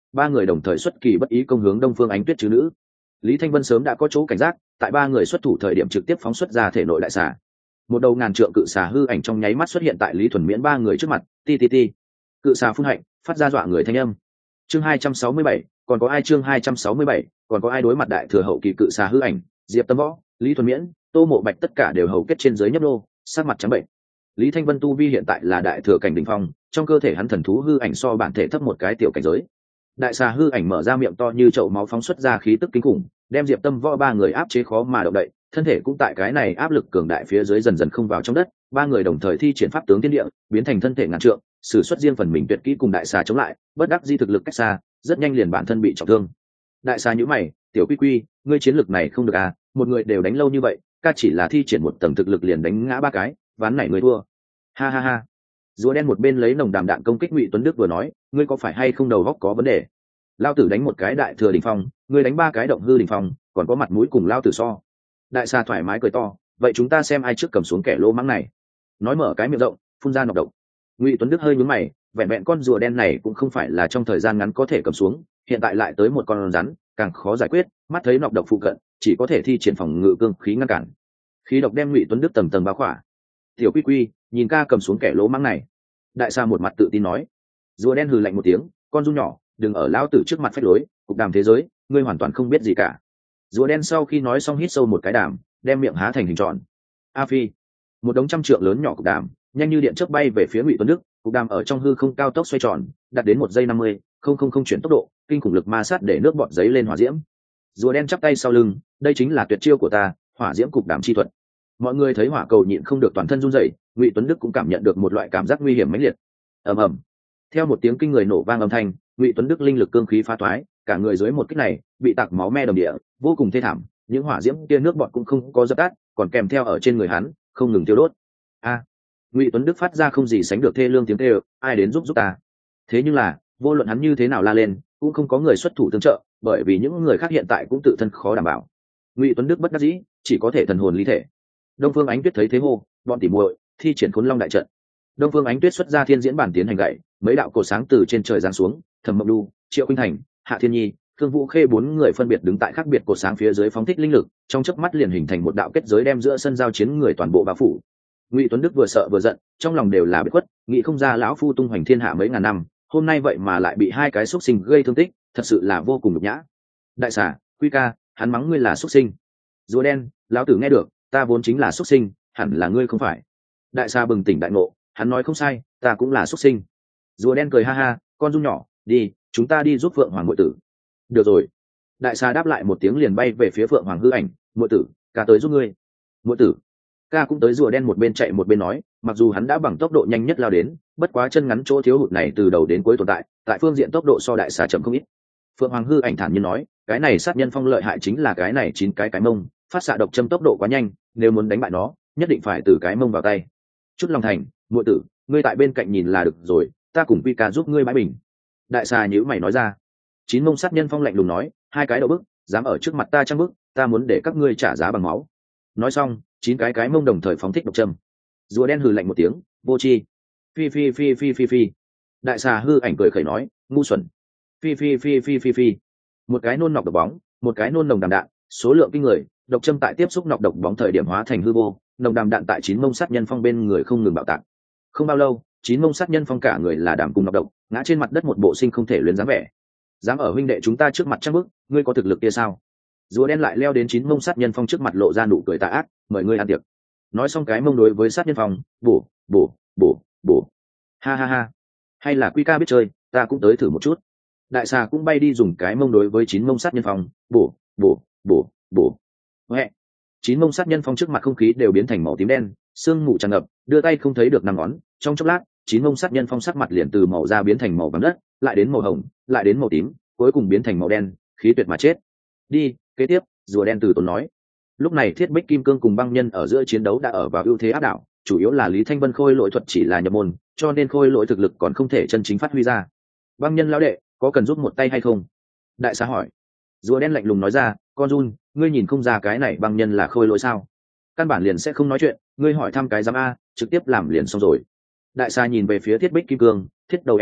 ba người đồng thời xuất kỳ bất ý công hướng Đông Phương Ánh Tuyết chứ nữ. Lý Thanh Vân sớm đã có chỗ cảnh giác, tại ba người xuất thủ thời điểm trực tiếp phóng xuất ra thể nội đại xà. Một đầu ngàn trượng cự xà hư ảnh trong nháy mắt xuất hiện tại Lý Thuần Miễn ba người trước mặt, ti ti ti. Cự xà phun hạnh, phát ra dọa người thanh âm. Chương hai trăm sáu mươi bảy, còn có ai chương hai trăm sáu mươi bảy, còn có ai đối mặt đại thừa hậu kỳ cự xà hư ảnh, Diệp Tâm Võ, Lý Thuần Miễn, Tô Mộ Bạch tất cả đều hầu kết trên dưới nhấp nô, sắc mặt trắng bệnh. Lý Thanh Vân tu vi hiện tại là đại thừa cảnh đỉnh phong, trong cơ thể hắn thần thú hư ảnh so bản thể thấp một cái tiểu cảnh giới. Đại xà hư ảnh mở ra miệng to như chậu máu phóng xuất ra khí tức kinh khủng, đem Diệp Tâm Võ ba người áp chế khó mà động đậy, thân thể cũng tại cái này áp lực cường đại phía dưới dần dần không vào trong đất, ba người đồng thời thi triển pháp tướng tiên địa, biến thành thân thể ngàn trượng, sử xuất riêng phần mình tuyệt kỹ cùng đại xà chống lại, bất đắc di thực lực cách xa, rất nhanh liền bản thân bị trọng thương. Đại xà nhíu mày, tiểu quy quy, ngươi chiến lực này không được à, một người đều đánh lâu như vậy, ca chỉ là thi triển một tầng thực lực liền đánh ngã ba cái, ván này người thua. Ha ha ha. Rùa đen một bên lấy nồng đàm đạn công kích Ngụy Tuấn Đức vừa nói, ngươi có phải hay không đầu góc có vấn đề? Lao tử đánh một cái đại thừa đỉnh phong, ngươi đánh ba cái động hư đỉnh phong, còn có mặt mũi cùng lao tử so. Đại xà thoải mái cười to, vậy chúng ta xem ai trước cầm xuống kẻ lô mắng này. Nói mở cái miệng rộng, phun ra nọc độc. Ngụy Tuấn Đức hơi nhướng mày, vẹn vẹn con rùa đen này cũng không phải là trong thời gian ngắn có thể cầm xuống, hiện tại lại tới một con rắn, càng khó giải quyết, mắt thấy nọc độc phụ cận, chỉ có thể thi triển phòng ngự cương khí ngăn cản. Khí độc đem Ngụy Tuấn Đức tầng tầng bao khỏa. Tiểu Quy Quy, nhìn ca cầm xuống kẻ lỗ mắng này. Đại xà một mặt tự tin nói. Rùa đen hừ lạnh một tiếng, con run nhỏ, đừng ở lão tử trước mặt phách lối, cục đàm thế giới, ngươi hoàn toàn không biết gì cả. Rùa đen sau khi nói xong hít sâu một cái đàm, đem miệng há thành hình tròn. A phi, một đống trăm trượng lớn nhỏ cục đàm, nhanh như điện chớp bay về phía Ngụy Tuấn Đức, cục đàm ở trong hư không cao tốc xoay tròn, đạt đến một giây năm mươi, không không không chuyển tốc độ, kinh khủng lực ma sát để nước bọt giấy lên hỏa diễm. Rùa đen chắp tay sau lưng, đây chính là tuyệt chiêu của ta, hỏa diễm cục đàm chi thuật. Mọi người thấy hỏa cầu nhịn không được toàn thân run rẩy, Ngụy Tuấn Đức cũng cảm nhận được một loại cảm giác nguy hiểm mãnh liệt. Ầm ầm. Theo một tiếng kinh người nổ vang âm thanh, Ngụy Tuấn Đức linh lực cương khí phá toái, cả người dưới một kích này bị tạc máu me đồng địa, vô cùng thê thảm, những hỏa diễm kia nước bọt cũng không có dập tắt, còn kèm theo ở trên người hắn, không ngừng tiêu đốt. A! Ngụy Tuấn Đức phát ra không gì sánh được thê lương tiếng kêu, ai đến giúp giúp ta. Thế nhưng là, vô luận hắn như thế nào la lên, cũng không có người xuất thủ tương trợ, bởi vì những người khác hiện tại cũng tự thân khó đảm bảo. Ngụy Tuấn Đức bất đắc dĩ, chỉ có thể thần hồn ly thể. Đông Phương Ánh Tuyết thấy thế hô, bọn tỉ muội, thi triển Khốn Long đại trận. Đông Phương Ánh Tuyết xuất ra thiên diễn bản tiến hành gậy, mấy đạo cột sáng từ trên trời giáng xuống, Thẩm Mộng Đu, Triệu Khuynh Thành, Hạ Thiên Nhi, Thương Vũ Khê bốn người phân biệt đứng tại khác biệt cột sáng phía dưới phóng thích linh lực, trong chớp mắt liền hình thành một đạo kết giới đem giữa sân giao chiến người toàn bộ bao phủ. Ngụy Tuấn Đức vừa sợ vừa giận, trong lòng đều là bất khuất, nghĩ không ra lão phu tung hoành thiên hạ mấy ngàn năm, hôm nay vậy mà lại bị hai cái xúc sinh gây thương tích, thật sự là vô cùng nhục nhã. Đại xà, Quy ca, hắn mắng ngươi là xúc sinh. Rùa đen, lão tử nghe được, ta vốn chính là xúc sinh, hẳn là ngươi không phải. Đại xà bừng tỉnh đại ngộ, hắn nói không sai, ta cũng là xúc sinh. Rùa đen cười ha ha, con run nhỏ, đi, chúng ta đi giúp Phượng Hoàng muội tử. Được rồi. Đại xà đáp lại một tiếng liền bay về phía Phượng Hoàng hư ảnh, muội tử, ca tới giúp ngươi. Muội tử. Ca cũng tới. Rùa đen một bên chạy một bên nói, mặc dù hắn đã bằng tốc độ nhanh nhất lao đến, bất quá chân ngắn chỗ thiếu hụt này từ đầu đến cuối tồn tại, tại phương diện tốc độ so đại xà chậm không ít. Phượng Hoàng hư ảnh thản nhiên nói, cái này sát nhân phong lợi hại chính là cái này chín cái cái mông, phát xạ độc châm tốc độ quá nhanh, nếu muốn đánh bại nó, nhất định phải từ cái mông vào tay. Chút lòng thành, muội tử, ngươi tại bên cạnh nhìn là được rồi, ta cùng Quy ca giúp ngươi bãi bình. Đại xà nhíu mày nói ra. Chín mông sát nhân phong lạnh lùng nói, hai cái đầu bức, dám ở trước mặt ta trăng bức, ta muốn để các ngươi trả giá bằng máu. Nói xong, chín cái cái mông đồng thời phóng thích độc châm. Rùa đen hừ lạnh một tiếng, vô tri. Phi phi phi phi phi phi. Đại xà hư ảnh cười khẩy nói, ngu xuẩn. Phi phi phi phi phi phi. Một cái nôn nọc độc bóng, một cái nôn nồng đàm đạn, số lượng kinh người, độc châm tại tiếp xúc nọc độc bóng thời điểm hóa thành hư vô, nồng đàm đạn tại chín mông sát nhân phong bên người không ngừng bạo tạc. Không bao lâu, chín mông sát nhân phong cả người là đàm cùng nọc độc, ngã trên mặt đất một bộ sinh không thể luyến dáng vẻ. Dám ở huynh đệ chúng ta trước mặt trăng bức, ngươi có thực lực kia sao? Rùa đen lại leo đến chín mông sát nhân phong trước mặt lộ ra nụ cười tà ác, mời ngươi ăn tiệc. Nói xong cái mông đối với sát nhân phong, bổ bổ bổ bổ. Ha ha ha, hay là Quy ca biết chơi, ta cũng tới thử một chút. Đại xà cũng bay đi dùng cái mông đối với chín mông sát nhân phong, bổ bổ bổ bổ. Huệ. Chín mông sát nhân phong trước mặt không khí đều biến thành màu tím đen, sương mù tràn ngập, đưa tay không thấy được năm ngón, trong chốc lát, chín mông sát nhân phong sắc mặt liền từ màu da biến thành màu vàng đất, lại đến màu hồng, lại đến màu tím, cuối cùng biến thành màu đen, khí tuyệt mà chết. Đi, kế tiếp, rùa đen từ tốn nói. Lúc này Thiết Bích Kim Cương cùng băng nhân ở giữa chiến đấu đã ở vào ưu thế áp đảo, chủ yếu là Lý Thanh Vân khôi lỗi thuật chỉ là nhập môn, cho nên khôi lỗi thực lực còn không thể chân chính phát huy ra. Băng nhân lão đệ, có cần giúp một tay hay không? Đại xà hỏi. Rùa đen lạnh lùng nói ra, con run, ngươi nhìn không ra cái này băng nhân là khôi lỗi sao? Căn bản liền sẽ không nói chuyện, ngươi hỏi thăm cái giám a, trực tiếp làm liền xong rồi. Đại xà nhìn về phía Thiết Bích Kim Cương, thiết đầu em bé,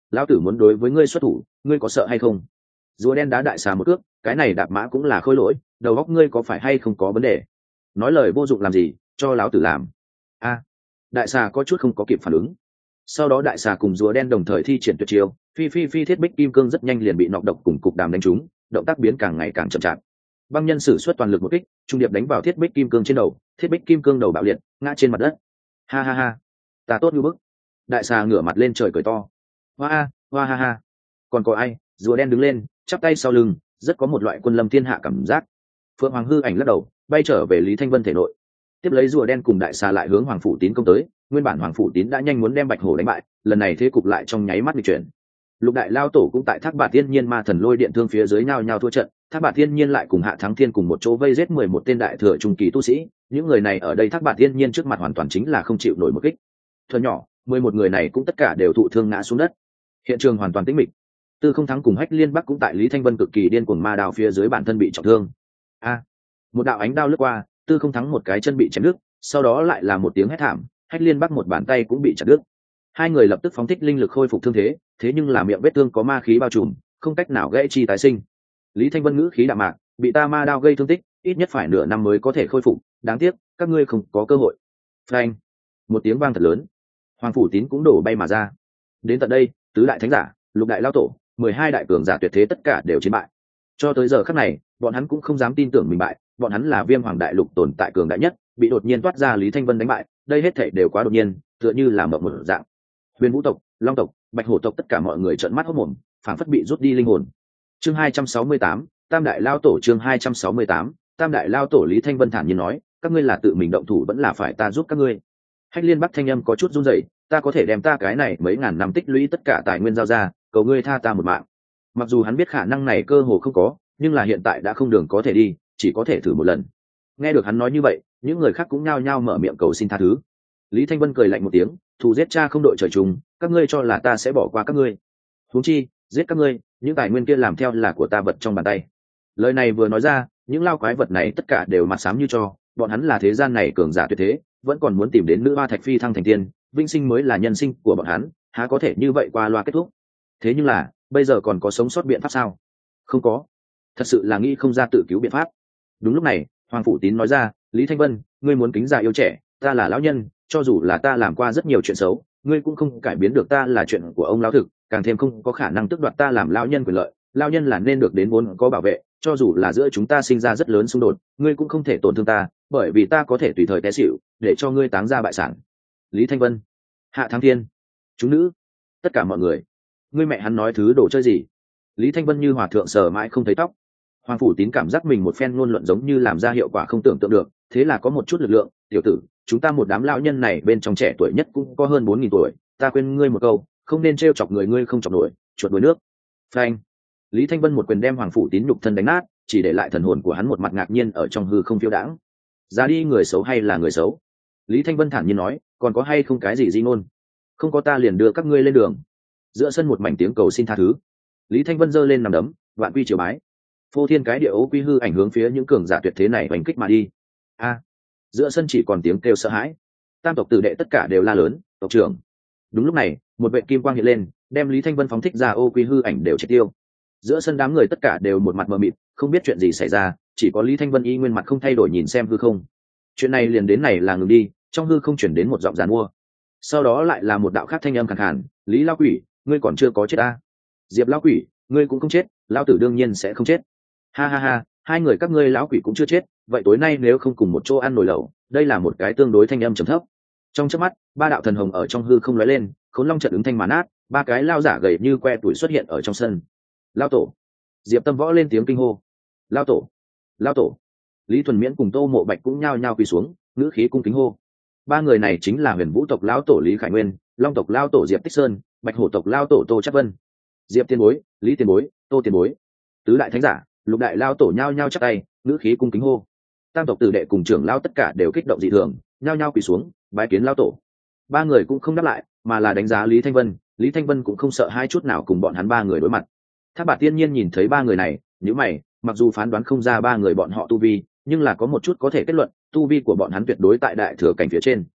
lão tử muốn đối với ngươi xuất thủ, ngươi có sợ hay không? Rùa đen đá đại xà một cước, cái này đạp mã cũng là khôi lỗi, đầu óc ngươi có phải hay không có vấn đề? Nói lời vô dụng làm gì, cho lão tử làm. A, đại xà có chút không có kịp phản ứng. Sau đó đại xà cùng rùa đen đồng thời thi triển tuyệt chiêu, phi phi phi thiết bích kim cương rất nhanh liền bị nọc độc cùng cục đàm đánh trúng, động tác biến càng ngày càng chậm chạp. Băng nhân sử xuất toàn lực một kích, trung điệp đánh vào thiết bích kim cương trên đầu, thiết bích kim cương đầu bạo liệt, ngã trên mặt đất. Ha ha ha, ta tốt như bức. Đại xà ngửa mặt lên trời cười to. Hoa ha, hoa ha ha. Còn có ai? Rùa đen đứng lên, chắp tay sau lưng, rất có một loại quân lâm thiên hạ cảm giác. Phượng Hoàng hư ảnh lắc đầu, bay trở về Lý Thanh Vân thể nội. Tiếp lấy rùa đen cùng đại xà lại hướng Hoàng Phủ Tín công tới, nguyên bản Hoàng Phủ Tín đã nhanh muốn đem Bạch Hổ đánh bại, lần này thế cục lại trong nháy mắt nghịch chuyển. Lục đại lao tổ cũng tại Thác Bạt Thiên Nhiên ma thần lôi điện thương phía dưới nhao nhao thua trận, Thác Bạt Thiên Nhiên lại cùng Hạ Thắng Thiên cùng một chỗ vây giết mười một tên đại thừa trung kỳ tu sĩ, những người này ở đây Thác Bạt Thiên Nhiên trước mặt hoàn toàn chính là không chịu nổi một kích. Thuở nhỏ, mười một người này cũng tất cả đều thụ thương ngã xuống đất. Hiện trường hoàn toàn tĩnh mịch. Tư Không Thắng cùng Hách Liên Bắc cũng tại Lý Thanh Vân cực kỳ điên cuồng ma đao phía dưới bản thân bị trọng thương. A, một đạo ánh đao lướt qua, Tư Không Thắng một cái chân bị chém đứt, sau đó lại là một tiếng hét thảm, Hách Liên Bắc một bàn tay cũng bị chặt đứt. Hai người lập tức phóng thích linh lực khôi phục thương thế, thế nhưng là miệng vết thương có ma khí bao trùm, không cách nào gãy chi tái sinh. Lý Thanh Vân ngữ khí đạm mạc, bị ta ma đao gây thương tích, ít nhất phải nửa năm mới có thể khôi phục, đáng tiếc, các ngươi không có cơ hội. Phanh! Một tiếng vang thật lớn, Hoàng Phủ Tín cũng đổ bay mà ra. Đến tận đây, tứ đại thánh giả, lục đại lao tổ, mười hai đại cường giả tuyệt thế tất cả đều chiến bại. Cho tới giờ khắc này, bọn hắn cũng không dám tin tưởng mình bại, bọn hắn là Viêm Hoàng đại lục tồn tại cường đại nhất, bị đột nhiên toát ra Lý Thanh Vân đánh bại, đây hết thảy đều quá đột nhiên, tựa như là mộng một dạng. Huyền Vũ tộc, Long tộc, Bạch Hổ tộc tất cả mọi người trợn mắt hốt mồm, phảng phất bị rút đi linh hồn. Chương hai trăm sáu mươi tám, Tam đại lao tổ chương hai trăm sáu mươi tám, Tam đại lao tổ Lý Thanh Vân thản nhiên nói, các ngươi là tự mình động thủ vẫn là phải ta giúp các ngươi. Hách Liên Bắc thanh âm có chút run rẩy, ta có thể đem ta cái này mấy ngàn năm tích lũy tất cả tài nguyên giao ra, cầu ngươi tha ta một mạng. Mặc dù hắn biết khả năng này cơ hồ không có, nhưng là hiện tại đã không đường có thể đi, chỉ có thể thử một lần. Nghe được hắn nói như vậy, những người khác cũng nhao nhao mở miệng cầu xin tha thứ. Lý Thanh Vân cười lạnh một tiếng, thù giết cha không đội trời chung, các ngươi cho là ta sẽ bỏ qua các ngươi? Huống chi, giết các ngươi, những tài nguyên kia làm theo là của ta vật trong bàn tay. Lời này vừa nói ra, những lao quái vật này tất cả đều mặt xám như cho, bọn hắn là thế gian này cường giả tuyệt thế, vẫn còn muốn tìm đến nữ hoa thạch phi thăng thành tiên, vinh sinh mới là nhân sinh của bọn hắn, há có thể như vậy qua loa kết thúc? Thế nhưng là, bây giờ còn có sống sót biện pháp sao? Không có. Thật sự là nghĩ không ra tự cứu biện pháp. Đúng lúc này, Hoàng Phủ Tín nói ra, Lý Thanh Vân, ngươi muốn kính già yêu trẻ, ta là lão nhân, cho dù là ta làm qua rất nhiều chuyện xấu, ngươi cũng không cải biến được ta là chuyện của ông lão thực, càng thêm không có khả năng tước đoạt ta làm lão nhân quyền lợi. Lão nhân là nên được đến vốn có bảo vệ, cho dù là giữa chúng ta sinh ra rất lớn xung đột, ngươi cũng không thể tổn thương ta, bởi vì ta có thể tùy thời té xỉu, để cho ngươi táng ra bại sản. Lý Thanh Vân, Hạ Thắng Thiên, chúng nữ, tất cả mọi người, ngươi mẹ hắn nói thứ đồ chơi gì? Lý Thanh Vân như hòa thượng sờ mãi không thấy tóc. Hoàng Phủ Tín cảm giác mình một phen ngôn luận giống như làm ra hiệu quả không tưởng tượng được, thế là có một chút lực lượng, tiểu tử, chúng ta một đám lão nhân này bên trong trẻ tuổi nhất cũng có hơn bốn nghìn tuổi, ta khuyên ngươi một câu, không nên trêu chọc người ngươi không chọc nổi, chuột đuổi nước. Phanh! Lý Thanh Vân một quyền đem Hoàng Phủ Tín nhục thân đánh nát, chỉ để lại thần hồn của hắn một mặt ngạc nhiên ở trong hư không phiêu đãng. Ra đi, người xấu hay là người xấu? Lý Thanh Vân thản nhiên nói, còn có hay không cái gì di ngôn? Không có ta liền đưa các ngươi lên đường. Giữa sân một mảnh tiếng cầu xin tha thứ. Lý Thanh Vân giơ lên nằm đấm, vạn quy triều bái. Phô thiên cái địa ố quy hư ảnh hướng phía những cường giả tuyệt thế này đánh kích mà đi. A! Giữa sân chỉ còn tiếng kêu sợ hãi. Tam tộc tử đệ tất cả đều la lớn, tộc trưởng. Đúng lúc này, một vệ kim quang hiện lên, đem Lý Thanh Vân phóng thích ra ô quy hư ảnh đều triệt tiêu. Giữa sân đám người tất cả đều một mặt mờ mịt, không biết chuyện gì xảy ra, chỉ có Lý Thanh Vân y nguyên mặt không thay đổi nhìn xem hư không. Chuyện này liền đến này là ngừng đi, trong hư không chuyển đến một giọng giàn mua. Sau đó lại là một đạo khác thanh âm khàn khàn, Lý Lao Quỷ, ngươi còn chưa có chết à? Diệp Lao Quỷ, ngươi cũng không chết, Lao Tử đương nhiên sẽ không chết. Ha ha ha, hai người các ngươi lão quỷ cũng chưa chết, vậy tối nay nếu không cùng một chỗ ăn nồi lẩu, đây là một cái tương đối thanh âm trầm thấp. Trong chớp mắt, ba đạo thần hồng ở trong hư không lóe lên, Khốn Long trận ứng thanh màn át, ba cái lao giả gầy như que tuổi xuất hiện ở trong sân. Lao tổ! Diệp Tâm Võ lên tiếng kinh hô. Lao tổ! Lao tổ! Lý Thuần Miễn cùng Tô Mộ Bạch cũng nhao nhao quỳ xuống, ngữ khí cung kính hô. Ba người này chính là Huyền Vũ tộc lão tổ Lý Khải Nguyên, Long tộc lão tổ Diệp Tích Sơn, Bạch Hổ tộc lão tổ Tô Trác Vân. Diệp Tiên Bối, Lý Tiên Bối, Tô Tiên Bối, tứ đại thánh giả, lục đại lão tổ nhao nhao chắp tay, ngữ khí cung kính hô. Tam tộc tử đệ cùng trưởng lão tất cả đều kích động dị thường, nhao nhao quỳ xuống, bái kiến lão tổ. Ba người cũng không đáp lại, mà là đánh giá Lý Thanh Vân. Lý Thanh Vân cũng không sợ hai chút nào cùng bọn hắn ba người đối mặt. Thác Bạt Tiên Nhiên nhìn thấy ba người này, nhíu mày, mặc dù phán đoán không ra ba người bọn họ tu vi, nhưng là có một chút có thể kết luận, tu vi của bọn hắn tuyệt đối tại đại thừa cảnh phía trên.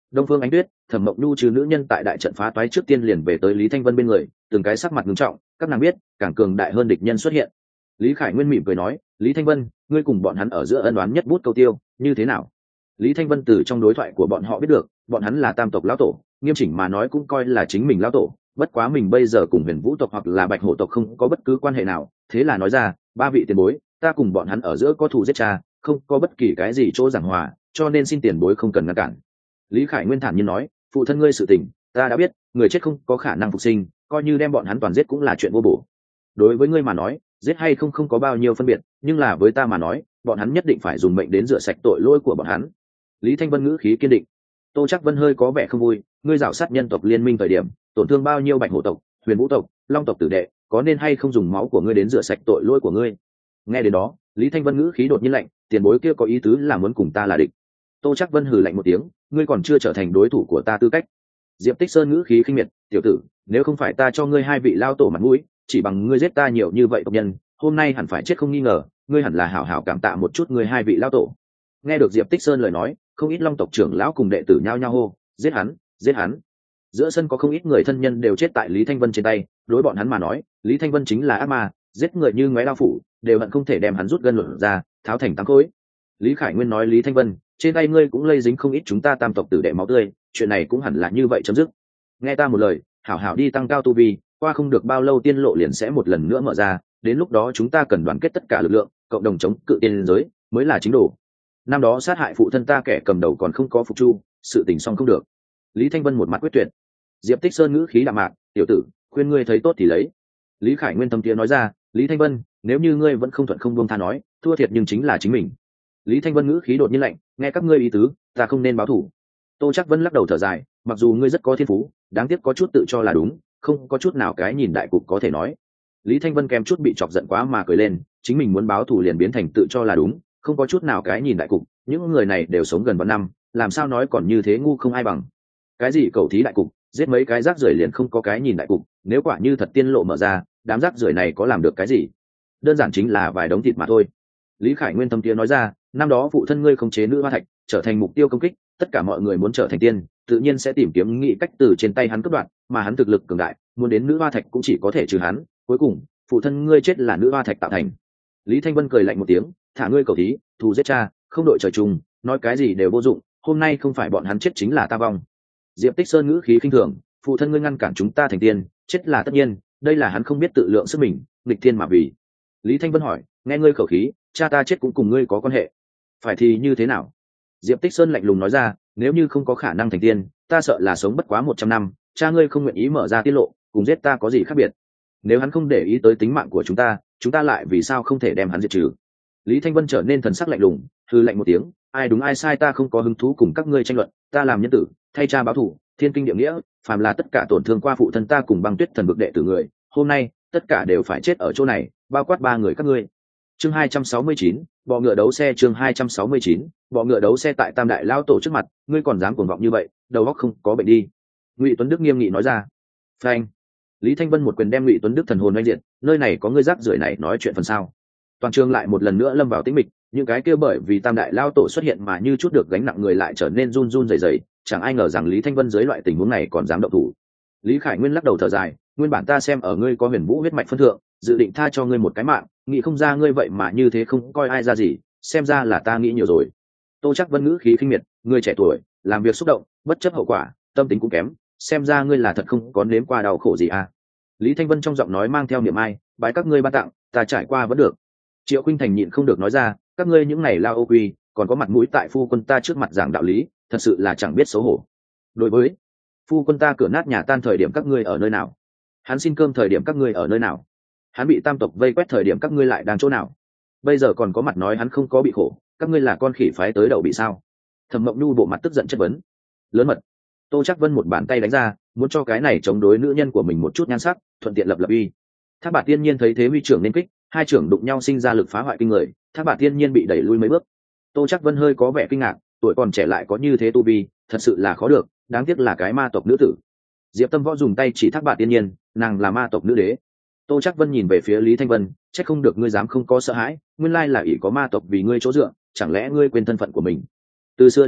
Đông Phương Ánh Tuyết, Thẩm Mộng Nhu trừ nữ nhân tại đại trận phá toái trước tiên liền về tới Lý Thanh Vân bên người, từng cái sắc mặt nghiêm trọng, các nàng biết, càng cường đại hơn địch nhân xuất hiện. Lý Khải Nguyên mỉm cười nói, Lý Thanh Vân, ngươi cùng bọn hắn ở giữa ân oán nhất bút câu tiêu, như thế nào? Lý Thanh Vân từ trong đối thoại của bọn họ biết được, bọn hắn là tam tộc lão tổ, nghiêm chỉnh mà nói cũng coi là chính mình lão tổ, bất quá mình bây giờ cùng Huyền Vũ tộc hoặc là Bạch Hổ tộc không có bất cứ quan hệ nào, thế là nói ra, ba vị tiền bối, ta cùng bọn hắn ở giữa có thù giết cha, không có bất kỳ cái gì chỗ giảng hòa, cho nên xin tiền bối không cần ngăn cản. Lý Khải Nguyên thản nhiên nói, phụ thân ngươi sự tình, ta đã biết, người chết không có khả năng phục sinh, coi như đem bọn hắn toàn giết cũng là chuyện vô bổ. Đối với ngươi mà nói, giết hay không không có bao nhiêu phân biệt, nhưng là với ta mà nói, bọn hắn nhất định phải dùng mệnh đến rửa sạch tội lỗi của bọn hắn. Lý Thanh Vân ngữ khí kiên định. Tô Trác Vân hơi có vẻ không vui, ngươi rảo sát nhân tộc liên minh thời điểm, tổn thương bao nhiêu Bạch Hổ tộc, Huyền Vũ tộc, Long tộc tử đệ, có nên hay không dùng máu của ngươi đến rửa sạch tội lỗi của ngươi? Nghe đến đó, Lý Thanh Vân ngữ khí đột nhiên lạnh, tiền bối kia có ý tứ là muốn cùng ta là địch. Tô Trác Vân hừ lạnh một tiếng, ngươi còn chưa trở thành đối thủ của ta tư cách. Diệp Tích Sơn ngữ khí khinh miệt, tiểu tử, nếu không phải ta cho ngươi hai vị lao tổ mặt mũi, chỉ bằng ngươi giết ta nhiều như vậy tộc nhân, hôm nay hẳn phải chết không nghi ngờ, ngươi hẳn là hảo hảo cảm tạ một chút ngươi hai vị lao tổ. Nghe được Diệp Tích Sơn lời nói, không ít Long tộc trưởng lão cùng đệ tử nhao nhao hô, giết hắn, giết hắn. Giữa sân có không ít người thân nhân đều chết tại Lý Thanh Vân trên tay, đối bọn hắn mà nói, Lý Thanh Vân chính là ác ma, giết người như ngoé lao phủ, đều hận không thể đem hắn rút gân luận ra, tháo thành tám khối. Lý Khải Nguyên nói, Lý Thanh Vân, trên tay ngươi cũng lây dính không ít chúng ta tam tộc tử đệ máu tươi, chuyện này cũng hẳn là như vậy chấm dứt. Nghe ta một lời, hảo hảo đi tăng cao tu vi, qua không được bao lâu tiên lộ liền sẽ một lần nữa mở ra, đến lúc đó chúng ta cần đoàn kết tất cả lực lượng, cộng đồng chống cự tiên giới, mới là chính đồ. Năm đó sát hại phụ thân ta kẻ cầm đầu còn không có phục chu, sự tình xong không được. Lý Thanh Vân một mặt quyết tuyệt. Diệp Tích Sơn ngữ khí đạm mạc, tiểu tử, khuyên ngươi thấy tốt thì lấy. Lý Khải Nguyên thâm tiếng nói ra, Lý Thanh Vân, nếu như ngươi vẫn không thuận không buông tha nói, thua thiệt nhưng chính là chính mình. Lý Thanh Vân ngữ khí đột nhiên lạnh, nghe các ngươi ý tứ, ta không nên báo thù. Tô Trác Vân lắc đầu thở dài, mặc dù ngươi rất có thiên phú, đáng tiếc có chút tự cho là đúng, không có chút nào cái nhìn đại cục có thể nói. Lý Thanh Vân kèm chút bị chọc giận quá mà cười lên, chính mình muốn báo thù liền biến thành tự cho là đúng, không có chút nào cái nhìn đại cục, những người này đều sống gần vạn năm, làm sao nói còn như thế ngu không ai bằng. Cái gì cầu thí đại cục, giết mấy cái rác rưởi liền không có cái nhìn đại cục, nếu quả như thật tiên lộ mở ra, đám rác rưởi này có làm được cái gì? Đơn giản chính là vài đống thịt mà thôi. Lý Khải Nguyên thâm tiếng nói ra, năm đó phụ thân ngươi khống chế nữ hoa thạch, trở thành mục tiêu công kích, tất cả mọi người muốn trở thành tiên, tự nhiên sẽ tìm kiếm nghị cách từ trên tay hắn cướp đoạt, mà hắn thực lực cường đại, muốn đến nữ hoa thạch cũng chỉ có thể trừ hắn, cuối cùng, phụ thân ngươi chết là nữ hoa thạch tạo thành. Lý Thanh Vân cười lạnh một tiếng, thả ngươi cầu thí, thù giết cha, không đội trời chung, nói cái gì đều vô dụng, hôm nay không phải bọn hắn chết chính là ta vong. Diệp Tích Sơn ngữ khí khinh thường, phụ thân ngươi ngăn cản chúng ta thành tiên, chết là tất nhiên, đây là hắn không biết tự lượng sức mình, nghịch thiên mà vì. Lý Thanh Vân hỏi, nghe ngươi khẩu khí, cha ta chết cũng cùng ngươi có quan hệ, phải thì như thế nào? Diệp Tích Sơn lạnh lùng nói ra, nếu như không có khả năng thành tiên, ta sợ là sống bất quá một trăm năm, cha ngươi không nguyện ý mở ra tiết lộ, cùng giết ta có gì khác biệt? Nếu hắn không để ý tới tính mạng của chúng ta, chúng ta lại vì sao không thể đem hắn diệt trừ? Lý Thanh Vân trở nên thần sắc lạnh lùng, hừ lạnh một tiếng, ai đúng ai sai ta không có hứng thú cùng các ngươi tranh luận, ta làm nhân tử, thay cha báo thù, thiên kinh địa nghĩa, phàm là tất cả tổn thương qua phụ thân ta cùng Băng Tuyết thần vực đệ tử người, hôm nay tất cả đều phải chết ở chỗ này, bao quát ba người các ngươi. Chương hai trăm sáu mươi chín, bọ ngựa đấu xe. Chương hai trăm sáu mươi chín, bọ ngựa đấu xe. Tại Tam đại lão tổ trước mặt, ngươi còn dám cuồng vọng như vậy, đầu óc không có bệnh đi. Ngụy Tuấn Đức nghiêm nghị nói ra. Phanh. Lý Thanh Vân một quyền đem Ngụy Tuấn Đức thần hồn oanh diện, nơi này có ngươi rác rưởi này nói chuyện phần sao? Toàn trường lại một lần nữa lâm vào tĩnh mịch, những cái kia bởi vì Tam đại lão tổ xuất hiện mà như chút được gánh nặng người lại trở nên run run rẩy rẩy, chẳng ai ngờ rằng Lý Thanh Vân dưới loại tình huống này còn dám động thủ. Lý Khải Nguyên lắc đầu thở dài, nguyên bản ta xem ở ngươi có Huyền Vũ huyết mạch phân thượng, dự định tha cho ngươi một cái mạng, nghĩ không ra ngươi vậy mà như thế không coi ai ra gì, xem ra là ta nghĩ nhiều rồi. Tô Trác Vân ngữ khí khinh miệt, ngươi trẻ tuổi, làm việc xúc động, bất chấp hậu quả, tâm tính cũng kém, xem ra ngươi là thật không có nếm qua đau khổ gì à? Lý Thanh Vân trong giọng nói mang theo niềm ai, bái các ngươi ban tặng, ta trải qua vẫn được. Triệu Khuynh Thành nhịn không được nói ra, các ngươi những này lao ô quy, còn có mặt mũi tại phu quân ta trước mặt giảng đạo lý, thật sự là chẳng biết xấu hổ. Đối với phu quân ta cửa nát nhà tan thời điểm các ngươi ở nơi nào? Hắn xin cơm thời điểm các ngươi ở nơi nào? Hắn bị tam tộc vây quét thời điểm các ngươi lại đang chỗ nào? Bây giờ còn có mặt nói hắn không có bị khổ, các ngươi là con khỉ phái tới đậu bị sao? Thẩm Mộng Nhu bộ mặt tức giận chất vấn. Lớn mật. Tô Trác Vân một bàn tay đánh ra, muốn cho cái này chống đối nữ nhân của mình một chút nhan sắc, thuận tiện lập lập uy. Thác Bạt Tiên Nhiên thấy thế huy trưởng nên kích, hai trưởng đụng nhau sinh ra lực phá hoại kinh người, Thác Bạt Tiên Nhiên bị đẩy lui mấy bước. Tô Trác Vân hơi có vẻ kinh ngạc, tuổi còn trẻ lại có như thế tu vi, thật sự là khó được, đáng tiếc là cái ma tộc nữ tử. Diệp Tâm Võ dùng tay chỉ Thác Bạt Tiên Nhiên, nàng là ma tộc nữ đế. Tô Trác Vân nhìn về phía Lý Thanh Vân, chắc không được ngươi dám không có sợ hãi, nguyên lai là ỷ có ma tộc vì ngươi chỗ dựa, chẳng lẽ ngươi quên thân phận của mình? Từ xưa đến nay,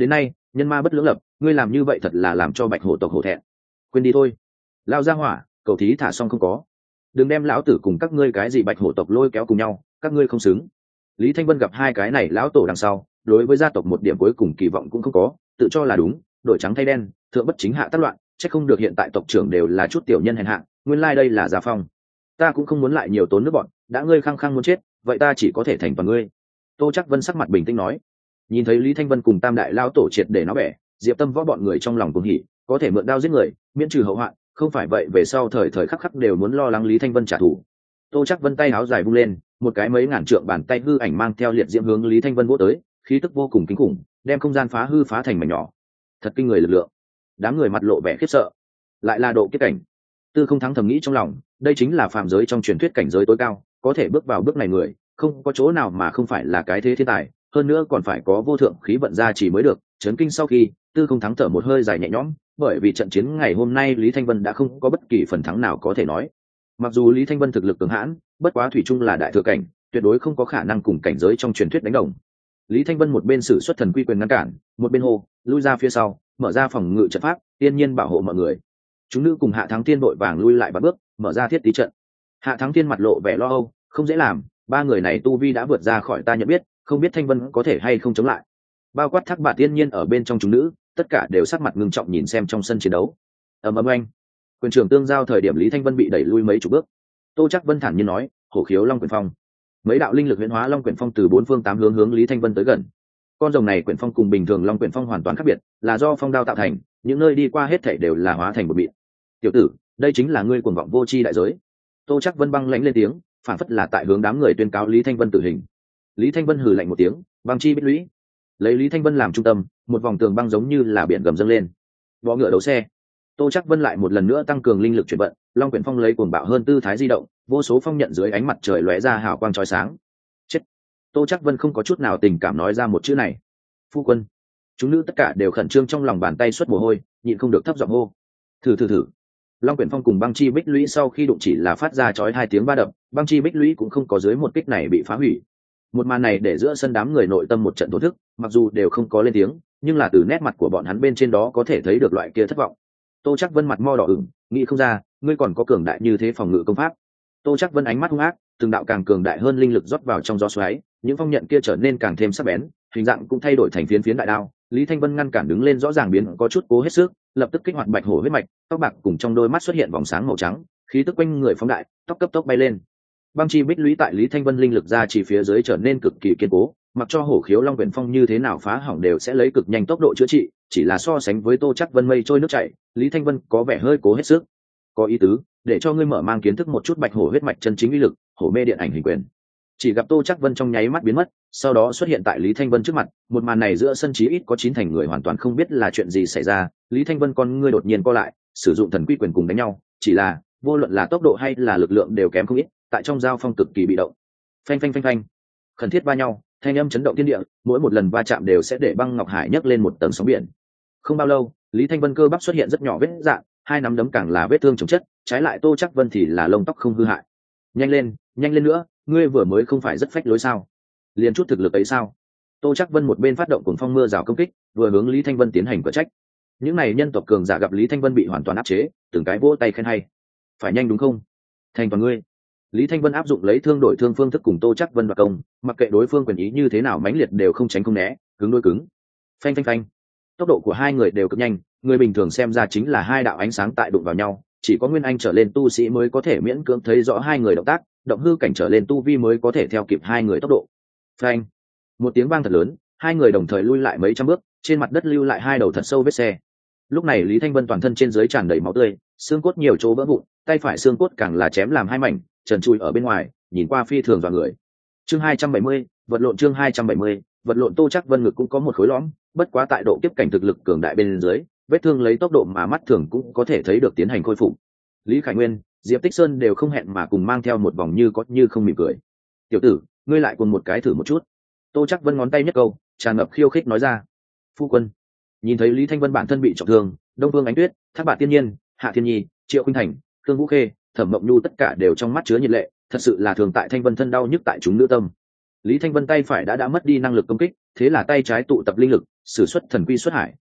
nhân ma bất lưỡng lập, ngươi làm như vậy thật là làm cho bạch hổ tộc hổ thẹn. Quên đi thôi, lao ra hỏa, cầu thí thả xong không có, đừng đem lão tử cùng các ngươi cái gì bạch hổ tộc lôi kéo cùng nhau, các ngươi không xứng. Lý Thanh Vân gặp hai cái này lão tổ đằng sau, đối với gia tộc một điểm cuối cùng kỳ vọng cũng không có, tự cho là đúng, đổi trắng thay đen, thượng bất chính hạ tác loạn, chắc không được hiện tại tộc trưởng đều là chút tiểu nhân hèn hạ, nguyên lai like đây là Gia Phong. Ta cũng không muốn lại nhiều tốn nước bọn, đã ngươi khăng khăng muốn chết, vậy ta chỉ có thể thành toàn ngươi. Tô Chắc Vân sắc mặt bình tĩnh nói. Nhìn thấy Lý Thanh Vân cùng Tam đại lão tổ triệt để nó bẻ, Diệp Tâm võ bọn người trong lòng cuồng hỉ, có thể mượn đao giết người, miễn trừ hậu hoạn, không phải vậy về sau thời thời khắc khắc đều muốn lo lắng Lý Thanh Vân trả thù. Tô Chắc Vân tay áo dài vung lên, một cái mấy ngàn trượng bàn tay hư ảnh mang theo liệt diễm hướng Lý Thanh Vân vỗ tới, khí tức vô cùng kinh khủng, đem không gian phá hư phá thành mảnh nhỏ. Thật kinh người lực lượng. Đám người mặt lộ vẻ khiếp sợ. Lại là độ kiếp cảnh. Tư Không Thắng thầm nghĩ trong lòng, đây chính là phàm giới trong truyền thuyết cảnh giới tối cao, có thể bước vào bước này người, không có chỗ nào mà không phải là cái thế thiên tài, hơn nữa còn phải có vô thượng khí vận gia trì mới được. Chấn kinh sau khi, Tư Không Thắng thở một hơi dài nhẹ nhõm, bởi vì trận chiến ngày hôm nay Lý Thanh Vân đã không có bất kỳ phần thắng nào có thể nói. Mặc dù Lý Thanh Vân thực lực cường hãn, bất quá thủy chung là đại thừa cảnh, tuyệt đối không có khả năng cùng cảnh giới trong truyền thuyết đánh đồng. Lý Thanh Vân một bên sử xuất thần quy quyền ngăn cản, một bên hô, lui ra phía sau, mở ra phòng ngự trận pháp, tiên nhiên bảo hộ mọi người. Chúng nữ cùng Hạ Thắng Thiên đội vàng lui lại ba bước, mở ra thiết tí trận. Hạ Thắng Thiên mặt lộ vẻ lo âu, không dễ làm, ba người này tu vi đã vượt ra khỏi ta nhận biết, không biết Thanh Vân có thể hay không chống lại. Bao quát Thác Bạt tiên nhiên ở bên trong chúng nữ, tất cả đều sắc mặt ngưng trọng nhìn xem trong sân chiến đấu. Ầm ầm oanh, quyền trưởng tương giao thời điểm Lý Thanh Vân bị đẩy lui mấy chục bước. Tô Chắc Vân thản nhiên nói, hổ khiếu long quyền phong. Mấy đạo linh lực huyễn hóa long quyển phong từ bốn phương tám hướng hướng Lý Thanh Vân tới gần. Con rồng này quyển phong cùng bình thường long quyển phong hoàn toàn khác biệt, là do phong đao tạo thành, những nơi đi qua hết thảy đều là hóa thành một mịn. Tiểu tử, đây chính là ngươi cuồng vọng vô tri đại giới. Tô Chắc Vân băng lãnh lên tiếng, phản phất là tại hướng đám người tuyên cáo Lý Thanh Vân tử hình. Lý Thanh Vân hừ lạnh một tiếng, băng chi bích lũy. Lấy Lý Thanh Vân làm trung tâm, một vòng tường băng giống như là biển gầm dâng lên. Võ ngựa đấu xe. Tô Chắc Vân lại một lần nữa tăng cường linh lực chuyển vận, long quyển phong lấy cuồng bạo hơn tư thái di động, vô số phong nhận dưới ánh mặt trời lóe ra hào quang chói sáng. Chết. Tô Chắc Vân không có chút nào tình cảm nói ra một chữ này. Phu quân. Chúng nữ tất cả đều khẩn trương trong lòng bàn tay xuất mồ hôi, nhịn không được thấp giọng hô. Thử thử thử. Long quyển phong cùng băng chi bích lũy sau khi đụng chỉ là phát ra chói hai tiếng ba đập, băng chi bích lũy cũng không có dưới một kích này bị phá hủy. Một màn này để giữa sân đám người nội tâm một trận thổ thức, mặc dù đều không có lên tiếng, nhưng là từ nét mặt của bọn hắn bên trên đó có thể thấy được loại kia thất vọng. Tô Chắc Vân mặt mo đỏ ửng, nghĩ không ra, ngươi còn có cường đại như thế phòng ngự công pháp. Tô Chắc Vân ánh mắt hung ác, từng đạo càng cường đại hơn linh lực rót vào trong gió xoáy, những phong nhận kia trở nên càng thêm sắc bén, hình dạng cũng thay đổi thành phiến phiến đại đao. Lý Thanh Vân ngăn cản đứng lên rõ ràng biến có chút cố hết sức, lập tức kích hoạt bạch hổ huyết mạch, tóc bạc cùng trong đôi mắt xuất hiện vòng sáng màu trắng, khí tức quanh người phóng đại, tóc cấp tốc bay lên. Băng chi bích lũy tại Lý Thanh Vân linh lực ra chỉ phía dưới trở nên cực kỳ kiên cố, mặc cho hổ khiếu long quyển phong như thế nào phá hỏng đều sẽ lấy cực nhanh tốc độ chữa trị, chỉ là so sánh với Tô Chắc Vân mây trôi nước chảy, Lý Thanh Vân có vẻ hơi cố hết sức. Có ý tứ, để cho ngươi mở mang kiến thức một chút bạch hổ huyết mạch chân chính uy lực, hổ mê điện ảnh hình quyền. Chỉ gặp Tô Chắc Vân trong nháy mắt biến mất, sau đó xuất hiện tại Lý Thanh Vân trước mặt, một màn này giữa sân chí ít có chín thành người hoàn toàn không biết là chuyện gì xảy ra. Lý Thanh Vân con ngươi đột nhiên co lại, sử dụng thần quy quyền cùng đánh nhau, chỉ là vô luận là tốc độ hay là lực lượng đều kém không ít, tại trong giao phong cực kỳ bị động. Phanh phanh phanh phanh, khẩn thiết va nhau, thanh âm chấn động thiên địa, mỗi một lần va chạm đều sẽ để băng ngọc hải nhấc lên một tầng sóng biển. Không bao lâu, Lý Thanh Vân cơ bắp xuất hiện rất nhỏ vết rạn, hai nắm đấm càng là vết thương chồng chất, trái lại Tô Chắc Vân thì là lông tóc không hư hại. Nhanh lên, nhanh lên nữa, ngươi vừa mới không phải rất phách lối sao? Liền chút thực lực ấy sao? Tô Chắc Vân một bên phát động cuồng phong mưa rào công kích, vừa hướng Lý Thanh Vân tiến hành cở trách. Những này nhân tộc cường giả gặp Lý Thanh Vân bị hoàn toàn áp chế, từng cái vỗ tay khen hay. Phải nhanh đúng không? Thành toàn ngươi. Lý Thanh Vân áp dụng lấy thương đổi thương phương thức cùng Tô Chắc Vân và công, mặc kệ đối phương quyền ý như thế nào mãnh liệt đều không tránh không né, cứng đôi cứng. Phanh phanh phanh. Tốc độ của hai người đều cực nhanh, người bình thường xem ra chính là hai đạo ánh sáng tại đụng vào nhau, chỉ có nguyên anh trở lên tu sĩ mới có thể miễn cưỡng thấy rõ hai người động tác, động hư cảnh trở lên tu vi mới có thể theo kịp hai người tốc độ. Phanh. Một tiếng vang thật lớn, hai người đồng thời lui lại mấy trăm bước, trên mặt đất lưu lại hai đầu thật sâu vết xe. Lúc này Lý Thanh Vân toàn thân trên dưới tràn đầy máu tươi, xương cốt nhiều chỗ vỡ vụn, tay phải xương cốt càng là chém làm hai mảnh, trần trụi ở bên ngoài, nhìn qua phi thường dọa người. Chương hai trăm bảy mươi, vật lộn chương hai trăm bảy mươi, vật lộn. Tô Chắc Vân ngực cũng có một khối lõm, bất quá tại độ kiếp cảnh thực lực cường đại bên dưới, vết thương lấy tốc độ mà mắt thường cũng có thể thấy được tiến hành khôi phục. Lý Khải Nguyên, Diệp Tích Sơn đều không hẹn mà cùng mang theo một vòng như có như không mỉm cười. "Tiểu tử, ngươi lại cùng một cái thử một chút." Tô Chắc Vân ngón tay nhấc câu, tràn ngập khiêu khích nói ra. "Phu quân." Nhìn thấy Lý Thanh Vân bản thân bị trọng thương, Đông Vương Ánh Tuyết, Thác Bạt Tiên Nhiên, Hạ Thiên Nhi, Triệu Khuynh Thành, Khương Vũ Khê, Thẩm Mộng Nhu tất cả đều trong mắt chứa nhiệt lệ, thật sự là thường tại Thanh Vân thân đau nhức tại chúng nữ tâm. Lý Thanh Vân tay phải đã đã mất đi năng lực công kích, thế là tay trái tụ tập linh lực, sử xuất thần quy xuất hải,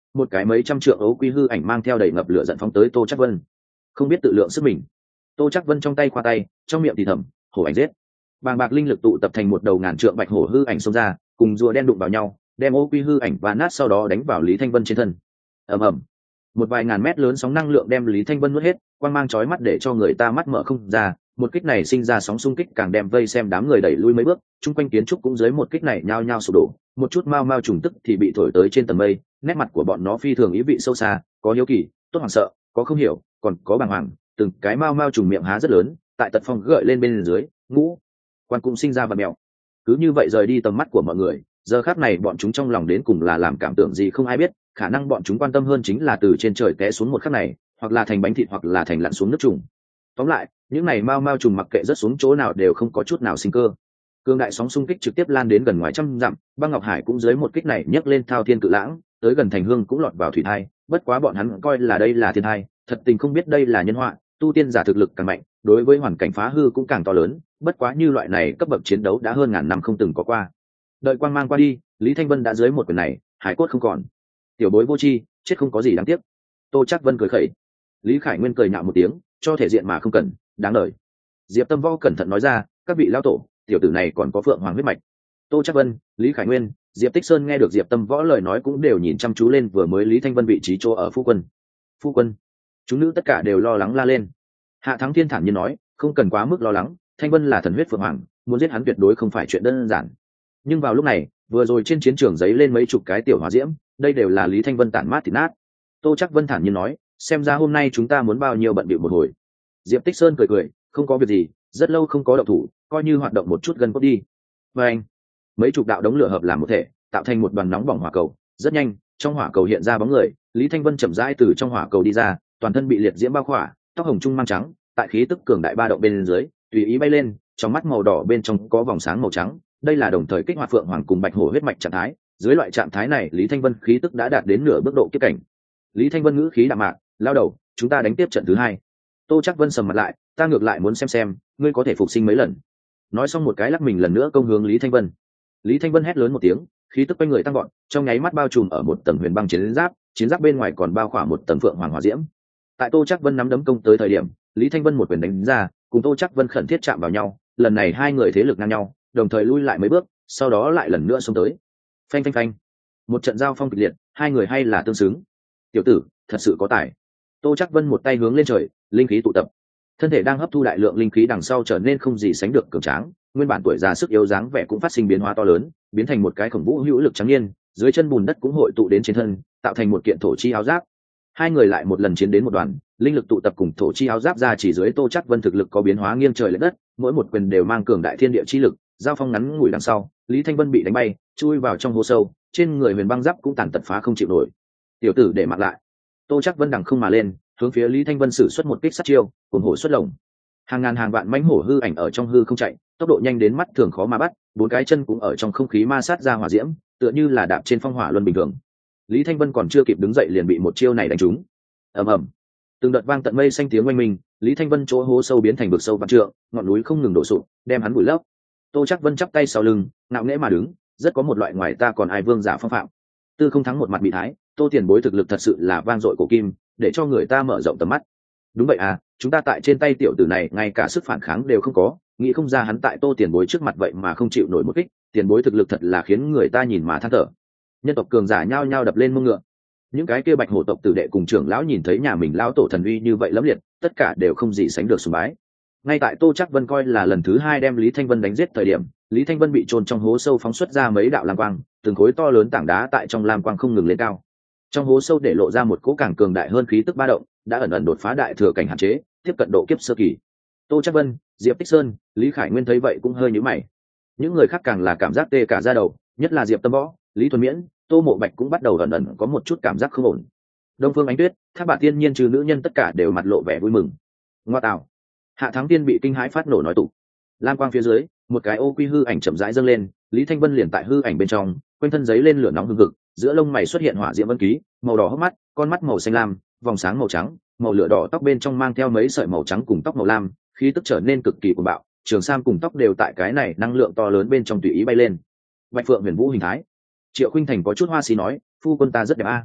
một cái mấy trăm trượng ấu quy hư ảnh mang theo đầy ngập lửa giận phóng tới Tô Trác Vân. Không biết tự lượng sức mình, Tô Trác Vân trong tay khoa tay, trong miệng thì thầm, hổ ảnh giết. Bàng bạc linh lực tụ tập thành một đầu ngàn trượng bạch hổ hư ảnh xông ra, cùng rùa đen đụng vào nhau, đem ấu quy hư ảnh và nát, sau đó đánh vào Lý Thanh Vân trên thân. Ầm ầm. Một vài ngàn mét lớn sóng năng lượng đem Lý Thanh Vân nuốt hết, quang mang chói mắt để cho người ta mắt mở không ra. Một kích này sinh ra sóng xung kích càng đem vây xem đám người đẩy lui mấy bước, chung quanh kiến trúc cũng dưới một kích này nhao nhao sụp đổ, một chút mau mau trùng tức thì bị thổi tới trên tầng mây. Nét mặt của bọn nó phi thường ý vị sâu xa, có hiếu kỳ, tốt hoảng sợ, có không hiểu, còn có bàng hoàng, từng cái mau mau trùng miệng há rất lớn, tại tật phong gợi lên bên dưới, ngũ quan cũng sinh ra vật mèo. Cứ như vậy rời đi tầm mắt của mọi người, giờ khắc này bọn chúng trong lòng đến cùng là làm cảm tưởng gì không ai biết, khả năng bọn chúng quan tâm hơn chính là từ trên trời té xuống một khắc này, hoặc là thành bánh thịt hoặc là thành lặn xuống nước trùng. Tóm lại, những này mau mau trùng mặc kệ rớt xuống chỗ nào đều không có chút nào sinh cơ. Cương đại sóng xung kích trực tiếp lan đến gần ngoài trăm dặm, băng ngọc hải cũng dưới một kích này nhấc lên thao thiên cự lãng, tới gần thành hương cũng lọt vào thủy thai. Bất quá bọn hắn coi là đây là thiên thai, thật tình không biết đây là nhân họa. Tu tiên giả thực lực càng mạnh, đối với hoàn cảnh phá hư cũng càng to lớn. Bất quá như loại này cấp bậc chiến đấu đã hơn ngàn năm không từng có qua. Đợi quang mang qua đi, Lý Thanh Vân đã dưới một quyền này, hải cốt không còn. Tiểu bối vô tri, chết không có gì đáng tiếc. Tô Trác Vân cười khẩy. Lý Khải Nguyên cười nhạo một tiếng, cho thể diện mà không cần, đáng lời. Diệp Tâm Võ cẩn thận nói ra, các vị lão tổ, tiểu tử này còn có phượng hoàng huyết mạch. Tô Trác Vân, Lý Khải Nguyên, Diệp Tích Sơn nghe được Diệp Tâm Võ lời nói cũng đều nhìn chăm chú lên vừa mới Lý Thanh Vân vị trí chỗ ở phu quân. Phu quân. Chúng nữ tất cả đều lo lắng la lên. Hạ Thắng Thiên thản nhiên nói, không cần quá mức lo lắng, Thanh Vân là thần huyết phượng hoàng, muốn giết hắn tuyệt đối không phải chuyện đơn giản. Nhưng vào lúc này, vừa rồi trên chiến trường giấy lên mấy chục cái tiểu hỏa diễm, đây đều là Lý Thanh Vân tản mát thịt nát. Tô Trác Vân thản nhiên nói, xem ra hôm nay chúng ta muốn bao nhiêu bận bịu một hồi. Diệp Tích Sơn cười cười, không có việc gì, rất lâu không có động thủ, coi như hoạt động một chút gần cốt đi. Và anh, mấy chục đạo đống lửa hợp làm một thể, tạo thành một đoàn nóng bỏng hỏa cầu. Rất nhanh, trong hỏa cầu hiện ra bóng người, Lý Thanh Vân chậm rãi từ trong hỏa cầu đi ra, toàn thân bị liệt diễm bao khỏa, tóc hồng trung mang trắng, tại khí tức cường đại ba động bên dưới, tùy ý bay lên, trong mắt màu đỏ bên trong có vòng sáng màu trắng. Đây là đồng thời kích hoạt phượng hoàng cùng bạch hổ huyết mạch trạng thái. Dưới loại trạng thái này, Lý Thanh Vân khí tức đã đạt đến nửa bước độ kiếp cảnh. Lý Thanh Vân ngữ khí đạm mạc, lao đầu, chúng ta đánh tiếp trận thứ hai. Tô Trác Vân sầm mặt lại, ta ngược lại muốn xem xem ngươi có thể phục sinh mấy lần. Nói xong một cái lắc mình lần nữa công hướng Lý Thanh Vân. Lý Thanh Vân hét lớn một tiếng, khí tức quanh người tăng gọn, trong nháy mắt bao trùm ở một tầng huyền băng chiến giáp, chiến giáp bên ngoài còn bao khỏa một tầng phượng hoàng hỏa diễm. Tại Tô Trác Vân nắm đấm công tới thời điểm, Lý Thanh Vân một quyền đánh ra, cùng Tô Trác Vân khẩn thiết chạm vào nhau, lần này hai người thế lực ngang nhau, đồng thời lui lại mấy bước, sau đó lại lần nữa xông tới. Phanh phanh phanh. Một trận giao phong kịch liệt, hai người hay là tương xứng. Tiểu tử, thật sự có tài. Tô Trác Vân một tay hướng lên trời, linh khí tụ tập, thân thể đang hấp thu đại lượng linh khí đằng sau trở nên không gì sánh được cường tráng, nguyên bản tuổi già sức yếu dáng vẻ cũng phát sinh biến hóa to lớn, biến thành một cái khổng vũ hữu lực trắng niên, dưới chân bùn đất cũng hội tụ đến trên thân, tạo thành một kiện thổ chi áo giáp. Hai người lại một lần chiến đến một đoàn, linh lực tụ tập cùng thổ chi áo giáp ra chỉ dưới Tô Trác Vân thực lực có biến hóa nghiêng trời lệch đất, mỗi một quyền đều mang cường đại thiên địa chi lực, giao phong ngắn ngủi đằng sau, Lý Thanh Vân bị đánh bay, chui vào trong hố sâu, trên người huyền băng giáp cũng tàn tật phá không chịu nổi. Tiểu tử để mặc lại. Tô Trác Vân đằng không mà lên, hướng phía Lý Thanh Vân sử xuất một kích sát chiêu, cùng hổ xuất lồng. Hàng ngàn hàng vạn mãnh hổ hư ảnh ở trong hư không chạy, tốc độ nhanh đến mắt thường khó mà bắt, bốn cái chân cũng ở trong không khí ma sát ra hỏa diễm, tựa như là đạp trên phong hỏa luân bình thường. Lý Thanh Vân còn chưa kịp đứng dậy liền bị một chiêu này đánh trúng. Ầm ầm. Từng đợt vang tận mây xanh tiếng oanh minh, Lý Thanh Vân chỗ hố sâu biến thành vực sâu vạn trượng, ngọn núi không ngừng đổ sụp, đem hắn vùi lấp. Tô Trác Vân chắp tay sau lưng, ngạo nghễ mà đứng, rất có một loại ngoài ta còn ai vương giả phong phạm. Tư Không Thắng một mặt bị thái, Tô tiền bối thực lực thật sự là vang dội cổ kim, để cho người ta mở rộng tầm mắt. Đúng vậy à, chúng ta tại trên tay tiểu tử này ngay cả sức phản kháng đều không có, nghĩ không ra hắn tại Tô tiền bối trước mặt vậy mà không chịu nổi một kích, tiền bối thực lực thật là khiến người ta nhìn mà than thở. Nhân tộc cường giả nhao nhao đập lên mông ngựa. Những cái kia bạch hổ tộc tử đệ cùng trưởng lão nhìn thấy nhà mình lão tổ thần uy như vậy lẫm liệt, tất cả đều không gì sánh được sùng bái. Ngay tại Tô Trác Vân coi là lần thứ hai đem Lý Thanh Vân đánh giết thời điểm, Lý Thanh Vân bị chôn trong hố sâu phóng xuất ra mấy đạo lam quang, từng khối to lớn tảng đá tại trong lam quang không ngừng lên cao. Trong hố sâu để lộ ra một cỗ càng cường đại hơn khí tức ba động, đã ẩn ẩn đột phá đại thừa cảnh hạn chế, tiếp cận độ kiếp sơ kỳ. Tô Trác Vân, Diệp Tích Sơn, Lý Khải Nguyên thấy vậy cũng hơi nhíu mày. Những người khác càng là cảm giác tê cả da đầu, nhất là Diệp Tâm Võ, Lý Thuần Miễn, Tô Mộ Bạch cũng bắt đầu ẩn ẩn có một chút cảm giác không ổn. Đông Phương Ánh Tuyết, Thác Bạt Tiên Nhiên trừ nữ nhân tất cả đều mặt lộ vẻ vui mừng. Ngoa tạo. Hạ Thắng Tiên bị kinh hãi phát nổ nói tụ. Lam quang phía dưới, một cái ô quy hư ảnh chậm rãi dâng lên, Lý Thanh Vân liền tại hư ảnh bên trong, quanh thân giấy lên lửa nóng hừng hực, giữa lông mày xuất hiện hỏa diễm vân ký, màu đỏ hốc mắt, con mắt màu xanh lam, vòng sáng màu trắng, màu lửa đỏ tóc bên trong mang theo mấy sợi màu trắng cùng tóc màu lam, khí tức trở nên cực kỳ cuồng bạo, trường sam cùng tóc đều tại cái này năng lượng to lớn bên trong tùy ý bay lên. Bạch Phượng Huyền Vũ hình thái. Triệu Khuynh Thành có chút hoa xí nói, phu quân ta rất đẹp a.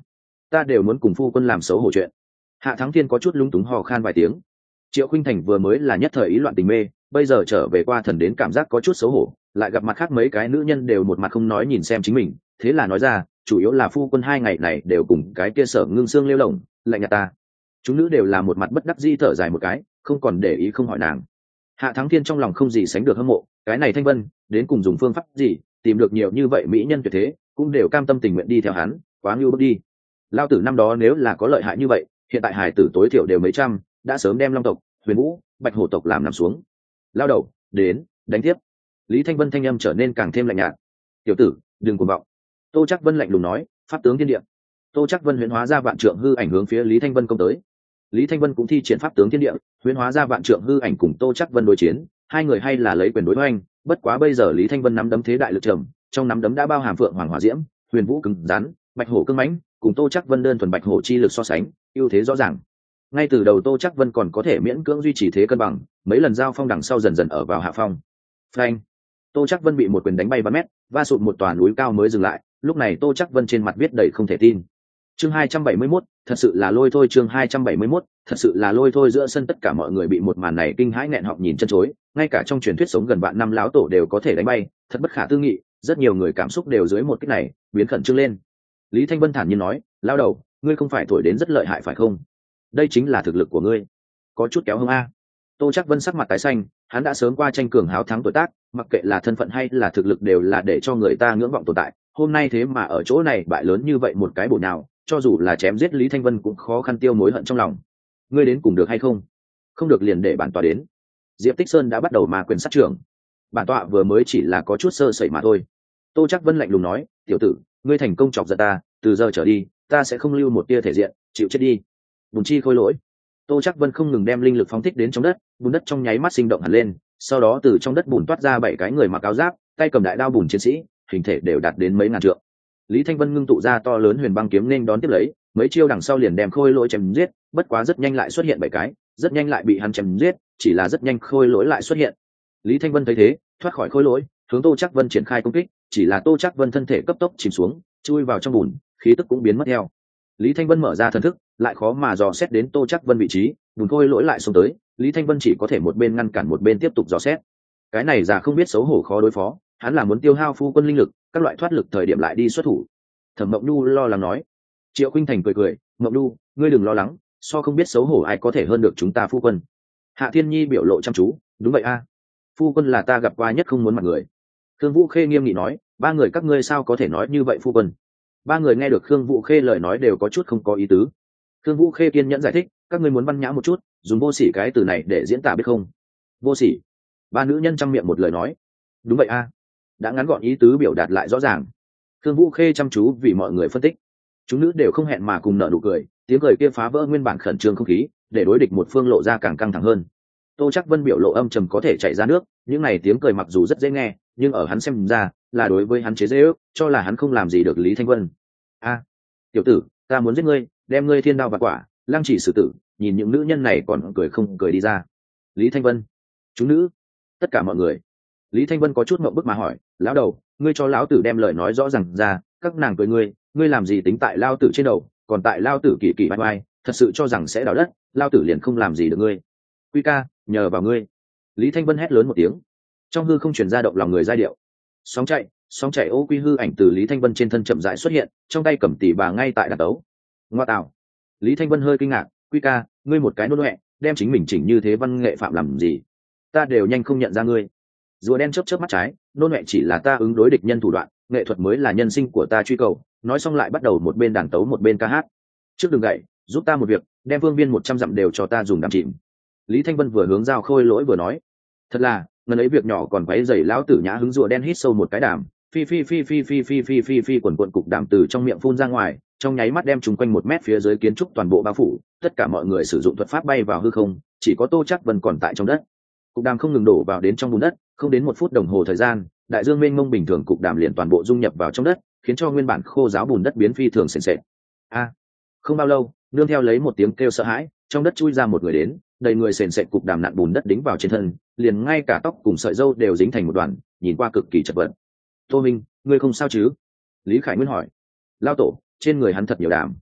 ta đều muốn cùng phu quân làm xấu hổ chuyện. Hạ Thắng Thiên có chút lúng túng hò khan vài tiếng. Triệu Khuynh Thành vừa mới là nhất thời ý loạn tình mê, bây giờ trở về qua thần đến cảm giác có chút xấu hổ, lại gặp mặt khác mấy cái nữ nhân đều một mặt không nói nhìn xem chính mình, thế là nói ra, chủ yếu là phu quân hai ngày này đều cùng cái kia Sở Ngưng Xương lêu lổng, lạnh nhạt ta. Chúng nữ đều là một mặt bất đắc dĩ thở dài một cái, không còn để ý không hỏi nàng. Hạ Thắng Thiên trong lòng không gì sánh được hâm mộ, cái này Thanh Vân, đến cùng dùng phương pháp gì, tìm được nhiều như vậy mỹ nhân tuyệt thế, cũng đều cam tâm tình nguyện đi theo hắn, quá ngưu bức đi. Lao tử năm đó nếu là có lợi hại như vậy, hiện tại hải tử tối thiểu đều mấy trăm, đã sớm đem Long tộc, Huyền Vũ, Bạch Hổ tộc làm nằm xuống. Lao đầu, đến, đánh tiếp. Lý Thanh Vân thanh âm trở nên càng thêm lạnh nhạt. Tiểu tử, đừng cuồng vọng. Tô Trác Vân lạnh lùng nói, pháp tướng thiên địa. Tô Trác Vân huyễn hóa ra vạn trượng hư ảnh hướng phía Lý Thanh Vân công tới. Lý Thanh Vân cũng thi triển pháp tướng thiên địa, huyễn hóa ra vạn trượng hư ảnh cùng Tô Trác Vân đối chiến, hai người hay là lấy quyền đối hoành, bất quá bây giờ Lý Thanh Vân nắm đấm thế đại lực trầm, trong nắm đấm đã bao hàm phượng hoàng hỏa diễm, Huyền Vũ cứng rắn, Bạch Hổ cứng mãnh, cùng Tô Trác Vân đơn thuần Bạch Hổ chi lực so sánh, ưu thế rõ ràng. Ngay từ đầu Tô Trác Vân còn có thể miễn cưỡng duy trì thế cân bằng, mấy lần giao phong đằng sau dần dần ở vào hạ phong. Phanh! Tô Trác Vân bị một quyền đánh bay ba mét, va sụt một tòa núi cao mới dừng lại, lúc này Tô Trác Vân trên mặt viết đầy không thể tin. Chương hai trăm bảy mươi mốt, thật sự là lôi thôi. Chương hai trăm bảy mươi mốt, thật sự là lôi thôi. Giữa sân tất cả mọi người bị một màn này kinh hãi nghẹn họng nhìn chân chối, ngay cả trong truyền thuyết sống gần vạn năm láo tổ đều có thể đánh bay, thật bất khả tư nghị, rất nhiều người cảm xúc đều dưới một kích này biến khẩn trương lên. Lý Thanh Vân thản nhiên nói, lao đầu, ngươi không phải thổi đến rất lợi hại phải không? Đây chính là thực lực của ngươi, có chút kéo hông a. Tô Trác Vân sắc mặt tái xanh, hắn đã sớm qua tranh cường háo thắng tuổi tác, mặc kệ là thân phận hay là thực lực đều là để cho người ta ngưỡng vọng tồn tại, hôm nay thế mà ở chỗ này bại lớn như vậy một cái bộ nào, cho dù là chém giết Lý Thanh Vân cũng khó khăn tiêu mối hận trong lòng. Ngươi đến cùng được hay không? Không được liền để bản tọa đến. Diệp Tích Sơn đã bắt đầu mà quyền sát trưởng. Bản tọa vừa mới chỉ là có chút sơ sẩy mà thôi. Tô Trác Vân lạnh lùng nói, tiểu tử, ngươi thành công chọc giận ta, từ giờ trở đi, ta sẽ không lưu một tia thể diện, chịu chết đi. Bùn chi khôi lỗi. Tô Trác Vân không ngừng đem linh lực phóng thích đến trong đất, bùn đất trong nháy mắt sinh động hẳn lên, sau đó từ trong đất bùn toát ra bảy cái người mặc áo giáp, tay cầm đại đao bùn chiến sĩ, hình thể đều đạt đến mấy ngàn trượng. Lý Thanh Vân ngưng tụ ra to lớn huyền băng kiếm nên đón tiếp lấy, mấy chiêu đằng sau liền đem khôi lỗi chém giết, bất quá rất nhanh lại xuất hiện bảy cái, rất nhanh lại bị hắn chém giết, chỉ là rất nhanh khôi lỗi lại xuất hiện. Lý Thanh Vân thấy thế, thoát khỏi khôi lỗi, hướng Tô Trác Vân triển khai công kích, chỉ là Tô Trác Vân thân thể cấp tốc chìm xuống, chui vào trong bùn, khí tức cũng biến mất theo. Lý Thanh Vân mở ra thần thức, lại khó mà dò xét đến Tô Trác Vân vị trí, bùn khôi lỗi lại xông tới, Lý Thanh Vân chỉ có thể một bên ngăn cản một bên tiếp tục dò xét. Cái này già không biết xấu hổ khó đối phó, hắn là muốn tiêu hao phu quân linh lực, các loại thoát lực thời điểm lại đi xuất thủ. Thẩm Mộng Nhu lo lắng nói. Triệu Khuynh Thành cười cười, Mộng Nhu, ngươi đừng lo lắng, so không biết xấu hổ ai có thể hơn được chúng ta phu quân. Hạ Thiên Nhi biểu lộ chăm chú, đúng vậy a, phu quân là ta gặp qua nhất không muốn mặt người. Khương Vũ Khê nghiêm nghị nói, ba người các ngươi sao có thể nói như vậy phu quân? Ba người nghe được Khương Vũ Khê lời nói đều có chút không có ý tứ. Khương Vũ Khê kiên nhẫn giải thích, các ngươi muốn văn nhã một chút, dùng vô sỉ cái từ này để diễn tả biết không? Vô sỉ. Ba nữ nhân trăm miệng một lời nói. Đúng vậy a. Đã ngắn gọn ý tứ biểu đạt lại rõ ràng. Khương Vũ Khê chăm chú vì mọi người phân tích. Chúng nữ đều không hẹn mà cùng nở nụ cười, tiếng cười kia phá vỡ nguyên bản khẩn trương không khí, để đối địch một phương lộ ra càng căng thẳng hơn. Tô Trác Vân biểu lộ âm trầm có thể chảy ra nước, những này tiếng cười mặc dù rất dễ nghe, nhưng ở hắn xem ra, là đối với hắn chế giễu, cho là hắn không làm gì được Lý Thanh Vân. A, tiểu tử, ta muốn giết ngươi, đem ngươi thiên đao vạn quả, lăng chỉ xử tử, nhìn những nữ nhân này còn cười không cười đi ra. Lý Thanh Vân, chúng nữ, tất cả mọi người. Lý Thanh Vân có chút ngượng bức mà hỏi, lão đầu, ngươi cho lão tử đem lời nói rõ ràng ra, các nàng cười ngươi, ngươi làm gì tính tại lao tử trên đầu, còn tại lao tử kỳ kỳ bye bye, thật sự cho rằng sẽ đào đất, lao tử liền không làm gì được ngươi. Quy ca, nhờ vào ngươi. Lý Thanh Vân hét lớn một tiếng, trong hư không truyền ra động lòng người giai điệu. Sóng chạy, sóng chạy ô quy hư ảnh từ Lý Thanh Vân trên thân chậm rãi xuất hiện, trong tay cầm tỷ bà ngay tại đàn tấu. Ngoa tạo. Lý Thanh Vân hơi kinh ngạc, Quy ca, ngươi một cái nô nọe, đem chính mình chỉnh như thế văn nghệ phạm làm gì? Ta đều nhanh không nhận ra ngươi. Rùa đen chớp chớp mắt trái, nô nọe chỉ là ta ứng đối địch nhân thủ đoạn, nghệ thuật mới là nhân sinh của ta truy cầu. Nói xong lại bắt đầu một bên đàn tấu một bên ca hát. Trước đừng gậy, giúp ta một việc, đem vương viên một trăm dặm đều cho ta dùng đàm chìm. Lý Thanh Vân vừa hướng giao khôi lỗi vừa nói, thật là ngần ấy việc nhỏ còn quấy rầy lão tử nhã hứng rùa đen hít sâu một cái đàm, phi phi phi phi phi phi phi phi phi quần quần cục đàm từ trong miệng phun ra ngoài, trong nháy mắt đem chúng quanh một mét phía dưới kiến trúc toàn bộ bao phủ, tất cả mọi người sử dụng thuật pháp bay vào hư không, chỉ có Tô Trác Vân còn tại trong đất. Cục đàm không ngừng đổ vào đến trong bùn đất, không đến một phút đồng hồ thời gian, đại dương mênh mông bình thường cục đàm liền toàn bộ dung nhập vào trong đất, khiến cho nguyên bản khô ráo bùn đất biến phi thường sền sệt. A, không bao lâu, nương theo lấy một tiếng kêu sợ hãi, trong đất chui ra một người đến, đầy người sền sệt cục đàm nặn bùn đất đính vào trên thân, liền ngay cả tóc cùng sợi râu đều dính thành một đoàn, nhìn qua cực kỳ chật vật. Tô Minh, ngươi không sao chứ? Lý Khải Nguyên hỏi. Lao tổ, trên người hắn thật nhiều đàm.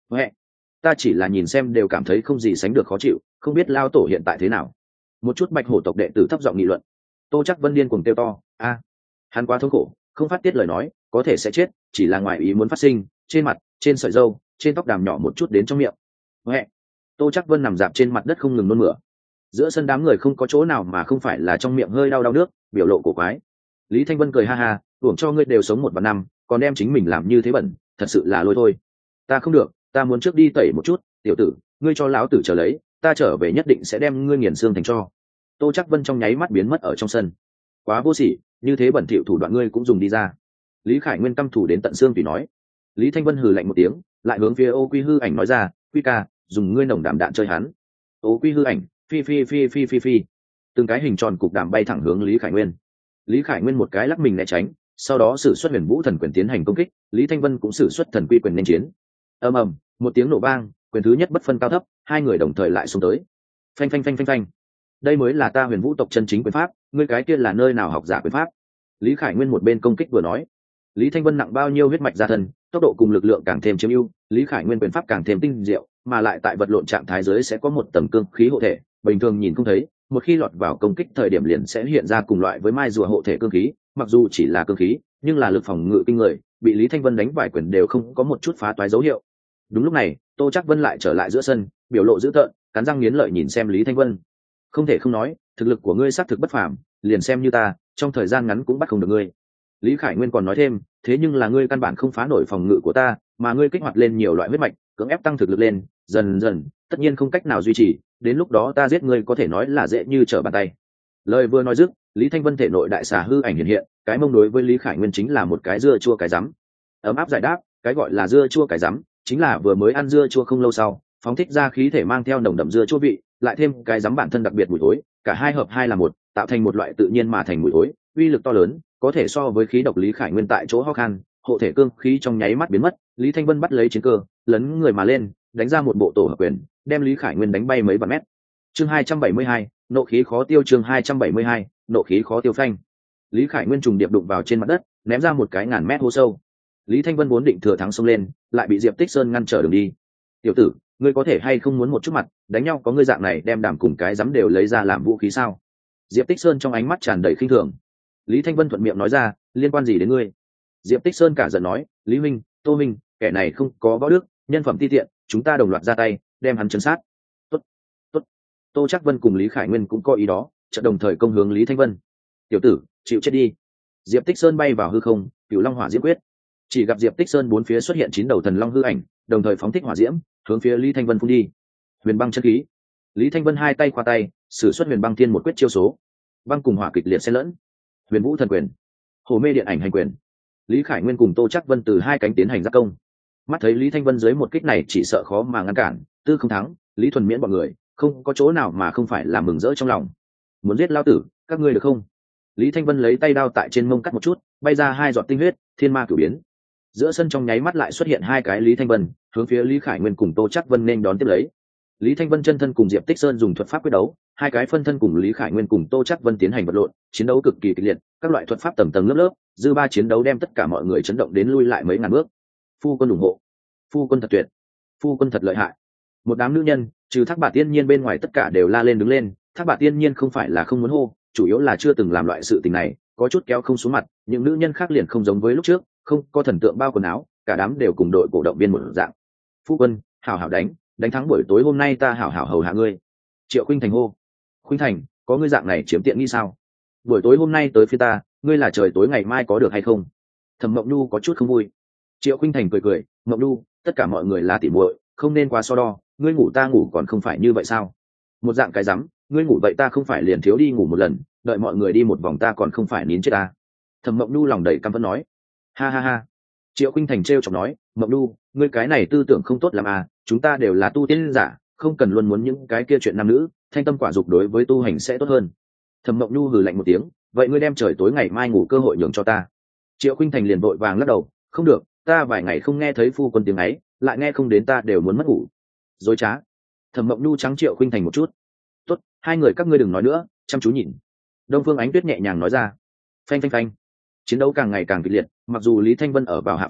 Huệ, ta chỉ là nhìn xem đều cảm thấy không gì sánh được khó chịu, không biết lao tổ hiện tại thế nào. Một chút bạch hổ tộc đệ tử thấp giọng nghị luận. Tô Chắc Vân điên cuồng kêu to, a, hắn quá thống khổ, không phát tiết lời nói, có thể sẽ chết, chỉ là ngoài ý muốn phát sinh, trên mặt, trên sợi râu, trên tóc đàm nhỏ một chút đến trong miệng. Huệ, Tô Chắc Vân nằm dạp trên mặt đất không ngừng nôn mửa. Giữa sân đám người không có chỗ nào mà không phải là trong miệng hơi đau đau nước, biểu lộ cổ quái. Lý Thanh Vân cười ha ha, uổng cho ngươi đều sống một vạn năm, còn đem chính mình làm như thế bẩn, thật sự là lôi thôi. Ta không được, ta muốn trước đi tẩy một chút, tiểu tử, ngươi cho lão tử chờ lấy, ta trở về nhất định sẽ đem ngươi nghiền xương thành tro. Tô Chắc Vân trong nháy mắt biến mất ở trong sân. Quá vô sỉ, như thế bẩn thỉu thủ đoạn ngươi cũng dùng đi ra. Lý Khải Nguyên căm thủ đến tận xương tùy nói. Lý Thanh Vân hừ lạnh một tiếng, lại hướng phía Ô Quy Hư Ảnh nói ra, Quy ca, dùng ngươi nồng đạm đạn chơi hắn. Ô Quy Hư Ảnh, phi phi phi phi phi phi, từng cái hình tròn cục đàm bay thẳng hướng Lý Khải Nguyên. Lý Khải Nguyên một cái lắc mình né tránh, sau đó sử xuất Huyền Vũ Thần Quyền tiến hành công kích, Lý Thanh Vân cũng sử xuất Thần Quy Quyền nên chiến. Ầm ầm, một tiếng nổ vang, quyền thứ nhất bất phân cao thấp, hai người đồng thời lại xông tới. Phanh phanh phanh phanh phanh. Đây mới là ta Huyền Vũ tộc chân chính quyền pháp, ngươi cái kia là nơi nào học giả quyền pháp? Lý Khải Nguyên một bên công kích vừa nói. Lý Thanh Vân nặng bao nhiêu huyết mạch ra thân, tốc độ cùng lực lượng càng thêm chiếm ưu, Lý Khải Nguyên quyền pháp càng thêm tinh diệu, mà lại tại vật lộn trạng thái giới sẽ có một tầng cương khí hộ thể, bình thường nhìn không thấy, một khi lọt vào công kích thời điểm liền sẽ hiện ra cùng loại với mai rùa hộ thể cương khí, mặc dù chỉ là cương khí, nhưng là lực phòng ngự kinh người, bị Lý Thanh Vân đánh vài quyền đều không có một chút phá toái dấu hiệu. Đúng lúc này, Tô Chắc Vân lại trở lại giữa sân, biểu lộ dữ tợn, cắn răng nghiến lợi nhìn xem Lý Thanh Vân. Không thể không nói, thực lực của ngươi xác thực bất phàm, liền xem như ta, trong thời gian ngắn cũng bắt không được ngươi. Lý Khải Nguyên còn nói thêm, thế nhưng là ngươi căn bản không phá nổi phòng ngự của ta, mà ngươi kích hoạt lên nhiều loại huyết mạch, cưỡng ép tăng thực lực lên, dần dần, tất nhiên không cách nào duy trì, đến lúc đó ta giết ngươi có thể nói là dễ như trở bàn tay. Lời vừa nói dứt, Lý Thanh Vân thể nội đại xà hư ảnh hiện hiện, cái mông đối với Lý Khải Nguyên chính là một cái dưa chua cái rắm. Ấm áp giải đáp, cái gọi là dưa chua cái rắm, chính là vừa mới ăn dưa chua không lâu sau, phóng thích ra khí thể mang theo nồng đậm dưa chua vị, lại thêm cái rắm bản thân đặc biệt mùi thối, cả hai hợp hai là một, tạo thành một loại tự nhiên mà thành mùi thối, uy lực to lớn, có thể so với khí độc Lý Khải Nguyên tại chỗ ho khan, hộ thể cương khí trong nháy mắt biến mất, Lý Thanh Vân bắt lấy chiến cơ, lấn người mà lên, đánh ra một bộ tổ hợp quyền, đem Lý Khải Nguyên đánh bay mấy vạn mét. Chương hai trăm bảy mươi hai, nộ khí khó tiêu. Chương hai trăm bảy mươi hai, nộ khí khó tiêu phanh. Lý Khải Nguyên trùng điệp đụng vào trên mặt đất, ném ra một cái ngàn mét hố sâu. Lý Thanh Vân vốn định thừa thắng xông lên, lại bị Diệp Tích Sơn ngăn trở đường đi. "Tiểu tử, ngươi có thể hay không muốn một chút mặt, đánh nhau có ngươi dạng này đem đảm cùng cái dám đều lấy ra làm vũ khí sao?" Diệp Tích Sơn trong ánh mắt tràn đầy khinh thường. Lý Thanh Vân thuận miệng nói ra, "Liên quan gì đến ngươi?" Diệp Tích Sơn cả giận nói, "Lý Minh, Tô Minh, kẻ này không có võ đức, nhân phẩm ti tiện, chúng ta đồng loạt ra tay, đem hắn trấn sát." Tốt, tốt. Tô Chắc Vân cùng Lý Khải Nguyên cũng có ý đó, chợt đồng thời công hướng Lý Thanh Vân. "Tiểu tử, chịu chết đi." Diệp Tích Sơn bay vào hư không, Cửu Long Hỏa Diễm Quyết. Chỉ gặp Diệp Tích Sơn bốn phía xuất hiện chín đầu thần long hư ảnh, đồng thời phóng thích hỏa diễm, hướng phía Lý Thanh Vân phun đi. Huyền băng chân khí. Lý Thanh Vân hai tay khoa tay, sử xuất Huyền băng thiên một quyết chiêu số. Băng cùng hỏa kịch liệt xen lẫn. Huyền Vũ thần quyền, Hồ Mê điện ảnh hành quyền. Lý Khải Nguyên cùng Tô Chắc Vân từ hai cánh tiến hành giáp công. Mắt thấy Lý Thanh Vân dưới một kích này chỉ sợ khó mà ngăn cản, tư không thắng, Lý Thuần Miễn bọn người, không có chỗ nào mà không phải là mừng rỡ trong lòng. "Muốn giết lao tử, các ngươi được không?" Lý Thanh Vân lấy tay đao tại trên mông cắt một chút, bay ra hai giọt tinh huyết, thiên ma cửu biến. Giữa sân trong nháy mắt lại xuất hiện hai cái Lý Thanh Vân, hướng phía Lý Khải Nguyên cùng Tô Chắc Vân nên đón tiếp lấy. Lý Thanh Vân chân thân cùng Diệp Tích Sơn dùng thuật pháp quyết đấu, hai cái phân thân cùng Lý Khải Nguyên cùng Tô Chắc Vân tiến hành vật lộn, chiến đấu cực kỳ kịch liệt, các loại thuật pháp tầng tầng lớp lớp, dư ba chiến đấu đem tất cả mọi người chấn động đến lui lại mấy ngàn bước. Phu quân ủng hộ, phu quân thật tuyệt, phu quân thật lợi hại. Một đám nữ nhân, trừ Thác Bạt Tiên Nhiên bên ngoài tất cả đều la lên đứng lên. Thác Bạt Tiên Nhiên không phải là không muốn hô, chủ yếu là chưa từng làm loại sự tình này, có chút kéo không xuống mặt. Những nữ nhân khác liền không giống với lúc trước, không có thần tượng bao quần áo, cả đám đều cùng đội cổ động viên một dạng. "Phu quân, hảo hảo đánh, đánh thắng buổi tối hôm nay ta hảo hảo hầu hạ ngươi." Triệu Khuynh Thành hô. "Khuynh Thành, có ngươi dạng này chiếm tiện nghi sao? Buổi tối hôm nay tới phía ta, ngươi là trời tối ngày mai có được hay không?" Thẩm Mộng Nhu có chút không vui. Triệu Khuynh Thành cười cười, "Mộng Nhu, tất cả mọi người là tỉ muội, không nên quá so đo, ngươi ngủ ta ngủ còn không phải như vậy sao?" "Một dạng cái rắm, ngươi ngủ vậy ta không phải liền thiếu đi ngủ một lần, đợi mọi người đi một vòng ta còn không phải nín chết ta." Thẩm Mộng Nhu lòng đầy căm phẫn nói. "Ha ha ha." Triệu Khuynh Thành trêu chọc nói, "Mộng Nhu, ngươi cái này tư tưởng không tốt lắm à, chúng ta đều là tu tiên giả, không cần luôn muốn những cái kia chuyện nam nữ, thanh tâm quả dục đối với tu hành sẽ tốt hơn." Thẩm Mộng Nhu hừ lạnh một tiếng, "Vậy ngươi đem trời tối ngày mai ngủ cơ hội nhường cho ta." Triệu Khuynh Thành liền vội vàng lắc đầu, "Không được, ta vài ngày không nghe thấy phu quân tiếng ấy, lại nghe không đến ta đều muốn mất ngủ." Dối trá. Thẩm Mộng Nhu trắng Triệu Khuynh Thành một chút. "Tốt, hai người các ngươi đừng nói nữa, chăm chú nhìn." Đông Phương Ánh Tuyết nhẹ nhàng nói ra. Phanh phanh phanh. Chiến đấu càng ngày càng kịch liệt, mặc dù Lý Thanh Vân ở vào hạ phòng,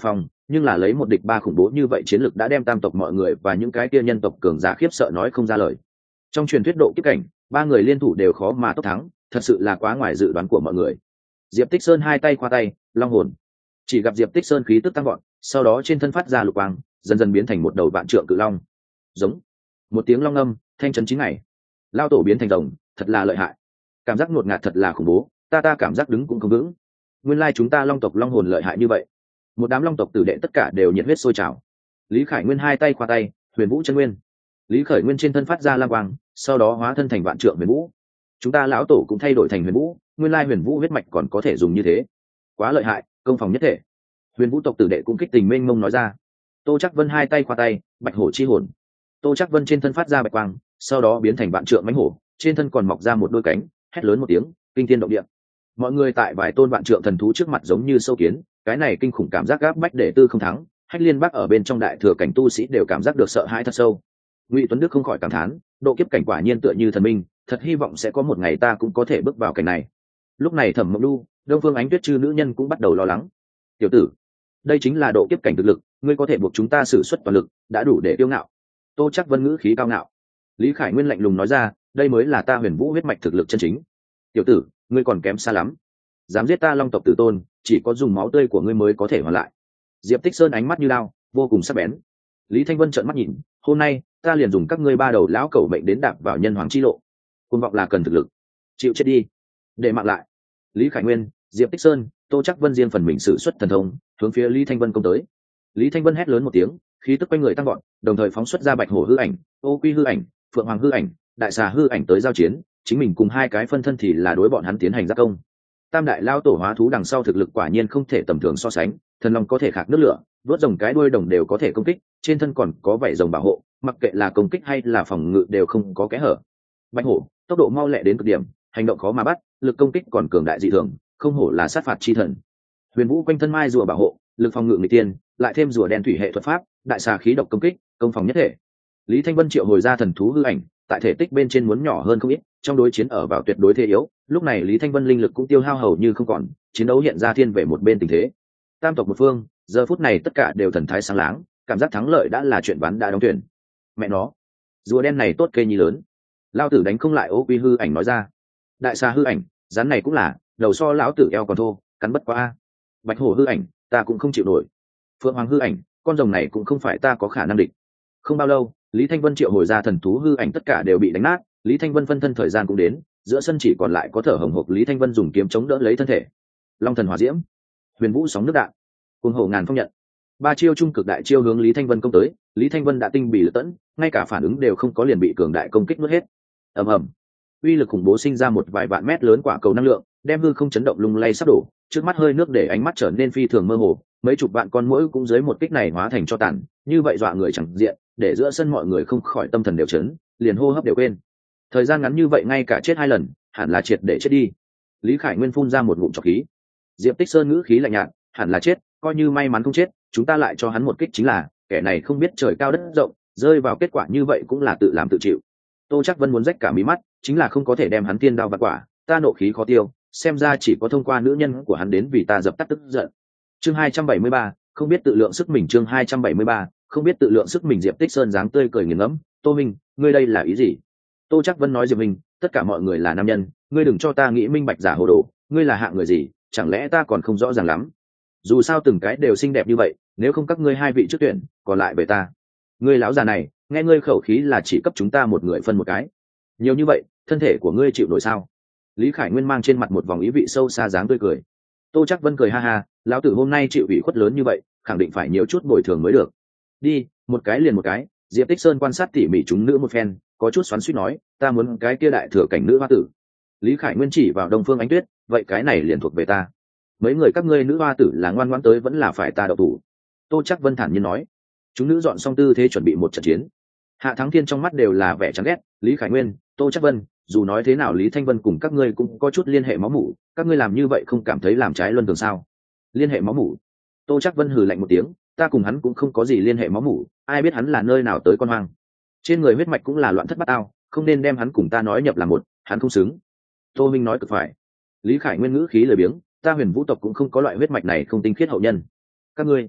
nhưng là lấy một địch ba khủng bố như vậy chiến lược đã đem tam tộc mọi người và những cái kia nhân tộc cường giả khiếp sợ nói không ra lời. Trong truyền thuyết độ kiếp cảnh, ba người liên thủ đều khó mà tốc thắng, thật sự là quá ngoài dự đoán của mọi người. Diệp Tích Sơn hai tay khoa tay, long hồn. Chỉ gặp Diệp Tích Sơn khí tức tăng vọt, sau đó trên thân phát ra lục quang, dần dần biến thành một đầu vạn trượng cự long. Giống. Một tiếng long âm, thanh chấn chín ngày. Lao tổ biến thành rồng, thật là lợi hại. Cảm giác ngột ngạt thật là khủng bố, ta ta cảm giác đứng cũng không vững. Nguyên lai chúng ta long tộc long hồn lợi hại như vậy. Một đám long tộc tử đệ tất cả đều nhiệt huyết sôi trào. Lý Khải Nguyên hai tay khoa tay, huyền vũ chân nguyên. Lý Khởi Nguyên trên thân phát ra lam quang, sau đó hóa thân thành vạn trượng huyền vũ. Chúng ta lão tổ cũng thay đổi thành huyền vũ, nguyên lai huyền vũ huyết mạch còn có thể dùng như thế, quá lợi hại, công phòng nhất thể. Huyền vũ tộc tử đệ cũng kích tình mênh mông nói ra. Tô Chắc Vân hai tay khoa tay, bạch hổ chi hồn. Tô Chắc Vân trên thân phát ra bạch quang, sau đó biến thành vạn trượng mãnh hổ, trên thân còn mọc ra một đôi cánh, hét lớn một tiếng, kinh thiên động địa. Mọi người tại vài tôn vạn trượng thần thú trước mặt giống như sâu kiến, cái này kinh khủng cảm giác gáp bách để tư không thắng, Hách Liên Bắc ở bên trong đại thừa cảnh tu sĩ đều cảm giác được sợ hãi thật sâu. Ngụy Tuấn Đức không khỏi cảm thán, độ kiếp cảnh quả nhiên tựa như thần minh, thật hy vọng sẽ có một ngày ta cũng có thể bước vào cảnh này. Lúc này Thẩm Mộng Nhu, Đông Phương Ánh Tuyết chư nữ nhân cũng bắt đầu lo lắng. Tiểu tử, đây chính là độ kiếp cảnh thực lực, ngươi có thể buộc chúng ta sử xuất toàn lực, đã đủ để kiêu ngạo. Tô Chắc Vân ngữ khí cao ngạo. Lý Khải Nguyên lạnh lùng nói ra, đây mới là ta Huyền Vũ huyết mạch thực lực chân chính. Tiểu tử, ngươi còn kém xa lắm, dám giết ta long tộc tử tôn, chỉ có dùng máu tươi của ngươi mới có thể hoàn lại. Diệp Tích Sơn ánh mắt như lao, vô cùng sắc bén. Lý Thanh Vân trợn mắt nhìn, hôm nay ta liền dùng các ngươi ba đầu lão cẩu mệnh đến đạp vào nhân hoàng chi lộ. Cuồng vọng là cần thực lực, chịu chết đi, để mạng lại. Lý Khải Nguyên, Diệp Tích Sơn, Tô Chắc Vân riêng phần mình sử xuất thần thông, hướng phía Lý Thanh Vân công tới. Lý Thanh Vân hét lớn một tiếng, khí tức quanh người tăng vọt, đồng thời phóng xuất ra bạch hổ hư ảnh, ô quy hư ảnh, phượng hoàng hư ảnh, đại xà hư ảnh tới giao chiến, chính mình cùng hai cái phân thân thì là đối bọn hắn tiến hành giác công. Tam đại lao tổ hóa thú đằng sau thực lực quả nhiên không thể tầm thường so sánh, thần long có thể khạc nước lửa, vớt rồng cái đuôi đồng đều có thể công kích, trên thân còn có vảy rồng bảo hộ, mặc kệ là công kích hay là phòng ngự đều không có kẽ hở. Bạch hổ tốc độ mau lẹ đến cực điểm, hành động khó mà bắt, lực công kích còn cường đại dị thường, không hổ là sát phạt chi thần. Huyền vũ quanh thân mai rùa bảo hộ, lực phòng ngự người tiên, lại thêm rùa đen thủy hệ thuật pháp, đại xà khí độc công kích, công phòng nhất thể. Lý Thanh Vân triệu hồi ra thần thú hư ảnh, tại thể tích bên trên muốn nhỏ hơn không ít, trong đối chiến ở vào tuyệt đối thế yếu, lúc này Lý Thanh Vân linh lực cũng tiêu hao hầu như không còn, chiến đấu hiện ra thiên về một bên tình thế. Tam tộc một phương, giờ phút này tất cả đều thần thái sáng láng, cảm giác thắng lợi đã là chuyện ván đã đóng thuyền. Mẹ nó, rùa đen này tốt kê nhi lớn, lao tử đánh không lại. Ô quy hư ảnh nói ra. Đại xà hư ảnh, rắn này cũng là, đầu so lão tử eo còn thô, cắn bất quá a. Bạch hổ hư ảnh, ta cũng không chịu nổi. Phượng hoàng hư ảnh, con rồng này cũng không phải ta có khả năng địch. Không bao lâu, Lý Thanh Vân triệu hồi ra thần thú hư ảnh tất cả đều bị đánh nát, Lý Thanh Vân phân thân thời gian cũng đến, giữa sân chỉ còn lại có thở hồng hộc Lý Thanh Vân dùng kiếm chống đỡ lấy thân thể. Long thần hỏa diễm, huyền vũ sóng nước đạn, cuồng hổ ngàn phong nhận, ba chiêu trung cực đại chiêu hướng Lý Thanh Vân công tới. Lý Thanh Vân đã tinh bì lật tẫn, ngay cả phản ứng đều không có liền bị cường đại công kích nuốt hết. Ầm ầm, uy lực khủng bố sinh ra một vài vạn mét lớn quả cầu năng lượng, đem hư không chấn động lung lay sắp đổ, trước mắt hơi nước để ánh mắt trở nên phi thường mơ hồ, mấy chục vạn con muỗi cũng dưới một kích này hóa thành cho tàn, như vậy dọa người chẳng diện, để giữa sân mọi người không khỏi tâm thần đều chấn, liền hô hấp đều quên. Thời gian ngắn như vậy ngay cả chết hai lần, hẳn là triệt để chết đi. Lý Khải Nguyên phun ra một ngụm trọc khí. Diệp Tích Sơn ngữ khí lạnh nhạt, hẳn là chết, coi như may mắn không chết, chúng ta lại cho hắn một kích chính là, kẻ này không biết trời cao đất rộng, rơi vào kết quả như vậy cũng là tự làm tự chịu. Tô Chắc Vân muốn rách cả mí mắt, chính là không có thể đem hắn tiên đao vặt quả, ta nộ khí khó tiêu, xem ra chỉ có thông qua nữ nhân của hắn đến vì ta dập tắt tức giận. Chương hai trăm bảy mươi ba, không biết tự lượng sức mình. Chương hai trăm bảy mươi ba, không biết tự lượng sức mình. Diệp Tích Sơn dáng tươi cười nghiền ngẫm, Tô Minh, ngươi đây là ý gì? Tô Chắc Vân nói Diệp Minh, tất cả mọi người là nam nhân, ngươi đừng cho ta nghĩ minh bạch giả hồ đồ, ngươi là hạng người gì, chẳng lẽ ta còn không rõ ràng lắm? Dù sao từng cái đều xinh đẹp như vậy, nếu không các ngươi hai vị trước tuyển, còn lại về ta. Ngươi lão già này, nghe ngươi khẩu khí là chỉ cấp chúng ta một người phân một cái. Nhiều như vậy, thân thể của ngươi chịu nổi sao? Lý Khải Nguyên mang trên mặt một vòng ý vị sâu xa dáng tươi cười. Tô Chắc Vân cười ha ha, lão tử hôm nay chịu ủy khuất lớn như vậy, khẳng định phải nhiều chút bồi thường mới được. Đi, một cái liền một cái. Diệp Tích Sơn quan sát tỉ mỉ chúng nữ một phen, có chút xoắn xuýt nói, ta muốn cái kia đại thừa cảnh nữ hoa tử. Lý Khải Nguyên chỉ vào Đông Phương Ánh Tuyết, vậy cái này liền thuộc về ta. Mấy người các ngươi nữ hoa tử là ngoan ngoãn tới vẫn là phải ta đậu thủ. Tô Chắc Vân thản nhiên nói. Chúng nữ dọn xong tư thế chuẩn bị một trận chiến. Hạ Thắng Thiên trong mắt đều là vẻ chán ghét, Lý Khải Nguyên, Tô Chắc Vân, dù nói thế nào Lý Thanh Vân cùng các ngươi cũng có chút liên hệ máu mủ, các ngươi làm như vậy không cảm thấy làm trái luân thường sao? Liên hệ máu mủ? Tô Chắc Vân hừ lạnh một tiếng, ta cùng hắn cũng không có gì liên hệ máu mủ, ai biết hắn là nơi nào tới con hoang. Trên người huyết mạch cũng là loạn thất bát ao, không nên đem hắn cùng ta nói nhập là một, hắn không xứng. Tô Minh nói cực phải. Lý Khải Nguyên ngữ khí lười biếng, ta Huyền Vũ tộc cũng không có loại huyết mạch này không tinh khiết hậu nhân. Các ngươi,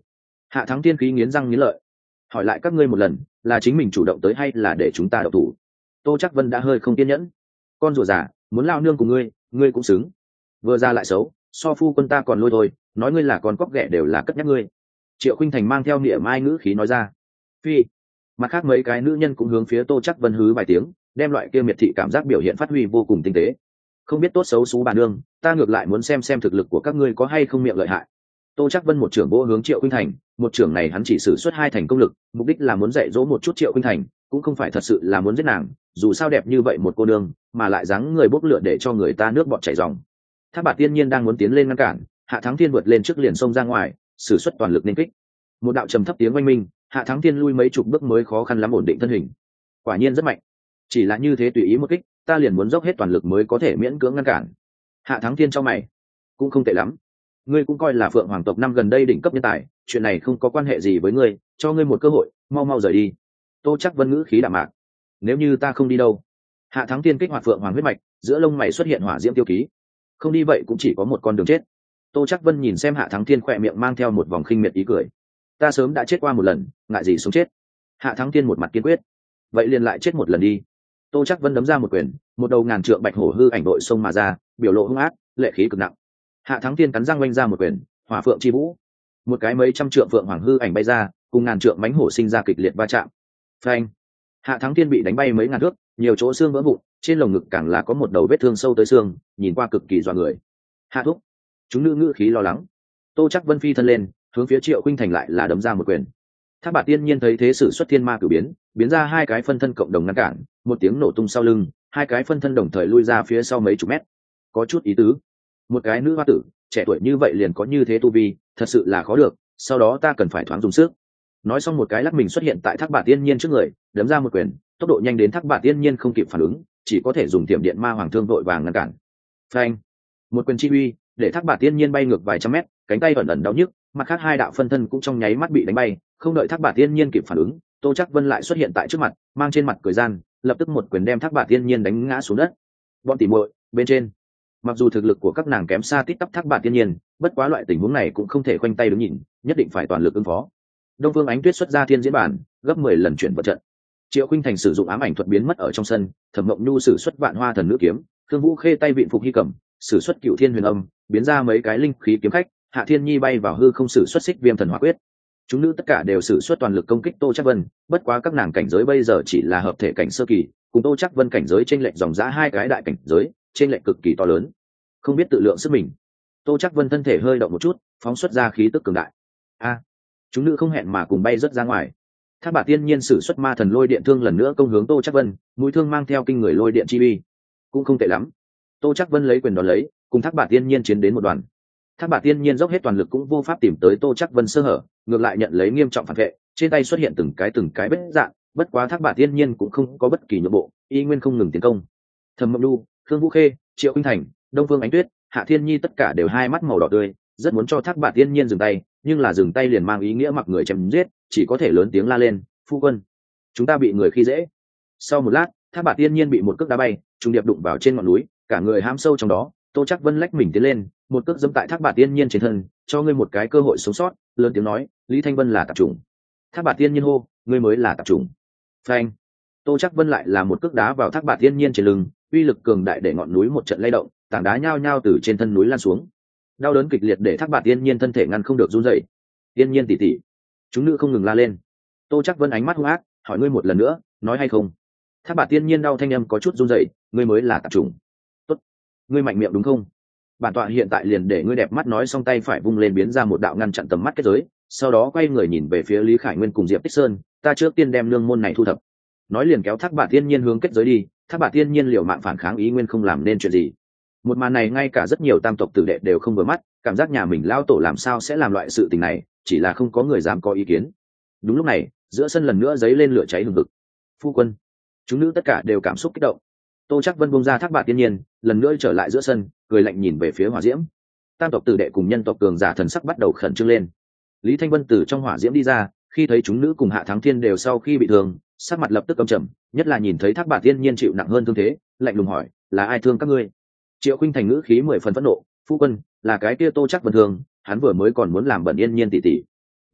Hạ Thắng Thiên khí nghiến răng nghiến lợi, hỏi lại các ngươi một lần, là chính mình chủ động tới hay là để chúng ta đậu thủ? Tô Chắc Vân đã hơi không kiên nhẫn. Con rùa già, muốn lao nương cùng ngươi, ngươi cũng xứng. Vừa ra lại xấu, so phu quân ta còn lôi thôi, nói ngươi là con cóc ghẻ đều là cất nhắc ngươi. Triệu Khuynh Thành mang theo niệm mai ngữ khí nói ra. Phi. Mặt khác mấy cái nữ nhân cũng hướng phía Tô Chắc Vân hứ vài tiếng, đem loại kia miệt thị cảm giác biểu hiện phát huy vô cùng tinh tế. Không biết tốt xấu xú bà nương, ta ngược lại muốn xem xem thực lực của các ngươi có hay không miệng lợi hại. Tô Chắc Vân một trưởng vỗ hướng Triệu Khuynh Thành, một trưởng này hắn chỉ sử xuất hai thành công lực, mục đích là muốn dạy dỗ một chút Triệu Khuynh Thành, cũng không phải thật sự là muốn giết nàng, dù sao đẹp như vậy một cô nương, mà lại dáng người bốc lửa để cho người ta nước bọt chảy ròng. Thác Bạt Tiên Nhiên đang muốn tiến lên ngăn cản, Hạ Thắng Thiên vượt lên trước liền xông ra ngoài, sử xuất toàn lực nên kích. Một đạo trầm thấp tiếng oanh minh, Hạ Thắng Thiên lui mấy chục bước mới khó khăn lắm ổn định thân hình. Quả nhiên rất mạnh. Chỉ là như thế tùy ý một kích, ta liền muốn dốc hết toàn lực mới có thể miễn cưỡng ngăn cản. Hạ Thắng Thiên cho mày, cũng không tệ lắm. Ngươi cũng coi là Phượng Hoàng tộc năm gần đây đỉnh cấp nhân tài, chuyện này không có quan hệ gì với ngươi, cho ngươi một cơ hội, mau mau rời đi. Tô Chắc Vân ngữ khí đạm mạc. Nếu như ta không đi đâu? Hạ Thắng Thiên kích hoạt Phượng Hoàng huyết mạch, giữa lông mày xuất hiện hỏa diễm tiêu ký. Không đi vậy cũng chỉ có một con đường chết. Tô Chắc Vân nhìn xem Hạ Thắng Thiên khỏe miệng mang theo một vòng khinh miệt ý cười. Ta sớm đã chết qua một lần, ngại gì sống chết? Hạ Thắng Thiên một mặt kiên quyết. Vậy liền lại chết một lần đi. Tô Chắc Vân đấm ra một quyền, một đầu ngàn trượng bạch hổ hư ảnh đội xông mà ra, biểu lộ hung ác, lệ khí cực nặng. Hạ Thắng Thiên cắn răng oanh ra một quyền, hỏa phượng chi vũ. Một cái mấy trăm trượng phượng hoàng hư ảnh bay ra, cùng ngàn trượng mãnh hổ sinh ra kịch liệt va chạm. Phanh! Hạ Thắng Thiên bị đánh bay mấy ngàn thước, nhiều chỗ xương vỡ vụn, trên lồng ngực càng là có một đầu vết thương sâu tới xương, nhìn qua cực kỳ dọa người. Hạ thúc, chúng nữ ngữ khí lo lắng. Tô Chắc Vân phi thân lên, hướng phía Triệu Khuynh Thành lại là đấm ra một quyền. Thác Bạt Tiên Nhiên thấy thế sử xuất thiên ma cửu biến, biến ra hai cái phân thân cộng đồng ngăn cản, một tiếng nổ tung sau lưng, hai cái phân thân đồng thời lui ra phía sau mấy chục mét. Có chút ý tứ. Một cái nữ hoa tử, trẻ tuổi như vậy liền có như thế tu vi, thật sự là khó được, sau đó ta cần phải thoáng dùng sức. Nói xong một cái lắc mình xuất hiện tại Thác Bạt Tiên Nhiên trước người, đấm ra một quyền, tốc độ nhanh đến Thác Bạt Tiên Nhiên không kịp phản ứng, chỉ có thể dùng tiềm điện ma hoàng thương vội vàng ngăn cản. Phanh! Một quyền chi uy, để Thác Bạt Tiên Nhiên bay ngược vài trăm mét, cánh tay ẩn ẩn đau nhức, mặt khác hai đạo phân thân cũng trong nháy mắt bị đánh bay, không đợi Thác Bạt Tiên Nhiên kịp phản ứng, Tô Chắc Vân lại xuất hiện tại trước mặt, mang trên mặt cười gian, lập tức một quyền đem Thác Bạt Tiên Nhiên đánh ngã xuống đất. Bọn tỉ muội, bên trên. Mặc dù thực lực của các nàng kém xa tít tắp Thác Bạt Tiên Nhiên, bất quá loại tình huống này cũng không thể khoanh tay đứng nhìn, nhất định phải toàn lực ứng phó. Đông Phương Ánh Tuyết xuất ra thiên diễn bản, gấp mười lần chuyển vật trận. Triệu Khuynh Thành sử dụng ám ảnh thuật biến mất ở trong sân, Thẩm Mộng Nhu sử xuất Vạn Hoa Thần Nữ kiếm, Khương Vũ Khê tay vịn phục hy cầm, sử xuất Cựu Thiên Huyền Âm, biến ra mấy cái linh khí kiếm khách, Hạ Thiên Nhi bay vào hư không sử xuất Xích Viêm Thần Hỏa Quyết. Chúng nữ tất cả đều sử xuất toàn lực công kích Tô Chắc Vân, bất quá các nàng cảnh giới bây giờ chỉ là hợp thể cảnh sơ kỳ, cùng Tô Chắc Vân cảnh giới trên lệch dòng dã hai cái đại cảnh giới, trên lệch cực kỳ to lớn. Không biết tự lượng sức mình. Tô Chắc Vân thân thể hơi động một chút, phóng xuất ra khí tức cường đại. A! Chúng nữ không hẹn mà cùng bay rất ra ngoài. Thác Bạt Tiên Nhiên sử xuất ma thần lôi điện thương lần nữa công hướng Tô Chắc Vân, mũi thương mang theo kinh người lôi điện chi uy, cũng không tệ lắm. Tô Chắc Vân lấy quyền đón lấy, cùng Thác Bạt Tiên Nhiên chiến đến một đoàn. Thác Bạt Tiên Nhiên dốc hết toàn lực cũng vô pháp tìm tới Tô Chắc Vân sơ hở, ngược lại nhận lấy nghiêm trọng phản vệ, trên tay xuất hiện từng cái từng cái vết dạn, bất quá Thác Bạt Tiên Nhiên cũng không có bất kỳ nhượng bộ, y nguyên không ngừng tiến công. Thẩm Mộng Nhu, Khương Vũ Khê, Triệu Khuynh Thành, Đông Phương Ánh Tuyết, Hạ Thiên Nhi tất cả đều hai mắt màu đỏ tươi, rất muốn cho Thác Bạt Tiên Nhiên dừng tay, nhưng là dừng tay liền mang ý nghĩa mặc người chém giết, chỉ có thể lớn tiếng la lên, "Phu quân, chúng ta bị người khi dễ." Sau một lát, Thác Bạt Tiên Nhiên bị một cước đá bay, trùng điệp đụng vào trên ngọn núi, cả người hãm sâu trong đó. Tô Chắc Vân lách mình tiến lên, một cước giẫm tại Thác Bạt Tiên Nhiên trên thân, cho ngươi một cái cơ hội sống sót, lớn tiếng nói, "Lý Thanh Vân là tạp chủng." Thác Bạt Tiên Nhiên hô, "Ngươi mới là tạp chủng." Phanh! Tô Chắc Vân lại là một cước đá vào Thác Bạt Tiên Nhiên trên lưng, uy lực cường đại để ngọn núi một trận lay động, tảng đá nhao nhao từ trên thân núi lan xuống. Đau đớn kịch liệt để Thác Bạt Tiên Nhiên thân thể ngăn không được run rẩy. "Tiên Nhiên tỷ tỷ!" Chúng nữ không ngừng la lên. Tô Chắc Vân ánh mắt hung ác, hỏi ngươi một lần nữa, nói hay không? Thác Bạt Tiên Nhiên đau thanh âm có chút run rẩy, "Ngươi mới là tạp chủng." "Tốt, ngươi mạnh miệng đúng không? Bản tọa hiện tại liền để ngươi đẹp mắt." Nói xong tay phải vung lên biến ra một đạo ngăn chặn tầm mắt kết giới, sau đó quay người nhìn về phía Lý Khải Nguyên cùng Diệp Tích Sơn, "Ta trước tiên đem nương môn này thu thập." Nói liền kéo Thác Bạt Tiên Nhiên hướng kết giới đi, Thác Bạt Tiên Nhiên liều mạng phản kháng ý nguyên không làm nên chuyện gì. Một màn này ngay cả rất nhiều tam tộc tử đệ đều không vừa mắt, cảm giác nhà mình lao tổ làm sao sẽ làm loại sự tình này, chỉ là không có người dám có ý kiến. Đúng lúc này, giữa sân lần nữa dấy lên lửa cháy hừng hực. "Phu quân!" Chúng nữ tất cả đều cảm xúc kích động. Tô Chắc Vân buông ra Thác Bạt Tiên Nhiên, lần nữa trở lại giữa sân, cười lạnh nhìn về phía hỏa diễm. Tam tộc tử đệ cùng nhân tộc cường giả thần sắc bắt đầu khẩn trương lên. Lý Thanh Vân từ trong hỏa diễm đi ra, khi thấy chúng nữ cùng Hạ Thắng Thiên đều sau khi bị thương, sắc mặt lập tức căm trầm, nhất là nhìn thấy Thác Bạt Tiên Nhiên chịu nặng hơn thương thế, lạnh lùng hỏi, "Là ai thương các ngươi?" Triệu Khuynh Thành ngữ khí mười phần phẫn nộ, "Phu quân, là cái kia Tô Chắc Vân thương, hắn vừa mới còn muốn làm bẩn Yên Nhiên tỷ tỷ."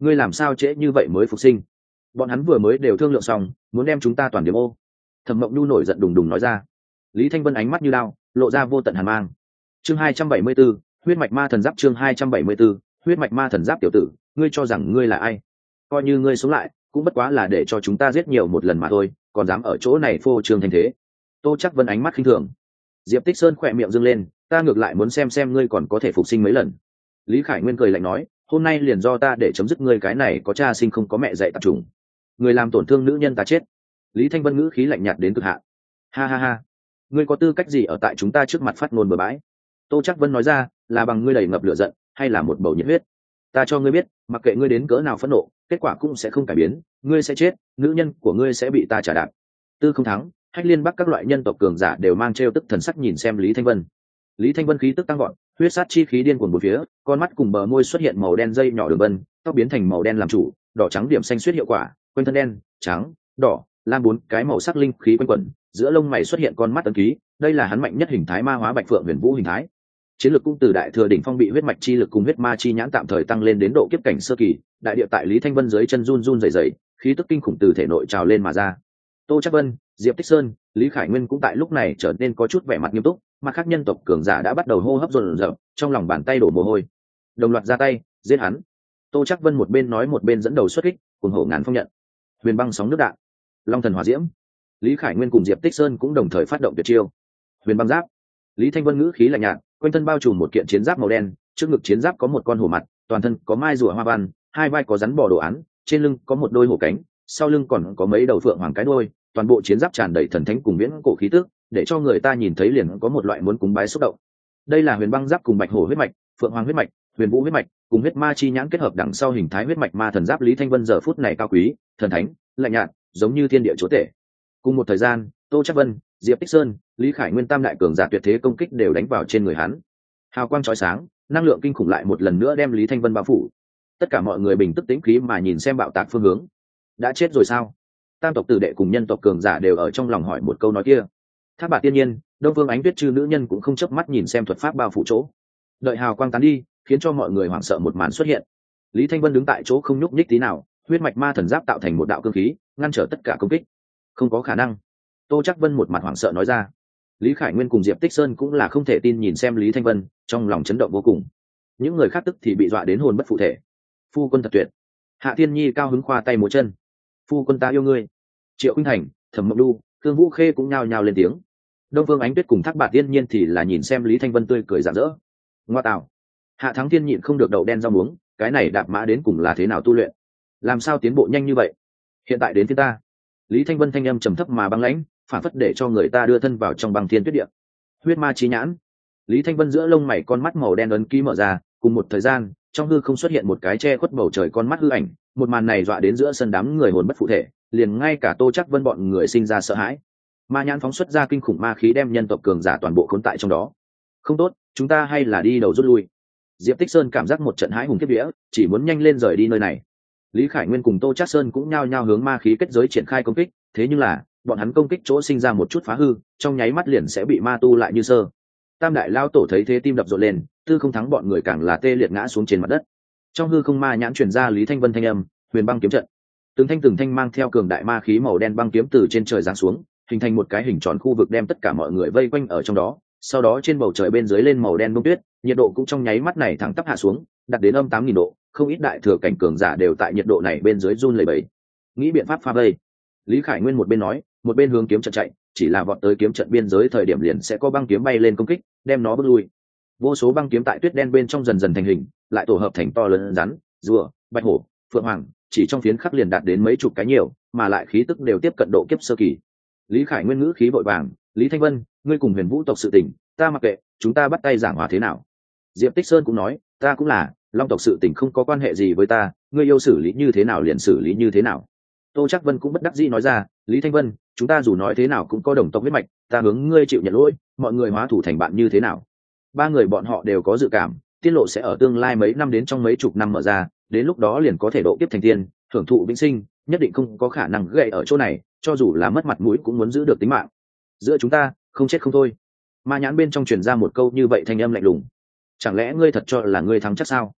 ngươi làm sao trễ như vậy mới phục sinh? Bọn hắn vừa mới đều thương lượng xong, muốn đem chúng ta toàn điểm ô. Thẩm Mộng Nhu nổi giận đùng đùng nói ra. Lý Thanh Vân ánh mắt như đao, lộ ra vô tận hàn mang. Chương hai trăm bảy mươi 274, huyết mạch ma thần giáp. Chương hai trăm bảy mươi 274, huyết mạch ma thần giáp. Tiểu tử, ngươi cho rằng ngươi là ai? Coi như ngươi sống lại, cũng bất quá là để cho chúng ta giết nhiều một lần mà thôi, còn dám ở chỗ này phô trương thành thế. Tô Chắc Vân ánh mắt khinh thường. Diệp Tích Sơn khỏe miệng dương lên, ta ngược lại muốn xem xem ngươi còn có thể phục sinh mấy lần. Lý Khải Nguyên cười lạnh nói, hôm nay liền do ta để chấm dứt ngươi cái này có cha sinh không có mẹ dạy tạp chủng. Người làm tổn thương nữ nhân ta chết. Lý Thanh Vân ngữ khí lạnh nhạt đến cực hạn. Ha ha ha, ngươi có tư cách gì ở tại chúng ta trước mặt phát ngôn bừa bãi? Tô Chắc Vân nói ra, là bằng ngươi đầy ngập lửa giận, hay là một bầu nhiệt huyết? Ta cho ngươi biết, mặc kệ ngươi đến cỡ nào phẫn nộ, kết quả cũng sẽ không cải biến, ngươi sẽ chết, nữ nhân của ngươi sẽ bị ta trả đạp. Tư Không Thắng, Hách Liên Bắc các loại nhân tộc cường giả đều mang trêu tức thần sắc nhìn xem Lý Thanh Vân. Lý Thanh Vân khí tức tăng vọt, huyết sát chi khí điên cuồng bốn phía, con mắt cùng bờ môi xuất hiện màu đen dây nhỏ đường vân, tóc biến thành màu đen làm chủ, đỏ trắng điểm xanh xuất hiệu quả, quanh thân đen, trắng, đỏ, lam bốn cái màu sắc linh khí quanh quẩn, giữa lông mày xuất hiện con mắt ấn ký, đây là hắn mạnh nhất hình thái ma hóa bạch phượng huyền vũ hình thái. Chiến lược cũng từ đại thừa đỉnh phong bị huyết mạch chi lực cùng huyết ma chi nhãn tạm thời tăng lên đến độ kiếp cảnh sơ kỳ, đại địa tại Lý Thanh Vân dưới chân run run rẩy rẩy, khí tức kinh khủng từ thể nội trào lên mà ra. Tô Chắc Vân, Diệp Tích Sơn, Lý Khải Nguyên cũng tại lúc này trở nên có chút vẻ mặt nghiêm túc, mà các nhân tộc cường giả đã bắt đầu hô hấp dồn dập, trong lòng bàn tay đổ mồ hôi. Đồng loạt ra tay, giết hắn. Tô Chắc Vân một bên nói một bên dẫn đầu xuất kích, cùng hổ ngàn phong nhận. Huyền băng sóng nước đạn, long thần hỏa diễm. Lý Khải Nguyên cùng Diệp Tích Sơn cũng đồng thời phát động tuyệt chiêu. Huyền băng giáp. Lý Thanh Vân ngữ khí lạnh nhạt, quanh thân bao trùm một kiện chiến giáp màu đen, trước ngực chiến giáp có một con hổ mặt, toàn thân có mai rùa hoa văn, hai vai có rắn bò đồ án, trên lưng có một đôi hổ cánh, sau lưng còn có mấy đầu phượng hoàng cái đuôi, toàn bộ chiến giáp tràn đầy thần thánh cùng viễn cổ khí tức, để cho người ta nhìn thấy liền có một loại muốn cúng bái xúc động. Đây là huyền băng giáp cùng bạch hổ huyết mạch, phượng hoàng huyết mạch, huyền vũ huyết mạch, cùng huyết ma chi nhãn kết hợp đằng sau hình thái huyết mạch ma thần giáp. Lý Thanh Vân giờ phút này cao quý, thần thánh, lạnh nhạt, giống như thiên địa chúa tể. Cùng một thời gian, Tô Chắc Vân, Diệp Tích Sơn, Lý Khải Nguyên tam đại cường giả tuyệt thế công kích đều đánh vào trên người hắn. Hào quang chói sáng, năng lượng kinh khủng lại một lần nữa đem Lý Thanh Vân bao phủ. Tất cả mọi người bình tức tĩnh khí mà nhìn xem bạo tạc phương hướng. Đã chết rồi sao? Tam tộc tử đệ cùng nhân tộc cường giả đều ở trong lòng hỏi một câu nói kia. Thác Bạt Tiên Nhiên, Đông Phương Ánh Tuyết Trư nữ nhân cũng không chớp mắt nhìn xem thuật pháp bao phủ chỗ. Đợi hào quang tán đi, khiến cho mọi người hoảng sợ một màn xuất hiện. Lý Thanh Vân đứng tại chỗ không nhúc nhích tí nào, huyết mạch ma thần giáp tạo thành một đạo cương khí, ngăn trở tất cả công kích. Không có khả năng. Tô Chắc Vân một mặt hoảng sợ nói ra. Lý Khải Nguyên cùng Diệp Tích Sơn cũng là không thể tin nhìn xem Lý Thanh Vân, trong lòng chấn động vô cùng. Những người khác tức thì bị dọa đến hồn bất phụ thể. Phu quân thật tuyệt. Hạ Thiên Nhi cao hứng khoa tay múa chân. Phu quân ta yêu ngươi. Triệu Khuynh Thành, Thẩm Mộng Nhu, Thương Vũ Khê cũng nhao nhao lên tiếng. Đông Phương Ánh Tuyết cùng Thác Bạt Tiên Nhiên thì là nhìn xem Lý Thanh Vân tươi cười rạng rỡ. Ngoa tạo. Hạ Thắng Thiên nhịn không được đậu đen rau muống, cái này đạp mã đến cùng là thế nào tu luyện? Làm sao tiến bộ nhanh như vậy? Hiện tại đến phía ta. Lý Thanh Vân thanh âm trầm thấp mà băng lãnh, phản phất để cho người ta đưa thân vào trong băng thiên tuyết địa. Huyết ma chí nhãn. Lý Thanh Vân giữa lông mày con mắt màu đen ấn ký mở ra, cùng một thời gian, trong hư không xuất hiện một cái che khuất bầu trời con mắt hư ảnh, một màn này dọa đến giữa sân đám người hồn bất phụ thể, liền ngay cả Tô Chắc Vân bọn người sinh ra sợ hãi. Ma nhãn phóng xuất ra kinh khủng ma khí đem nhân tộc cường giả toàn bộ khốn tại trong đó. Không tốt, chúng ta hay là đi đầu rút lui. Diệp Tích Sơn cảm giác một trận hãi hùng kiếp vía, chỉ muốn nhanh lên rời đi nơi này. Lý Khải Nguyên cùng Tô Chắc Sơn cũng nhao nhao hướng ma khí kết giới triển khai công kích, thế nhưng là bọn hắn công kích chỗ sinh ra một chút phá hư, trong nháy mắt liền sẽ bị ma tu lại như sơ. Tam đại lao tổ thấy thế tim đập rộn lên, Tư Không Thắng bọn người càng là tê liệt ngã xuống trên mặt đất. Trong hư không ma nhãn truyền ra Lý Thanh Vân thanh âm, huyền băng kiếm trận. Từng thanh từng thanh mang theo cường đại ma khí màu đen băng kiếm từ trên trời giáng xuống, hình thành một cái hình tròn khu vực đem tất cả mọi người vây quanh ở trong đó. Sau đó trên bầu trời bên dưới lên màu đen bông tuyết, nhiệt độ cũng trong nháy mắt này thẳng tắp hạ xuống, đạt đến âm tám nghìn độ, không ít đại thừa cảnh cường giả đều tại nhiệt độ này bên dưới run lẩy bẩy. Nghĩ biện pháp phá vây. Lý Khải Nguyên một bên nói, một bên hướng kiếm trận chạy, chỉ là vọt tới kiếm trận biên giới thời điểm liền sẽ có băng kiếm bay lên công kích, đem nó bước lui. Vô số băng kiếm tại tuyết đen bên trong dần dần thành hình, lại tổ hợp thành to lớn rắn, rùa, bạch hổ, phượng hoàng, chỉ trong phiến khắc liền đạt đến mấy chục cái nhiều, mà lại khí tức đều tiếp cận độ kiếp sơ kỳ. Lý Khải Nguyên ngữ khí vội vàng, Lý Thanh Vân, ngươi cùng Huyền Vũ tộc sự tình, ta mặc kệ, chúng ta bắt tay giảng hòa thế nào? Diệp Tích Sơn cũng nói, ta cũng là, Long tộc sự tình không có quan hệ gì với ta, ngươi yêu xử lý như thế nào liền xử lý như thế nào. Tô Chắc Vân cũng bất đắc dĩ nói ra, Lý Thanh Vân, chúng ta dù nói thế nào cũng có đồng tộc huyết mạch, ta hướng ngươi chịu nhận lỗi, mọi người hóa thủ thành bạn như thế nào? Ba người bọn họ đều có dự cảm, tiết lộ sẽ ở tương lai mấy năm đến trong mấy chục năm mở ra, đến lúc đó liền có thể độ kiếp thành tiên, hưởng thụ vĩnh sinh, nhất định không có khả năng gậy ở chỗ này, cho dù là mất mặt mũi cũng muốn giữ được tính mạng. Giữa chúng ta, không chết không thôi. Ma nhãn bên trong truyền ra một câu như vậy thanh âm lạnh lùng. Chẳng lẽ ngươi thật cho là ngươi thắng chắc sao?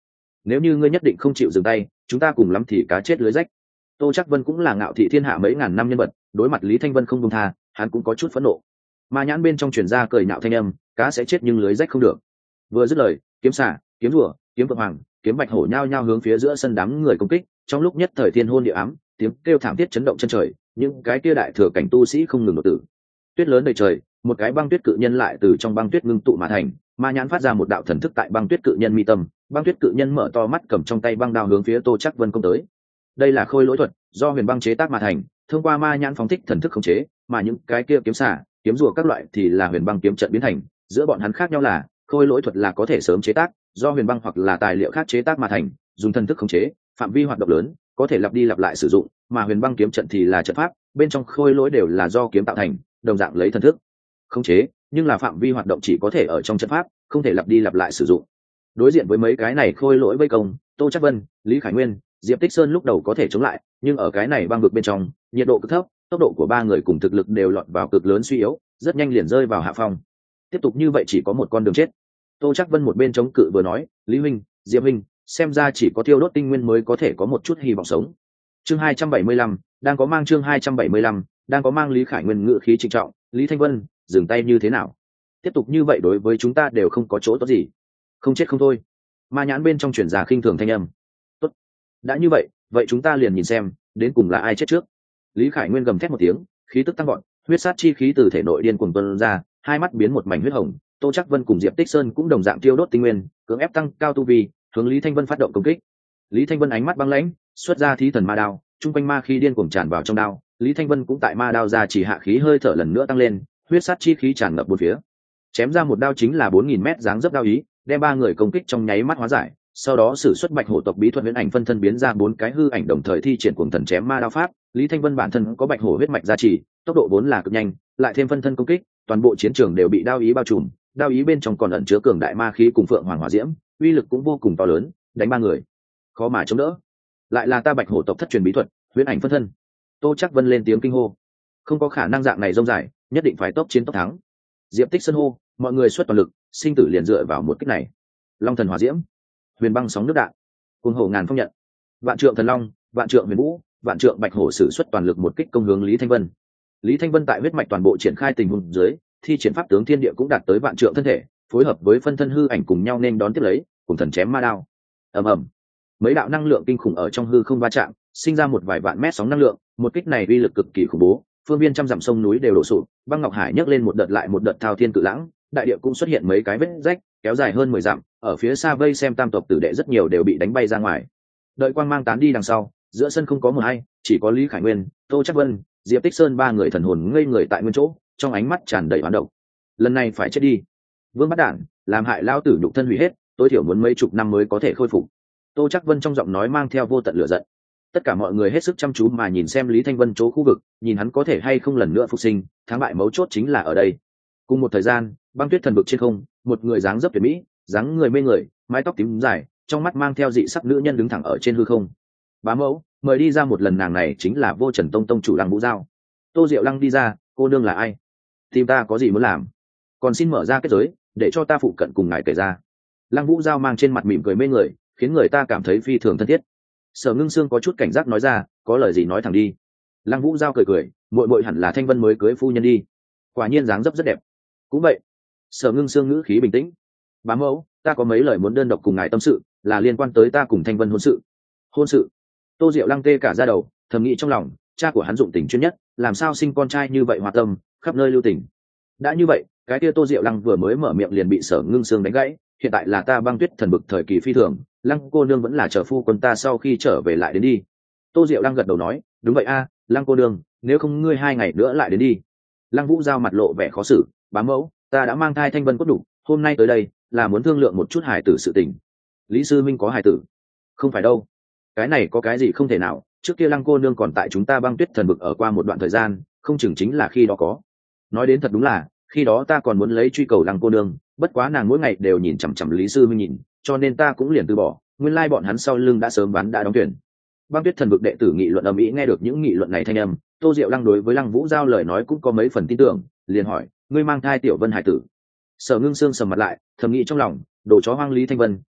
nếu như ngươi nhất định không chịu dừng tay chúng ta cùng lắm thì cá chết lưới rách. Tô Trác Vân cũng là ngạo thị thiên hạ mấy ngàn năm nhân vật, đối mặt Lý Thanh Vân không buông tha, hắn cũng có chút phẫn nộ. Ma nhãn bên trong truyền ra cười nhạo thanh âm, cá sẽ chết nhưng lưới rách không được. Vừa dứt lời, kiếm xả, kiếm rùa, kiếm vượng hoàng, kiếm bạch hổ nhao nhao hướng phía giữa sân đám người công kích, trong lúc nhất thời thiên hôn địa ám, tiếng kêu thảm thiết chấn động chân trời, những cái kia đại thừa cảnh tu sĩ không ngừng đột tử. Tuyết lớn đầy trời, một cái băng tuyết cự nhân lại từ trong băng tuyết ngưng tụ mà thành, ma nhãn phát ra một đạo thần thức tại băng tuyết cự nhân mi tâm, băng tuyết cự nhân mở to mắt cầm trong tay băng đao hướng phía Tô Trác Vân công tới. Đây là khôi lỗi thuật, do huyền băng chế tác mà thành, thông qua ma nhãn phóng thích thần thức khống chế, mà những cái kia kiếm xả, kiếm rùa các loại thì là huyền băng kiếm trận biến thành, giữa bọn hắn khác nhau là khôi lỗi thuật là có thể sớm chế tác, do huyền băng hoặc là tài liệu khác chế tác mà thành, dùng thần thức khống chế, phạm vi hoạt động lớn, có thể lặp đi lặp lại sử dụng, mà huyền băng kiếm trận thì là trận pháp, bên trong khôi lỗi đều là do kiếm tạo thành, đồng dạng lấy thần thức khống chế, nhưng là phạm vi hoạt động chỉ có thể ở trong trận pháp, không thể lặp đi lặp lại sử dụng. Đối diện với mấy cái này khôi lỗi vây công, Tô Trác Vân, Lý Khải Nguyên, Diệp Tích Sơn lúc đầu có thể chống lại, nhưng ở cái này băng vực bên trong, nhiệt độ cực thấp, tốc độ của ba người cùng thực lực đều lọt vào cực lớn suy yếu, rất nhanh liền rơi vào hạ phong. Tiếp tục như vậy chỉ có một con đường chết. Tô Trác Vân một bên chống cự vừa nói, Lý huynh, Diệp huynh, xem ra chỉ có tiêu đốt tinh nguyên mới có thể có một chút hy vọng sống. Chương hai trăm bảy mươi lăm, đang có mang chương hai trăm bảy mươi lăm, đang có mang Lý Khải Nguyên ngự khí trịnh trọng, Lý Thanh Vân, dừng tay như thế nào? Tiếp tục như vậy đối với chúng ta đều không có chỗ tốt gì. Không chết không thôi. Ma nhãn bên trong truyền ra khinh thường thanh âm. Tốt, đã như vậy, vậy chúng ta liền nhìn xem, đến cùng là ai chết trước. Lý Khải Nguyên gầm thét một tiếng, khí tức tăng vọt, huyết sát chi khí từ thể nội điên cuồng tuôn ra, hai mắt biến một mảnh huyết hồng. Tô Trác Vân cùng Diệp Tích Sơn cũng đồng dạng tiêu đốt tinh nguyên, cưỡng ép tăng cao tu vi, hướng Lý Thanh Vân phát động công kích. Lý Thanh Vân ánh mắt băng lãnh, xuất ra thí thần ma đao, trung quanh ma khí điên cuồng tràn vào trong đao. Lý Thanh Vân cũng tại ma đao ra chỉ hạ khí hơi thở lần nữa tăng lên, huyết sát chi khí tràn ngập bốn phía. Chém ra một đao chính là bốn nghìn mét dáng dấp đao ý, đem ba người công kích trong nháy mắt hóa giải. Sau đó sử xuất bạch hổ tộc bí thuật huyễn ảnh phân thân biến ra bốn cái hư ảnh đồng thời thi triển cuồng thần chém ma đao pháp. Lý Thanh Vân bản thân có bạch hổ huyết mạch gia trì, tốc độ vốn là cực nhanh, lại thêm phân thân công kích, toàn bộ chiến trường đều bị đao ý bao trùm. Đao ý bên trong còn ẩn chứa cường đại ma khí cùng phượng hoàng hỏa diễm, uy lực cũng vô cùng to lớn, đánh ba người khó mà chống đỡ. Lại là ta bạch hổ tộc thất truyền bí thuật huyễn ảnh phân thân. Tô Trác Vân lên tiếng kinh hô, không có khả năng dạng này rông dài, nhất định phải tốc chiến tốc thắng. Diệp Tích Sơn hô, mọi người xuất toàn lực, sinh tử liền dựa vào một kích này. Long thần hỏa diễm, huyền băng sóng nước đạn, cuồng hổ ngàn phong nhận, vạn trượng thần long, vạn trượng huyền vũ, vạn trượng bạch hổ sử xuất toàn lực một kích công hướng Lý Thanh Vân. Lý Thanh Vân tại huyết mạch toàn bộ triển khai tình huống dưới, thi triển pháp tướng thiên địa cũng đạt tới vạn trượng thân thể, phối hợp với phân thân hư ảnh cùng nhau nên đón tiếp lấy, cùng thần chém ma đao. Ầm ầm, mấy đạo năng lượng kinh khủng ở trong hư không va chạm, sinh ra một vài vạn mét sóng năng lượng, một kích này uy lực cực kỳ khủng bố, phương viên trăm dặm sông núi đều đổ sụp, băng ngọc hải nhấc lên một đợt lại một đợt thao thiên cự lãng, đại địa cũng xuất hiện mấy cái vết rách, kéo dài hơn mười dặm, ở phía xa vây xem tam tộc tử đệ rất nhiều đều bị đánh bay ra ngoài. Đợi quang mang tán đi đằng sau, giữa sân không có một ai, chỉ có Lý Khải Nguyên, Tô Trác Vân, Diệp Tích Sơn ba người thần hồn ngây người tại nguyên chỗ, trong ánh mắt tràn đầy oán độc. Lần này phải chết đi. Vương Bắt Đản, làm hại lão tử nhục thân hủy hết, tối thiểu muốn mấy chục năm mới có thể khôi phục. Tô Trác Vân trong giọng nói mang theo vô tận lửa giận. Tất cả mọi người hết sức chăm chú mà nhìn xem Lý Thanh Vân chỗ khu vực, nhìn hắn có thể hay không lần nữa phục sinh, thắng bại mấu chốt chính là ở đây. Cùng một thời gian, băng tuyết thần vực trên không, một người dáng dấp tuyệt mỹ, dáng người mê người, mái tóc tím dài, trong mắt mang theo dị sắc nữ nhân đứng thẳng ở trên hư không. Bá mẫu, mời đi ra một lần, nàng này chính là Vô Trần Tông tông chủ Lăng Vũ Giao. Tô Diệu Lăng đi ra, cô nương là ai? Tìm ta có gì muốn làm? Còn xin mở ra kết giới, để cho ta phụ cận cùng ngài kể ra. Lăng Vũ Giao mang trên mặt mỉm cười mê người, khiến người ta cảm thấy phi thường thân thiết. Sở Ngưng Sương có chút cảnh giác nói ra, có lời gì nói thẳng đi. Lăng Vũ Giao cười cười, muội muội hẳn là Thanh Vân mới cưới phu nhân đi. Quả nhiên dáng dấp rất đẹp. Cũng vậy. Sở Ngưng Sương ngữ khí bình tĩnh. Bá mẫu, ta có mấy lời muốn đơn độc cùng ngài tâm sự, là liên quan tới ta cùng Thanh Vân hôn sự. Hôn sự? Tô Diệu Lăng tê cả da đầu, thầm nghĩ trong lòng, cha của hắn dụng tình chuyên nhất, làm sao sinh con trai như vậy hoạt tâm, khắp nơi lưu tình. Đã như vậy, cái kia Tô Diệu Lăng vừa mới mở miệng liền bị Sở Ngưng Sương đánh gãy, hiện tại là ta băng tuyết thần bực thời kỳ phi thường, Lăng cô nương vẫn là chờ phu quân ta sau khi trở về lại đến đi. Tô Diệu Lăng gật đầu nói, đúng vậy a, Lăng cô nương, nếu không ngươi hai ngày nữa lại đến đi. Lăng Vũ Giao mặt lộ vẻ khó xử, bá mẫu, ta đã mang thai Thanh Vân cốt đủ, hôm nay tới đây là muốn thương lượng một chút hài tử sự tình. Lý sư minh có hài tử? Không phải đâu, cái này có cái gì không thể nào, trước kia Lăng cô nương còn tại chúng ta băng tuyết thần bực ở qua một đoạn thời gian, không chừng chính là khi đó có. Nói đến thật đúng là, khi đó ta còn muốn lấy truy cầu Lăng cô nương, bất quá nàng mỗi ngày đều nhìn chằm chằm Lý sư minh nhìn, cho nên ta cũng liền từ bỏ, nguyên lai bọn hắn sau lưng đã sớm bán đã đóng tuyển. Băng tuyết thần vực đệ tử nghị luận ầm ĩ, nghe được những nghị luận này thanh âm, Tô Diệu Lăng đối với Lăng Vũ Giao lời nói cũng có mấy phần tin tưởng, liền hỏi, ngươi mang thai tiểu Vân hải tử? Sở Ngưng Sương sầm mặt lại, thầm nghĩ trong lòng, đồ chó hoang Lý Thanh Vân,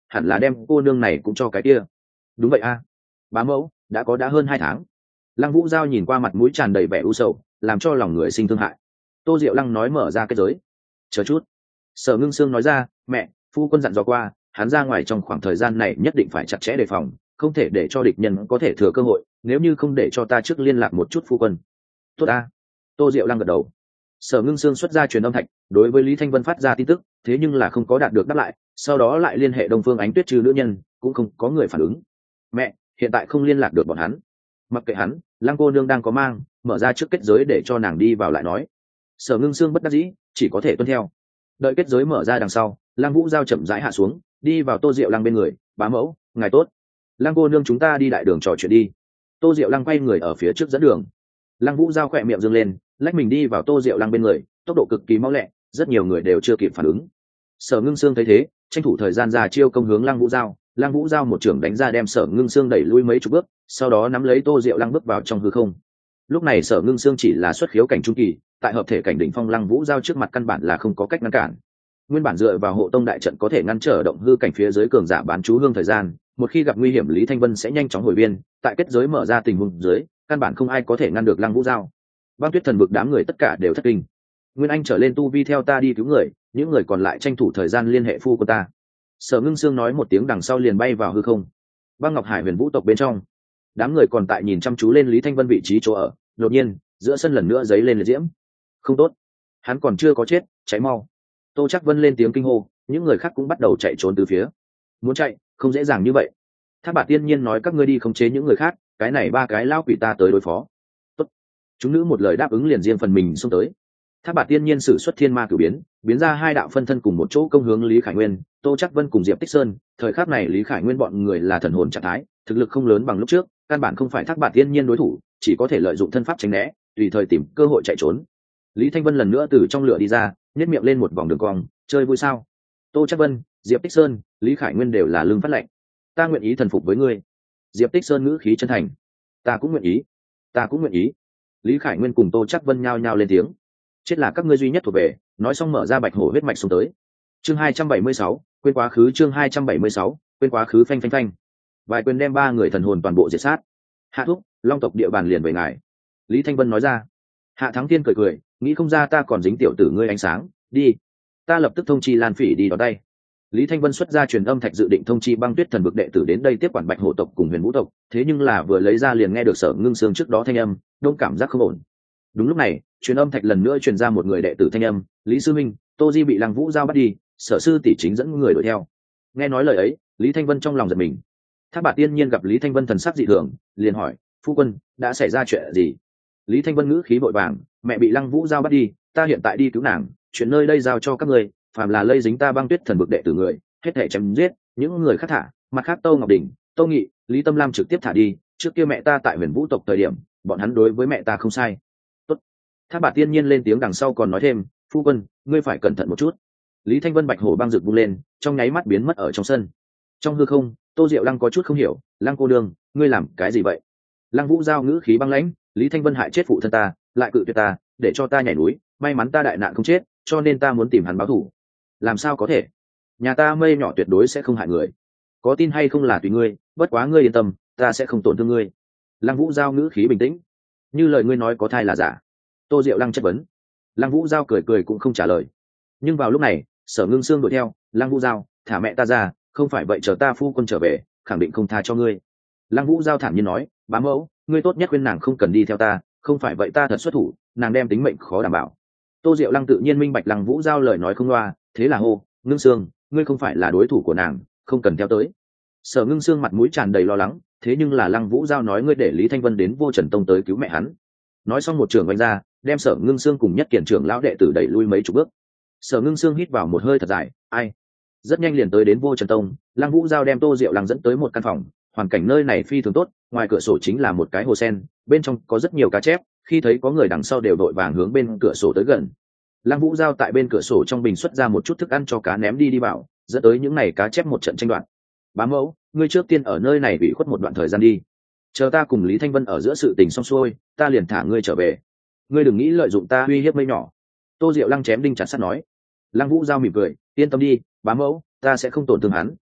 hẳn là đem cô nương này cũng cho cái kia. Đúng vậy a, bá mẫu, đã có đã hơn hai tháng. Lăng Vũ Giao nhìn qua mặt mũi tràn đầy vẻ u sầu, làm cho lòng người sinh thương hại. Tô Diệu Lăng nói mở ra kết giới. Chờ chút. Sở Ngưng Sương nói ra, mẹ, phu quân dặn dò qua, hắn ra ngoài trong khoảng thời gian này nhất định phải chặt chẽ đề phòng, không thể để cho địch nhân có thể thừa cơ hội, nếu như không để cho ta trước liên lạc một chút phu quân. Tốt ta. Tô Diệu Lăng gật đầu. Sở Ngưng Sương xuất ra truyền âm thạch, đối với Lý Thanh Vân phát ra tin tức, thế nhưng là không có đạt được đáp lại, sau đó lại liên hệ Đông Phương Ánh Tuyết trừ nữ nhân, cũng không có người phản ứng. Mẹ, hiện tại không liên lạc được bọn hắn. Mặc kệ hắn, Lăng cô nương đang có mang, mở ra trước kết giới để cho nàng đi vào lại nói. Sở Ngưng Sương bất đắc dĩ, chỉ có thể tuân theo. Đợi kết giới mở ra đằng sau, Lăng Vũ Giao chậm rãi hạ xuống, đi vào Tô Diệu Lăng bên người, bá mẫu, ngài tốt. Lăng cô nương chúng ta đi đại đường trò chuyện đi. Tô Diệu Lăng quay người ở phía trước dẫn đường. Lăng Vũ Giao khỏe miệng dương lên, lách mình đi vào Tô Diệu Lăng bên người, tốc độ cực kỳ mau lẹ, rất nhiều người đều chưa kịp phản ứng. Sở Ngưng Sương thấy thế, tranh thủ thời gian ra chiêu công hướng Lăng Vũ Giao, Lăng Vũ Giao một trưởng đánh ra đem Sở Ngưng Sương đẩy lui mấy chục bước, sau đó nắm lấy Tô Diệu Lăng bước vào trong hư không. Lúc này Sở Ngưng Sương chỉ là xuất khiếu cảnh trung kỳ, tại hợp thể cảnh đỉnh phong Lăng Vũ Giao trước mặt căn bản là không có cách ngăn cản. Nguyên bản dựa vào hộ tông đại trận có thể ngăn trở động hư cảnh phía dưới cường giả bán chú hương thời gian, một khi gặp nguy hiểm Lý Thanh Vân sẽ nhanh chóng hồi biên, tại kết giới mở ra tình huống dưới, căn bản không ai có thể ngăn được Lăng Vũ Giao. Băng Tuyết Thần vực đám người tất cả đều thất kinh. Nguyên Anh trở lên tu vi theo ta đi cứu người, những người còn lại tranh thủ thời gian liên hệ phu của ta. Sở Ngưng Sương nói một tiếng đằng sau liền bay vào hư không. Băng Ngọc Hải Huyền Vũ tộc bên trong, đám người còn tại nhìn chăm chú lên Lý Thanh Vân vị trí chỗ ở, đột nhiên, giữa sân lần nữa giấy lên liệt diễm. Không tốt, hắn còn chưa có chết, cháy mau. Tô Trác Vân lên tiếng kinh hô, những người khác cũng bắt đầu chạy trốn từ phía. Muốn chạy, không dễ dàng như vậy. Thác Bạt Tiên Nhiên nói các ngươi đi khống chế những người khác, cái này ba cái lao quỷ ta tới đối phó. Tốt. Chúng nữ một lời đáp ứng liền riêng phần mình xông tới. Thác Bạt Tiên Nhiên sử xuất Thiên Ma Cửu biến, biến ra hai đạo phân thân cùng một chỗ công hướng Lý Khải Nguyên, Tô Trác Vân cùng Diệp Tích Sơn. Thời khắc này Lý Khải Nguyên bọn người là thần hồn trạng thái, thực lực không lớn bằng lúc trước, căn bản không phải Thác Bạt Tiên Nhiên đối thủ, chỉ có thể lợi dụng thân pháp tránh né, tùy thời tìm cơ hội chạy trốn. Lý Thanh Vân lần nữa từ trong lửa đi ra, nhếch miệng lên một vòng đường cong, chơi vui sao? Tô Trác Vân, Diệp Tích Sơn, Lý Khải Nguyên đều là lưng phát lệnh. Ta nguyện ý thần phục với ngươi. Diệp Tích Sơn ngữ khí chân thành. Ta cũng nguyện ý. Ta cũng nguyện ý. Lý Khải Nguyên cùng Tô Trác Vân nhao nhao lên tiếng. Chết là các ngươi duy nhất thuộc về, nói xong mở ra bạch hổ huyết mạch xuống tới. Chương hai trăm bảy mươi sáu, quên quá khứ chương hai trăm bảy mươi sáu, quên quá khứ phanh phanh phanh. Vài quyền đem ba người thần hồn toàn bộ diệt sát. Hạ thúc, Long tộc địa bàn liền về ngài. Lý Thanh Vân nói ra. Hạ Thắng Thiên cười cười, nghĩ không ra ta còn dính tiểu tử ngươi ánh sáng, đi. Ta lập tức thông chi Lan Phỉ đi đón tay. Lý Thanh Vân xuất ra truyền âm thạch dự định thông chi Băng Tuyết Thần vực đệ tử đến đây tiếp quản Bạch Hổ tộc cùng Huyền Vũ tộc, thế nhưng là vừa lấy ra liền nghe được Sở Ngưng Sương trước đó thanh âm, đông cảm giác không ổn. Đúng lúc này, truyền âm thạch lần nữa truyền ra một người đệ tử thanh âm, Lý sư minh, Tô Di bị Lăng Vũ Giao bắt đi, Sở sư tỷ chính dẫn người đuổi theo. Nghe nói lời ấy, Lý Thanh Vân trong lòng giật mình. Thác Bạt Tiên Nhiên gặp Lý Thanh Vân thần sắc dị thường, liền hỏi, phu quân, đã xảy ra chuyện gì? Lý Thanh Vân ngữ khí vội vàng, mẹ bị Lăng Vũ Giao bắt đi, ta hiện tại đi cứu nàng, chuyện nơi đây giao cho các ngươi, phàm là lây dính ta Băng Tuyết Thần vực đệ tử người, hết thảy chém giết, những người khác thả, mặt khác Tô Ngọc Đình, Tô Nghị, Lý Tâm Lam trực tiếp thả đi, trước kia mẹ ta tại Huyền Vũ tộc thời điểm, bọn hắn đối với mẹ ta không sai. Tốt. Thác Bạt Tiên Nhiên lên tiếng đằng sau còn nói thêm, phu quân, ngươi phải cẩn thận một chút. Lý Thanh Vân bạch hổ băng rực vung lên, trong nháy mắt biến mất ở trong sân. Trong hư không, Tô Diệu Lăng có chút không hiểu, Lăng cô đương, ngươi làm cái gì vậy? Lăng Vũ Giao ngữ khí băng lãnh, Lý Thanh Vân hại chết phụ thân ta, lại cự tuyệt ta, để cho ta nhảy núi, may mắn ta đại nạn không chết, cho nên ta muốn tìm hắn báo thù. Làm sao có thể? Nhà ta mây nhỏ tuyệt đối sẽ không hại người. Có tin hay không là tùy ngươi, bất quá ngươi yên tâm, ta sẽ không tổn thương ngươi. Lăng Vũ Giao ngữ khí bình tĩnh, như lời ngươi nói có thai là giả. Tô Diệu Lăng chất vấn. Lăng Vũ Giao cười cười cũng không trả lời. Nhưng vào lúc này, Sở Ngưng Sương đuổi theo, Lăng Vũ Giao, thả mẹ ta ra, không phải vậy chờ ta phu quân trở về, khẳng định không tha cho ngươi. Lăng Vũ Giao thản nhiên nói, bá mẫu, ngươi tốt nhất khuyên nàng không cần đi theo ta, không phải vậy ta thật xuất thủ, nàng đem tính mệnh khó đảm bảo. Tô Diệu Lăng tự nhiên minh bạch Lăng Vũ Giao lời nói không loa, thế là hô, Ngưng Sương, ngươi không phải là đối thủ của nàng, không cần theo tới. Sở Ngưng Sương mặt mũi tràn đầy lo lắng, thế nhưng là Lăng Vũ Giao nói ngươi để Lý Thanh Vân đến Vô Trần Tông tới cứu mẹ hắn. Nói xong một trường vung ra, đem Sở Ngưng Sương cùng Nhất Kiển trưởng lão đệ tử đẩy lui mấy chục bước. Sở Ngưng Sương hít vào một hơi thật dài, ai? Rất nhanh liền tới đến Vô Trần Tông, Lăng Vũ Giao đem Tô Diệu Lăng dẫn tới một căn phòng, hoàn cảnh nơi này phi thường tốt, ngoài cửa sổ chính là một cái hồ sen, bên trong có rất nhiều cá chép, khi thấy có người đằng sau đều đội vàng hướng bên cửa sổ tới gần. Lăng Vũ Giao tại bên cửa sổ trong bình xuất ra một chút thức ăn cho cá ném đi đi vào, dẫn tới những này cá chép một trận tranh đoạt. Bá mẫu, ngươi trước tiên ở nơi này bị khuất một đoạn thời gian đi, chờ ta cùng Lý Thanh Vân ở giữa sự tình xong xuôi, ta liền thả ngươi trở về. Ngươi đừng nghĩ lợi dụng ta uy hiếp mây nhỏ. Tô Diệu Lăng chém đinh chặt sắt nói. Lăng Vũ Giao mỉm cười, yên tâm đi, bá mẫu, ta sẽ không tổn thương hắn,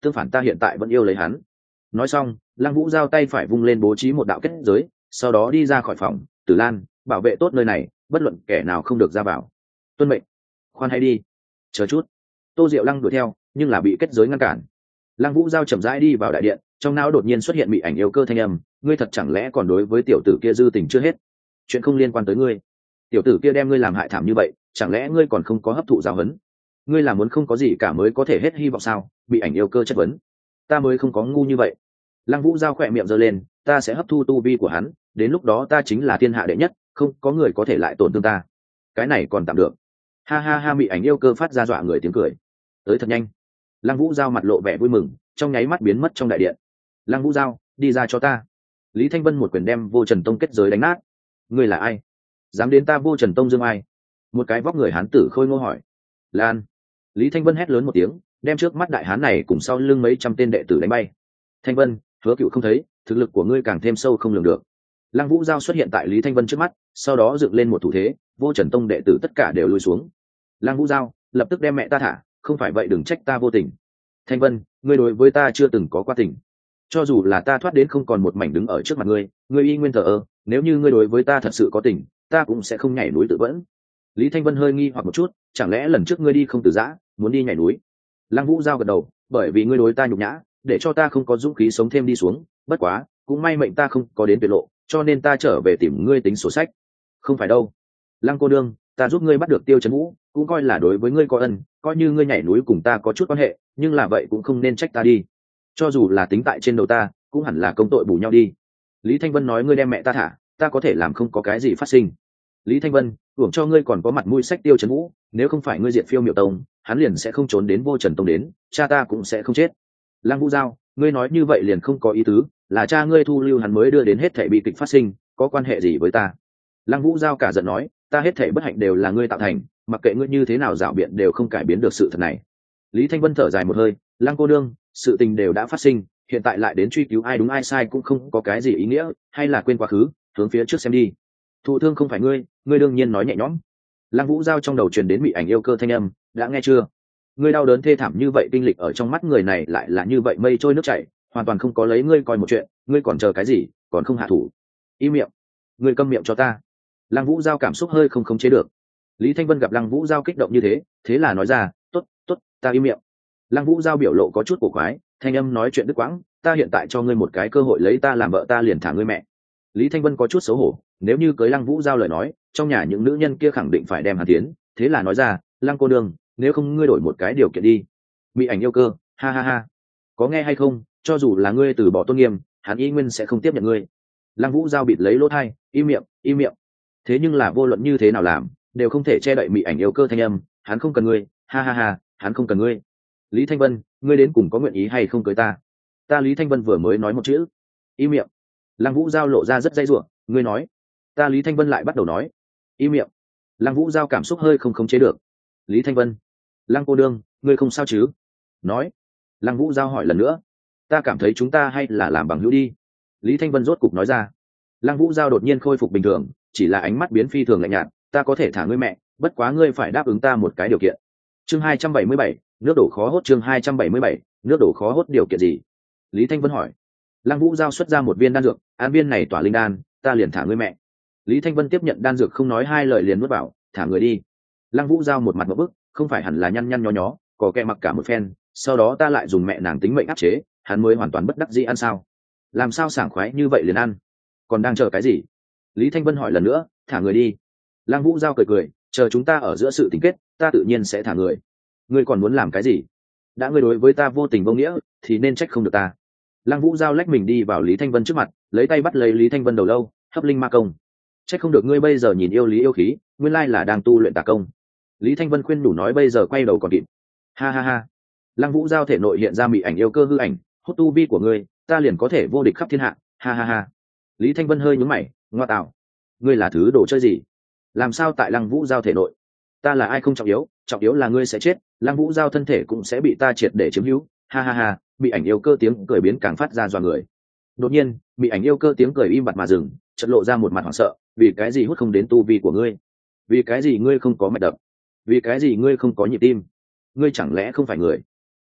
tương phản ta hiện tại vẫn yêu lấy hắn. Nói xong, Lăng Vũ giao tay phải vung lên bố trí một đạo kết giới, sau đó đi ra khỏi phòng. Tử Lan, bảo vệ tốt nơi này, bất luận kẻ nào không được ra vào. Tuân mệnh. Khoan hay đi. Chờ chút. Tô Diệu Lăng đuổi theo, nhưng là bị kết giới ngăn cản. Lăng Vũ giao chậm rãi đi vào đại điện, trong não đột nhiên xuất hiện mị ảnh yêu cơ thanh âm, ngươi thật chẳng lẽ còn đối với tiểu tử kia dư tình chưa hết? Chuyện không liên quan tới ngươi. Tiểu tử kia đem ngươi làm hại thảm như vậy, chẳng lẽ ngươi còn không có hấp thụ giáo huấn? Ngươi là muốn không có gì cả mới có thể hết hy vọng sao? Mị ảnh yêu cơ chất vấn. Ta mới không có ngu như vậy. Lăng Vũ giao khỏe miệng giơ lên, ta sẽ hấp thu tu vi của hắn, đến lúc đó ta chính là thiên hạ đệ nhất, không có người có thể lại tổn thương ta. Cái này còn tạm được. Ha ha ha, mị ảnh yêu cơ phát ra dọa người tiếng cười. Tới thật nhanh. Lăng Vũ giao mặt lộ vẻ vui mừng, trong nháy mắt biến mất trong đại điện. Lăng Vũ giao, đi ra cho ta. Lý Thanh Vân một quyền đem Vô Trần Tông kết giới đánh nát. Ngươi là ai? Dám đến ta Vô Trần Tông dương ai? Một cái vóc người hán tử khôi ngô hỏi. Lan. Lý Thanh Vân hét lớn một tiếng, đem trước mắt đại hán này cùng sau lưng mấy trăm tên đệ tử đánh bay. Thanh Vân, Hứa Cựu không thấy, thực lực của ngươi càng thêm sâu không lường được. Lăng Vũ giao xuất hiện tại Lý Thanh Vân trước mắt, sau đó dựng lên một thủ thế, Vô Trần Tông đệ tử tất cả đều lùi xuống. Lăng Vũ giao, lập tức đem mẹ ta thả, không phải vậy đừng trách ta vô tình. Thanh Vân, ngươi đối với ta chưa từng có qua tình, cho dù là ta thoát đến không còn một mảnh đứng ở trước mặt ngươi, ngươi y nguyên thờ ơ. Nếu như ngươi đối với ta thật sự có tình, ta cũng sẽ không nhảy núi tự vẫn. Lý Thanh Vân hơi nghi hoặc một chút, chẳng lẽ lần trước ngươi đi không từ giã, muốn đi nhảy núi? Lăng Vũ giao gật đầu, bởi vì ngươi đối ta nhục nhã, để cho ta không có dũng khí sống thêm đi xuống. Bất quá, cũng may mệnh ta không có đến tuyệt lộ, cho nên ta trở về tìm ngươi tính sổ sách. Không phải đâu, Lăng cô đương, ta giúp ngươi bắt được Tiêu Trấn Vũ, cũng coi là đối với ngươi có ân, coi như ngươi nhảy núi cùng ta có chút quan hệ, nhưng là vậy cũng không nên trách ta đi. Cho dù là tính tại trên đầu ta, cũng hẳn là công tội bù nhau đi. Lý Thanh Vân nói, ngươi đem mẹ ta thả, ta có thể làm không có cái gì phát sinh. Lý Thanh Vân, hưởng cho ngươi còn có mặt mũi sách Tiêu Trấn Vũ, nếu không phải ngươi diệt Phiêu Miểu Tông, hắn liền sẽ không trốn đến Vô Trần Tông đến, cha ta cũng sẽ không chết. Lăng Vũ giao, ngươi nói như vậy liền không có ý tứ, là cha ngươi thu lưu hắn mới đưa đến hết thảy bi kịch phát sinh, có quan hệ gì với ta? Lăng Vũ giao cả giận nói, ta hết thảy bất hạnh đều là ngươi tạo thành, mặc kệ ngươi như thế nào dạo biện đều không cải biến được sự thật này. Lý Thanh Vân thở dài một hơi, Lăng cô đương, sự tình đều đã phát sinh, hiện tại lại đến truy cứu ai đúng ai sai cũng không có cái gì ý nghĩa, hay là quên quá khứ, hướng phía trước xem đi. Thụ thương không phải ngươi, ngươi đương nhiên nói nhẹ nhõm. Lăng Vũ giao trong đầu truyền đến mị ảnh yêu cơ thanh âm, đã nghe chưa? Ngươi đau đớn thê thảm như vậy, kinh lịch ở trong mắt người này lại là như vậy mây trôi nước chảy, hoàn toàn không có lấy ngươi coi một chuyện, ngươi còn chờ cái gì, còn không hạ thủ? Im miệng, ngươi câm miệng cho ta. Lăng Vũ giao cảm xúc hơi không khống chế được. Lý Thanh Vân gặp Lăng Vũ giao kích động như thế, thế là nói ra, tốt, tốt, ta im miệng. Lăng Vũ giao biểu lộ có chút cổ quái, thanh âm nói chuyện đứt quãng, ta hiện tại cho ngươi một cái cơ hội lấy ta làm vợ, ta liền thả ngươi mẹ. Lý Thanh Vân có chút xấu hổ, nếu như cưới Lăng Vũ giao lời nói, trong nhà những nữ nhân kia khẳng định phải đem hắn tiến, thế là nói ra, Lăng cô đương, nếu không ngươi đổi một cái điều kiện đi. Mị ảnh yêu cơ, ha ha ha, có nghe hay không, cho dù là ngươi từ bỏ tôn nghiêm, hắn y nguyên sẽ không tiếp nhận ngươi. Lăng Vũ giao bịt lấy lỗ tai, im miệng, im miệng. Thế nhưng là vô luận như thế nào làm, đều không thể che đậy mị ảnh yêu cơ thanh âm, hắn không cần ngươi, ha ha ha, hắn không cần ngươi. Lý Thanh Vân, ngươi đến cùng có nguyện ý hay không cưới ta? Ta Lý Thanh Vân vừa mới nói một chữ. Im miệng. Lăng Vũ giao lộ ra rất dây rủa, ngươi nói. Ta Lý Thanh Vân lại bắt đầu nói. Im miệng. Lăng Vũ giao cảm xúc hơi không khống chế được. Lý Thanh Vân, Lăng cô đương, ngươi không sao chứ? Nói. Lăng Vũ giao hỏi lần nữa. Ta cảm thấy chúng ta hay là làm bằng hữu đi. Lý Thanh Vân rốt cục nói ra. Lăng Vũ giao đột nhiên khôi phục bình thường, chỉ là ánh mắt biến phi thường lạnh nhạt, ta có thể thả ngươi mẹ, bất quá ngươi phải đáp ứng ta một cái điều kiện. Chương hai trăm bảy mươi bảy, nước đổ khó hốt. Chương hai trăm bảy mươi bảy, nước đổ khó hốt. Điều kiện gì? Lý Thanh Vân hỏi. Lăng Vũ giao xuất ra một viên đan dược, ăn viên này tỏa linh đan, ta liền thả ngươi mẹ. Lý Thanh Vân tiếp nhận đan dược không nói hai lời liền nuốt vào, thả người đi. Lăng Vũ giao một mặt ngộp bức, không phải hẳn là nhăn nhăn nhó nhó, có kẻ mặc cả một phen, sau đó ta lại dùng mẹ nàng tính mệnh áp chế, hắn mới hoàn toàn bất đắc dĩ ăn sao? Làm sao sảng khoái như vậy liền ăn? Còn đang chờ cái gì? Lý Thanh Vân hỏi lần nữa, thả người đi. Lăng Vũ giao cười cười, chờ chúng ta ở giữa sự tình kết, ta tự nhiên sẽ thả người. Ngươi còn muốn làm cái gì? Đã ngươi đối với ta vô tình vô nghĩa, thì nên trách không được ta. Lăng Vũ giao lách mình đi vào Lý Thanh Vân trước mặt, lấy tay bắt lấy Lý Thanh Vân đầu lâu, hấp linh ma công. Trách không được ngươi bây giờ nhìn yêu lý yêu khí, nguyên lai là đang tu luyện tà công. Lý Thanh Vân khuyên đủ nói bây giờ quay đầu còn kịp. Ha ha ha. Lăng Vũ giao thể nội hiện ra mị ảnh yêu cơ hư ảnh, hút tu vi của ngươi, ta liền có thể vô địch khắp thiên hạ. Ha ha ha. Lý Thanh Vân hơi nhướng mày, ngoa tạo, ngươi là thứ đồ chơi gì? Làm sao tại Lăng Vũ giao thể nội? Ta là ai không trọng yếu, trọng yếu là ngươi sẽ chết, Lăng Vũ giao thân thể cũng sẽ bị ta triệt để chiếm hữu. Ha ha ha. Bị ảnh yêu cơ tiếng cười biến càng phát ra dọa người. Đột nhiên, bị ảnh yêu cơ tiếng cười im bặt mà dừng, chợt lộ ra một mặt hoảng sợ, vì cái gì hút không đến tu vi của ngươi? Vì cái gì ngươi không có mạch đập? Vì cái gì ngươi không có nhịp tim? Ngươi chẳng lẽ không phải người?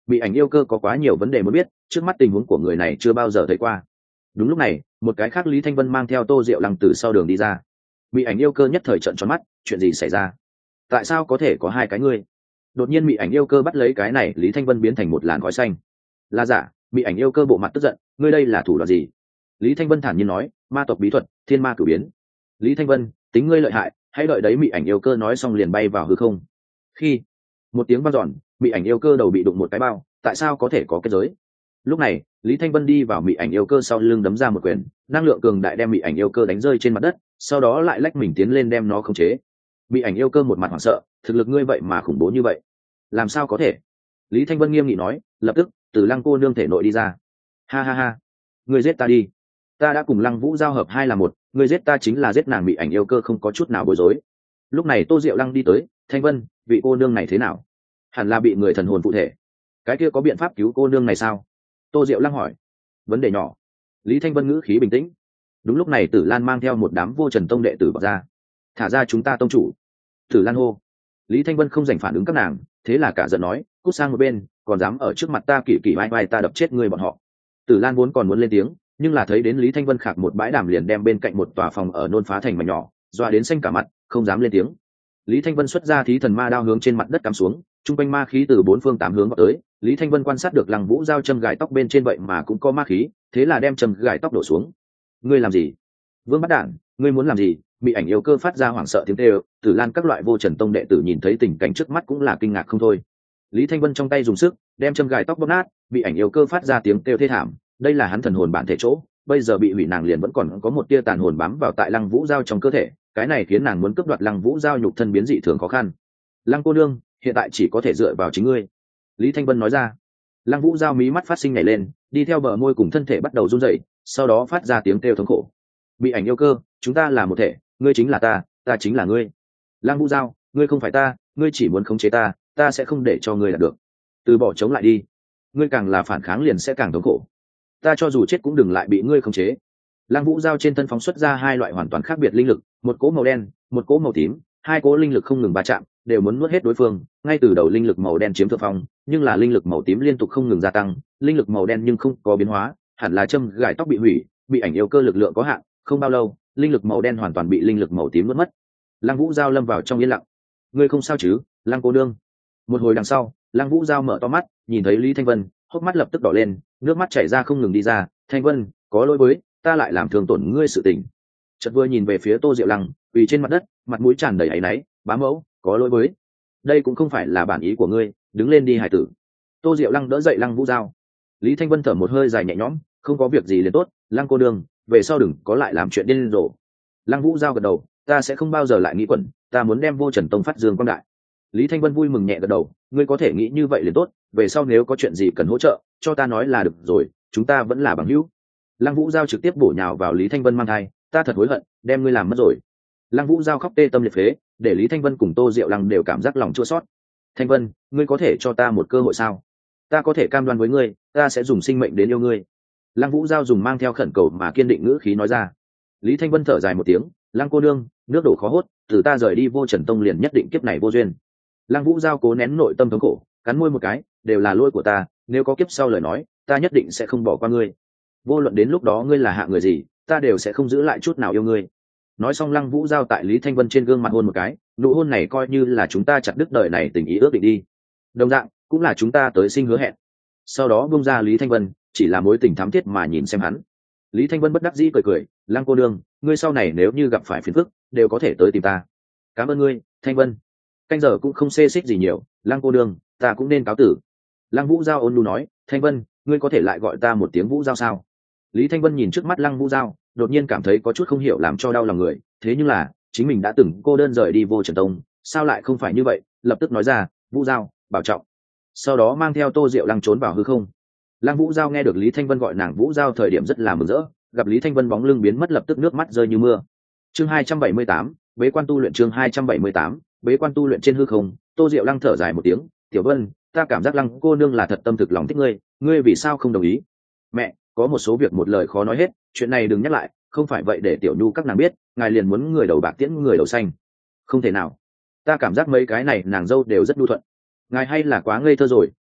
Bị ảnh yêu cơ có quá nhiều vấn đề muốn biết, trước mắt tình huống của người này chưa bao giờ thấy qua. Đúng lúc này, một cái khác Lý Thanh Vân mang theo Tô Diệu Lăng từ sau đường đi ra. Bị ảnh yêu cơ nhất thời trợn tròn mắt, chuyện gì xảy ra? Tại sao có thể có hai cái ngươi? Đột nhiên bị ảnh yêu cơ bắt lấy cái này, Lý Thanh Vân biến thành một làn khói xanh. Là giả? Bị ảnh yêu cơ bộ mặt tức giận, ngươi đây là thủ đoạn gì? Lý Thanh Vân thản nhiên nói, ma tộc bí thuật, thiên ma cử biến. Lý Thanh Vân, tính ngươi lợi hại, hãy đợi đấy. Mị ảnh yêu cơ nói xong liền bay vào hư không. Khi một tiếng vang dọn, mị ảnh yêu cơ đầu bị đụng một cái bao, tại sao có thể có kết giới? Lúc này Lý Thanh Vân đi vào mị ảnh yêu cơ sau lưng đấm ra một quyền, năng lượng cường đại đem mị ảnh yêu cơ đánh rơi trên mặt đất, sau đó lại lách mình tiến lên đem nó khống chế. Mị ảnh yêu cơ một mặt hoảng sợ, thực lực ngươi vậy mà khủng bố như vậy, làm sao có thể? Lý Thanh Vân nghiêm nghị nói, lập tức từ Lăng cô nương thể nội đi ra. Ha ha ha, ngươi giết ta đi, ta đã cùng Lăng Vũ giao hợp hai là một, ngươi giết ta chính là giết nàng. Mị ảnh yêu cơ không có chút nào bối rối. Lúc này Tô Diệu Lăng đi tới, Thanh Vân, vị cô nương này thế nào? Hẳn là bị người thần hồn phụ thể, cái kia có biện pháp cứu cô nương này sao? Tô Diệu Lăng hỏi. Vấn đề nhỏ. Lý Thanh Vân ngữ khí bình tĩnh. Đúng lúc này Tử Lan mang theo một đám vô trần tông đệ tử vào ra. Thả ra chúng ta tông chủ. Tử Lan hô. Lý Thanh Vân không dành phản ứng các nàng, thế là cả giận nói, cút sang một bên, còn dám ở trước mặt ta kỳ kỳ vai vai, ta đập chết người bọn họ. Tử Lan vốn còn muốn lên tiếng, nhưng là thấy đến Lý Thanh Vân khạc một bãi đàm liền đem bên cạnh một tòa phòng ở nôn phá thành mảnh nhỏ, dọa đến xanh cả mặt, không dám lên tiếng. Lý Thanh Vân xuất ra thí thần ma đao hướng trên mặt đất cắm xuống, trung quanh ma khí từ bốn phương tám hướng vào tới. Lý Thanh Vân quan sát được Lăng Vũ giao châm gài tóc bên trên vậy mà cũng có ma khí, thế là đem châm gài tóc đổ xuống. Ngươi làm gì? Vương Bắt Đản, ngươi muốn làm gì? Bị ảnh yêu cơ phát ra hoảng sợ tiếng kêu. Tử Lan các loại vô trần tông đệ tử nhìn thấy tình cảnh trước mắt cũng là kinh ngạc không thôi. Lý Thanh Vân trong tay dùng sức đem châm gài tóc bóp nát, bị ảnh yêu cơ phát ra tiếng kêu thê thảm. Đây là hắn thần hồn bản thể chỗ, bây giờ bị hủy, nàng liền vẫn còn có một tia tàn hồn bám vào tại Lăng Vũ giao trong cơ thể, cái này khiến nàng muốn cướp đoạt Lăng Vũ giao nhục thân biến dị thường khó khăn. Lăng cô nương, hiện tại chỉ có thể dựa vào chính ngươi. Lý Thanh Vân nói ra. Lăng Vũ giao mí mắt phát sinh nhảy lên, đi theo bờ môi cùng thân thể bắt đầu run rẩy, sau đó phát ra tiếng kêu thống khổ. Bị ảnh yêu cơ, chúng ta là một thể, ngươi chính là ta, ta chính là ngươi. Lăng Vũ giao, ngươi không phải ta, ngươi chỉ muốn khống chế ta, ta sẽ không để cho ngươi đạt được. Từ bỏ chống lại đi, ngươi càng là phản kháng liền sẽ càng thống khổ. Ta cho dù chết cũng đừng lại bị ngươi khống chế. Lăng Vũ giao trên thân phóng xuất ra hai loại hoàn toàn khác biệt linh lực, một cỗ màu đen, một cỗ màu tím, hai cỗ linh lực không ngừng va chạm, đều muốn nuốt hết đối phương. Ngay từ đầu linh lực màu đen chiếm thượng phong, nhưng là linh lực màu tím liên tục không ngừng gia tăng, linh lực màu đen nhưng không có biến hóa, hẳn là châm gài tóc bị hủy, bị ảnh yêu cơ lực lượng có hạn, không bao lâu, linh lực màu đen hoàn toàn bị linh lực màu tím nuốt mất. Lăng Vũ giao lâm vào trong yên lặng. Ngươi không sao chứ, Lăng cô nương? Một hồi đằng sau, Lăng Vũ giao mở to mắt, nhìn thấy Lý Thanh Vân, hốc mắt lập tức đỏ lên, nước mắt chảy ra không ngừng đi ra. Thanh Vân, có lỗi với ta lại làm thương tổn ngươi sự tình. Chợt vừa nhìn về phía Tô Diệu Lăng, quỳ trên mặt đất, mặt mũi tràn đầy áy náy, bá mẫu, có lỗi với, đây cũng không phải là bản ý của ngươi, đứng lên đi hải tử. Tô Diệu Lăng đỡ dậy Lăng Vũ giao. Lý Thanh Vân thở một hơi dài nhẹ nhõm, không có việc gì liền tốt. Lăng cô đường, về sau đừng có lại làm chuyện điên rồ. Lăng Vũ giao gật đầu, ta sẽ không bao giờ lại nghĩ quẩn, ta muốn đem vô trần tông phát dương quang đại. Lý Thanh Vân vui mừng nhẹ gật đầu, ngươi có thể nghĩ như vậy liền tốt, về sau nếu có chuyện gì cần hỗ trợ cho ta nói là được rồi, chúng ta vẫn là bằng hữu. Lăng Vũ giao trực tiếp bổ nhào vào Lý Thanh Vân mang thai, ta thật hối hận đem ngươi làm mất rồi. Lăng Vũ giao khóc tê tâm liệt phế, để Lý Thanh Vân cùng Tô Diệu Lăng đều cảm giác lòng chua xót. Thanh Vân, ngươi có thể cho ta một cơ hội sao? Ta có thể cam đoan với ngươi, ta sẽ dùng sinh mệnh đến yêu ngươi. Lăng Vũ giao dùng mang theo khẩn cầu mà kiên định ngữ khí nói ra. Lý Thanh Vân thở dài một tiếng, Lăng cô nương, nước đổ khó hốt, từ ta rời đi vô trần tông liền nhất định kiếp này vô duyên. Lăng Vũ giao cố nén nội tâm thống khổ, cắn môi một cái, đều là lỗi của ta, nếu có kiếp sau lời nói, ta nhất định sẽ không bỏ qua ngươi. Vô luận đến lúc đó ngươi là hạ người gì, ta đều sẽ không giữ lại chút nào yêu ngươi. Nói xong Lăng Vũ giao tại Lý Thanh Vân trên gương mặt hôn một cái, nụ hôn này coi như là chúng ta chặt đứt đời này tình ý ước định đi, đồng dạng cũng là chúng ta tới sinh hứa hẹn. Sau đó buông ra Lý Thanh Vân, chỉ là mối tình thắm thiết mà nhìn xem hắn. Lý Thanh Vân bất đắc dĩ cười cười, Lăng cô nương, ngươi sau này nếu như gặp phải phiền phức, đều có thể tới tìm ta. Cảm ơn ngươi, Thanh Vân. Canh giờ cũng không xê xích gì nhiều, Lăng cô nương, ta cũng nên cáo tử. Lăng Vũ giao ôn nhu nói, Thanh Vân, ngươi có thể lại gọi ta một tiếng Vũ giao sao? Lý Thanh Vân nhìn trước mắt Lăng Vũ giao, đột nhiên cảm thấy có chút không hiểu làm cho đau lòng người, thế nhưng là chính mình đã từng cô đơn rời đi vô trần tông, sao lại không phải như vậy? Lập tức nói ra, Vũ giao, bảo trọng. Sau đó mang theo Tô Diệu Lăng trốn vào hư không. Lăng Vũ giao nghe được Lý Thanh Vân gọi nàng Vũ giao thời điểm rất là mừng rỡ, gặp Lý Thanh Vân bóng lưng biến mất lập tức nước mắt rơi như mưa. Chương hai trăm bảy mươi tám, bế quan tu luyện. Chương hai trăm bảy mươi tám, bế quan tu luyện. Trên hư không, Tô Diệu Lăng thở dài một tiếng, Tiểu Vân, ta cảm giác Lăng cô nương là thật tâm thực lòng thích ngươi, ngươi vì sao không đồng ý? Mẹ, có một số việc một lời khó nói hết, chuyện này đừng nhắc lại, không phải vậy để Tiểu Nhu các nàng biết, ngài liền muốn người đầu bạc tiễn người đầu xanh. Không thể nào, ta cảm giác mấy cái này nàng dâu đều rất nhu thuận. Ngài hay là quá ngây thơ rồi, mẹ,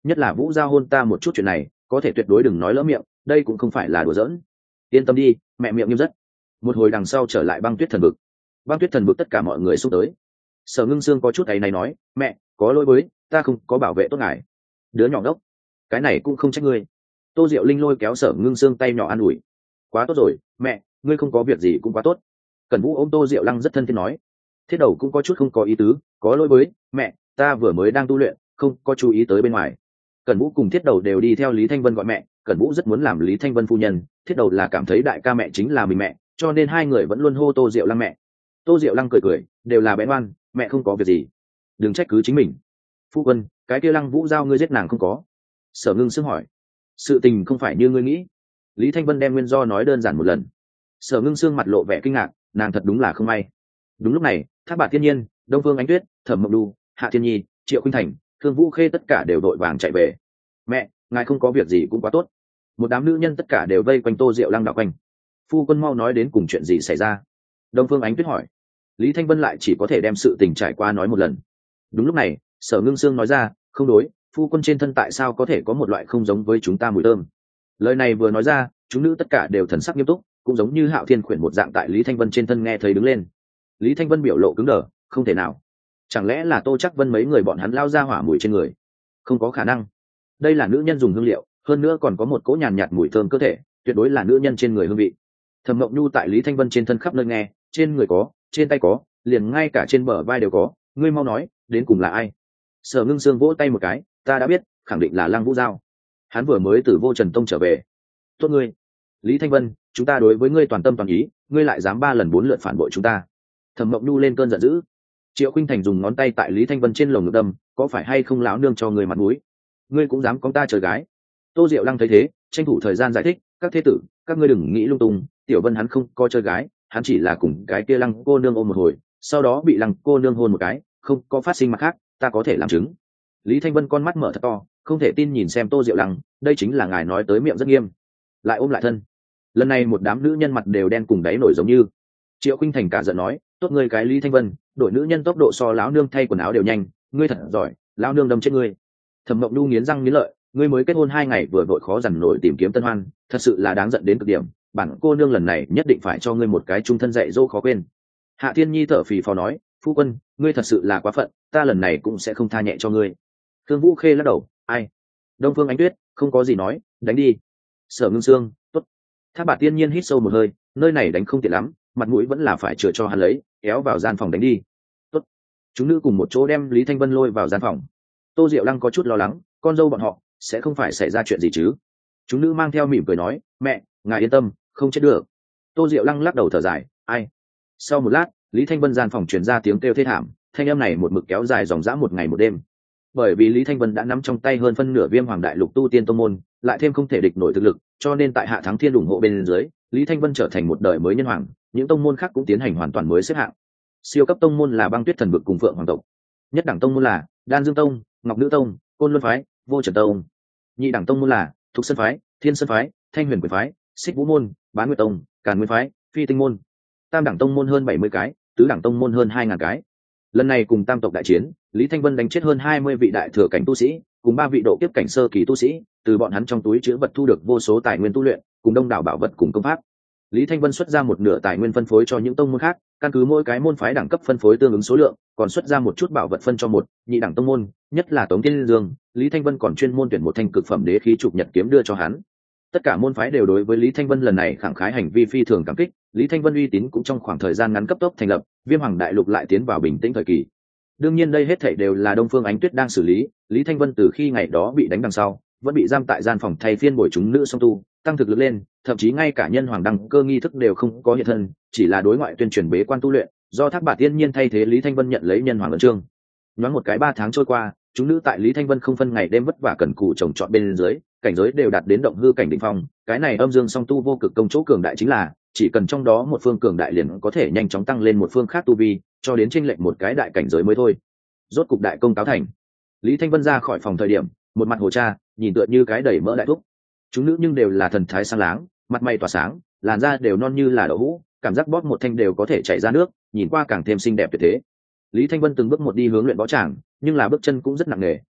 nhất là Vũ Giao hôn ta một chút chuyện này có thể tuyệt đối đừng nói lỡ miệng, đây cũng không phải là đùa giỡn. Yên tâm đi, mẹ miệng nghiêm rất. Một hồi đằng sau trở lại băng tuyết thần vực. Băng tuyết thần vực tất cả mọi người xúc tới. Sở Ngưng Sương có chút ấy này nói, mẹ có lỗi với ta không có bảo vệ tốt ngài. Đứa nhỏ ngốc, cái này cũng không trách ngươi. Tô Diệu Linh lôi kéo Sở Ngưng Sương tay nhỏ an ủi, quá tốt rồi mẹ, ngươi không có việc gì cũng quá tốt. Cẩn Vũ ôm Tô Diệu Lăng rất thân thiết nói. Thiết Đầu cũng có chút không có ý tứ, có lỗi với mẹ, ta vừa mới đang tu luyện không có chú ý tới bên ngoài. Cẩn Vũ cùng Thiết Đầu đều đi theo Lý Thanh Vân gọi mẹ. Cẩn Vũ rất muốn làm Lý Thanh Vân phu nhân, Thiết Đầu là cảm thấy đại ca mẹ chính là mình mẹ, cho nên hai người vẫn luôn hô Tô Diệu Lăng mẹ. Tô Diệu Lăng cười cười, đều là bé ngoan, mẹ không có việc gì, đừng trách cứ chính mình. Phu quân, cái kia Lăng Vũ Giao ngươi giết nàng không có? Sở Ngưng Sương hỏi. Sự tình không phải như ngươi nghĩ. Lý Thanh Vân đem nguyên do nói đơn giản một lần. Sở Ngưng Sương mặt lộ vẻ kinh ngạc, nàng thật đúng là không may. Đúng lúc này, Thác Bạt Thiên Nhiên, Đông Phương Ánh Tuyết, Thẩm Mộng Đu, Hạ Thiên Nhi, Triệu Khuynh Thành, Thương Vũ Khê tất cả đều đội vàng chạy về. Mẹ, ngài không có việc gì cũng quá tốt. Một đám nữ nhân tất cả đều vây quanh Tô Diệu Lăng đạo quanh. Phu quân mau nói đến cùng chuyện gì xảy ra? Đông Phương Ánh Tuyết hỏi. Lý Thanh Vân lại chỉ có thể đem sự tình trải qua nói một lần. Đúng lúc này, Sở Ngưng Sương nói ra, không đối, phu quân trên thân tại sao có thể có một loại không giống với chúng ta mùi thơm? Lời này vừa nói ra, chúng nữ tất cả đều thần sắc nghiêm túc, cũng giống như Hạo Thiên khuyển một dạng tại Lý Thanh Vân trên thân nghe thấy đứng lên. Lý Thanh Vân biểu lộ cứng đờ, không thể nào. Chẳng lẽ là Tô Chắc Vân mấy người bọn hắn lao ra hỏa mùi trên người? Không có khả năng. Đây là nữ nhân dùng hương liệu, hơn nữa còn có một cỗ nhàn nhạt mùi thơm cơ thể, tuyệt đối là nữ nhân trên người hương vị. Thẩm Mộng Nhu tại Lý Thanh Vân trên thân khắp nơi nghe, trên người có, trên tay có, liền ngay cả trên bờ vai đều có, ngươi mau nói, đến cùng là ai? Sở Ngưng Sương vỗ tay một cái, ta đã biết, khẳng định là Lăng Vũ Giao. Hắn vừa mới từ Vô Trần Tông trở về. Tốt ngươi, Lý Thanh Vân, chúng ta đối với ngươi toàn tâm toàn ý, ngươi lại dám ba lần bốn lượt phản bội chúng ta. Thẩm Mộng Nhu lên cơn giận dữ. Triệu Khuynh Thành dùng ngón tay tại Lý Thanh Vân trên lồng ngực đâm, có phải hay không lão nương cho ngươi mặt mũi? Ngươi cũng dám con ta chơi gái? Tô Diệu Lăng thấy thế, tranh thủ thời gian giải thích, các thế tử, các ngươi đừng nghĩ lung tung, Tiểu Vân hắn không có chơi gái, hắn chỉ là cùng cái kia Lăng cô nương ôm một hồi, sau đó bị Lăng cô nương hôn một cái, không có phát sinh mặt khác, ta có thể làm chứng. Lý Thanh Vân con mắt mở thật to, không thể tin nhìn xem Tô Diệu Lăng, đây chính là ngài nói tới miệng rất nghiêm, lại ôm lại thân. Lần này một đám nữ nhân mặt đều đen cùng đáy nổi giống như. Triệu Khuynh Thành cả giận nói, tốt ngươi cái Lý Thanh Vân, đội nữ nhân tốc độ so lão nương thay quần áo đều nhanh, ngươi thật giỏi, lão nương đâm chết ngươi. Thẩm Mộng Nhu nghiến răng nghiến lợi, ngươi mới kết hôn hai ngày vừa vội khó dằn nổi tìm kiếm tân hoan, thật sự là đáng giận đến cực điểm, bản cô nương lần này nhất định phải cho ngươi một cái trung thân dạy dỗ khó quên. Hạ Thiên Nhi thở phì phò nói, phu quân, ngươi thật sự là quá phận, ta lần này cũng sẽ không tha nhẹ cho ngươi. Thương Vũ Khê lắc đầu, ai? Đông Phương Ánh Tuyết, không có gì nói, đánh đi. Sở Ngưng Sương, tốt. Thác Bạt Tiên Nhiên hít sâu một hơi, nơi này đánh không tiện lắm, mặt mũi vẫn là phải chừa cho hắn lấy, kéo vào gian phòng đánh đi. Tốt. Chúng nữ cùng một chỗ đem Lý Thanh Vân lôi vào gian phòng. Tô Diệu Lăng có chút lo lắng, con dâu bọn họ sẽ không phải xảy ra chuyện gì chứ? Chúng nữ mang theo mỉm cười nói, mẹ, ngài yên tâm, không chết được. Tô Diệu Lăng lắc đầu thở dài, ai? Sau một lát, Lý Thanh Vân gian phòng truyền ra tiếng kêu thê thảm, thanh âm này một mực kéo dài dòng dã một ngày một đêm. Bởi vì Lý Thanh Vân đã nắm trong tay hơn phân nửa Viêm Hoàng Đại Lục tu tiên tông môn, lại thêm không thể địch nổi thực lực, cho nên tại Hạ Thắng Thiên ủng hộ bên dưới, Lý Thanh Vân trở thành một đời mới nhân hoàng, những tông môn khác cũng tiến hành hoàn toàn mới xếp hạng. Siêu cấp tông môn là Băng Tuyết Thần Vực cùng Phượng Hoàng tộc. Nhất đẳng tông môn là Đan Dương Tông, Ngọc Nữ Tông, Côn Luân phái, Vô Trần Tông. Nhị đẳng tông môn là Thục Sơn phái, Thiên Sơn phái, Thanh Huyền Quyền phái, Xích Vũ môn, Bán Nguyệt Tông, Càn Nguyên phái, Phi Tinh môn. Tam đẳng tông môn hơn bảy mươi cái, tứ đẳng tông môn hơn hai ngàn cái. Lần này cùng tam tộc đại chiến, Lý Thanh Vân đánh chết hơn hai mươi vị đại thừa cảnh tu sĩ, cùng ba vị độ kiếp cảnh sơ kỳ tu sĩ, từ bọn hắn trong túi chứa vật thu được vô số tài nguyên tu luyện, cùng đông đảo bảo vật cùng công pháp. Lý Thanh Vân xuất ra một nửa tài nguyên phân phối cho những tông môn khác, căn cứ mỗi cái môn phái đẳng cấp phân phối tương ứng số lượng, còn xuất ra một chút bảo vật phân cho một nhị đẳng tông môn, nhất là Tống Thiên Dương, Lý Thanh Vân còn chuyên môn tuyển một thanh cực phẩm đế khí trục nhật kiếm đưa cho hắn. Tất cả môn phái đều đối với Lý Thanh Vân lần này khẳng khái hành vi phi thường cảm kích, Lý Thanh Vân uy tín cũng trong khoảng thời gian ngắn cấp tốc thành lập, Viêm Hoàng Đại Lục lại tiến vào bình tĩnh thời kỳ. Đương nhiên đây hết thảy đều là Đông Phương Ánh Tuyết đang xử lý, Lý Thanh Vân từ khi ngày đó bị đánh đằng sau, vẫn bị giam tại gian phòng thay phiên bồi chúng nữ song tu, tăng thực lực lên, thậm chí ngay cả nhân hoàng đăng cơ nghi thức đều không có hiện thân, chỉ là đối ngoại tuyên truyền bế quan tu luyện, do Thác Bạt Tiên Nhiên thay thế Lý Thanh Vân nhận lấy nhân hoàng ấn chương. Nhoáng một cái ba tháng trôi qua, chúng nữ tại Lý Thanh Vân không phân ngày đêm vất vả cần cù trồng trọt bên dưới, cảnh giới đều đạt đến động hư cảnh đỉnh phong, cái này âm dương song tu vô cực công chỗ cường đại chính là, chỉ cần trong đó một phương cường đại liền có thể nhanh chóng tăng lên một phương khác tu vi, cho đến chênh lệch một cái đại cảnh giới mới thôi. Rốt cục đại công cáo thành. Lý Thanh Vân ra khỏi phòng thời điểm, một mặt hồ cha, nhìn tựa như cái đầy mỡ đại thúc. Chúng nữ nhưng đều là thần thái sáng láng, mặt mày tỏa sáng, làn da đều non như là đậu hũ, cảm giác bóp một thanh đều có thể chảy ra nước, nhìn qua càng thêm xinh đẹp tuyệt thế. Lý Thanh Vân từng bước một đi hướng luyện võ tràng, nhưng là bước chân cũng rất nặng nề,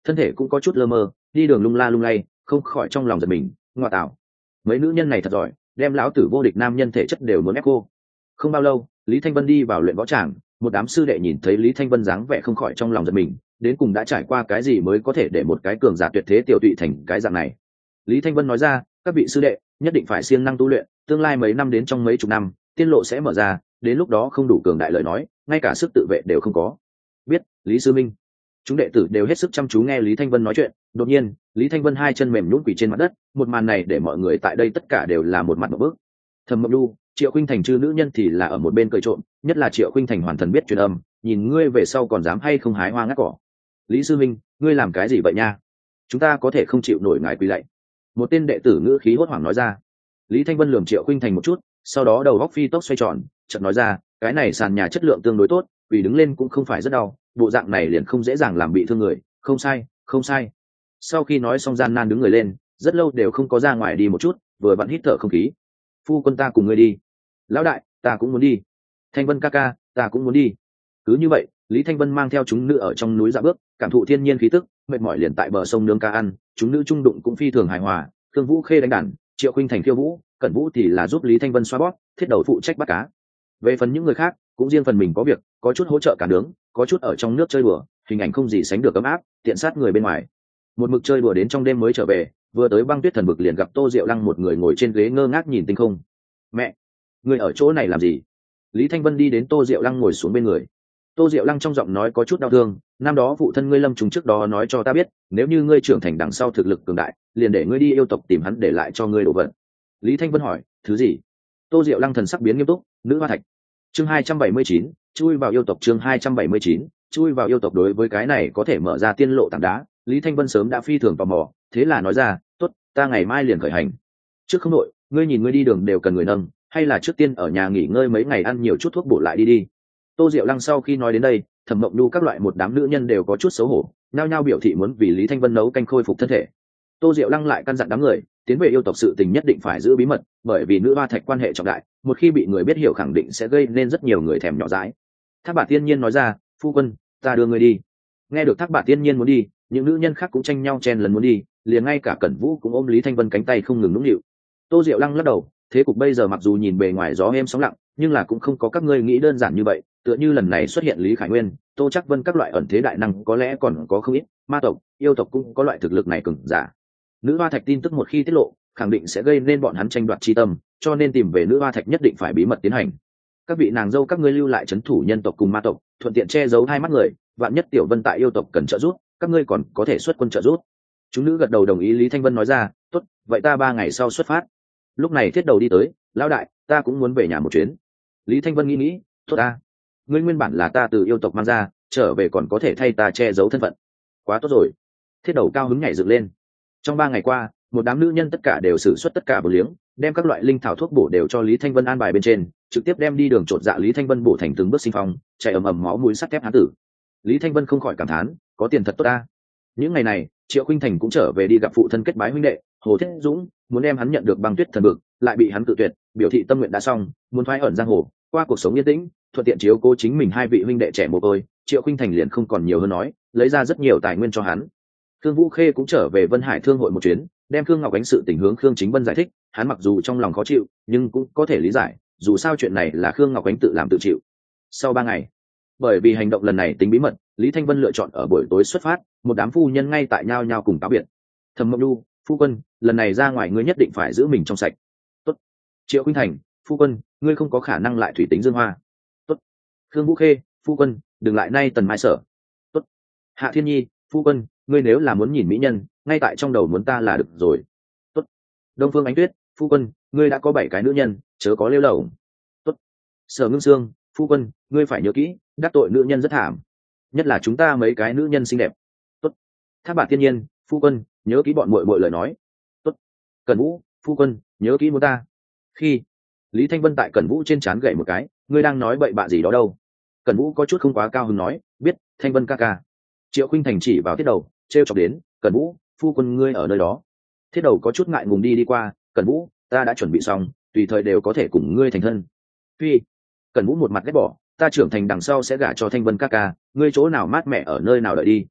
thân thể cũng có chút lơ mơ, đi đường lung la lung lay, không khỏi trong lòng giật mình, ngoa tạo, mấy nữ nhân này thật giỏi, đem lão tử vô địch nam nhân thể chất đều muốn ép cô. Không bao lâu, Lý Thanh Vân đi vào luyện võ tràng, một đám sư đệ nhìn thấy Lý Thanh Vân dáng vẻ không khỏi trong lòng giật mình, đến cùng đã trải qua cái gì mới có thể để một cái cường giả tuyệt thế tiểu tụy thành cái dạng này. Lý Thanh Vân nói ra, các vị sư đệ nhất định phải siêng năng tu luyện, tương lai mấy năm đến trong mấy chục năm, tiên lộ sẽ mở ra, đến lúc đó không đủ cường đại lời nói, ngay cả sức tự vệ đều không có. Biết, Lý sư minh. Chúng đệ tử đều hết sức chăm chú nghe Lý Thanh Vân nói chuyện, đột nhiên, Lý Thanh Vân hai chân mềm nhũn quỳ trên mặt đất, một màn này để mọi người tại đây tất cả đều là một mặt một bước. Thẩm Mộng Nhu, Triệu Khuynh Thành chư nữ nhân thì là ở một bên cười trộm, nhất là Triệu Khuynh Thành hoàn thần biết truyền âm, nhìn ngươi về sau còn dám hay không hái hoa ngắt cỏ. Lý sư minh, ngươi làm cái gì vậy nha? Chúng ta có thể không chịu nổi ngài quỳ lạy. Một tên đệ tử ngữ khí hốt hoảng nói ra. Lý Thanh Vân lườm Triệu Khuynh Thành một chút, sau đó đầu góc phi tốc xoay tròn, chợt nói ra, cái này sàn nhà chất lượng tương đối tốt, vì đứng lên cũng không phải rất đau, bộ dạng này liền không dễ dàng làm bị thương người, không sai, không sai. Sau khi nói xong gian nan đứng người lên, rất lâu đều không có ra ngoài đi một chút, vừa vặn hít thở không khí. Phu quân ta cùng ngươi đi. Lão đại, ta cũng muốn đi. Thanh Vân ca ca, ta cũng muốn đi. Cứ như vậy, Lý Thanh Vân mang theo chúng nữ ở trong núi dạo bước, cảm thụ thiên nhiên khí tức, mệt mỏi liền tại bờ sông nướng ca ăn, chúng nữ trung đụng cũng phi thường hài hòa, Thương Vũ Khê đánh đàn, Triệu Khuynh Thành khiêu vũ, Cẩn Vũ thì là giúp Lý Thanh Vân xoa bóp, Thiết Đầu phụ trách bắt cá. Về phần những người khác, cũng riêng phần mình có việc, có chút hỗ trợ cả nướng, có chút ở trong nước chơi đùa, hình ảnh không gì sánh được ấm áp, tiện sát người bên ngoài. Một mực chơi đùa đến trong đêm mới trở về, vừa tới Băng Tuyết Thần Vực liền gặp Tô Diệu Lăng một người ngồi trên ghế ngơ ngác nhìn tinh không. Mẹ, người ở chỗ này làm gì? Lý Thanh Vân đi đến Tô Diệu Lăng ngồi xuống bên người. Tô Diệu Lăng trong giọng nói có chút đau thương, năm đó phụ thân ngươi Lâm Trùng trước đó nói cho ta biết, nếu như ngươi trưởng thành đằng sau thực lực cường đại, liền để ngươi đi yêu tộc tìm hắn để lại cho ngươi đồ vật. Lý Thanh Vân hỏi, thứ gì? Tô Diệu Lăng thần sắc biến nghiêm túc, nữ hoa thạch. Chương hai trăm bảy mươi chín, chui vào yêu tộc. Chương hai trăm bảy mươi chín, chui vào yêu tộc. Đối với cái này có thể mở ra tiên lộ tảng đá, Lý Thanh Vân sớm đã phi thường tò mò, thế là nói ra, tốt, ta ngày mai liền khởi hành. Trước không nội, ngươi nhìn ngươi đi đường đều cần người nâng, hay là trước tiên ở nhà nghỉ ngơi mấy ngày ăn nhiều chút thuốc bổ lại đi đi. Tô Diệu Lăng sau khi nói đến đây, Thẩm Mộng Nhu các loại một đám nữ nhân đều có chút xấu hổ, nhao nhao biểu thị muốn vì Lý Thanh Vân nấu canh khôi phục thân thể. Tô Diệu Lăng lại căn dặn đám người, tiến về yêu tộc sự tình nhất định phải giữ bí mật, bởi vì nữ hoa thạch quan hệ trọng đại, một khi bị người biết hiểu khẳng định sẽ gây nên rất nhiều người thèm nhỏ dãi. Thác Bạt Tiên Nhiên nói ra, phu quân, ta đưa người đi. Nghe được Thác Bạt Tiên Nhiên muốn đi, những nữ nhân khác cũng tranh nhau chen lần muốn đi, liền ngay cả Cẩn Vũ cũng ôm Lý Thanh Vân cánh tay không ngừng nũng nịu. Tô Diệu Lăng lắc đầu, thế cục bây giờ mặc dù nhìn bề ngoài gió êm sóng lặng, nhưng là cũng không có các ngươi nghĩ đơn giản như vậy, tựa như lần này xuất hiện Lý Khải Nguyên, Tô Trác Vân các loại ẩn thế đại năng có lẽ còn có không ít, ma tộc, yêu tộc cũng có loại thực lực này cường giả. Nữ hoa thạch tin tức một khi tiết lộ, khẳng định sẽ gây nên bọn hắn tranh đoạt chi tâm, cho nên tìm về nữ hoa thạch nhất định phải bí mật tiến hành. Các vị nàng dâu các ngươi lưu lại trấn thủ nhân tộc cùng ma tộc, thuận tiện che giấu hai mắt người, vạn nhất Tiểu Vân tại yêu tộc cần trợ giúp, các ngươi còn có thể xuất quân trợ giúp. Chúng nữ gật đầu đồng ý. Lý Thanh Vân nói ra, tốt, vậy ta ba ngày sau xuất phát. Lúc này Thiết Đầu đi tới, lão đại, ta cũng muốn về nhà một chuyến. Lý Thanh Vân nghĩ nghĩ, tốt ta, ngươi nguyên bản là ta từ yêu tộc mang ra, trở về còn có thể thay ta che giấu thân phận, quá tốt rồi. Thiết Đầu cao hứng nhảy dựng lên. Trong ba ngày qua, một đám nữ nhân tất cả đều sử xuất tất cả bổ liếng, đem các loại linh thảo thuốc bổ đều cho Lý Thanh Vân an bài bên trên, trực tiếp đem đi đường trột dạ Lý Thanh Vân bổ thành từng bước sinh phong, chạy ầm ầm máu mũi sắt thép hán tử. Lý Thanh Vân không khỏi cảm thán, có tiền thật tốt ta. Những ngày này, Triệu Khuynh Thành cũng trở về đi gặp phụ thân kết bái huynh đệ Hồ Thiết Dũng, muốn đem hắn nhận được Băng Tuyết Thần Vực, lại bị hắn tự tuyệt, biểu thị tâm nguyện đã xong, muốn thoái ẩn giang hồ, qua cuộc sống yên tĩnh, thuận tiện chiếu cố chính mình hai vị huynh đệ trẻ mồ côi. Triệu Khuynh Thành liền không còn nhiều hơn nói, lấy ra rất nhiều tài nguyên cho hắn. Thương Vũ Khê cũng trở về Vân Hải Thương hội một chuyến, đem Khương Ngọc Ánh sự tình hướng Khương Chính Vân giải thích, hắn mặc dù trong lòng khó chịu, nhưng cũng có thể lý giải, dù sao chuyện này là Khương Ngọc Ánh tự làm tự chịu. Sau ba ngày, bởi vì hành động lần này tính bí mật, Lý Thanh Vân lựa chọn ở buổi tối xuất phát, một đám phu nhân ngay tại nhau nhau cùng cáo biệt. Thẩm Mộng Nhu, phu quân, lần này ra ngoài ngươi nhất định phải giữ mình trong sạch. Tốt. Triệu Khuynh Thành, phu quân, ngươi không có khả năng lại thủy tính dương hoa. Tốt. Khương Vũ Khê, phu quân, đừng lại nay tần mai sở. Tốt. Hạ Thiên Nhi, phu quân, ngươi nếu là muốn nhìn mỹ nhân, ngay tại trong đầu muốn ta là được rồi. Tốt. Đông Phương Ánh Tuyết, phu quân, ngươi đã có bảy cái nữ nhân, chớ có lêu lổng. Tốt. Sở Ngưng Sương, phu quân, ngươi phải nhớ kỹ, đắc tội nữ nhân rất thảm, nhất là chúng ta mấy cái nữ nhân xinh đẹp. Tốt. Thác Bạt Tiên Nhiên, phu quân, nhớ kỹ bọn muội muội lời nói. Tốt. Cẩn Vũ, phu quân, nhớ kỹ muốn ta. Khi Lý Thanh Vân tại Cẩn Vũ trên trán gậy một cái, ngươi đang nói bậy bạ gì đó đâu? Cẩn Vũ có chút không quá cao hứng nói, biết, Thanh Vân ca ca. Triệu Khuynh Thành chỉ vào Thiết Đầu, trêu chọc đến, Cẩn Vũ, phu quân ngươi ở nơi đó. Thiết Đầu có chút ngại ngùng đi đi qua, Cẩn Vũ, ta đã chuẩn bị xong, tùy thời đều có thể cùng ngươi thành thân. Phi. Cẩn Vũ một mặt ghét bỏ, ta trưởng thành đằng sau sẽ gả cho Thanh Vân ca ca, ngươi chỗ nào mát mẹ ở nơi nào đợi đi.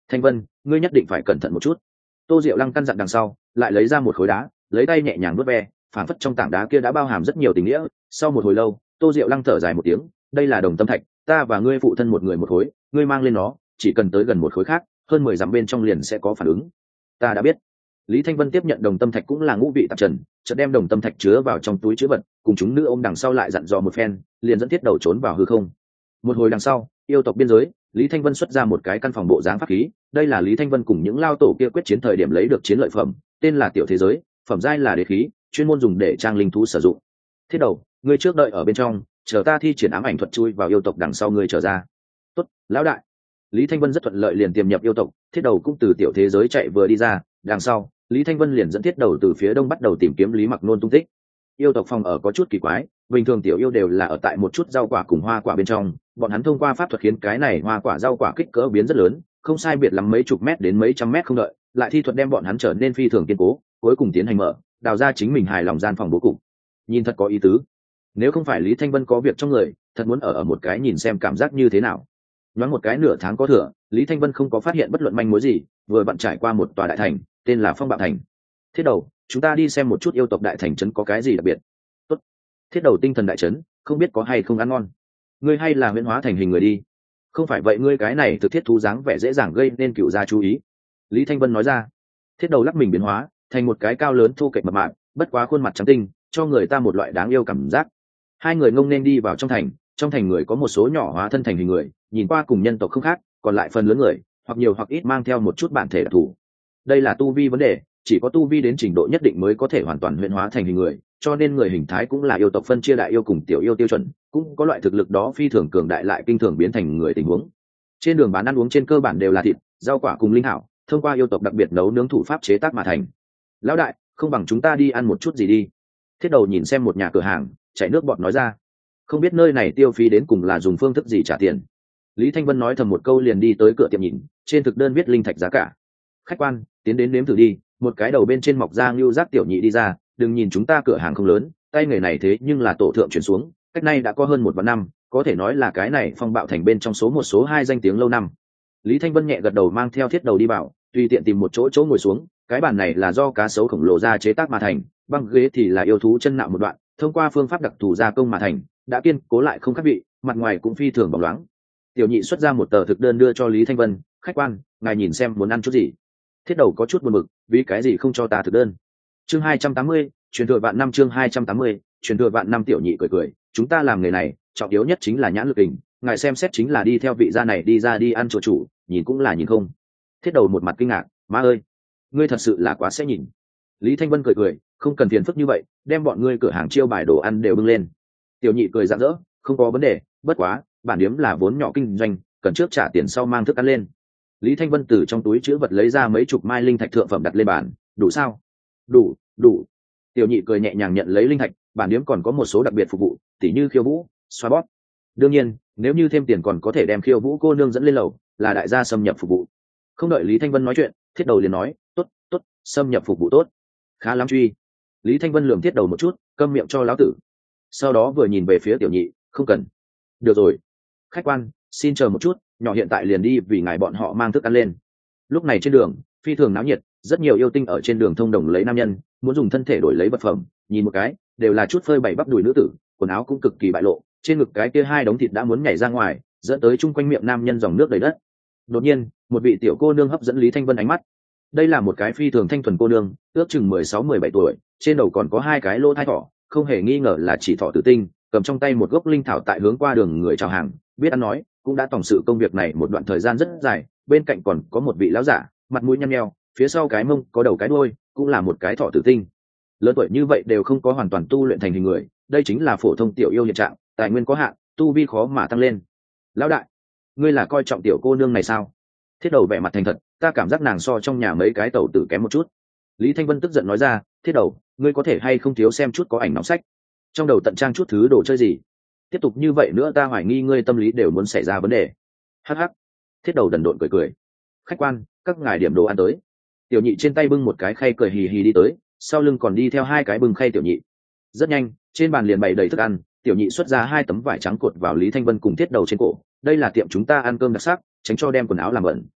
Thanh Vân, ngươi nhất định phải cẩn thận một chút. Tô Diệu Lăng căn dặn đằng sau, lại lấy ra một khối đá, lấy tay nhẹ nhàng vuốt ve, phản phất trong tảng đá kia đã bao hàm rất nhiều tình nghĩa. Sau một hồi lâu, Tô Diệu Lăng thở dài một tiếng, đây là đồng tâm thạch, ta và ngươi phụ thân một người một khối, ngươi mang lên nó, chỉ cần tới gần một khối khác, hơn mười dặm bên trong liền sẽ có phản ứng. Ta đã biết. Lý Thanh Vân tiếp nhận đồng tâm thạch cũng là ngũ vị tạp trần, chợt đem đồng tâm thạch chứa vào trong túi chứa vật, cùng chúng nữ ôm đằng sau lại dặn dò một phen, liền dẫn thiết đầu trốn vào hư không. Một hồi đằng sau, yêu tộc biên giới, Lý Thanh Vân xuất ra một cái căn phòng bộ dáng pháp khí, đây là Lý Thanh Vân cùng những lao tổ kia quyết chiến thời điểm lấy được chiến lợi phẩm, tên là Tiểu Thế Giới, phẩm giai là đế khí, chuyên môn dùng để trang linh thú sử dụng. Thiết đầu, ngươi trước đợi ở bên trong, chờ ta thi triển ám ảnh thuật chui vào yêu tộc đằng sau ngươi trở ra. Tốt, lão đại. Lý Thanh Vân rất thuận lợi liền tiềm nhập yêu tộc, thiết đầu cũng từ Tiểu Thế Giới chạy vừa đi ra, đằng sau Lý Thanh Vân liền dẫn thiết đầu từ phía đông bắt đầu tìm kiếm Lý Mặc Nôn tung tích. Yêu tộc phòng ở có chút kỳ quái, bình thường tiểu yêu đều là ở tại một chút rau quả cùng hoa quả bên trong, bọn hắn thông qua pháp thuật khiến cái này hoa quả rau quả kích cỡ biến rất lớn, không sai biệt lắm mấy chục mét đến mấy trăm mét không đợi, lại thi thuật đem bọn hắn trở nên phi thường kiên cố, cuối cùng tiến hành mở, đào ra chính mình hài lòng gian phòng bố cục. Nhìn thật có ý tứ. Nếu không phải Lý Thanh Vân có việc trong người, thật muốn ở ở một cái nhìn xem cảm giác như thế nào. Nhoáng một cái nửa tháng có thừa, Lý Thanh Vân không có phát hiện bất luận manh mối gì, vừa vặn trải qua một tòa đại thành, tên là Phong Bạo Thành. Thiết đầu, chúng ta đi xem một chút yêu tộc đại thành trấn có cái gì đặc biệt. Tốt. Thiết đầu tinh thần đại trấn, không biết có hay không ăn ngon. Ngươi hay là huyễn hóa thành hình người đi. Không phải vậy ngươi cái này thực thiết thú dáng vẻ dễ dàng gây nên cựu gia chú ý. Lý Thanh Vân nói ra. Thiết đầu lắc mình biến hóa, thành một cái cao lớn thu kệch mập mạp, bất quá khuôn mặt trắng tinh, cho người ta một loại đáng yêu cảm giác. Hai người ngông nên đi vào trong thành, trong thành người có một số nhỏ hóa thân thành hình người, nhìn qua cùng nhân tộc không khác, còn lại phần lớn người, hoặc nhiều hoặc ít mang theo một chút bản thể đặc thù. Đây là tu vi vấn đề, chỉ có tu vi đến trình độ nhất định mới có thể hoàn toàn huyễn hóa thành hình người, cho nên người hình thái cũng là yêu tộc phân chia đại yêu cùng tiểu yêu tiêu chuẩn, cũng có loại thực lực đó phi thường cường đại lại kinh thường biến thành người tình huống. Trên đường bán ăn uống trên cơ bản đều là thịt, rau quả cùng linh hảo, thông qua yêu tộc đặc biệt nấu nướng thủ pháp chế tác mà thành. Lão đại, không bằng chúng ta đi ăn một chút gì đi. Thiết đầu nhìn xem một nhà cửa hàng, chảy nước bọt nói ra. Không biết nơi này tiêu phí đến cùng là dùng phương thức gì trả tiền. Lý Thanh Vân nói thầm một câu liền đi tới cửa tiệm nhìn, trên thực đơn viết linh thạch giá cả. Khách quan, tiến đến nếm thử đi. Một cái đầu bên trên mọc ra ngưu giác tiểu nhị đi ra, đừng nhìn chúng ta cửa hàng không lớn, tay nghề này thế nhưng là tổ thượng chuyển xuống, cách nay đã có hơn một vạn năm, có thể nói là cái này Phong Bạo Thành bên trong số một số hai danh tiếng lâu năm. Lý Thanh Vân nhẹ gật đầu mang theo thiết đầu đi vào, tùy tiện tìm một chỗ chỗ ngồi xuống, cái bàn này là do cá sấu khổng lồ ra chế tác mà thành, băng ghế thì là yêu thú chân nạo một đoạn, thông qua phương pháp đặc thù gia công mà thành, đã kiên cố lại không khác vị, mặt ngoài cũng phi thường bóng loáng. Tiểu nhị xuất ra một tờ thực đơn đưa cho Lý Thanh Vân, khách quan, ngài nhìn xem muốn ăn chút gì. Thiết đầu có chút buồn bực, vì cái gì không cho ta thực đơn. Chương hai trăm tám mươi, truyền thừa vạn năm chương hai trăm tám mươi, truyền thừa vạn năm tiểu nhị cười cười, chúng ta làm nghề này, trọng yếu nhất chính là nhãn lực hình, ngài xem xét chính là đi theo vị gia này đi ra đi ăn chỗ chủ, nhìn cũng là nhìn không. Thiết đầu một mặt kinh ngạc, má ơi, ngươi thật sự là quá sẽ nhìn. Lý Thanh Vân cười cười, không cần phiền phức như vậy, đem bọn ngươi cửa hàng chiêu bài đồ ăn đều bưng lên. Tiểu nhị cười rạng rỡ, không có vấn đề, bất quá, bản điếm là vốn nhỏ kinh doanh, cần trước trả tiền sau mang thức ăn lên. Lý Thanh Vân từ trong túi chữ vật lấy ra mấy chục mai linh thạch thượng phẩm đặt lên bàn, đủ sao? Đủ, đủ. Tiểu nhị cười nhẹ nhàng nhận lấy linh thạch, bản điếm còn có một số đặc biệt phục vụ, tỉ như khiêu vũ, xoa bóp. Đương nhiên, nếu như thêm tiền còn có thể đem khiêu vũ cô nương dẫn lên lầu, là đại gia xâm nhập phục vụ. Không đợi Lý Thanh Vân nói chuyện, thiết đầu liền nói, tốt, tốt, xâm nhập phục vụ tốt. Khá lắm truy. Lý Thanh Vân lườm thiết đầu một chút, câm miệng cho lão tử. Sau đó vừa nhìn về phía tiểu nhị, không cần. Được rồi. Khách quan, xin chờ một chút, nhỏ hiện tại liền đi vì ngài bọn họ mang thức ăn lên. Lúc này trên đường phi thường náo nhiệt, rất nhiều yêu tinh ở trên đường thông đồng lấy nam nhân, muốn dùng thân thể đổi lấy vật phẩm, nhìn một cái đều là chút phơi bày bắp đùi nữ tử, quần áo cũng cực kỳ bại lộ, trên ngực cái kia hai đống thịt đã muốn nhảy ra ngoài, dẫn tới chung quanh miệng nam nhân dòng nước đầy đất. Đột nhiên một vị tiểu cô nương hấp dẫn Lý Thanh Vân ánh mắt. Đây là một cái phi thường thanh thuần cô nương, ước chừng mười sáu mười bảy tuổi, trên đầu còn có hai cái lỗ thai thỏ, không hề nghi ngờ là chỉ thỏ tử tinh, cầm trong tay một gốc linh thảo tại hướng qua đường người chào hàng, biết ăn nói, cũng đã tổng sự công việc này một đoạn thời gian rất dài. Bên cạnh còn có một vị lão giả, mặt mũi nhăn nheo, phía sau cái mông có đầu cái đuôi, cũng là một cái thỏ tử tinh. Lớn tuổi như vậy đều không có hoàn toàn tu luyện thành hình người, đây chính là phổ thông tiểu yêu hiện trạng, tài nguyên có hạn, tu vi khó mà tăng lên. Lão đại, ngươi là coi trọng tiểu cô nương này sao? Thiết đầu vẻ mặt thành thật, ta cảm giác nàng so trong nhà mấy cái tẩu tử kém một chút. Lý Thanh Vân tức giận nói ra, thiết đầu, ngươi có thể hay không thiếu xem chút có ảnh nóng sách, trong đầu tận trang chút thứ đồ chơi gì. Tiếp tục như vậy nữa ta hoài nghi ngươi tâm lý đều muốn xảy ra vấn đề. Hắc hắc. Thiết đầu đần độn cười cười. Khách quan, các ngài điểm đồ ăn tới. Tiểu nhị trên tay bưng một cái khay cười hì hì đi tới, sau lưng còn đi theo hai cái bưng khay tiểu nhị. Rất nhanh, trên bàn liền bày đầy thức ăn, tiểu nhị xuất ra hai tấm vải trắng cột vào Lý Thanh Vân cùng thiết đầu trên cổ. Đây là tiệm chúng ta ăn cơm đặc sắc, tránh cho đem quần áo làm bẩn.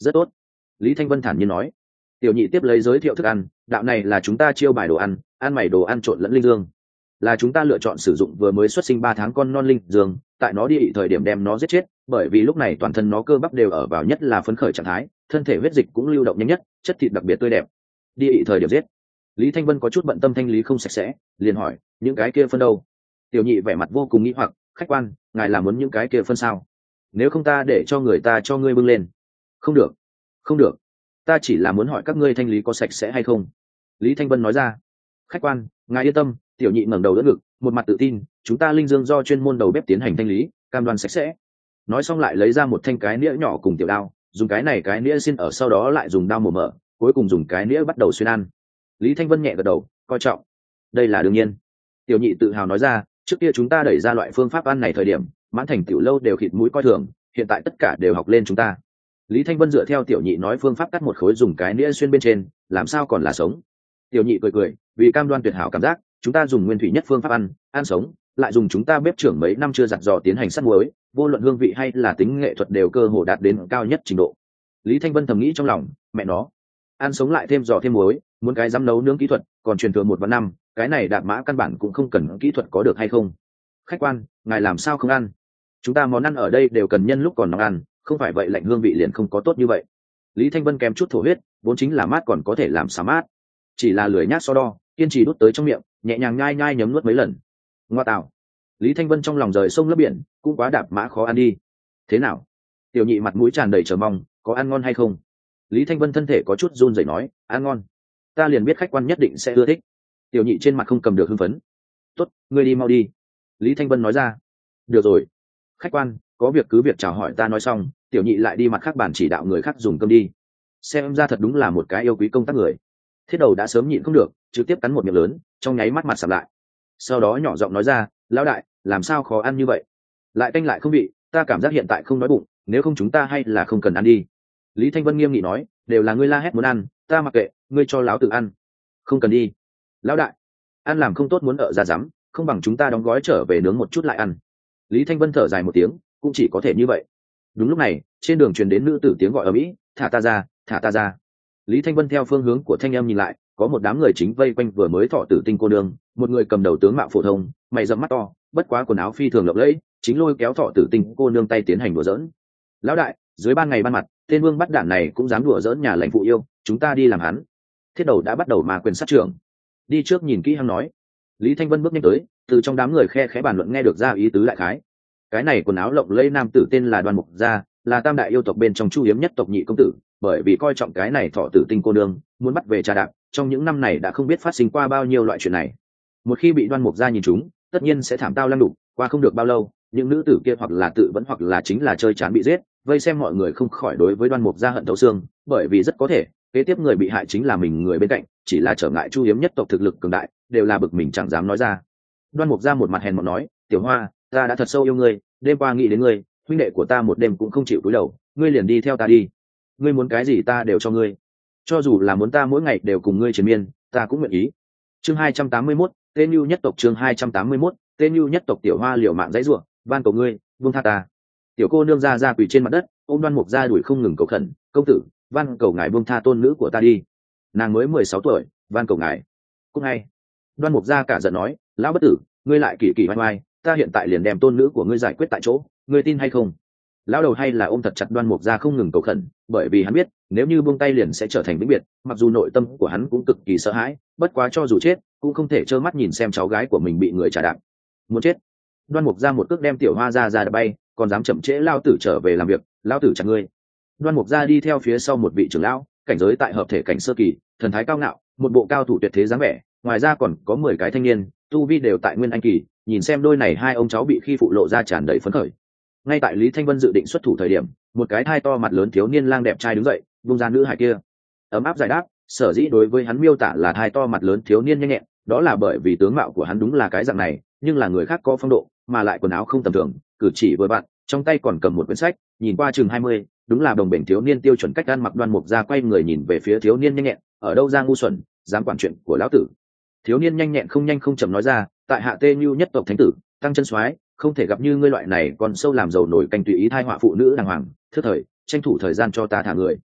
rất tốt. Lý Thanh Vân thản nhiên nói. Tiểu nhị tiếp lấy giới thiệu thức ăn, đạo này là chúng ta chiêu bài đồ ăn, ăn mày đồ ăn trộn lẫn linh dương, là chúng ta lựa chọn sử dụng vừa mới xuất sinh ba tháng con non linh dương, tại nó đi ị thời điểm đem nó giết chết, bởi vì lúc này toàn thân nó cơ bắp đều ở vào nhất là phấn khởi trạng thái, thân thể huyết dịch cũng lưu động nhanh nhất, chất thịt đặc biệt tươi đẹp. Đi ị thời điểm giết. Lý Thanh Vân có chút bận tâm thanh lý không sạch sẽ, liền hỏi, những cái kia phân đâu? Tiểu nhị vẻ mặt vô cùng nghi hoặc, khách quan, ngài là muốn những cái kia phân sao? Nếu không ta để cho người ta cho ngươi bưng lên. Không được, không được, ta chỉ là muốn hỏi các ngươi thanh lý có sạch sẽ hay không. Lý Thanh Vân nói ra. Khách quan, ngài yên tâm. Tiểu nhị ngẩng đầu đỡ ngực, một mặt tự tin, chúng ta linh dương do chuyên môn đầu bếp tiến hành thanh lý, cam đoan sạch sẽ. Nói xong lại lấy ra một thanh cái nĩa nhỏ cùng tiểu đao, dùng cái này cái nĩa xin ở sau đó lại dùng đao mổ mở, cuối cùng dùng cái nĩa bắt đầu xuyên ăn. Lý Thanh Vân nhẹ gật đầu, coi trọng. Đây là đương nhiên. Tiểu nhị tự hào nói ra, trước kia chúng ta đẩy ra loại phương pháp ăn này thời điểm, mãn thành tiểu lâu đều khịt mũi coi thường, hiện tại tất cả đều học lên chúng ta. Lý Thanh Vân dựa theo tiểu nhị nói phương pháp cắt một khối dùng cái nĩa xuyên bên trên, làm sao còn là sống. Tiểu nhị cười cười, vì cam đoan tuyệt hảo cảm giác, chúng ta dùng nguyên thủy nhất phương pháp ăn, ăn sống, lại dùng chúng ta bếp trưởng mấy năm chưa giặt dò tiến hành sắt muối, vô luận hương vị hay là tính nghệ thuật đều cơ hồ đạt đến cao nhất trình độ. Lý Thanh Vân thầm nghĩ trong lòng, mẹ nó, ăn sống lại thêm giò thêm muối, muốn cái dám nấu nướng kỹ thuật, còn truyền thừa một và năm, cái này đạp mã căn bản cũng không cần kỹ thuật có được hay không. Khách quan, ngài làm sao không ăn? Chúng ta món ăn ở đây đều cần nhân lúc còn nóng ăn, không phải vậy lạnh hương vị liền không có tốt như vậy. Lý Thanh Vân kèm chút thổ huyết, vốn chính là mát còn có thể làm xả mát, chỉ là lười nhác so đo, kiên trì đút tới trong miệng, nhẹ nhàng nhai nhai nhấm nuốt mấy lần. Ngoa tạo. Lý Thanh Vân trong lòng rời sông lấp biển, cũng quá đạp mã khó ăn đi. Thế nào? Tiểu nhị mặt mũi tràn đầy chờ mong, có ăn ngon hay không? Lý Thanh Vân thân thể có chút run rẩy nói, ăn ngon. Ta liền biết khách quan nhất định sẽ ưa thích. Tiểu nhị trên mặt không cầm được hưng phấn. Tốt, ngươi đi mau đi. Lý Thanh Vân nói ra. Được rồi. Khách quan, có việc cứ việc chào hỏi ta nói xong, tiểu nhị lại đi mặt khác bàn chỉ đạo người khác dùng cơm đi. Xem ra thật đúng là một cái yêu quý công tác người. Thiết đầu đã sớm nhịn không được, trực tiếp cắn một miệng lớn, trong nháy mắt mặt sầm lại. Sau đó nhỏ giọng nói ra, lão đại, làm sao khó ăn như vậy? Lại canh lại không vị, ta cảm giác hiện tại không đói bụng, nếu không chúng ta hay là không cần ăn đi. Lý Thanh Vân nghiêm nghị nói, đều là ngươi la hét muốn ăn, ta mặc kệ, ngươi cho lão tự ăn. Không cần đi. Lão đại, ăn làm không tốt muốn ở ra rắm, không bằng chúng ta đóng gói trở về nướng một chút lại ăn. Lý Thanh Vân thở dài một tiếng, cũng chỉ có thể như vậy. Đúng lúc này, trên đường truyền đến nữ tử tiếng gọi ở mỹ, thả ta ra, thả ta ra. Lý Thanh Vân theo phương hướng của thanh em nhìn lại, có một đám người chính vây quanh vừa mới thọ tử tinh cô nương, một người cầm đầu tướng mạo phổ thông, mày rậm mắt to, bất quá quần áo phi thường lộng lẫy, chính lôi kéo thọ tử tinh cô nương tay tiến hành đùa giỡn. Lão đại, dưới ban ngày ban mặt, tên vương bắt đạn này cũng dám đùa giỡn nhà lãnh phụ yêu, chúng ta đi làm hắn. Thiết đầu đã bắt đầu mà quyền sát trưởng. Đi trước nhìn kỹ hắn nói. Lý Thanh Vân bước nhanh tới, từ trong đám người khe khẽ bàn luận nghe được ra ý tứ đại khái. Cái này quần áo lộng lẫy nam tử tên là Đoan Mục Gia, là tam đại yêu tộc bên trong chu hiếm nhất tộc nhị công tử, bởi vì coi trọng cái này thọ tử tinh cô nương, muốn bắt về trà đạp, trong những năm này đã không biết phát sinh qua bao nhiêu loại chuyện này. Một khi bị Đoan Mục Gia nhìn trúng, tất nhiên sẽ thảm tao lăng đục, qua không được bao lâu, những nữ tử kia hoặc là tự vẫn hoặc là chính là chơi chán bị giết, vây xem mọi người không khỏi đối với Đoan Mục Gia hận thấu xương, bởi vì rất có thể, kế tiếp người bị hại chính là mình người bên cạnh, chỉ là trở ngại chu hiếm nhất tộc thực lực cường đại, đều là bực mình chẳng dám nói ra. Đoan Mục Gia một mặt hèn mọn nói, "Tiểu Hoa, ta đã thật sâu yêu ngươi, đêm qua nghĩ đến ngươi, huynh đệ của ta một đêm cũng không chịu cúi đầu, ngươi liền đi theo ta đi. Ngươi muốn cái gì ta đều cho ngươi, cho dù là muốn ta mỗi ngày đều cùng ngươi triền miên, ta cũng nguyện ý." Chương hai trăm tám mươi mốt, tên Nưu nhất tộc chương hai trăm tám mươi mốt, tên Nưu nhất tộc. Tiểu Hoa liều mạng dãy rủa, van cầu ngươi, buông tha ta. Tiểu cô nương ra ra quỳ trên mặt đất, ôm Đoan Mục Gia đuổi không ngừng cầu khẩn, "Công tử, van cầu ngài buông tha tôn nữ của ta đi. Nàng mới mười sáu tuổi, van cầu ngài." Cũng ngay. Đoan Mục Gia cả giận nói, "Lão bất tử, ngươi lại kỳ kỳ oai oai, ta hiện tại liền đem tôn nữ của ngươi giải quyết tại chỗ, ngươi tin hay không?" Lão đầu hay là ôm thật chặt Đoan Mục Gia không ngừng cầu khẩn, bởi vì hắn biết, nếu như buông tay liền sẽ trở thành vĩnh biệt, mặc dù nội tâm của hắn cũng cực kỳ sợ hãi, bất quá cho dù chết, cũng không thể trơ mắt nhìn xem cháu gái của mình bị người trả đạp. Muốn chết. Đoan Mục Gia một cước đem Tiểu Hoa ra ra đập bay, còn dám chậm trễ lão tử trở về làm việc, lão tử chặt ngươi. Đoan Mục Gia đi theo phía sau một vị trưởng lão, cảnh giới tại hợp thể cảnh sơ kỳ, thần thái cao ngạo, một bộ cao thủ tuyệt thế dáng vẻ, ngoài ra còn có mười cái thanh niên, tu vi đều tại nguyên anh kỳ, nhìn xem đôi này hai ông cháu bị khi phụ lộ ra tràn đầy phấn khởi. Ngay tại Lý Thanh Vân dự định xuất thủ thời điểm, một cái thai to mặt lớn thiếu niên lang đẹp trai đứng dậy, vung ra nữ hải kia. Ấm áp giải đáp, sở dĩ đối với hắn miêu tả là thai to mặt lớn thiếu niên nhanh nhẹn, đó là bởi vì tướng mạo của hắn đúng là cái dạng này, nhưng là người khác có phong độ, mà lại quần áo không tầm thường, cử chỉ vừa vặn, trong tay còn cầm một quyển sách, nhìn qua chừng hai mươi, đúng là đồng bền thiếu niên tiêu chuẩn cách ăn mặc. Đoan Mục Gia quay người nhìn về phía thiếu niên nhanh nhẹn, ở đâu ra ngu xuẩn, dám quản chuyện của lão tử. Thiếu niên nhanh nhẹn không nhanh không chậm nói ra, tại hạ Tê Nưu nhất tộc thánh tử, tăng chân soái, không thể gặp như ngươi loại này còn sâu làm giàu nổi canh tùy ý thai họa phụ nữ đàng hoàng, thứ thời tranh thủ thời gian cho ta thả người.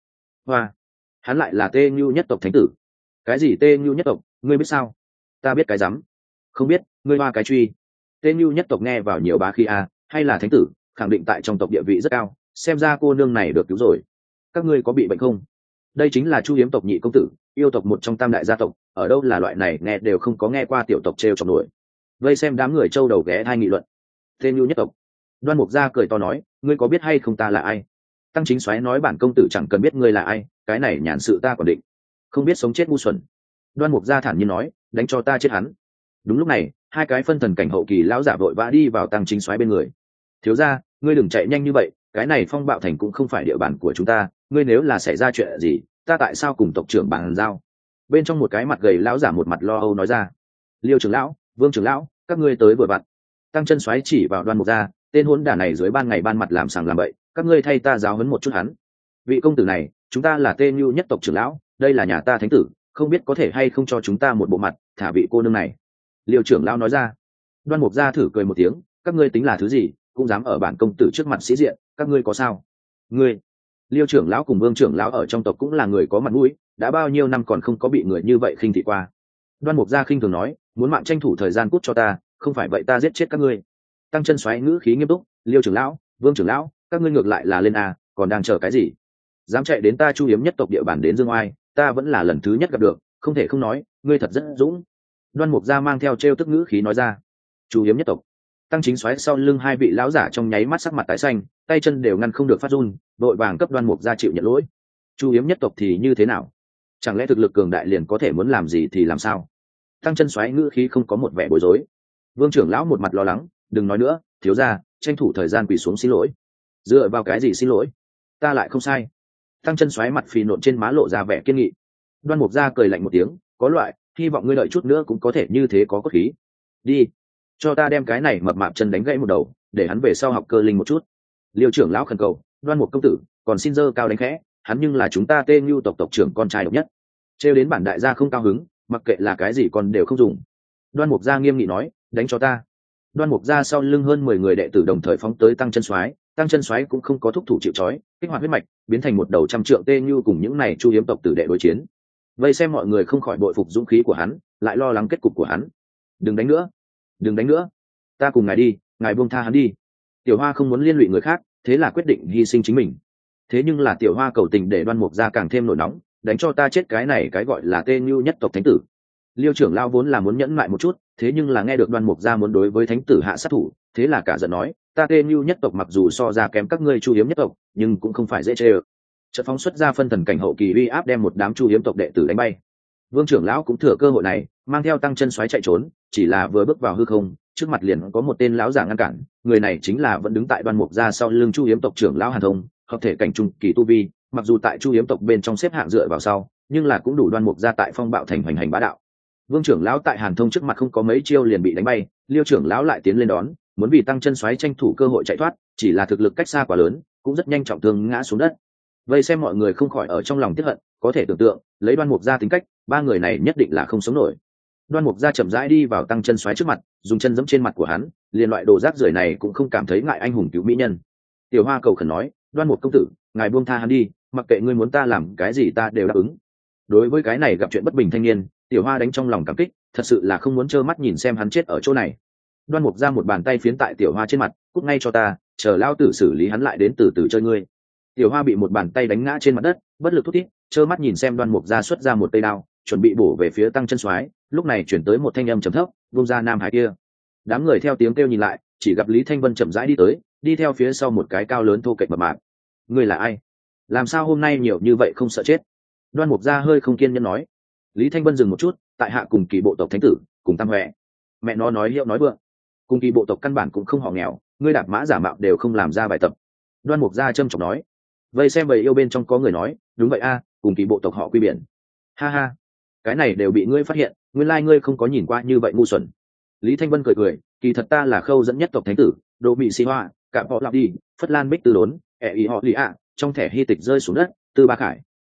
Hoa, hắn lại là Tê Như nhất tộc thánh tử. Cái gì Tê Như nhất tộc, ngươi biết sao? Ta biết cái rắm. Không biết, ngươi hoa cái truy. Tê Như nhất tộc nghe vào nhiều bá khí a, hay là thánh tử, khẳng định tại trong tộc địa vị rất cao, xem ra cô nương này được cứu rồi. Các ngươi có bị bệnh không? Đây chính là Chu Hiếm tộc nhị công tử, yêu tộc một trong tam đại gia tộc, ở đâu là loại này nghe đều không có nghe qua tiểu tộc trêu chọc nổi. Vây xem đám người châu đầu ghé hai nghị luận. Tê Như nhất tộc. Đoan Mục Gia cười to nói, ngươi có biết hay không ta là ai? Tăng Chính Soái nói bản công tử chẳng cần biết ngươi là ai, cái này nhàn sự ta còn định. Không biết sống chết ngu xuẩn. Đoan Mục Gia thản nhiên nói, đánh cho ta chết hắn. Đúng lúc này, hai cái phân thần cảnh hậu kỳ lão giả vội vã đi vào Tăng Chính Soái bên người. Thiếu gia, ngươi đừng chạy nhanh như vậy, cái này Phong Bạo Thành cũng không phải địa bàn của chúng ta, ngươi nếu là xảy ra chuyện gì, ta tại sao cùng tộc trưởng bàn giao? Bên trong một cái mặt gầy lão giả một mặt lo âu nói ra. Liêu trưởng lão, Vương trưởng lão, các ngươi tới vừa vặn. Tăng Chân Soái chỉ vào Đoan Mục Gia, tên hỗn đản này dưới ban ngày ban mặt làm sàng làm bậy, các ngươi thay ta giáo huấn một chút hắn. Vị công tử này, chúng ta là Tê Như nhất tộc trưởng lão, đây là nhà ta thánh tử, không biết có thể hay không cho chúng ta một bộ mặt, thả vị cô nương này. Liêu trưởng lão nói ra. Đoan Mục Gia thử cười một tiếng, các ngươi tính là thứ gì, cũng dám ở bản công tử trước mặt sĩ diện, các ngươi có sao? Ngươi, Liêu trưởng lão cùng Vương trưởng lão ở trong tộc cũng là người có mặt mũi, đã bao nhiêu năm còn không có bị người như vậy khinh thị qua. Đoan Mục Gia khinh thường nói, muốn mạng tranh thủ thời gian cút cho ta, không phải vậy ta giết chết các ngươi. Tăng Chân Soái ngữ khí nghiêm túc, Liêu trưởng lão, Vương trưởng lão, các ngươi ngược lại là lên a, còn đang chờ cái gì? Dám chạy đến ta Chu Hiếm nhất tộc địa bàn đến Dương Oai, ta vẫn là lần thứ nhất gặp được, không thể không nói, ngươi thật rất dũng. Đoan Mục Gia mang theo trêu tức ngữ khí nói ra. Chu Hiếm nhất tộc. Tăng Chính Soái sau lưng hai vị lão giả trong nháy mắt sắc mặt tái xanh, tay chân đều ngăn không được phát run, đội vàng cấp Đoan Mục Gia chịu nhận lỗi. Chu Hiếm nhất tộc thì như thế nào? Chẳng lẽ thực lực cường đại liền có thể muốn làm gì thì làm sao? Tăng Chân Soái ngữ khí không có một vẻ bối rối. Vương trưởng lão một mặt lo lắng, đừng nói nữa, thiếu gia, tranh thủ thời gian quỳ xuống xin lỗi. Dựa vào cái gì xin lỗi? Ta lại không sai. Tăng Chân Soái mặt phì nộn trên má lộ ra vẻ kiên nghị. Đoan Mục Gia cười lạnh một tiếng, có loại, hy vọng ngươi đợi chút nữa cũng có thể như thế có cốt khí. Đi, cho ta đem cái này mập mạp chân đánh gãy một đầu, để hắn về sau học cơ linh một chút. Liêu trưởng lão khẩn cầu, Đoan Mục công tử, còn xin dơ cao đánh khẽ, hắn nhưng là chúng ta Tê Như tộc tộc trưởng con trai độc nhất. Trêu đến bản đại gia không cao hứng, mặc kệ là cái gì còn đều không dùng. Đoan Mục Gia nghiêm nghị nói, đánh cho ta. Đoan Mục Gia sau lưng hơn mười người đệ tử đồng thời phóng tới Tăng Chân Soái, Tăng Chân Soái cũng không có thúc thủ chịu trói, kích hoạt huyết mạch, biến thành một đầu trăm trượng Tê Như cùng những này Chu Hiếm tộc tử đệ đối chiến. Vây xem mọi người không khỏi bội phục dũng khí của hắn, lại lo lắng kết cục của hắn. Đừng đánh nữa, đừng đánh nữa, ta cùng ngài đi, ngài buông tha hắn đi. Tiểu Hoa không muốn liên lụy người khác, thế là quyết định hy sinh chính mình. Thế nhưng là Tiểu Hoa cầu tình để Đoan Mục Gia càng thêm nổi nóng, đánh cho ta chết cái này cái gọi là Tê Như nhất tộc thánh tử. Liêu trưởng lao vốn là muốn nhẫn lại một chút, thế nhưng là nghe được Đoan Mục Gia muốn đối với thánh tử hạ sát thủ, thế là cả giận nói, ta Tê Như nhất tộc mặc dù so ra kém các ngươi Chu Hiếm nhất tộc, nhưng cũng không phải dễ chơi. Chợt phóng xuất ra phân thần cảnh hậu kỳ uy áp đem một đám Chu Hiếm tộc đệ tử đánh bay. Vương trưởng lão cũng thừa cơ hội này, mang theo Tăng Chân Soái chạy trốn, chỉ là vừa bước vào hư không, trước mặt liền có một tên lão giả ngăn cản, người này chính là vẫn đứng tại Đoan Mục Gia sau lưng Chu Hiếm tộc trưởng lão Hàn Thông, hợp thể cảnh trung kỳ tu vi, mặc dù tại Chu Hiếm tộc bên trong xếp hạng dựa vào sau, nhưng là cũng đủ Đoan Mục Gia tại Phong Bạo Thành hoành hành bá đạo. Vương trưởng lão tại Hàn Thông trước mặt không có mấy chiêu liền bị đánh bay, Liêu trưởng lão lại tiến lên đón, muốn vì Tăng Chân Soái tranh thủ cơ hội chạy thoát, chỉ là thực lực cách xa quá lớn, cũng rất nhanh trọng thương ngã xuống đất. Vây xem mọi người không khỏi ở trong lòng tiếc hận, có thể tưởng tượng, lấy Đoan Mục Gia tính cách, ba người này nhất định là không sống nổi. Đoan Mục Gia chậm rãi đi vào Tăng Chân Soái trước mặt, dùng chân giẫm trên mặt của hắn, liền loại đồ rác rưởi này cũng không cảm thấy ngại anh hùng cứu mỹ nhân. Tiểu Hoa cầu khẩn nói, Đoan Mục công tử, ngài buông tha hắn đi, mặc kệ ngươi muốn ta làm cái gì ta đều đáp ứng. Đối với cái này gặp chuyện bất bình thanh niên, Tiểu Hoa đánh trong lòng cảm kích, thật sự là không muốn trơ mắt nhìn xem hắn chết ở chỗ này. Đoan Mục Gia một bàn tay phiến tại Tiểu Hoa trên mặt, cút ngay cho ta, chờ lao tử xử lý hắn lại đến từ từ chơi ngươi. Tiểu Hoa bị một bàn tay đánh ngã trên mặt đất, bất lực thút thít, trơ mắt nhìn xem Đoan Mục Gia xuất ra một cây đao, chuẩn bị bổ về phía Tăng Chân Soái, lúc này chuyển tới một thanh âm trầm thấp, "Vung ra Nam Hải kia." Đám người theo tiếng kêu nhìn lại, chỉ gặp Lý Thanh Vân chậm rãi đi tới, đi theo phía sau một cái cao lớn thô kệch mập mạp. "Ngươi là ai? Làm sao hôm nay nhiều như vậy không sợ chết?" Đoan Mục Gia hơi không kiên nhẫn nói. Lý Thanh Vân dừng một chút, tại hạ cùng kỳ bộ tộc thánh tử, cùng Tam Huệ. Mẹ nó nói hiệu nói vượng, cùng kỳ bộ tộc căn bản cũng không họ nghèo, ngươi đạp mã giả mạo đều không làm ra bài tập. Đoan Mục Gia trâm trọng nói. Vây xem bầy yêu bên trong có người nói, đúng vậy a, cùng kỳ bộ tộc họ quy biển. Ha ha, cái này đều bị ngươi phát hiện, nguyên lai ngươi không có nhìn qua như vậy ngu xuẩn. Lý Thanh Vân cười cười, kỳ thật ta là khâu dẫn nhất tộc thánh tử, đồ bị xì hoa, cạm họ lặp đi, phất lan bích tư đốn, ẹ ý họ lì ạ, trong thẻ hy tịch rơi xuống đất, tư ba khải,